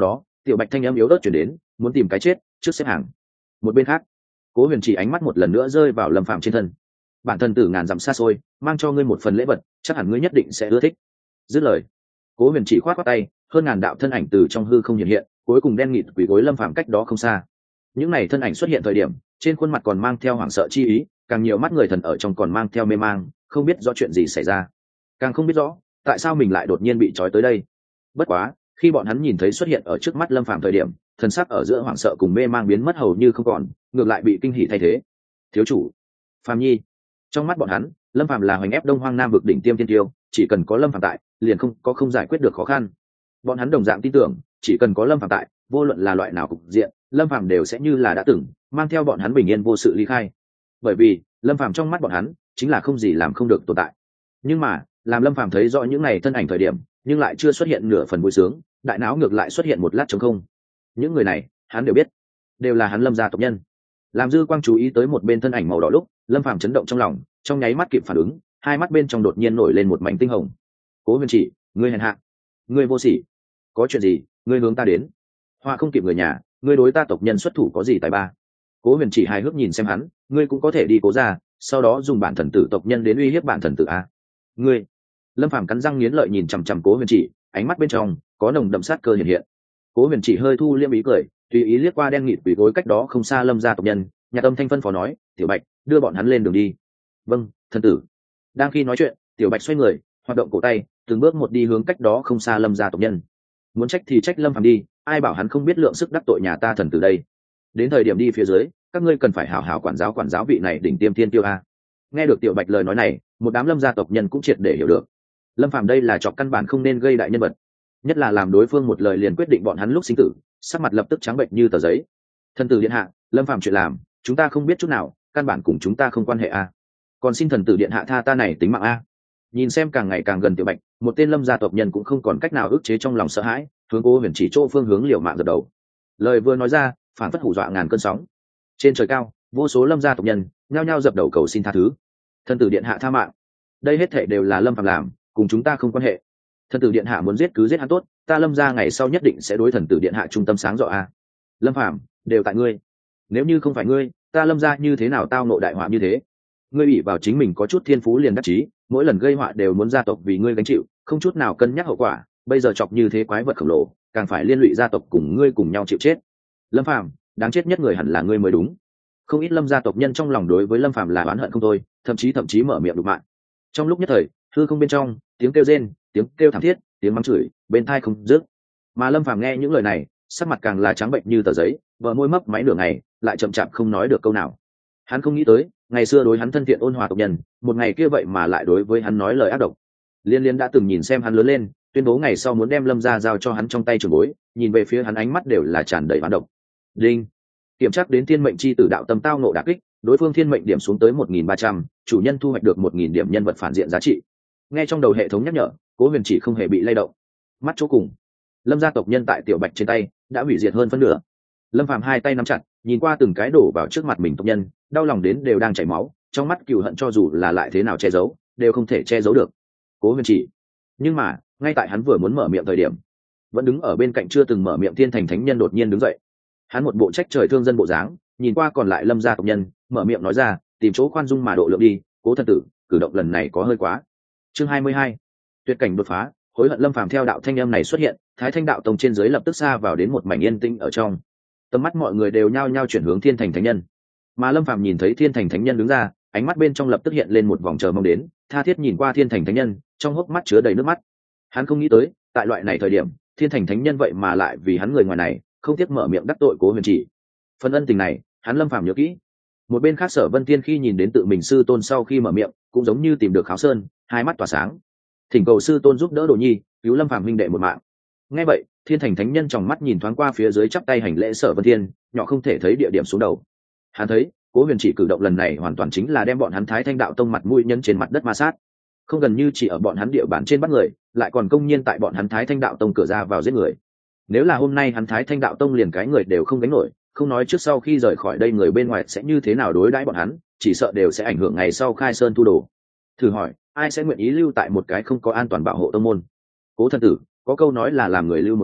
Tiểu Bạch thanh âm yếu ớt chuyển đến, muốn tìm cái chết trước xếp hàng. Một bên khác, Cố Huyền Chỉ ánh mắt một lần nữa rơi vào Lâm Phàm trên thân. Bản thân từ ngàn dặm xa xôi, mang cho ngươi một phần lễ vật, chắc hẳn ngươi nhất định sẽ ưa thích. Dứt lời, Cố Huyền Chỉ khoát khoát tay, hơn ngàn đạo thân ảnh từ trong hư không hiện hiện, cuối cùng đen nghịt quỳ gối Lâm Phàm cách đó không xa. Những này thân ảnh xuất hiện thời điểm, trên khuôn mặt còn mang theo hoảng sợ chi ý, càng nhiều mắt người thần ở trong còn mang theo mê mang, không biết rõ chuyện gì xảy ra, càng không biết rõ tại sao mình lại đột nhiên bị trói tới đây. Bất quá, khi bọn hắn nhìn thấy xuất hiện ở trước mắt Lâm Phàm thời điểm, thần sắc ở giữa hoảng sợ cùng mê mang biến mất hầu như không còn, ngược lại bị kinh hỉ thay thế. Thiếu chủ, Phàm Nhi. Trong mắt bọn hắn, Lâm Phàm là hoành ép Đông Hoang Nam vực đỉnh tiêm tiên tiêu, chỉ cần có Lâm Phàm tại, liền không có không giải quyết được khó khăn. Bọn hắn đồng dạng tin tưởng, chỉ cần có Lâm Phàm tại, vô luận là loại nào cục diện, Lâm Phàm đều sẽ như là đã từng, mang theo bọn hắn bình yên vô sự ly khai. Bởi vì, Lâm Phàm trong mắt bọn hắn, chính là không gì làm không được tồn tại. Nhưng mà, làm Lâm Phàm thấy rõ những này thân ảnh thời điểm, nhưng lại chưa xuất hiện nửa phần vui sướng, đại não ngược lại xuất hiện một lát trống không. Những người này, hắn đều biết, đều là hắn Lâm gia tộc nhân. Làm dư quang chú ý tới một bên thân ảnh màu đỏ lúc, Lâm Phàm chấn động trong lòng, trong nháy mắt kịp phản ứng, hai mắt bên trong đột nhiên nổi lên một mảnh tinh hồng. Cố Huyền Chỉ, ngươi hèn hạ, ngươi vô sỉ, có chuyện gì, ngươi hướng ta đến. Hoa không kịp người nhà, ngươi đối ta tộc nhân xuất thủ có gì tài ba. Cố Huyền Chỉ hài hước nhìn xem hắn, ngươi cũng có thể đi Cố gia, sau đó dùng bản thần tử tộc nhân đến uy hiếp bản thần tử a. Ngươi. Lâm Phàm cắn răng nghiến lợi nhìn chằm chằm Cố Huyền Chỉ, ánh mắt bên trong có nồng đậm sát cơ hiện hiện. Cố Huyền Chỉ hơi thu liêm ý cười, tùy ý liếc qua đen nghịt quỷ gối cách đó không xa Lâm gia tộc nhân, nhạc âm thanh phân phó nói, Tiểu Bạch, đưa bọn hắn lên đường đi. Vâng, thần tử. Đang khi nói chuyện, Tiểu Bạch xoay người, hoạt động cổ tay, từng bước một đi hướng cách đó không xa Lâm gia tộc nhân. Muốn trách thì trách Lâm Phàm đi, ai bảo hắn không biết lượng sức đắc tội nhà ta thần tử đây. Đến thời điểm đi phía dưới, các ngươi cần phải hảo hảo quản giáo quản giáo vị này đỉnh tiêm thiên tiêu a. Nghe được Tiểu Bạch lời nói này, một đám Lâm gia tộc nhân cũng triệt để hiểu được. Lâm Phàm đây là chọc căn bản không nên gây đại nhân vật, nhất là làm đối phương một lời liền quyết định bọn hắn lúc sinh tử, sắc mặt lập tức trắng bệnh như tờ giấy. Thần tử điện hạ, Lâm Phàm chuyện làm, chúng ta không biết chút nào, căn bản cùng chúng ta không quan hệ a. Còn xin thần tử điện hạ tha ta này tính mạng a. Nhìn xem càng ngày càng gần Tiểu Bạch, một tên Lâm gia tộc nhân cũng không còn cách nào ức chế trong lòng sợ hãi, hướng Cố Huyền Chỉ chỗ phương hướng liều mạng giật đầu. Lời vừa nói ra, phản phất hù dọa ngàn cơn sóng. Trên trời cao, vô số Lâm gia tộc nhân nhao nhao dập đầu cầu xin tha thứ. Thần tử điện hạ tha mạng, đây hết thảy đều là Lâm Phàm làm, cùng chúng ta không quan hệ. Thần tử điện hạ muốn giết cứ giết hắn tốt, ta Lâm gia ngày sau nhất định sẽ đối thần tử điện hạ trung tâm sáng rõ a. Lâm Phàm, đều tại ngươi, nếu như không phải ngươi, ta Lâm gia như thế nào tao nộ đại họa như thế. Ngươi ủy vào chính mình có chút thiên phú liền đắc chí, mỗi lần gây họa đều muốn gia tộc vì ngươi gánh chịu, không chút nào cân nhắc hậu quả, bây giờ chọc như thế quái vật khổng lồ, càng phải liên lụy gia tộc cùng ngươi cùng nhau chịu chết. Lâm Phàm, đáng chết nhất người hẳn là ngươi mới đúng. Không ít Lâm gia tộc nhân trong lòng đối với Lâm Phàm là oán hận không thôi, thậm chí thậm chí mở miệng đục mạng. Trong lúc nhất thời, hư không bên trong, tiếng kêu rên, tiếng kêu thảm thiết, tiếng mắng chửi, bên tai không dứt. Mà Lâm Phàm nghe những lời này, sắc mặt càng là trắng bệnh như tờ giấy, vợ môi mấp máy nửa ngày, lại chậm chạp không nói được câu nào. Hắn không nghĩ tới, ngày xưa đối hắn thân thiện ôn hòa tộc nhân, một ngày kia vậy mà lại đối với hắn nói lời ác độc. Liên Liên đã từng nhìn xem hắn lớn lên, tuyên bố ngày sau muốn đem Lâm gia giao cho hắn trong tay trưởng bối, nhìn về phía hắn ánh mắt đều là tràn đầy oán độc. Đinh, kiểm tra đến thiên mệnh chi tử đạo tâm tao nộ đả kích, đối phương thiên mệnh điểm xuống tới một nghìn ba trăm, chủ nhân thu hoạch được một nghìn điểm nhân vật phản diện giá trị. Nghe trong đầu hệ thống nhắc nhở, Cố Huyền Chỉ không hề bị lay động. Mắt chỗ cùng, Lâm gia tộc nhân tại Tiểu Bạch trên tay đã hủy diệt hơn phân nửa. Lâm Phàm hai tay nắm chặt, nhìn qua từng cái đổ vào trước mặt mình tộc nhân, đau lòng đến đều đang chảy máu, trong mắt cừu hận cho dù là lại thế nào che giấu, đều không thể che giấu được. Cố Huyền Chỉ, nhưng mà, ngay tại hắn vừa muốn mở miệng thời điểm, vẫn đứng ở bên cạnh chưa từng mở miệng Thiên Thành Thánh Nhân đột nhiên đứng dậy. Hắn một bộ trách trời thương dân bộ dáng, nhìn qua còn lại Lâm gia tộc nhân, mở miệng nói ra, tìm chỗ khoan dung mà độ lượng đi, Cố thần tử, cử động lần này có hơi quá. Chương hai mươi hai, tuyệt cảnh đột phá. Hối hận. Lâm Phàm theo đạo thanh âm này xuất hiện, Thái Thanh đạo tông trên dưới lập tức xa vào đến một mảnh yên tĩnh ở trong. Tầm mắt mọi người đều nhao nhao chuyển hướng Thiên Thành Thánh Nhân. Mà Lâm Phàm nhìn thấy Thiên Thành Thánh Nhân đứng ra, ánh mắt bên trong lập tức hiện lên một vòng chờ mong đến, tha thiết nhìn qua Thiên Thành Thánh Nhân, trong hốc mắt chứa đầy nước mắt. Hắn không nghĩ tới, tại loại này thời điểm, Thiên Thành Thánh Nhân vậy mà lại vì hắn người ngoài này, không tiếc mở miệng đắc tội Cố Huyền Chỉ. Phần ân tình này, hắn Lâm Phàm nhớ kỹ. Một bên khác Sở Vân Tiên khi nhìn đến tự mình sư tôn sau khi mở miệng, cũng giống như tìm được Kháo Sơn, hai mắt tỏa sáng. Thỉnh cầu sư tôn giúp đỡ Đồ Nhi, cứu Lâm Phàm huynh đệ một mạng. Nghe vậy, Thiên Thành Thánh Nhân trong mắt nhìn thoáng qua phía dưới chắp tay hành lễ Sở Vân Tiên, nhỏ không thể thấy địa điểm xuống đầu. Hắn thấy, Cố Huyền Chỉ cử động lần này hoàn toàn chính là đem bọn hắn Thái Thanh đạo tông mặt mũi nhân trên mặt đất ma sát. Không gần như chỉ ở bọn hắn địa bàn trên bắt người, lại còn công nhiên tại bọn hắn Thái Thanh đạo tông cửa ra vào giết người. Nếu là hôm nay hắn Thái Thanh đạo tông liền cái người đều không gánh nổi, không nói trước sau khi rời khỏi đây người bên ngoài sẽ như thế nào đối đãi bọn hắn, chỉ sợ đều sẽ ảnh hưởng ngày sau khai sơn thu đồ. Thử hỏi, ai sẽ nguyện ý lưu tại một cái không có an toàn bảo hộ tông môn? Cố thần tử, có câu nói là làm người lưu một tuyến,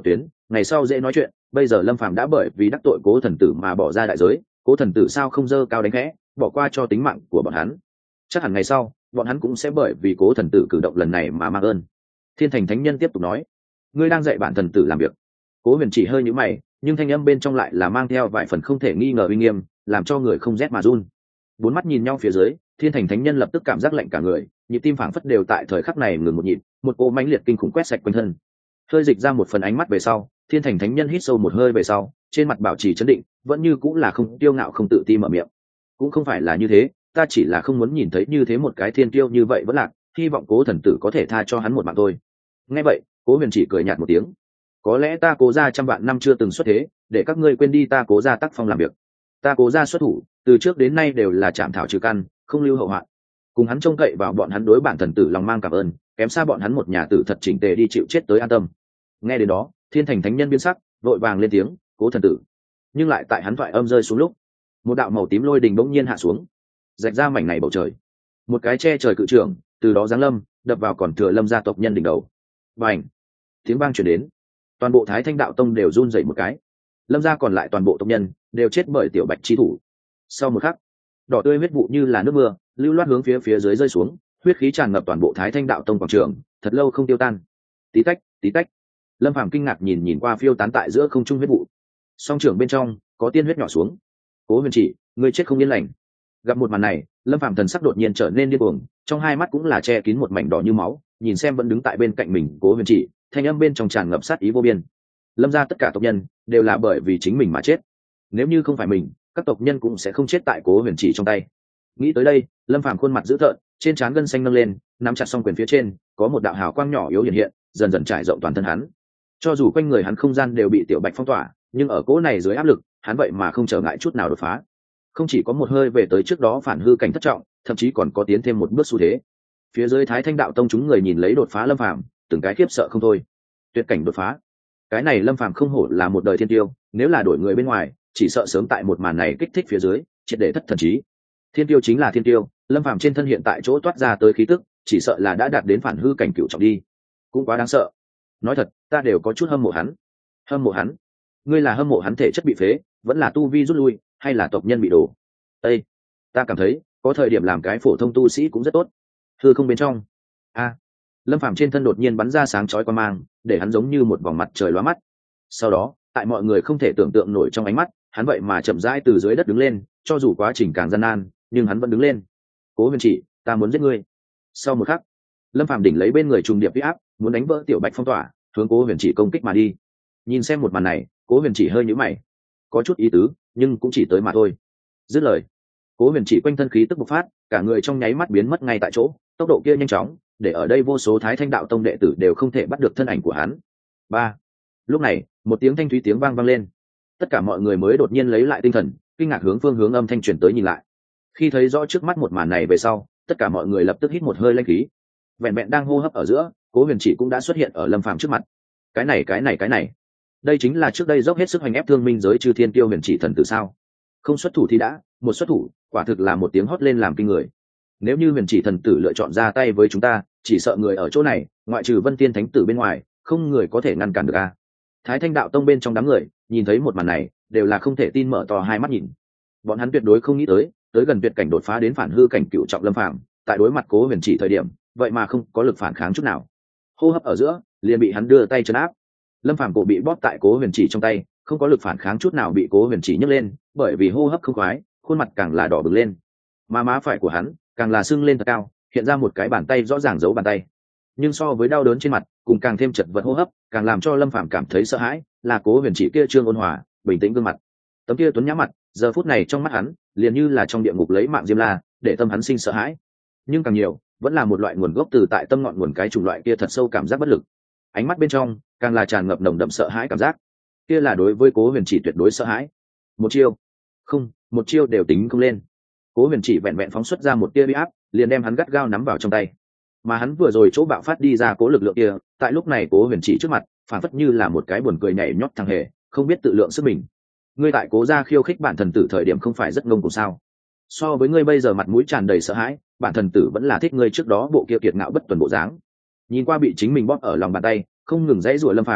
ngày sau dễ nói chuyện, bây giờ Lâm Phàm đã bởi vì đắc tội Cố Thần Tử mà bỏ ra đại giới, Cố Thần Tử sao không dơ cao đánh khẽ, bỏ qua cho tính mạng của bọn hắn. Chắc hẳn ngày sau bọn hắn cũng sẽ bởi vì Cố Thần Tử cử động lần này mà mang ơn. Thiên Thành Thánh Nhân tiếp tục nói, ngươi đang dạy bản thần tử làm việc. Cố Huyền chỉ hơi nhíu mày, nhưng thanh âm bên trong lại là mang theo vài phần không thể nghi ngờ uy nghiêm, làm cho người không rét mà run. Bốn mắt nhìn nhau phía dưới, Thiên Thành Thánh Nhân lập tức cảm giác lạnh cả người, nhịp tim phảng phất đều tại thời khắc này ngừng một nhịp, một cỗ mãnh liệt kinh khủng quét sạch quanh thân. Hơi dịch ra một phần ánh mắt về sau, Thiên Thành Thánh Nhân hít sâu một hơi về sau, trên mặt bảo trì trấn định, vẫn như cũng là không tiêu ngạo không tự ti mở miệng. Cũng không phải là như thế, ta chỉ là không muốn nhìn thấy như thế một cái thiên tiêu như vậy vẫn lạc, hy vọng Cố thần tử có thể tha cho hắn một mạng thôi. Nghe vậy, Cố Huyền chỉ cười nhạt một tiếng. Có lẽ ta Cố gia trăm vạn năm chưa từng xuất thế, để các ngươi quên đi ta Cố gia tác phong làm việc. Ta Cố gia xuất thủ, từ trước đến nay đều là chạm thảo trừ căn, không lưu hậu hoạn. Cùng hắn trông cậy vào bọn hắn đối bản thần tử lòng mang cảm ơn, kém xa bọn hắn một nhà tử thật chỉnh tề đi chịu chết tới an tâm. Nghe đến đó, Thiên Thành Thánh Nhân biến sắc, vội vàng lên tiếng, Cố thần tử. Nhưng lại tại hắn thoại âm rơi xuống lúc, một đạo màu tím lôi đình bỗng nhiên hạ xuống, rạch ra mảnh này bầu trời. Một cái che trời cự trưởng từ đó giáng lâm, đập vào còn thừa Lâm gia tộc nhân đỉnh đầu. Bành! Tiếng vang truyền đến, toàn bộ Thái Thanh Đạo Tông đều run rẩy một cái. Lâm gia còn lại toàn bộ tộc nhân đều chết bởi tiểu bạch chi thủ. Sau một khắc, đỏ tươi huyết vụ như là nước mưa, lưu loát hướng phía phía dưới rơi xuống, huyết khí tràn ngập toàn bộ Thái Thanh Đạo Tông quảng trường, thật lâu không tiêu tan. Tí tách, tí tách. Lâm Phàm kinh ngạc nhìn nhìn qua phiêu tán tại giữa không trung huyết vụ. Song trưởng bên trong có tiên huyết nhỏ xuống. Cố Huyền chỉ, ngươi chết không yên lành. Gặp một màn này, Lâm Phàm thần sắc đột nhiên trở nên điên cuồng, trong hai mắt cũng là che kín một mảnh đỏ như máu, nhìn xem vẫn đứng tại bên cạnh mình Cố Huyền chỉ, thanh âm bên trong tràn ngập sát ý vô biên. Lâm gia tất cả tộc nhân đều là bởi vì chính mình mà chết. Nếu như không phải mình, các tộc nhân cũng sẽ không chết tại Cố Huyền chỉ trong tay. Nghĩ tới đây, Lâm Phàm khuôn mặt dữ tợn, trên trán gân xanh nâng lên, nắm chặt song quyền phía trên, có một đạo hào quang nhỏ yếu hiện hiện, dần dần trải rộng toàn thân hắn. Cho dù quanh người hắn không gian đều bị tiểu bạch phong tỏa, nhưng ở cỗ này dưới áp lực, hắn vậy mà không trở ngại chút nào đột phá. Không chỉ có một hơi về tới trước đó phản hư cảnh thất trọng, thậm chí còn có tiến thêm một bước xu thế. Phía dưới Thái Thanh Đạo Tông chúng người nhìn lấy đột phá Lâm Phàm, từng cái khiếp sợ không thôi. Tuyệt cảnh đột phá, cái này Lâm Phàm không hổ là một đời thiên tiêu, nếu là đổi người bên ngoài, chỉ sợ sớm tại một màn này kích thích phía dưới, triệt để thất thần trí. Thiên tiêu chính là thiên tiêu, Lâm Phàm trên thân hiện tại chỗ toát ra tới khí tức, chỉ sợ là đã đạt đến phản hư cảnh cửu trọng đi. Cũng quá đáng sợ. Nói thật, ta đều có chút hâm mộ hắn. Hâm mộ hắn? Ngươi là hâm mộ hắn thể chất bị phế, vẫn là tu vi rút lui, hay là tộc nhân bị đổ? Ê, ta cảm thấy, có thời điểm làm cái phổ thông tu sĩ cũng rất tốt. Hư không bên trong. A. Lâm Phàm trên thân đột nhiên bắn ra sáng chói quang mang, để hắn giống như một vòng mặt trời lóa mắt. Sau đó, tại mọi người không thể tưởng tượng nổi trong ánh mắt, hắn vậy mà chậm rãi từ dưới đất đứng lên, cho dù quá trình càng gian nan, nhưng hắn vẫn đứng lên. Cố Huyền chỉ, ta muốn giết ngươi. Sau một khắc, Lâm Phàm đỉnh lấy bên người trùng điệp uy áp, muốn đánh vỡ tiểu bạch phong tỏa, hướng Cố Huyền chỉ công kích mà đi. Nhìn xem một màn này, Cố Huyền chỉ hơi nhíu mày, có chút ý tứ, nhưng cũng chỉ tới mà thôi. Dứt lời, Cố Huyền chỉ quanh thân khí tức bộc phát, cả người trong nháy mắt biến mất ngay tại chỗ, tốc độ kia nhanh chóng, để ở đây vô số Thái Thanh Đạo Tông đệ tử đều không thể bắt được thân ảnh của hắn. Ba. Lúc này, một tiếng thanh thúy tiếng vang vang lên. Tất cả mọi người mới đột nhiên lấy lại tinh thần, kinh ngạc hướng phương hướng âm thanh truyền tới nhìn lại. Khi thấy rõ trước mắt một màn này về sau, tất cả mọi người lập tức hít một hơi lãnh khí. Vẹn vẹn đang hô hấp ở giữa, Cố Huyền chỉ cũng đã xuất hiện ở Lâm Phàm trước mặt. Cái này cái này cái này, đây chính là trước đây dốc hết sức hành ép thương minh giới chư thiên tiêu huyền chỉ thần tử sao? Không xuất thủ thì đã, một xuất thủ, quả thực là một tiếng hót lên làm kinh người. Nếu như huyền chỉ thần tử lựa chọn ra tay với chúng ta, chỉ sợ người ở chỗ này, ngoại trừ Vân Tiên Thánh tử bên ngoài, không người có thể ngăn cản được a. Thái Thanh Đạo Tông bên trong đám người, nhìn thấy một màn này, đều là không thể tin mở to hai mắt nhìn. Bọn hắn tuyệt đối không nghĩ tới, tới gần tuyệt cảnh đột phá đến phản hư cảnh cựu trọng Lâm Phàm, tại đối mặt Cố Huyền chỉ thời điểm, vậy mà không có lực phản kháng chút nào. Hô hấp ở giữa, liền bị hắn đưa tay trấn áp. Lâm Phàm cổ bị bóp tại Cố Huyền chỉ trong tay, không có lực phản kháng chút nào bị Cố Huyền chỉ nhấc lên, bởi vì hô hấp không khoái, khuôn mặt càng là đỏ bừng lên. Mà má phải của hắn càng là sưng lên thật cao, hiện ra một cái bàn tay rõ ràng giấu bàn tay. Nhưng so với đau đớn trên mặt, cùng càng thêm chật vật hô hấp, càng làm cho Lâm Phàm cảm thấy sợ hãi, là Cố Huyền chỉ kia trương ôn hòa, bình tĩnh gương mặt. Tấm kia tuấn nhã mặt, giờ phút này trong mắt hắn, liền như là trong địa ngục lấy mạng diêm la, để tâm hắn sinh sợ hãi. Nhưng càng nhiều, vẫn là một loại nguồn gốc từ tại tâm ngọn nguồn cái chủng loại kia thật sâu cảm giác bất lực. Ánh mắt bên trong, càng là tràn ngập nồng đậm sợ hãi cảm giác. Kia là đối với Cố Huyền chỉ tuyệt đối sợ hãi. Một chiêu, không, một chiêu đều tính không lên. Cố Huyền chỉ vẹn vẹn phóng xuất ra một tia uy áp, liền đem hắn gắt gao nắm vào trong tay. Mà hắn vừa rồi chỗ bạo phát đi ra cố lực lượng kia, tại lúc này Cố Huyền chỉ trước mặt, phản phất như là một cái buồn cười nhảy nhót thằng hề, không biết tự lượng sức mình. Ngươi tại Cố gia khiêu khích bản thần tử thời điểm không phải rất ngông cuồng sao? So với ngươi bây giờ mặt mũi tràn đầy sợ hãi, bản thần tử vẫn là thích ngươi trước đó bộ kia kiệt ngạo bất tuần bộ dáng. Nhìn qua bị chính mình bóp ở lòng bàn tay, không ngừng dãy rủa Lâm Phàm,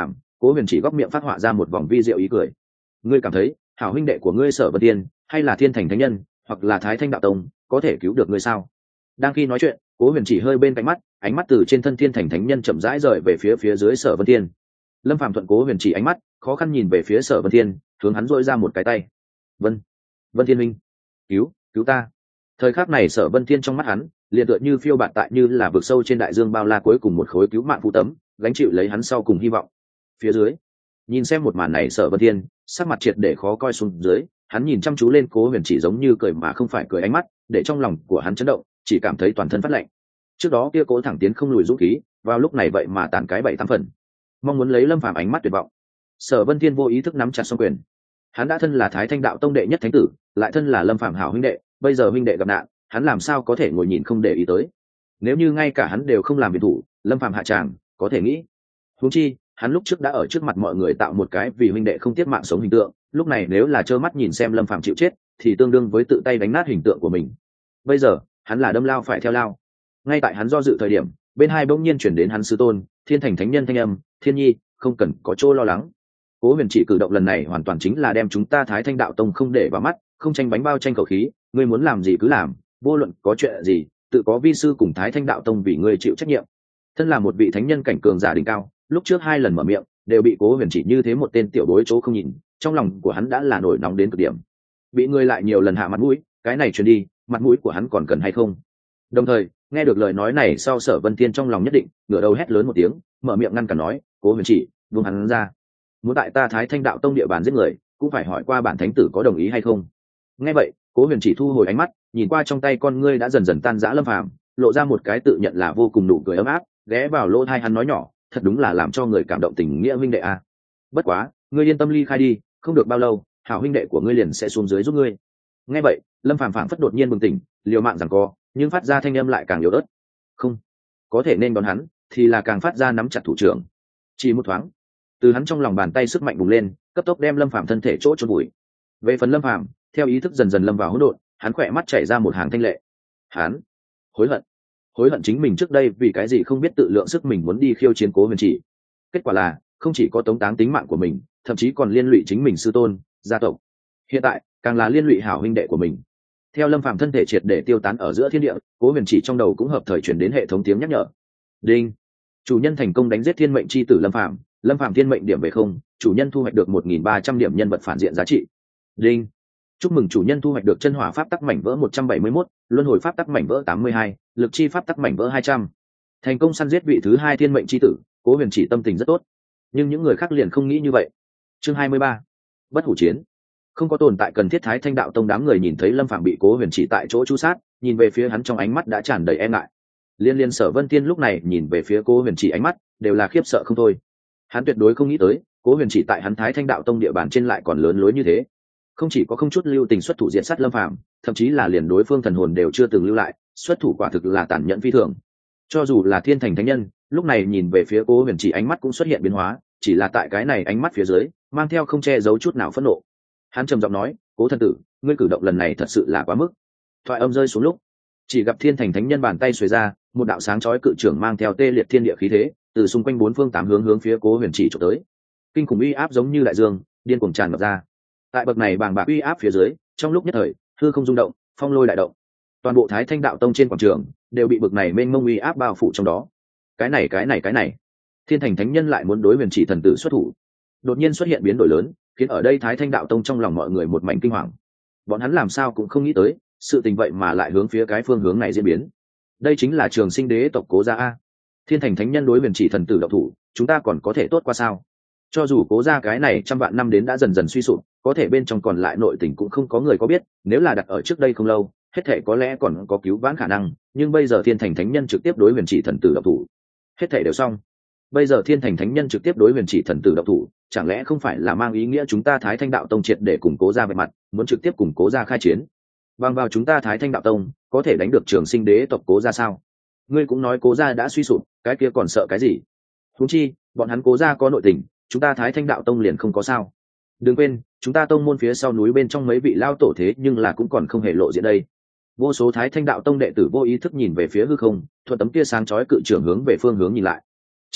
Cố Huyền Chỉ góc miệng phát họa ra một vòng vi diệu ý cười. Ngươi cảm thấy hảo huynh đệ của ngươi Sở Vân Tiên hay là Thiên Thành Thánh Nhân hoặc là Thái Thanh Đạo Tông có thể cứu được ngươi sao? Đang khi nói chuyện, Cố Huyền Chỉ hơi bên cạnh mắt, ánh mắt từ trên thân Thiên Thành Thánh Nhân chậm rãi rời về phía phía dưới Sở Vân Tiên. Lâm Phàm thuận Cố Huyền Chỉ ánh mắt, khó khăn nhìn về phía Sở Vân Tiên, hướng hắn dỗi ra một cái tay. Vân, Vân Thiên Minh, cứu, cứu ta! Thời khắc này Sở Vân Thiên trong mắt hắn, liền tựa như phiêu bạt tại như là vực sâu trên đại dương bao la cuối cùng một khối cứu mạng phụ tấm, gánh chịu lấy hắn sau cùng hy vọng. Phía dưới, nhìn xem một màn này Sở Vân Thiên, sắc mặt triệt để khó coi xuống dưới, hắn nhìn chăm chú lên Cố Huyền Chỉ giống như cười mà không phải cười ánh mắt, để trong lòng của hắn chấn động, chỉ cảm thấy toàn thân phát lạnh. Trước đó kia Cố thẳng tiến không lùi dũng khí, vào lúc này vậy mà tàn cái bảy tám phần, mong muốn lấy Lâm Phàm ánh mắt tuyệt vọng. Sở Vân Thiên vô ý thức nắm chặt song quyền. Hắn đã thân là Thái Thanh Đạo Tông đệ nhất thánh tử, lại thân là Lâm Phàm hảo huynh đệ, bây giờ huynh đệ gặp nạn, hắn làm sao có thể ngồi nhìn không để ý tới. Nếu như ngay cả hắn đều không làm việc thủ, Lâm Phàm hạ tràng, có thể nghĩ. Huống chi, hắn lúc trước đã ở trước mặt mọi người tạo một cái vì huynh đệ không tiếc mạng sống hình tượng, lúc này nếu là trơ mắt nhìn xem Lâm Phàm chịu chết, thì tương đương với tự tay đánh nát hình tượng của mình. Bây giờ, hắn là đâm lao phải theo lao. Ngay tại hắn do dự thời điểm, bên hai bỗng nhiên chuyển đến hắn sư tôn, Thiên Thành Thánh Nhân thanh âm, "Thiên Nhi, không cần có chỗ lo lắng." Cố Huyền Chỉ cử động lần này hoàn toàn chính là đem chúng ta Thái Thanh Đạo Tông không để vào mắt, không tranh bánh bao tranh khẩu khí, ngươi muốn làm gì cứ làm, vô luận có chuyện gì, tự có vi sư cùng Thái Thanh Đạo Tông vì ngươi chịu trách nhiệm. Thân là một vị thánh nhân cảnh cường giả đỉnh cao, lúc trước hai lần mở miệng, đều bị Cố Huyền Chỉ như thế một tên tiểu bối chỗ không nhìn, trong lòng của hắn đã là nổi nóng đến cực điểm. Bị ngươi lại nhiều lần hạ mặt mũi, cái này truyền đi, mặt mũi của hắn còn cần hay không? Đồng thời, nghe được lời nói này sau Sở Vân Thiên trong lòng nhất định, ngửa đầu hét lớn một tiếng, mở miệng ngăn cản nói, "Cố Huyền Chỉ, buông hắn ra. Muốn tại ta Thái Thanh Đạo Tông địa bàn giết người, cũng phải hỏi qua bản thánh tử có đồng ý hay không." Nghe vậy, Cố Huyền Chỉ thu hồi ánh mắt, nhìn qua trong tay con ngươi đã dần dần tan rã Lâm Phàm, lộ ra một cái tự nhận là vô cùng nụ cười ấm áp, ghé vào lỗ tai hắn nói nhỏ, "Thật đúng là làm cho người cảm động tình nghĩa huynh đệ a. Bất quá, ngươi yên tâm ly khai đi, không được bao lâu, hảo huynh đệ của ngươi liền sẽ xuống dưới giúp ngươi." Nghe vậy, Lâm Phàm phảng phất đột nhiên bừng tỉnh, liều mạng giằng co, nhưng phát ra thanh âm lại càng yếu ớt. Không, có thể nên đón hắn, thì là càng phát ra nắm chặt thủ trưởng. Chỉ một thoáng, từ hắn trong lòng bàn tay sức mạnh bùng lên, cấp tốc đem Lâm Phàm thân thể chỗ chôn bụi. Về phần Lâm Phàm, theo ý thức dần dần lâm vào hỗn độn, hắn khỏe mắt chảy ra một hàng thanh lệ. Hắn hối hận, hối hận chính mình trước đây vì cái gì không biết tự lượng sức mình muốn đi khiêu chiến Cố Huyền Chỉ. Kết quả là không chỉ có tống táng tính mạng của mình, thậm chí còn liên lụy chính mình sư tôn, gia tộc. Hiện tại, càng là liên lụy hảo huynh đệ của mình. Theo Lâm Phàm thân thể triệt để tiêu tán ở giữa thiên địa, Cố Huyền Chỉ trong đầu cũng hợp thời chuyển đến hệ thống tiếng nhắc nhở. Đinh, chủ nhân thành công đánh giết thiên mệnh chi tử Lâm Phàm, Lâm Phàm thiên mệnh điểm về không, chủ nhân thu hoạch được một nghìn ba trăm điểm nhân vật phản diện giá trị. Đinh, chúc mừng chủ nhân thu hoạch được chân hỏa pháp tắc mảnh vỡ một trăm bảy mươi mốt, luân hồi pháp tắc mảnh vỡ tám mươi hai, lực chi pháp tắc mảnh vỡ hai trăm. Thành công săn giết vị thứ hai thiên mệnh chi tử. Cố Huyền Chỉ tâm tình rất tốt, nhưng những người khác liền không nghĩ như vậy. Chương hai mươi ba, bất hủ chiến. Không có tồn tại cần thiết Thái Thanh Đạo Tông đám người nhìn thấy Lâm Phàm bị Cố Huyền Chỉ tại chỗ chu sát, nhìn về phía hắn trong ánh mắt đã tràn đầy e ngại. Liên liên Sở Vân Tiên lúc này nhìn về phía Cố Huyền Chỉ ánh mắt đều là khiếp sợ không thôi. Hắn tuyệt đối không nghĩ tới, Cố Huyền Chỉ tại hắn Thái Thanh Đạo Tông địa bàn trên lại còn lớn lối như thế. Không chỉ có không chút lưu tình xuất thủ diệt sát Lâm Phàm, thậm chí là liền đối phương thần hồn đều chưa từng lưu lại, xuất thủ quả thực là tàn nhẫn phi thường. Cho dù là Thiên Thành Thánh Nhân, lúc này nhìn về phía Cố Huyền Chỉ ánh mắt cũng xuất hiện biến hóa, chỉ là tại cái này ánh mắt phía dưới, mang theo không che giấu chút nào phẫn nộ. Hắn trầm giọng nói, "Cố thần tử, ngươi cử động lần này thật sự là quá mức." Thoại âm rơi xuống lúc, chỉ gặp Thiên Thành Thánh Nhân bàn tay xuề ra, một đạo sáng chói cự trưởng mang theo tê liệt thiên địa khí thế, từ xung quanh bốn phương tám hướng hướng phía Cố Huyền Chỉ chụp tới. Kinh khủng uy áp giống như đại dương, điên cuồng tràn ngập ra. Tại bậc này bàng bạc uy áp phía dưới, trong lúc nhất thời, hư không rung động, phong lôi đại động. Toàn bộ Thái Thanh Đạo Tông trên quảng trường đều bị bậc này mênh mông uy áp bao phủ trong đó. Cái này cái này cái này, Thiên Thành Thánh Nhân lại muốn đối Huyền Chỉ thần tử xuất thủ. Đột nhiên xuất hiện biến đổi lớn, khiến ở đây Thái Thanh Đạo Tông trong lòng mọi người một mảnh kinh hoàng. Bọn hắn làm sao cũng không nghĩ tới, sự tình vậy mà lại hướng phía cái phương hướng này diễn biến. Đây chính là Trường Sinh Đế tộc Cố gia a. Thiên Thành Thánh Nhân đối Huyền Chỉ thần tử động thủ, chúng ta còn có thể tốt qua sao? Cho dù Cố gia cái này trăm vạn năm đến đã dần dần suy sụp, có thể bên trong còn lại nội tình cũng không có người có biết, nếu là đặt ở trước đây không lâu, hết thể có lẽ còn có cứu vãn khả năng, nhưng bây giờ Thiên Thành Thánh Nhân trực tiếp đối Huyền Chỉ thần tử động thủ, hết thể đều xong. Bây giờ Thiên Thành Thánh Nhân trực tiếp đối Huyền Chỉ thần tử động thủ, chẳng lẽ không phải là mang ý nghĩa chúng ta Thái Thanh Đạo Tông triệt để củng cố ra về mặt, muốn trực tiếp củng cố ra khai chiến? Bằng vào chúng ta Thái Thanh Đạo Tông, có thể đánh được Trường Sinh Đế tộc Cố gia sao? Ngươi cũng nói Cố gia đã suy sụp, cái kia còn sợ cái gì? Huống chi, bọn hắn Cố gia có nội tình, chúng ta Thái Thanh Đạo Tông liền không có sao? Đừng quên, chúng ta tông môn phía sau núi bên trong mấy vị lao tổ thế nhưng là cũng còn không hề lộ diện đây. Vô số Thái Thanh Đạo Tông đệ tử vô ý thức nhìn về phía hư không, thuận tấm kia sáng chói cự trưởng hướng về phương hướng nhìn lại. Chỉ gặp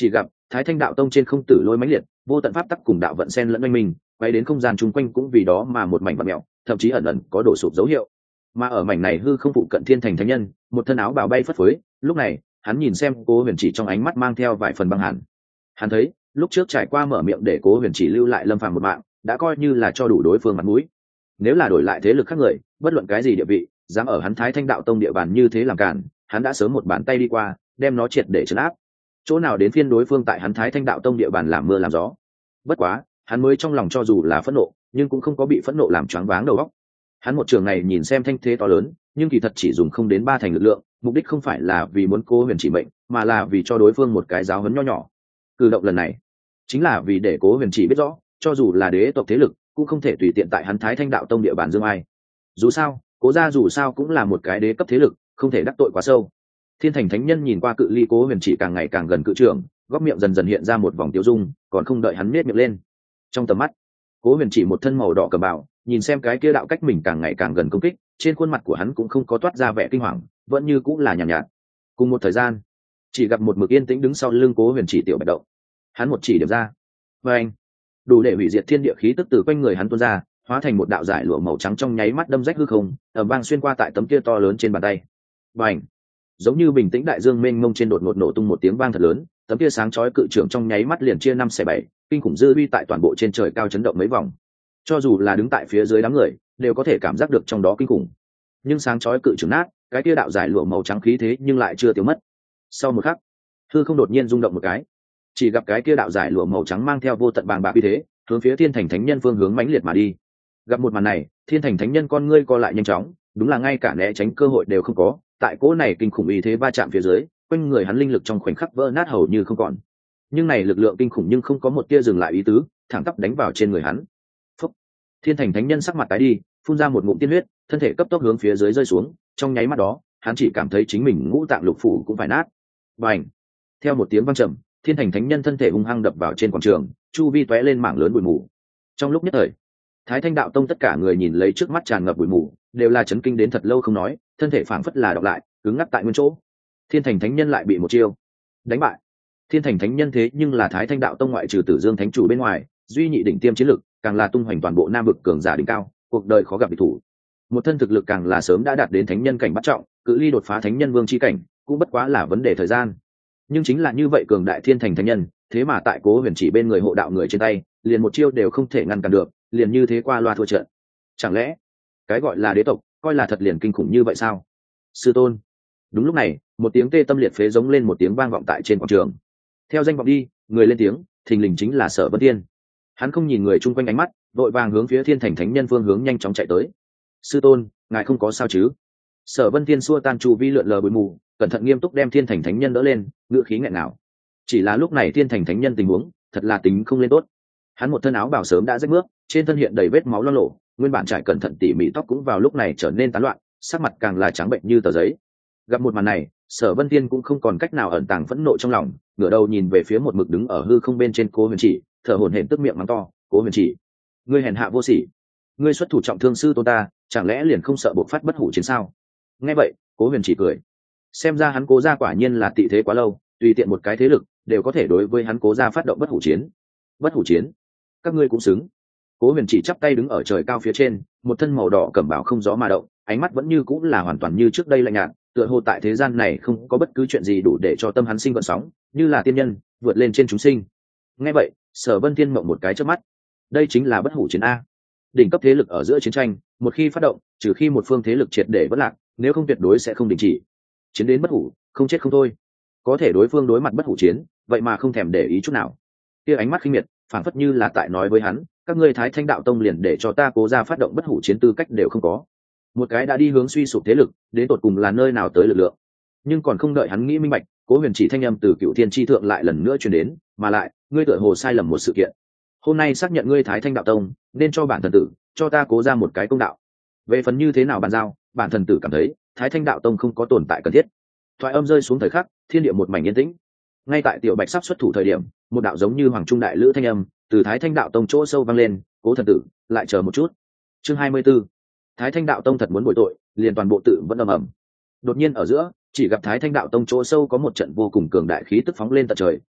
Thái Thanh đạo tông trên không tử lôi mãnh liệt, vô tận pháp tắc cùng đạo vận xen lẫn oanh mình, bay đến không gian chung quanh cũng vì đó mà một mảnh vặn mèo, thậm chí ẩn ẩn có đổ sụp dấu hiệu. Mà ở mảnh này hư không phụ cận thiên thành thánh nhân, một thân áo bào bay phất phới, lúc này hắn nhìn xem Cố Huyền Chỉ trong ánh mắt mang theo vài phần băng hàn. Hắn thấy lúc trước trải qua mở miệng để Cố Huyền Chỉ lưu lại Lâm Phàm một mạng, đã coi như là cho đủ đối phương mặt mũi. Nếu là đổi lại thế lực khác người, bất luận cái gì địa vị, dám ở hắn Thái Thanh đạo tông địa bàn như thế làm cản, hắn đã sớm một bàn tay đi qua, đem nó triệt để trấn áp. Chỗ nào đến phiên đối phương tại hắn Thái Thanh đạo tông địa bàn làm mưa làm gió. Bất quá, hắn mới trong lòng cho dù là phẫn nộ, nhưng cũng không có bị phẫn nộ làm choáng váng đầu óc. Hắn một trường này nhìn xem thanh thế to lớn, nhưng kỳ thật chỉ dùng không đến ba thành lực lượng, mục đích không phải là vì muốn Cố Huyền Chỉ mệnh, mà là vì cho đối phương một cái giáo huấn nho nhỏ. Cử động lần này, chính là vì để Cố Huyền Chỉ biết rõ, cho dù là đế tộc thế lực, cũng không thể tùy tiện tại hắn Thái Thanh đạo tông địa bàn dương ai. Dù sao, Cố gia dù sao cũng là một cái đế cấp thế lực, không thể đắc tội quá sâu. Thiên Thành Thánh Nhân nhìn qua cự ly Cố Huyền Chỉ càng ngày càng gần cự trưởng, góc miệng dần dần hiện ra một vòng tiêu dung, còn không đợi hắn nhếch miệng lên. Trong tầm mắt, Cố Huyền Chỉ một thân màu đỏ cầm bào, nhìn xem cái kia đạo cách mình càng ngày càng gần công kích, trên khuôn mặt của hắn cũng không có toát ra vẻ kinh hoàng, vẫn như cũng là nhàn nhạt, nhạt. Cùng một thời gian, chỉ gặp một mực yên tĩnh đứng sau lưng Cố Huyền Chỉ tiểu bạch động. Hắn một chỉ điểm ra, và anh, đủ để hủy diệt thiên địa khí tức từ quanh người hắn tuôn ra, hóa thành một đạo giải lụa màu trắng trong nháy mắt đâm rách hư không, ầm vang xuyên qua tại tấm kia to lớn trên bàn tay. Bành! Giống như bình tĩnh đại dương mênh mông trên đột ngột nổ tung một tiếng vang thật lớn, tấm kia sáng chói cự trưởng trong nháy mắt liền chia năm xẻ bảy, kinh khủng dư uy tại toàn bộ trên trời cao chấn động mấy vòng. Cho dù là đứng tại phía dưới đám người, đều có thể cảm giác được trong đó kinh khủng. Nhưng sáng chói cự trưởng nát, cái kia đạo giải lụa màu trắng khí thế nhưng lại chưa tiêu mất. Sau một khắc, hư không đột nhiên rung động một cái, chỉ gặp cái kia đạo giải lụa màu trắng mang theo vô tận bàng bạc uy thế, hướng phía Thiên Thành Thánh Nhân phương hướng mãnh liệt mà đi. Gặp một màn này, Thiên Thành Thánh Nhân con ngươi co lại nhanh chóng, đúng là ngay cả né tránh cơ hội đều không có, tại cỗ này kinh khủng uy thế va chạm phía dưới, quanh người hắn linh lực trong khoảnh khắc vỡ nát hầu như không còn. Nhưng này lực lượng kinh khủng nhưng không có một tia dừng lại ý tứ, thẳng tắp đánh vào trên người hắn. Phúc! Thiên Thành Thánh Nhân sắc mặt tái đi, phun ra một ngụm tiên huyết, thân thể cấp tốc hướng phía dưới rơi xuống, trong nháy mắt đó, hắn chỉ cảm thấy chính mình ngũ tạng lục phủ cũng phải nát. Bành! Theo một tiếng vang trầm, Thiên Thành Thánh Nhân thân thể hung hăng đập vào trên quảng trường, chu vi tóe lên mảng lớn bụi mù. Trong lúc nhất thời, Thái Thanh đạo tông tất cả người nhìn lấy trước mắt tràn ngập bụi mù, đều là chấn kinh đến thật lâu không nói, thân thể phảng phất là đọc lại, cứng ngắc tại nguyên chỗ. Thiên Thành Thánh Nhân lại bị một chiêu đánh bại. Thiên Thành Thánh Nhân thế nhưng là Thái Thanh đạo tông ngoại trừ Tử Dương Thánh chủ bên ngoài, duy nhị đỉnh tiêm chiến lực, càng là tung hoành toàn bộ Nam vực cường giả đỉnh cao, cuộc đời khó gặp địch thủ. Một thân thực lực càng là sớm đã đạt đến thánh nhân cảnh bắt trọng, cự ly đột phá thánh nhân vương chi cảnh, cũng bất quá là vấn đề thời gian. Nhưng chính là như vậy cường đại Thiên Thành Thánh Nhân, thế mà tại Cố Huyền Chỉ bên người hộ đạo người trên tay, liền một chiêu đều không thể ngăn cản được, liền như thế qua loa thua trận. Chẳng lẽ cái gọi là đế tộc coi là thật liền kinh khủng như vậy sao? Sư tôn! Đúng lúc này, một tiếng tê tâm liệt phế giống lên một tiếng vang vọng tại trên quảng trường. Theo danh vọng đi, người lên tiếng, thình lình chính là Sở Vân Tiên. Hắn không nhìn người chung quanh ánh mắt, vội vàng hướng phía Thiên Thành Thánh Nhân phương hướng nhanh chóng chạy tới. Sư tôn, ngài không có sao chứ? Sở Vân Tiên xua tan chu vi lượn lờ bụi mù, cẩn thận nghiêm túc đem Thiên Thành Thánh Nhân đỡ lên, ngựa khí nghẹn ngào. Chỉ là lúc này Thiên Thành Thánh Nhân tình huống, thật là tính không lên tốt. Hắn một thân áo bào sớm đã rách mướp, trên thân hiện đầy vết máu loang lổ, nguyên bản trải cẩn thận tỉ mỉ tóc cũng vào lúc này trở nên tán loạn, sắc mặt càng là trắng bệnh như tờ giấy. Gặp một màn này, Sở Vân Tiên cũng không còn cách nào ẩn tàng phẫn nộ trong lòng, ngửa đầu nhìn về phía một mực đứng ở hư không bên trên Cố Huyền Chỉ, thở hổn hển tức miệng mắng to, "Cố Huyền Chỉ, ngươi hèn hạ vô sỉ, ngươi xuất thủ trọng thương sư tôn ta, chẳng lẽ liền không sợ bộc phát bất hủ chiến sao?" Nghe vậy, Cố Huyền Chỉ cười, xem ra hắn Cố gia quả nhiên là tị thế quá lâu, tùy tiện một cái thế lực đều có thể đối với hắn Cố gia phát động bất hủ chiến. Bất hủ chiến? Các ngươi cũng xứng. Cố Huyền Chỉ chắp tay đứng ở trời cao phía trên, một thân màu đỏ cẩm bào không gió mà động, ánh mắt vẫn như cũng là hoàn toàn như trước đây lạnh nhạt, tựa hồ tại thế gian này không có bất cứ chuyện gì đủ để cho tâm hắn sinh gợn sóng, như là tiên nhân vượt lên trên chúng sinh. Nghe vậy, Sở Vân Thiên mộng một cái chớp mắt. Đây chính là bất hủ chiến a. Đỉnh cấp thế lực ở giữa chiến tranh, một khi phát động, trừ khi một phương thế lực triệt để vỡ lạc, nếu không tuyệt đối sẽ không đình chỉ. Chiến đến bất hủ, không chết không thôi. Có thể đối phương đối mặt bất hủ chiến, vậy mà không thèm để ý chút nào. Kia ánh mắt khinh miệt, phảng phất như là tại nói với hắn, các ngươi Thái Thanh đạo tông liền để cho ta Cố gia phát động bất hủ chiến tư cách đều không có. Một cái đã đi hướng suy sụp thế lực, đến tột cùng là nơi nào tới lực lượng. Nhưng còn không đợi hắn nghĩ minh bạch, Cố Huyền Chỉ thanh âm từ Cựu Thiên chi thượng lại lần nữa truyền đến, mà lại, ngươi tựa hồ sai lầm một sự kiện. Hôm nay xác nhận ngươi Thái Thanh đạo tông, nên cho bản thần tử, cho ta Cố gia một cái công đạo. Về phần như thế nào bàn giao, bản thần tử cảm thấy, Thái Thanh đạo tông không có tồn tại cần thiết. Thoại âm rơi xuống thời khắc, thiên địa một mảnh yên tĩnh. Ngay tại Tiểu Bạch sắp xuất thủ thời điểm, một đạo giống như hoàng trung đại lữ thanh âm từ Thái Thanh đạo tông chỗ sâu vang lên, "Cố thần tử, lại chờ một chút." Chương hai mươi 24. Thái Thanh đạo tông thật muốn bội tội, liền toàn bộ tự vẫn ầm ầm. Đột nhiên ở giữa, chỉ gặp Thái Thanh đạo tông chỗ sâu có một trận vô cùng cường đại khí tức phóng lên tận trời,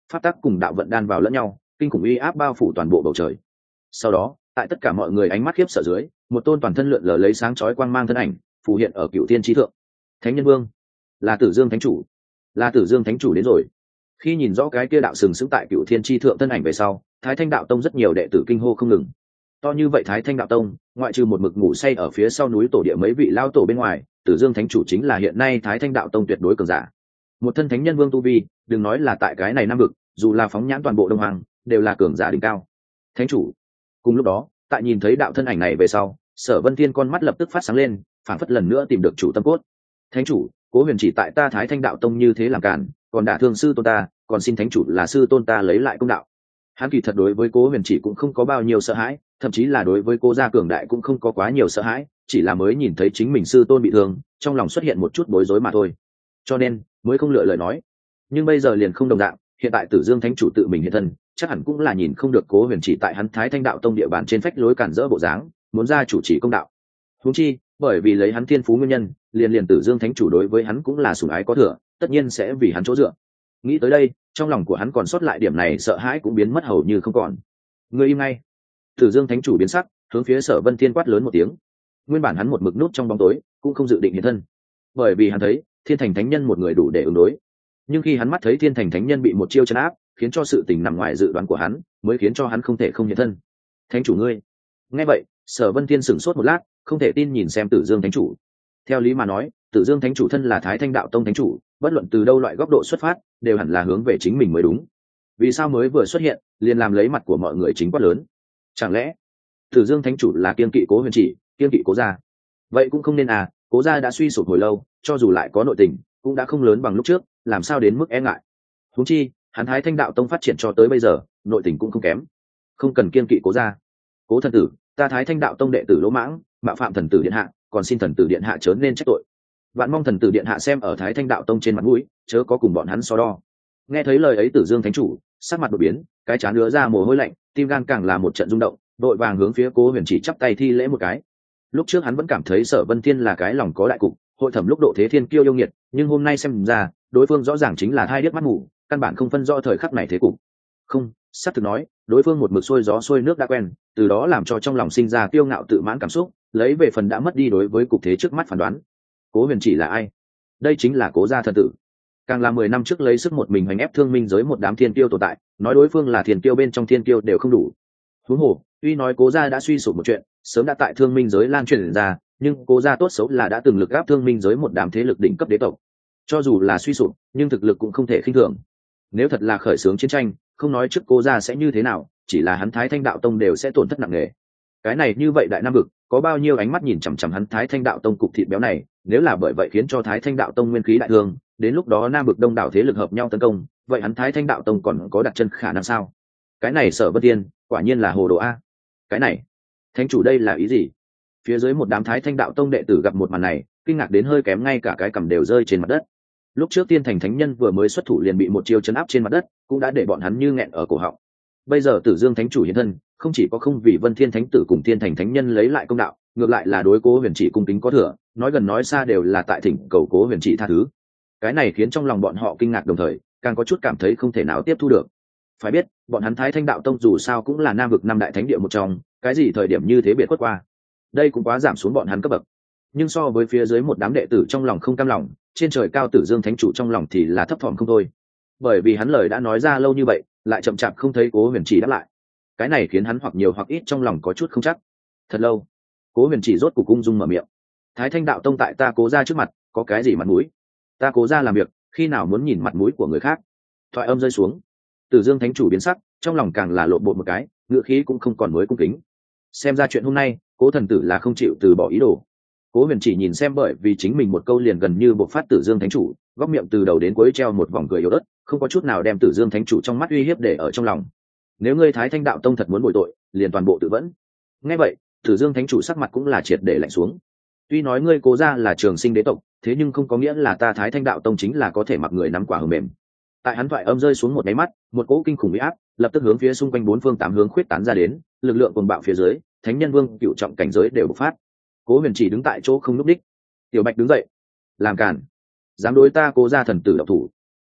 pháp tắc cùng đạo vận đan vào lẫn nhau, kinh khủng uy áp bao phủ toàn bộ bầu trời. Sau đó, tại tất cả mọi người ánh mắt khiếp sợ dưới, một tôn toàn thân lượn lờ lấy sáng chói quang mang thân ảnh phù hiện ở Cựu Thiên Chi Thượng. Thánh Nhân Vương, là Tử Dương Thánh Chủ, là Tử Dương Thánh Chủ đến rồi. Khi nhìn rõ cái kia đạo sừng sững tại Cựu Thiên Chi Thượng thân ảnh về sau, Thái Thanh Đạo Tông rất nhiều đệ tử kinh hô không ngừng. To như vậy Thái Thanh Đạo Tông, ngoại trừ một mực ngủ say ở phía sau núi tổ địa mấy vị lao tổ bên ngoài, Tử Dương Thánh Chủ chính là hiện nay Thái Thanh Đạo Tông tuyệt đối cường giả. Một thân Thánh Nhân Vương tu vi, đừng nói là tại cái này nam vực, dù là phóng nhãn toàn bộ Đông Hoàng, đều là cường giả đỉnh cao. Thánh Chủ. Cùng lúc đó, tại nhìn thấy đạo thân ảnh này về sau, Sở Vân Thiên con mắt lập tức phát sáng lên, phảng phất lần nữa tìm được chủ tâm cốt. Thánh Chủ, Cố Huyền chỉ tại ta Thái Thanh Đạo Tông như thế làm cản, còn đả thương sư tôn ta, còn xin Thánh Chủ là sư tôn ta lấy lại công đạo. Hắn kỳ thật đối với Cố Huyền chỉ cũng không có bao nhiêu sợ hãi, thậm chí là đối với Cố gia cường đại cũng không có quá nhiều sợ hãi, chỉ là mới nhìn thấy chính mình sư tôn bị thương, trong lòng xuất hiện một chút bối rối mà thôi. Cho nên, mới không lựa lời nói. Nhưng bây giờ liền không đồng dạng, hiện tại Tử Dương Thánh Chủ tự mình hiện thân, chắc hẳn cũng là nhìn không được Cố Huyền chỉ tại hắn Thái Thanh Đạo Tông địa bàn trên phách lối cản rỡ bộ dáng, muốn ra chủ trì công đạo. Huống chi, bởi vì lấy hắn thiên phú nguyên nhân, liền liền Tử Dương Thánh Chủ đối với hắn cũng là sủng ái có thừa, tất nhiên sẽ vì hắn chỗ dựa. Nghĩ tới đây, trong lòng của hắn còn sót lại điểm này sợ hãi cũng biến mất hầu như không còn. Người im ngay. Tử Dương Thánh Chủ biến sắc, hướng phía Sở Vân Thiên quát lớn một tiếng. Nguyên bản hắn một mực nút trong bóng tối, cũng không dự định hiện thân, bởi vì hắn thấy Thiên Thành Thánh Nhân một người đủ để ứng đối. Nhưng khi hắn mắt thấy Thiên Thành Thánh Nhân bị một chiêu trấn áp, khiến cho sự tình nằm ngoài dự đoán của hắn, mới khiến cho hắn không thể không hiện thân. Thánh Chủ ngươi. Nghe vậy, Sở Vân Thiên sửng sốt một lát, không thể tin nhìn xem Tử Dương Thánh Chủ. Theo lý mà nói, Tử Dương Thánh Chủ thân là Thái Thanh Đạo Tông Thánh Chủ, bất luận từ đâu loại góc độ xuất phát, đều hẳn là hướng về chính mình mới đúng. Vì sao mới vừa xuất hiện, liền làm lấy mặt của mọi người chính quát lớn? Chẳng lẽ Tử Dương Thánh Chủ là kiên kỵ Cố Huyền chỉ, kiên kỵ Cố gia? Vậy cũng không nên à, Cố gia đã suy sụp hồi lâu, cho dù lại có nội tình, cũng đã không lớn bằng lúc trước, làm sao đến mức e ngại? Huống chi, hắn Thái Thanh Đạo Tông phát triển cho tới bây giờ, nội tình cũng không kém, không cần kiên kỵ Cố gia. Cố thần tử, ta Thái Thanh Đạo Tông đệ tử lỗ mãng, mạo phạm thần tử điện hạ, còn xin thần tử điện hạ chớ nên trách tội. Vạn mong thần tử điện hạ xem ở Thái Thanh Đạo Tông trên mặt mũi, chớ có cùng bọn hắn so đo. Nghe thấy lời ấy, Tử Dương Thánh Chủ sắc mặt đột biến, cái trán ứa ra mồ hôi lạnh, tim gan càng là một trận rung động, đội vàng hướng phía Cố Huyền chỉ chắp tay thi lễ một cái. Lúc trước hắn vẫn cảm thấy Sở Vân Thiên là cái lòng có đại cục, hội thẩm lúc độ thế thiên kiêu yêu nghiệt, nhưng hôm nay xem ra, đối phương rõ ràng chính là hai điếc mắt mù, căn bản không phân rõ thời khắc này thế cục. Không, sắp thực nói, đối phương một mực xuôi gió xuôi nước đã quen, từ đó làm cho trong lòng sinh ra kiêu ngạo tự mãn cảm xúc, lấy về phần đã mất đi đối với cục thế trước mắt phán đoán. Cố Huyền chỉ là ai? Đây chính là Cố gia thần tử. Càng là mười năm trước lấy sức một mình hoành ép thương minh giới một đám thiên tiêu tồn tại, nói đối phương là thiên tiêu bên trong thiên tiêu đều không đủ. Huống hồ, tuy nói Cố gia đã suy sụp một chuyện, sớm đã tại thương minh giới lan truyền ra, nhưng Cố gia tốt xấu là đã từng lực áp thương minh giới một đám thế lực đỉnh cấp đế tộc. Cho dù là suy sụp, nhưng thực lực cũng không thể khinh thường. Nếu thật là khởi xướng chiến tranh, không nói trước Cố gia sẽ như thế nào, chỉ là hắn Thái Thanh Đạo Tông đều sẽ tổn thất nặng nề. Cái này như vậy đại nam vực, có bao nhiêu ánh mắt nhìn chằm chằm hắn Thái Thanh Đạo Tông cục thịt béo này, nếu là bởi vậy khiến cho Thái Thanh Đạo Tông nguyên khí đại thương, đến lúc đó nam vực đông đảo thế lực hợp nhau tấn công, vậy hắn Thái Thanh Đạo Tông còn có đặt chân khả năng sao? Cái này Sở Vân Thiên, quả nhiên là hồ đồ a. Cái này, Thánh Chủ đây là ý gì? Phía dưới một đám Thái Thanh Đạo Tông đệ tử gặp một màn này, kinh ngạc đến hơi kém ngay cả cái cằm đều rơi trên mặt đất. Lúc trước Tiên Thành Thánh Nhân vừa mới xuất thủ liền bị một chiêu chấn áp trên mặt đất, cũng đã để bọn hắn như nghẹn ở cổ họng. Bây giờ Tử Dương Thánh Chủ hiện thân, không chỉ có không vì Vân Thiên Thánh Tử cùng Tiên Thành Thánh Nhân lấy lại công đạo, ngược lại là đối Cố Huyền chỉ cung kính có thừa, nói gần nói xa đều là tại thỉnh cầu Cố Huyền chỉ tha thứ. Cái này khiến trong lòng bọn họ kinh ngạc đồng thời, càng có chút cảm thấy không thể nào tiếp thu được. Phải biết, bọn hắn Thái Thanh Đạo Tông dù sao cũng là nam vực năm đại thánh địa một trong, cái gì thời điểm như thế biệt khuất qua. Đây cũng quá giảm xuống bọn hắn cấp bậc. Nhưng so với phía dưới một đám đệ tử trong lòng không cam lòng, trên trời cao Tử Dương Thánh Chủ trong lòng thì là thấp thỏm không thôi. Bởi vì hắn lời đã nói ra lâu như vậy, lại chậm chạp không thấy Cố Huyền chỉ đáp lại. Cái này khiến hắn hoặc nhiều hoặc ít trong lòng có chút không chắc. Thật lâu, Cố Huyền chỉ rốt cục ung dung mở miệng. Thái Thanh Đạo Tông tại ta Cố gia trước mặt, có cái gì mặt mũi? Ta Cố gia làm việc, khi nào muốn nhìn mặt mũi của người khác? Thoại âm rơi xuống, Tử Dương Thánh Chủ biến sắc, trong lòng càng là lộn bột một cái, ngựa khí cũng không còn mới cung kính. Xem ra chuyện hôm nay, Cố thần tử là không chịu từ bỏ ý đồ. Cố Huyền chỉ nhìn xem bởi vì chính mình một câu liền gần như bộc phát Tử Dương Thánh Chủ, góc miệng từ đầu đến cuối treo một vòng cười yếu ớt, không có chút nào đem Tử Dương Thánh Chủ trong mắt uy hiếp để ở trong lòng. Nếu ngươi Thái Thanh Đạo Tông thật muốn bồi tội, liền toàn bộ tự vẫn. Nghe vậy, Tử Dương Thánh Chủ sắc mặt cũng là triệt để lạnh xuống. Tuy nói ngươi Cố gia là trường sinh đế tộc, thế nhưng không có nghĩa là ta Thái Thanh Đạo Tông chính là có thể mặc người nắm quả hờ mềm. Tại hắn thoại âm rơi xuống một cái mắt, một cỗ kinh khủng uy áp lập tức hướng phía xung quanh bốn phương tám hướng khuyết tán ra đến, lực lượng cuồng bạo phía dưới, Thánh Nhân Vương cựu trọng cảnh giới đều bộc phát. Cố Huyền chỉ đứng tại chỗ không lúc đích. Tiểu Bạch đứng dậy, làm cản, dám đối ta Cố gia thần tử độc thủ.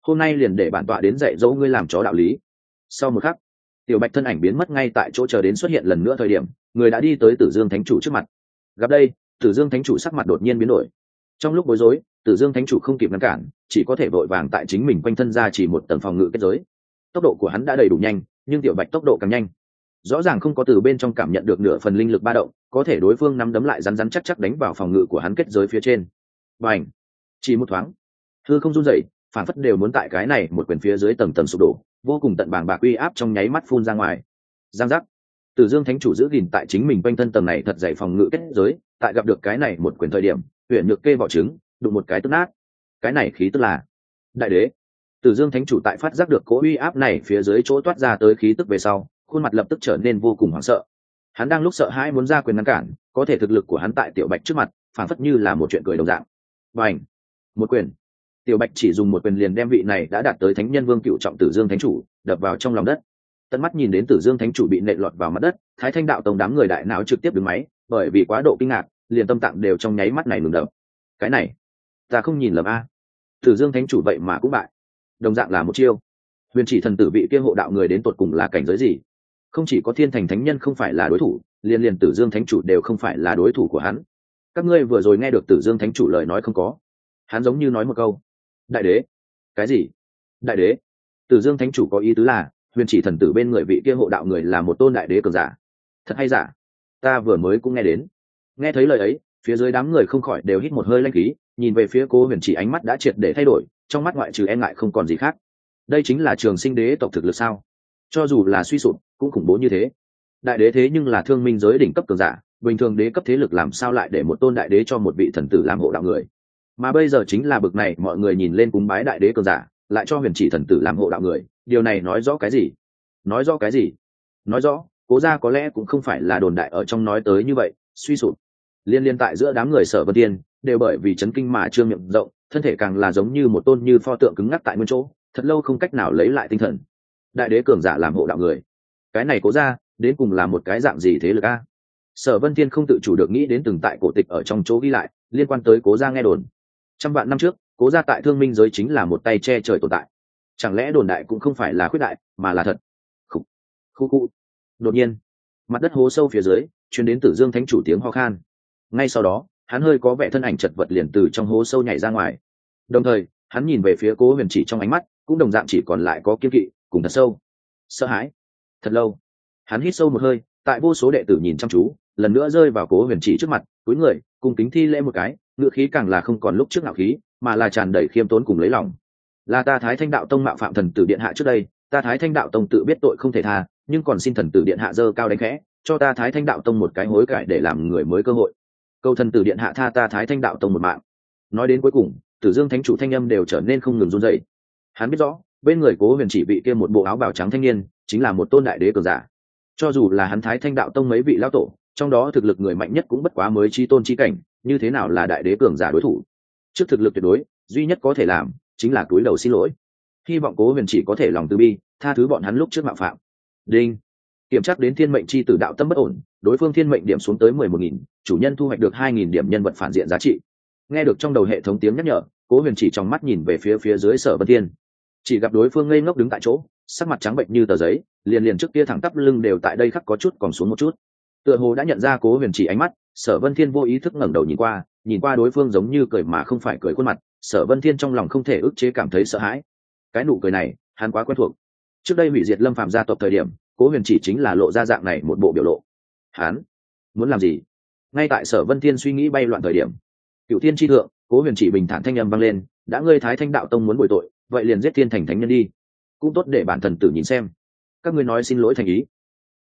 hôm nay liền để bản tọa đến dạy dỗ ngươi làm chó đạo lý. Sau một khắc, tiểu bạch thân ảnh biến mất ngay tại chỗ, chờ đến xuất hiện lần nữa thời điểm, người đã đi tới Tử Dương Thánh Chủ trước mặt. Gặp đây, Tử Dương Thánh Chủ sắc mặt đột nhiên biến đổi. Trong lúc bối rối, Tử Dương Thánh Chủ không kịp ngăn cản, chỉ có thể vội vàng tại chính mình quanh thân ra chỉ một tầng phòng ngự kết giới. Tốc độ của hắn đã đầy đủ nhanh, nhưng tiểu bạch tốc độ càng nhanh. Rõ ràng không có từ bên trong cảm nhận được nửa phần linh lực ba động, có thể đối phương nắm đấm lại rắn rắn chắc chắc đánh vào phòng ngự của hắn kết giới phía trên. Bành! Chỉ một thoáng, hư không run rẩy, phản phất đều muốn tại cái này một quyền phía dưới tầng tầng sụp đổ, vô cùng tận bàng bạc uy áp trong nháy mắt phun ra ngoài. Giang giác! Tử Dương Thánh Chủ giữ gìn tại chính mình quanh thân tầng này thật dày phòng ngự kết giới, tại gặp được cái này một quyền thời điểm, huyền nhược kê vỏ trứng, đụng một cái tức nát. Cái này khí tức là đại đế. Tử Dương Thánh Chủ tại phát giác được cỗ uy áp này phía dưới chỗ toát ra tới khí tức về sau, khuôn mặt lập tức trở nên vô cùng hoảng sợ. Hắn đang lúc sợ hãi muốn ra quyền ngăn cản, có thể thực lực của hắn tại Tiểu Bạch trước mặt, phản phất như là một chuyện cười đồng dạng. Bành! Một quyền. Tiểu Bạch chỉ dùng một quyền liền đem vị này đã đạt tới Thánh Nhân Vương cựu trọng Tử Dương Thánh Chủ đập vào trong lòng đất. Tận mắt nhìn đến Tử Dương Thánh Chủ bị nện lọt vào mặt đất, Thái Thanh Đạo Tông đám người đại não trực tiếp đứng máy, bởi vì quá độ kinh ngạc, liền tâm tạng đều trong nháy mắt này ngừng đập. Cái này, ta không nhìn lầm a. Tử Dương Thánh Chủ vậy mà cũng bại. Đồng dạng là một chiêu. Huyền Chỉ Thần Tử vị kia hộ đạo người đến tột cùng là cảnh giới gì? Không chỉ có Thiên Thành Thánh Nhân không phải là đối thủ, liền liền Tử Dương Thánh Chủ đều không phải là đối thủ của hắn. Các ngươi vừa rồi nghe được Tử Dương Thánh Chủ lời nói không có? Hắn giống như nói một câu, đại đế. Cái gì? Đại đế? Tử Dương Thánh Chủ có ý tứ là Huyền Chỉ Thần Tử bên người vị kia hộ đạo người là một tôn đại đế cường giả. Thật hay giả? Ta vừa mới cũng nghe đến. Nghe thấy lời ấy, phía dưới đám người không khỏi đều hít một hơi lanh khí, nhìn về phía Cố Huyền Chỉ, ánh mắt đã triệt để thay đổi, trong mắt ngoại trừ e ngại không còn gì khác. Đây chính là Trường Sinh đế tộc thực lực sao? Cho dù là suy sụp cũng khủng bố như thế. Đại đế thế nhưng là thương minh giới đỉnh cấp cường giả, bình thường đế cấp thế lực làm sao lại để một tôn đại đế cho một vị thần tử làm hộ đạo người? Mà bây giờ chính là bực này, mọi người nhìn lên cúng bái đại đế cường giả, lại cho Huyền Chỉ Thần Tử làm hộ đạo người, điều này nói rõ cái gì? Nói rõ cái gì? Nói rõ Cố gia có lẽ cũng không phải là đồn đại ở trong nói tới như vậy, suy sụp. Liên liên tại giữa đám người Sở Vân Tiên đều bởi vì chấn kinh mà trương miệng rộng, thân thể càng là giống như một tôn như pho tượng cứng ngắc tại nguyên chỗ, thật lâu không cách nào lấy lại tinh thần. Đại đế cường giả làm hộ đạo người, cái này Cố gia đến cùng là một cái dạng gì thế lực a? Sở Vân Tiên không tự chủ được nghĩ đến từng tại cổ tịch ở trong chỗ ghi lại liên quan tới Cố gia nghe đồn. Trăm vạn năm trước, Cố gia tại thương minh giới chính là một tay che trời tồn tại. Chẳng lẽ đồn đại cũng không phải là khuyết đại, mà là thật? Khủ, khu khu. Đột nhiên, mặt đất hố sâu phía dưới truyền đến Tử Dương Thánh Chủ tiếng ho khan. Ngay sau đó, hắn hơi có vẻ thân ảnh chật vật liền từ trong hố sâu nhảy ra ngoài. Đồng thời, hắn nhìn về phía Cố Huyền Chỉ, trong ánh mắt cũng đồng dạng chỉ còn lại có kiên kỵ cùng thật sâu sợ hãi. Thật lâu, hắn hít sâu một hơi, tại vô số đệ tử nhìn chăm chú, lần nữa rơi vào Cố Huyền Chỉ trước mặt, cúi người cùng kính thi lễ một cái, ngựa khí càng là không còn lúc trước ngạo khí, mà là tràn đầy khiêm tốn cùng lấy lòng. Là ta Thái Thanh Đạo Tông mạo phạm thần tử điện hạ trước đây, ta Thái Thanh Đạo Tông tự biết tội không thể tha, nhưng còn xin thần tử điện hạ dơ cao đánh khẽ, cho ta Thái Thanh Đạo Tông một cái hối cải để làm người mới cơ hội. Cầu thần tử điện hạ tha ta Thái Thanh Đạo Tông một mạng. Nói đến cuối cùng, Tử Dương Thánh Chủ thanh âm đều trở nên không ngừng run rẩy. Hắn biết rõ, bên người Cố Huyền Chỉ vị kia một bộ áo bào trắng thanh niên, chính là một tôn đại đế cường giả. Cho dù là hắn Thái Thanh Đạo Tông mấy vị lão tổ, trong đó thực lực người mạnh nhất cũng bất quá mới chi tôn chi cảnh, như thế nào là đại đế cường giả đối thủ? Trước thực lực tuyệt đối, duy nhất có thể làm chính là cúi đầu xin lỗi. Hy vọng Cố Huyền Chỉ có thể lòng từ bi, tha thứ bọn hắn lúc trước mạo phạm. Đinh. Kiểm tra đến thiên mệnh chi tử đạo tâm bất ổn, đối phương thiên mệnh điểm xuống tới mười một nghìn, chủ nhân thu hoạch được hai nghìn điểm nhân vật phản diện giá trị. Nghe được trong đầu hệ thống tiếng nhắc nhở, Cố Huyền Chỉ trong mắt nhìn về phía phía dưới Sở Vân Thiên. Chỉ gặp đối phương ngây ngốc đứng tại chỗ, sắc mặt trắng bệnh như tờ giấy, liền liền trước kia thẳng tắp lưng đều tại đây khắc có chút còn xuống một chút. Tựa hồ đã nhận ra Cố Huyền Chỉ ánh mắt, Sở Vân Thiên vô ý thức ngẩng đầu nhìn qua, nhìn qua đối phương giống như cười mà không phải cười khuôn mặt, Sở Vân Thiên trong lòng không thể ức chế cảm thấy sợ hãi. Cái nụ cười này, hắn quá quen thuộc. Trước đây hủy diệt Lâm Phàm gia tộc thời điểm, Cố Huyền Chỉ chính là lộ ra dạng này một bộ biểu lộ. Hắn muốn làm gì? Ngay tại Sở Vân Thiên suy nghĩ bay loạn thời điểm, Cửu Thiên chi thượng, Cố Huyền Chỉ bình thản thanh âm vang lên, đã ngươi Thái Thanh Đạo Tông muốn bồi tội, vậy liền giết Thiên Thành Thánh Nhân đi, cũng tốt để bản thần tử nhìn xem các ngươi nói xin lỗi thành ý.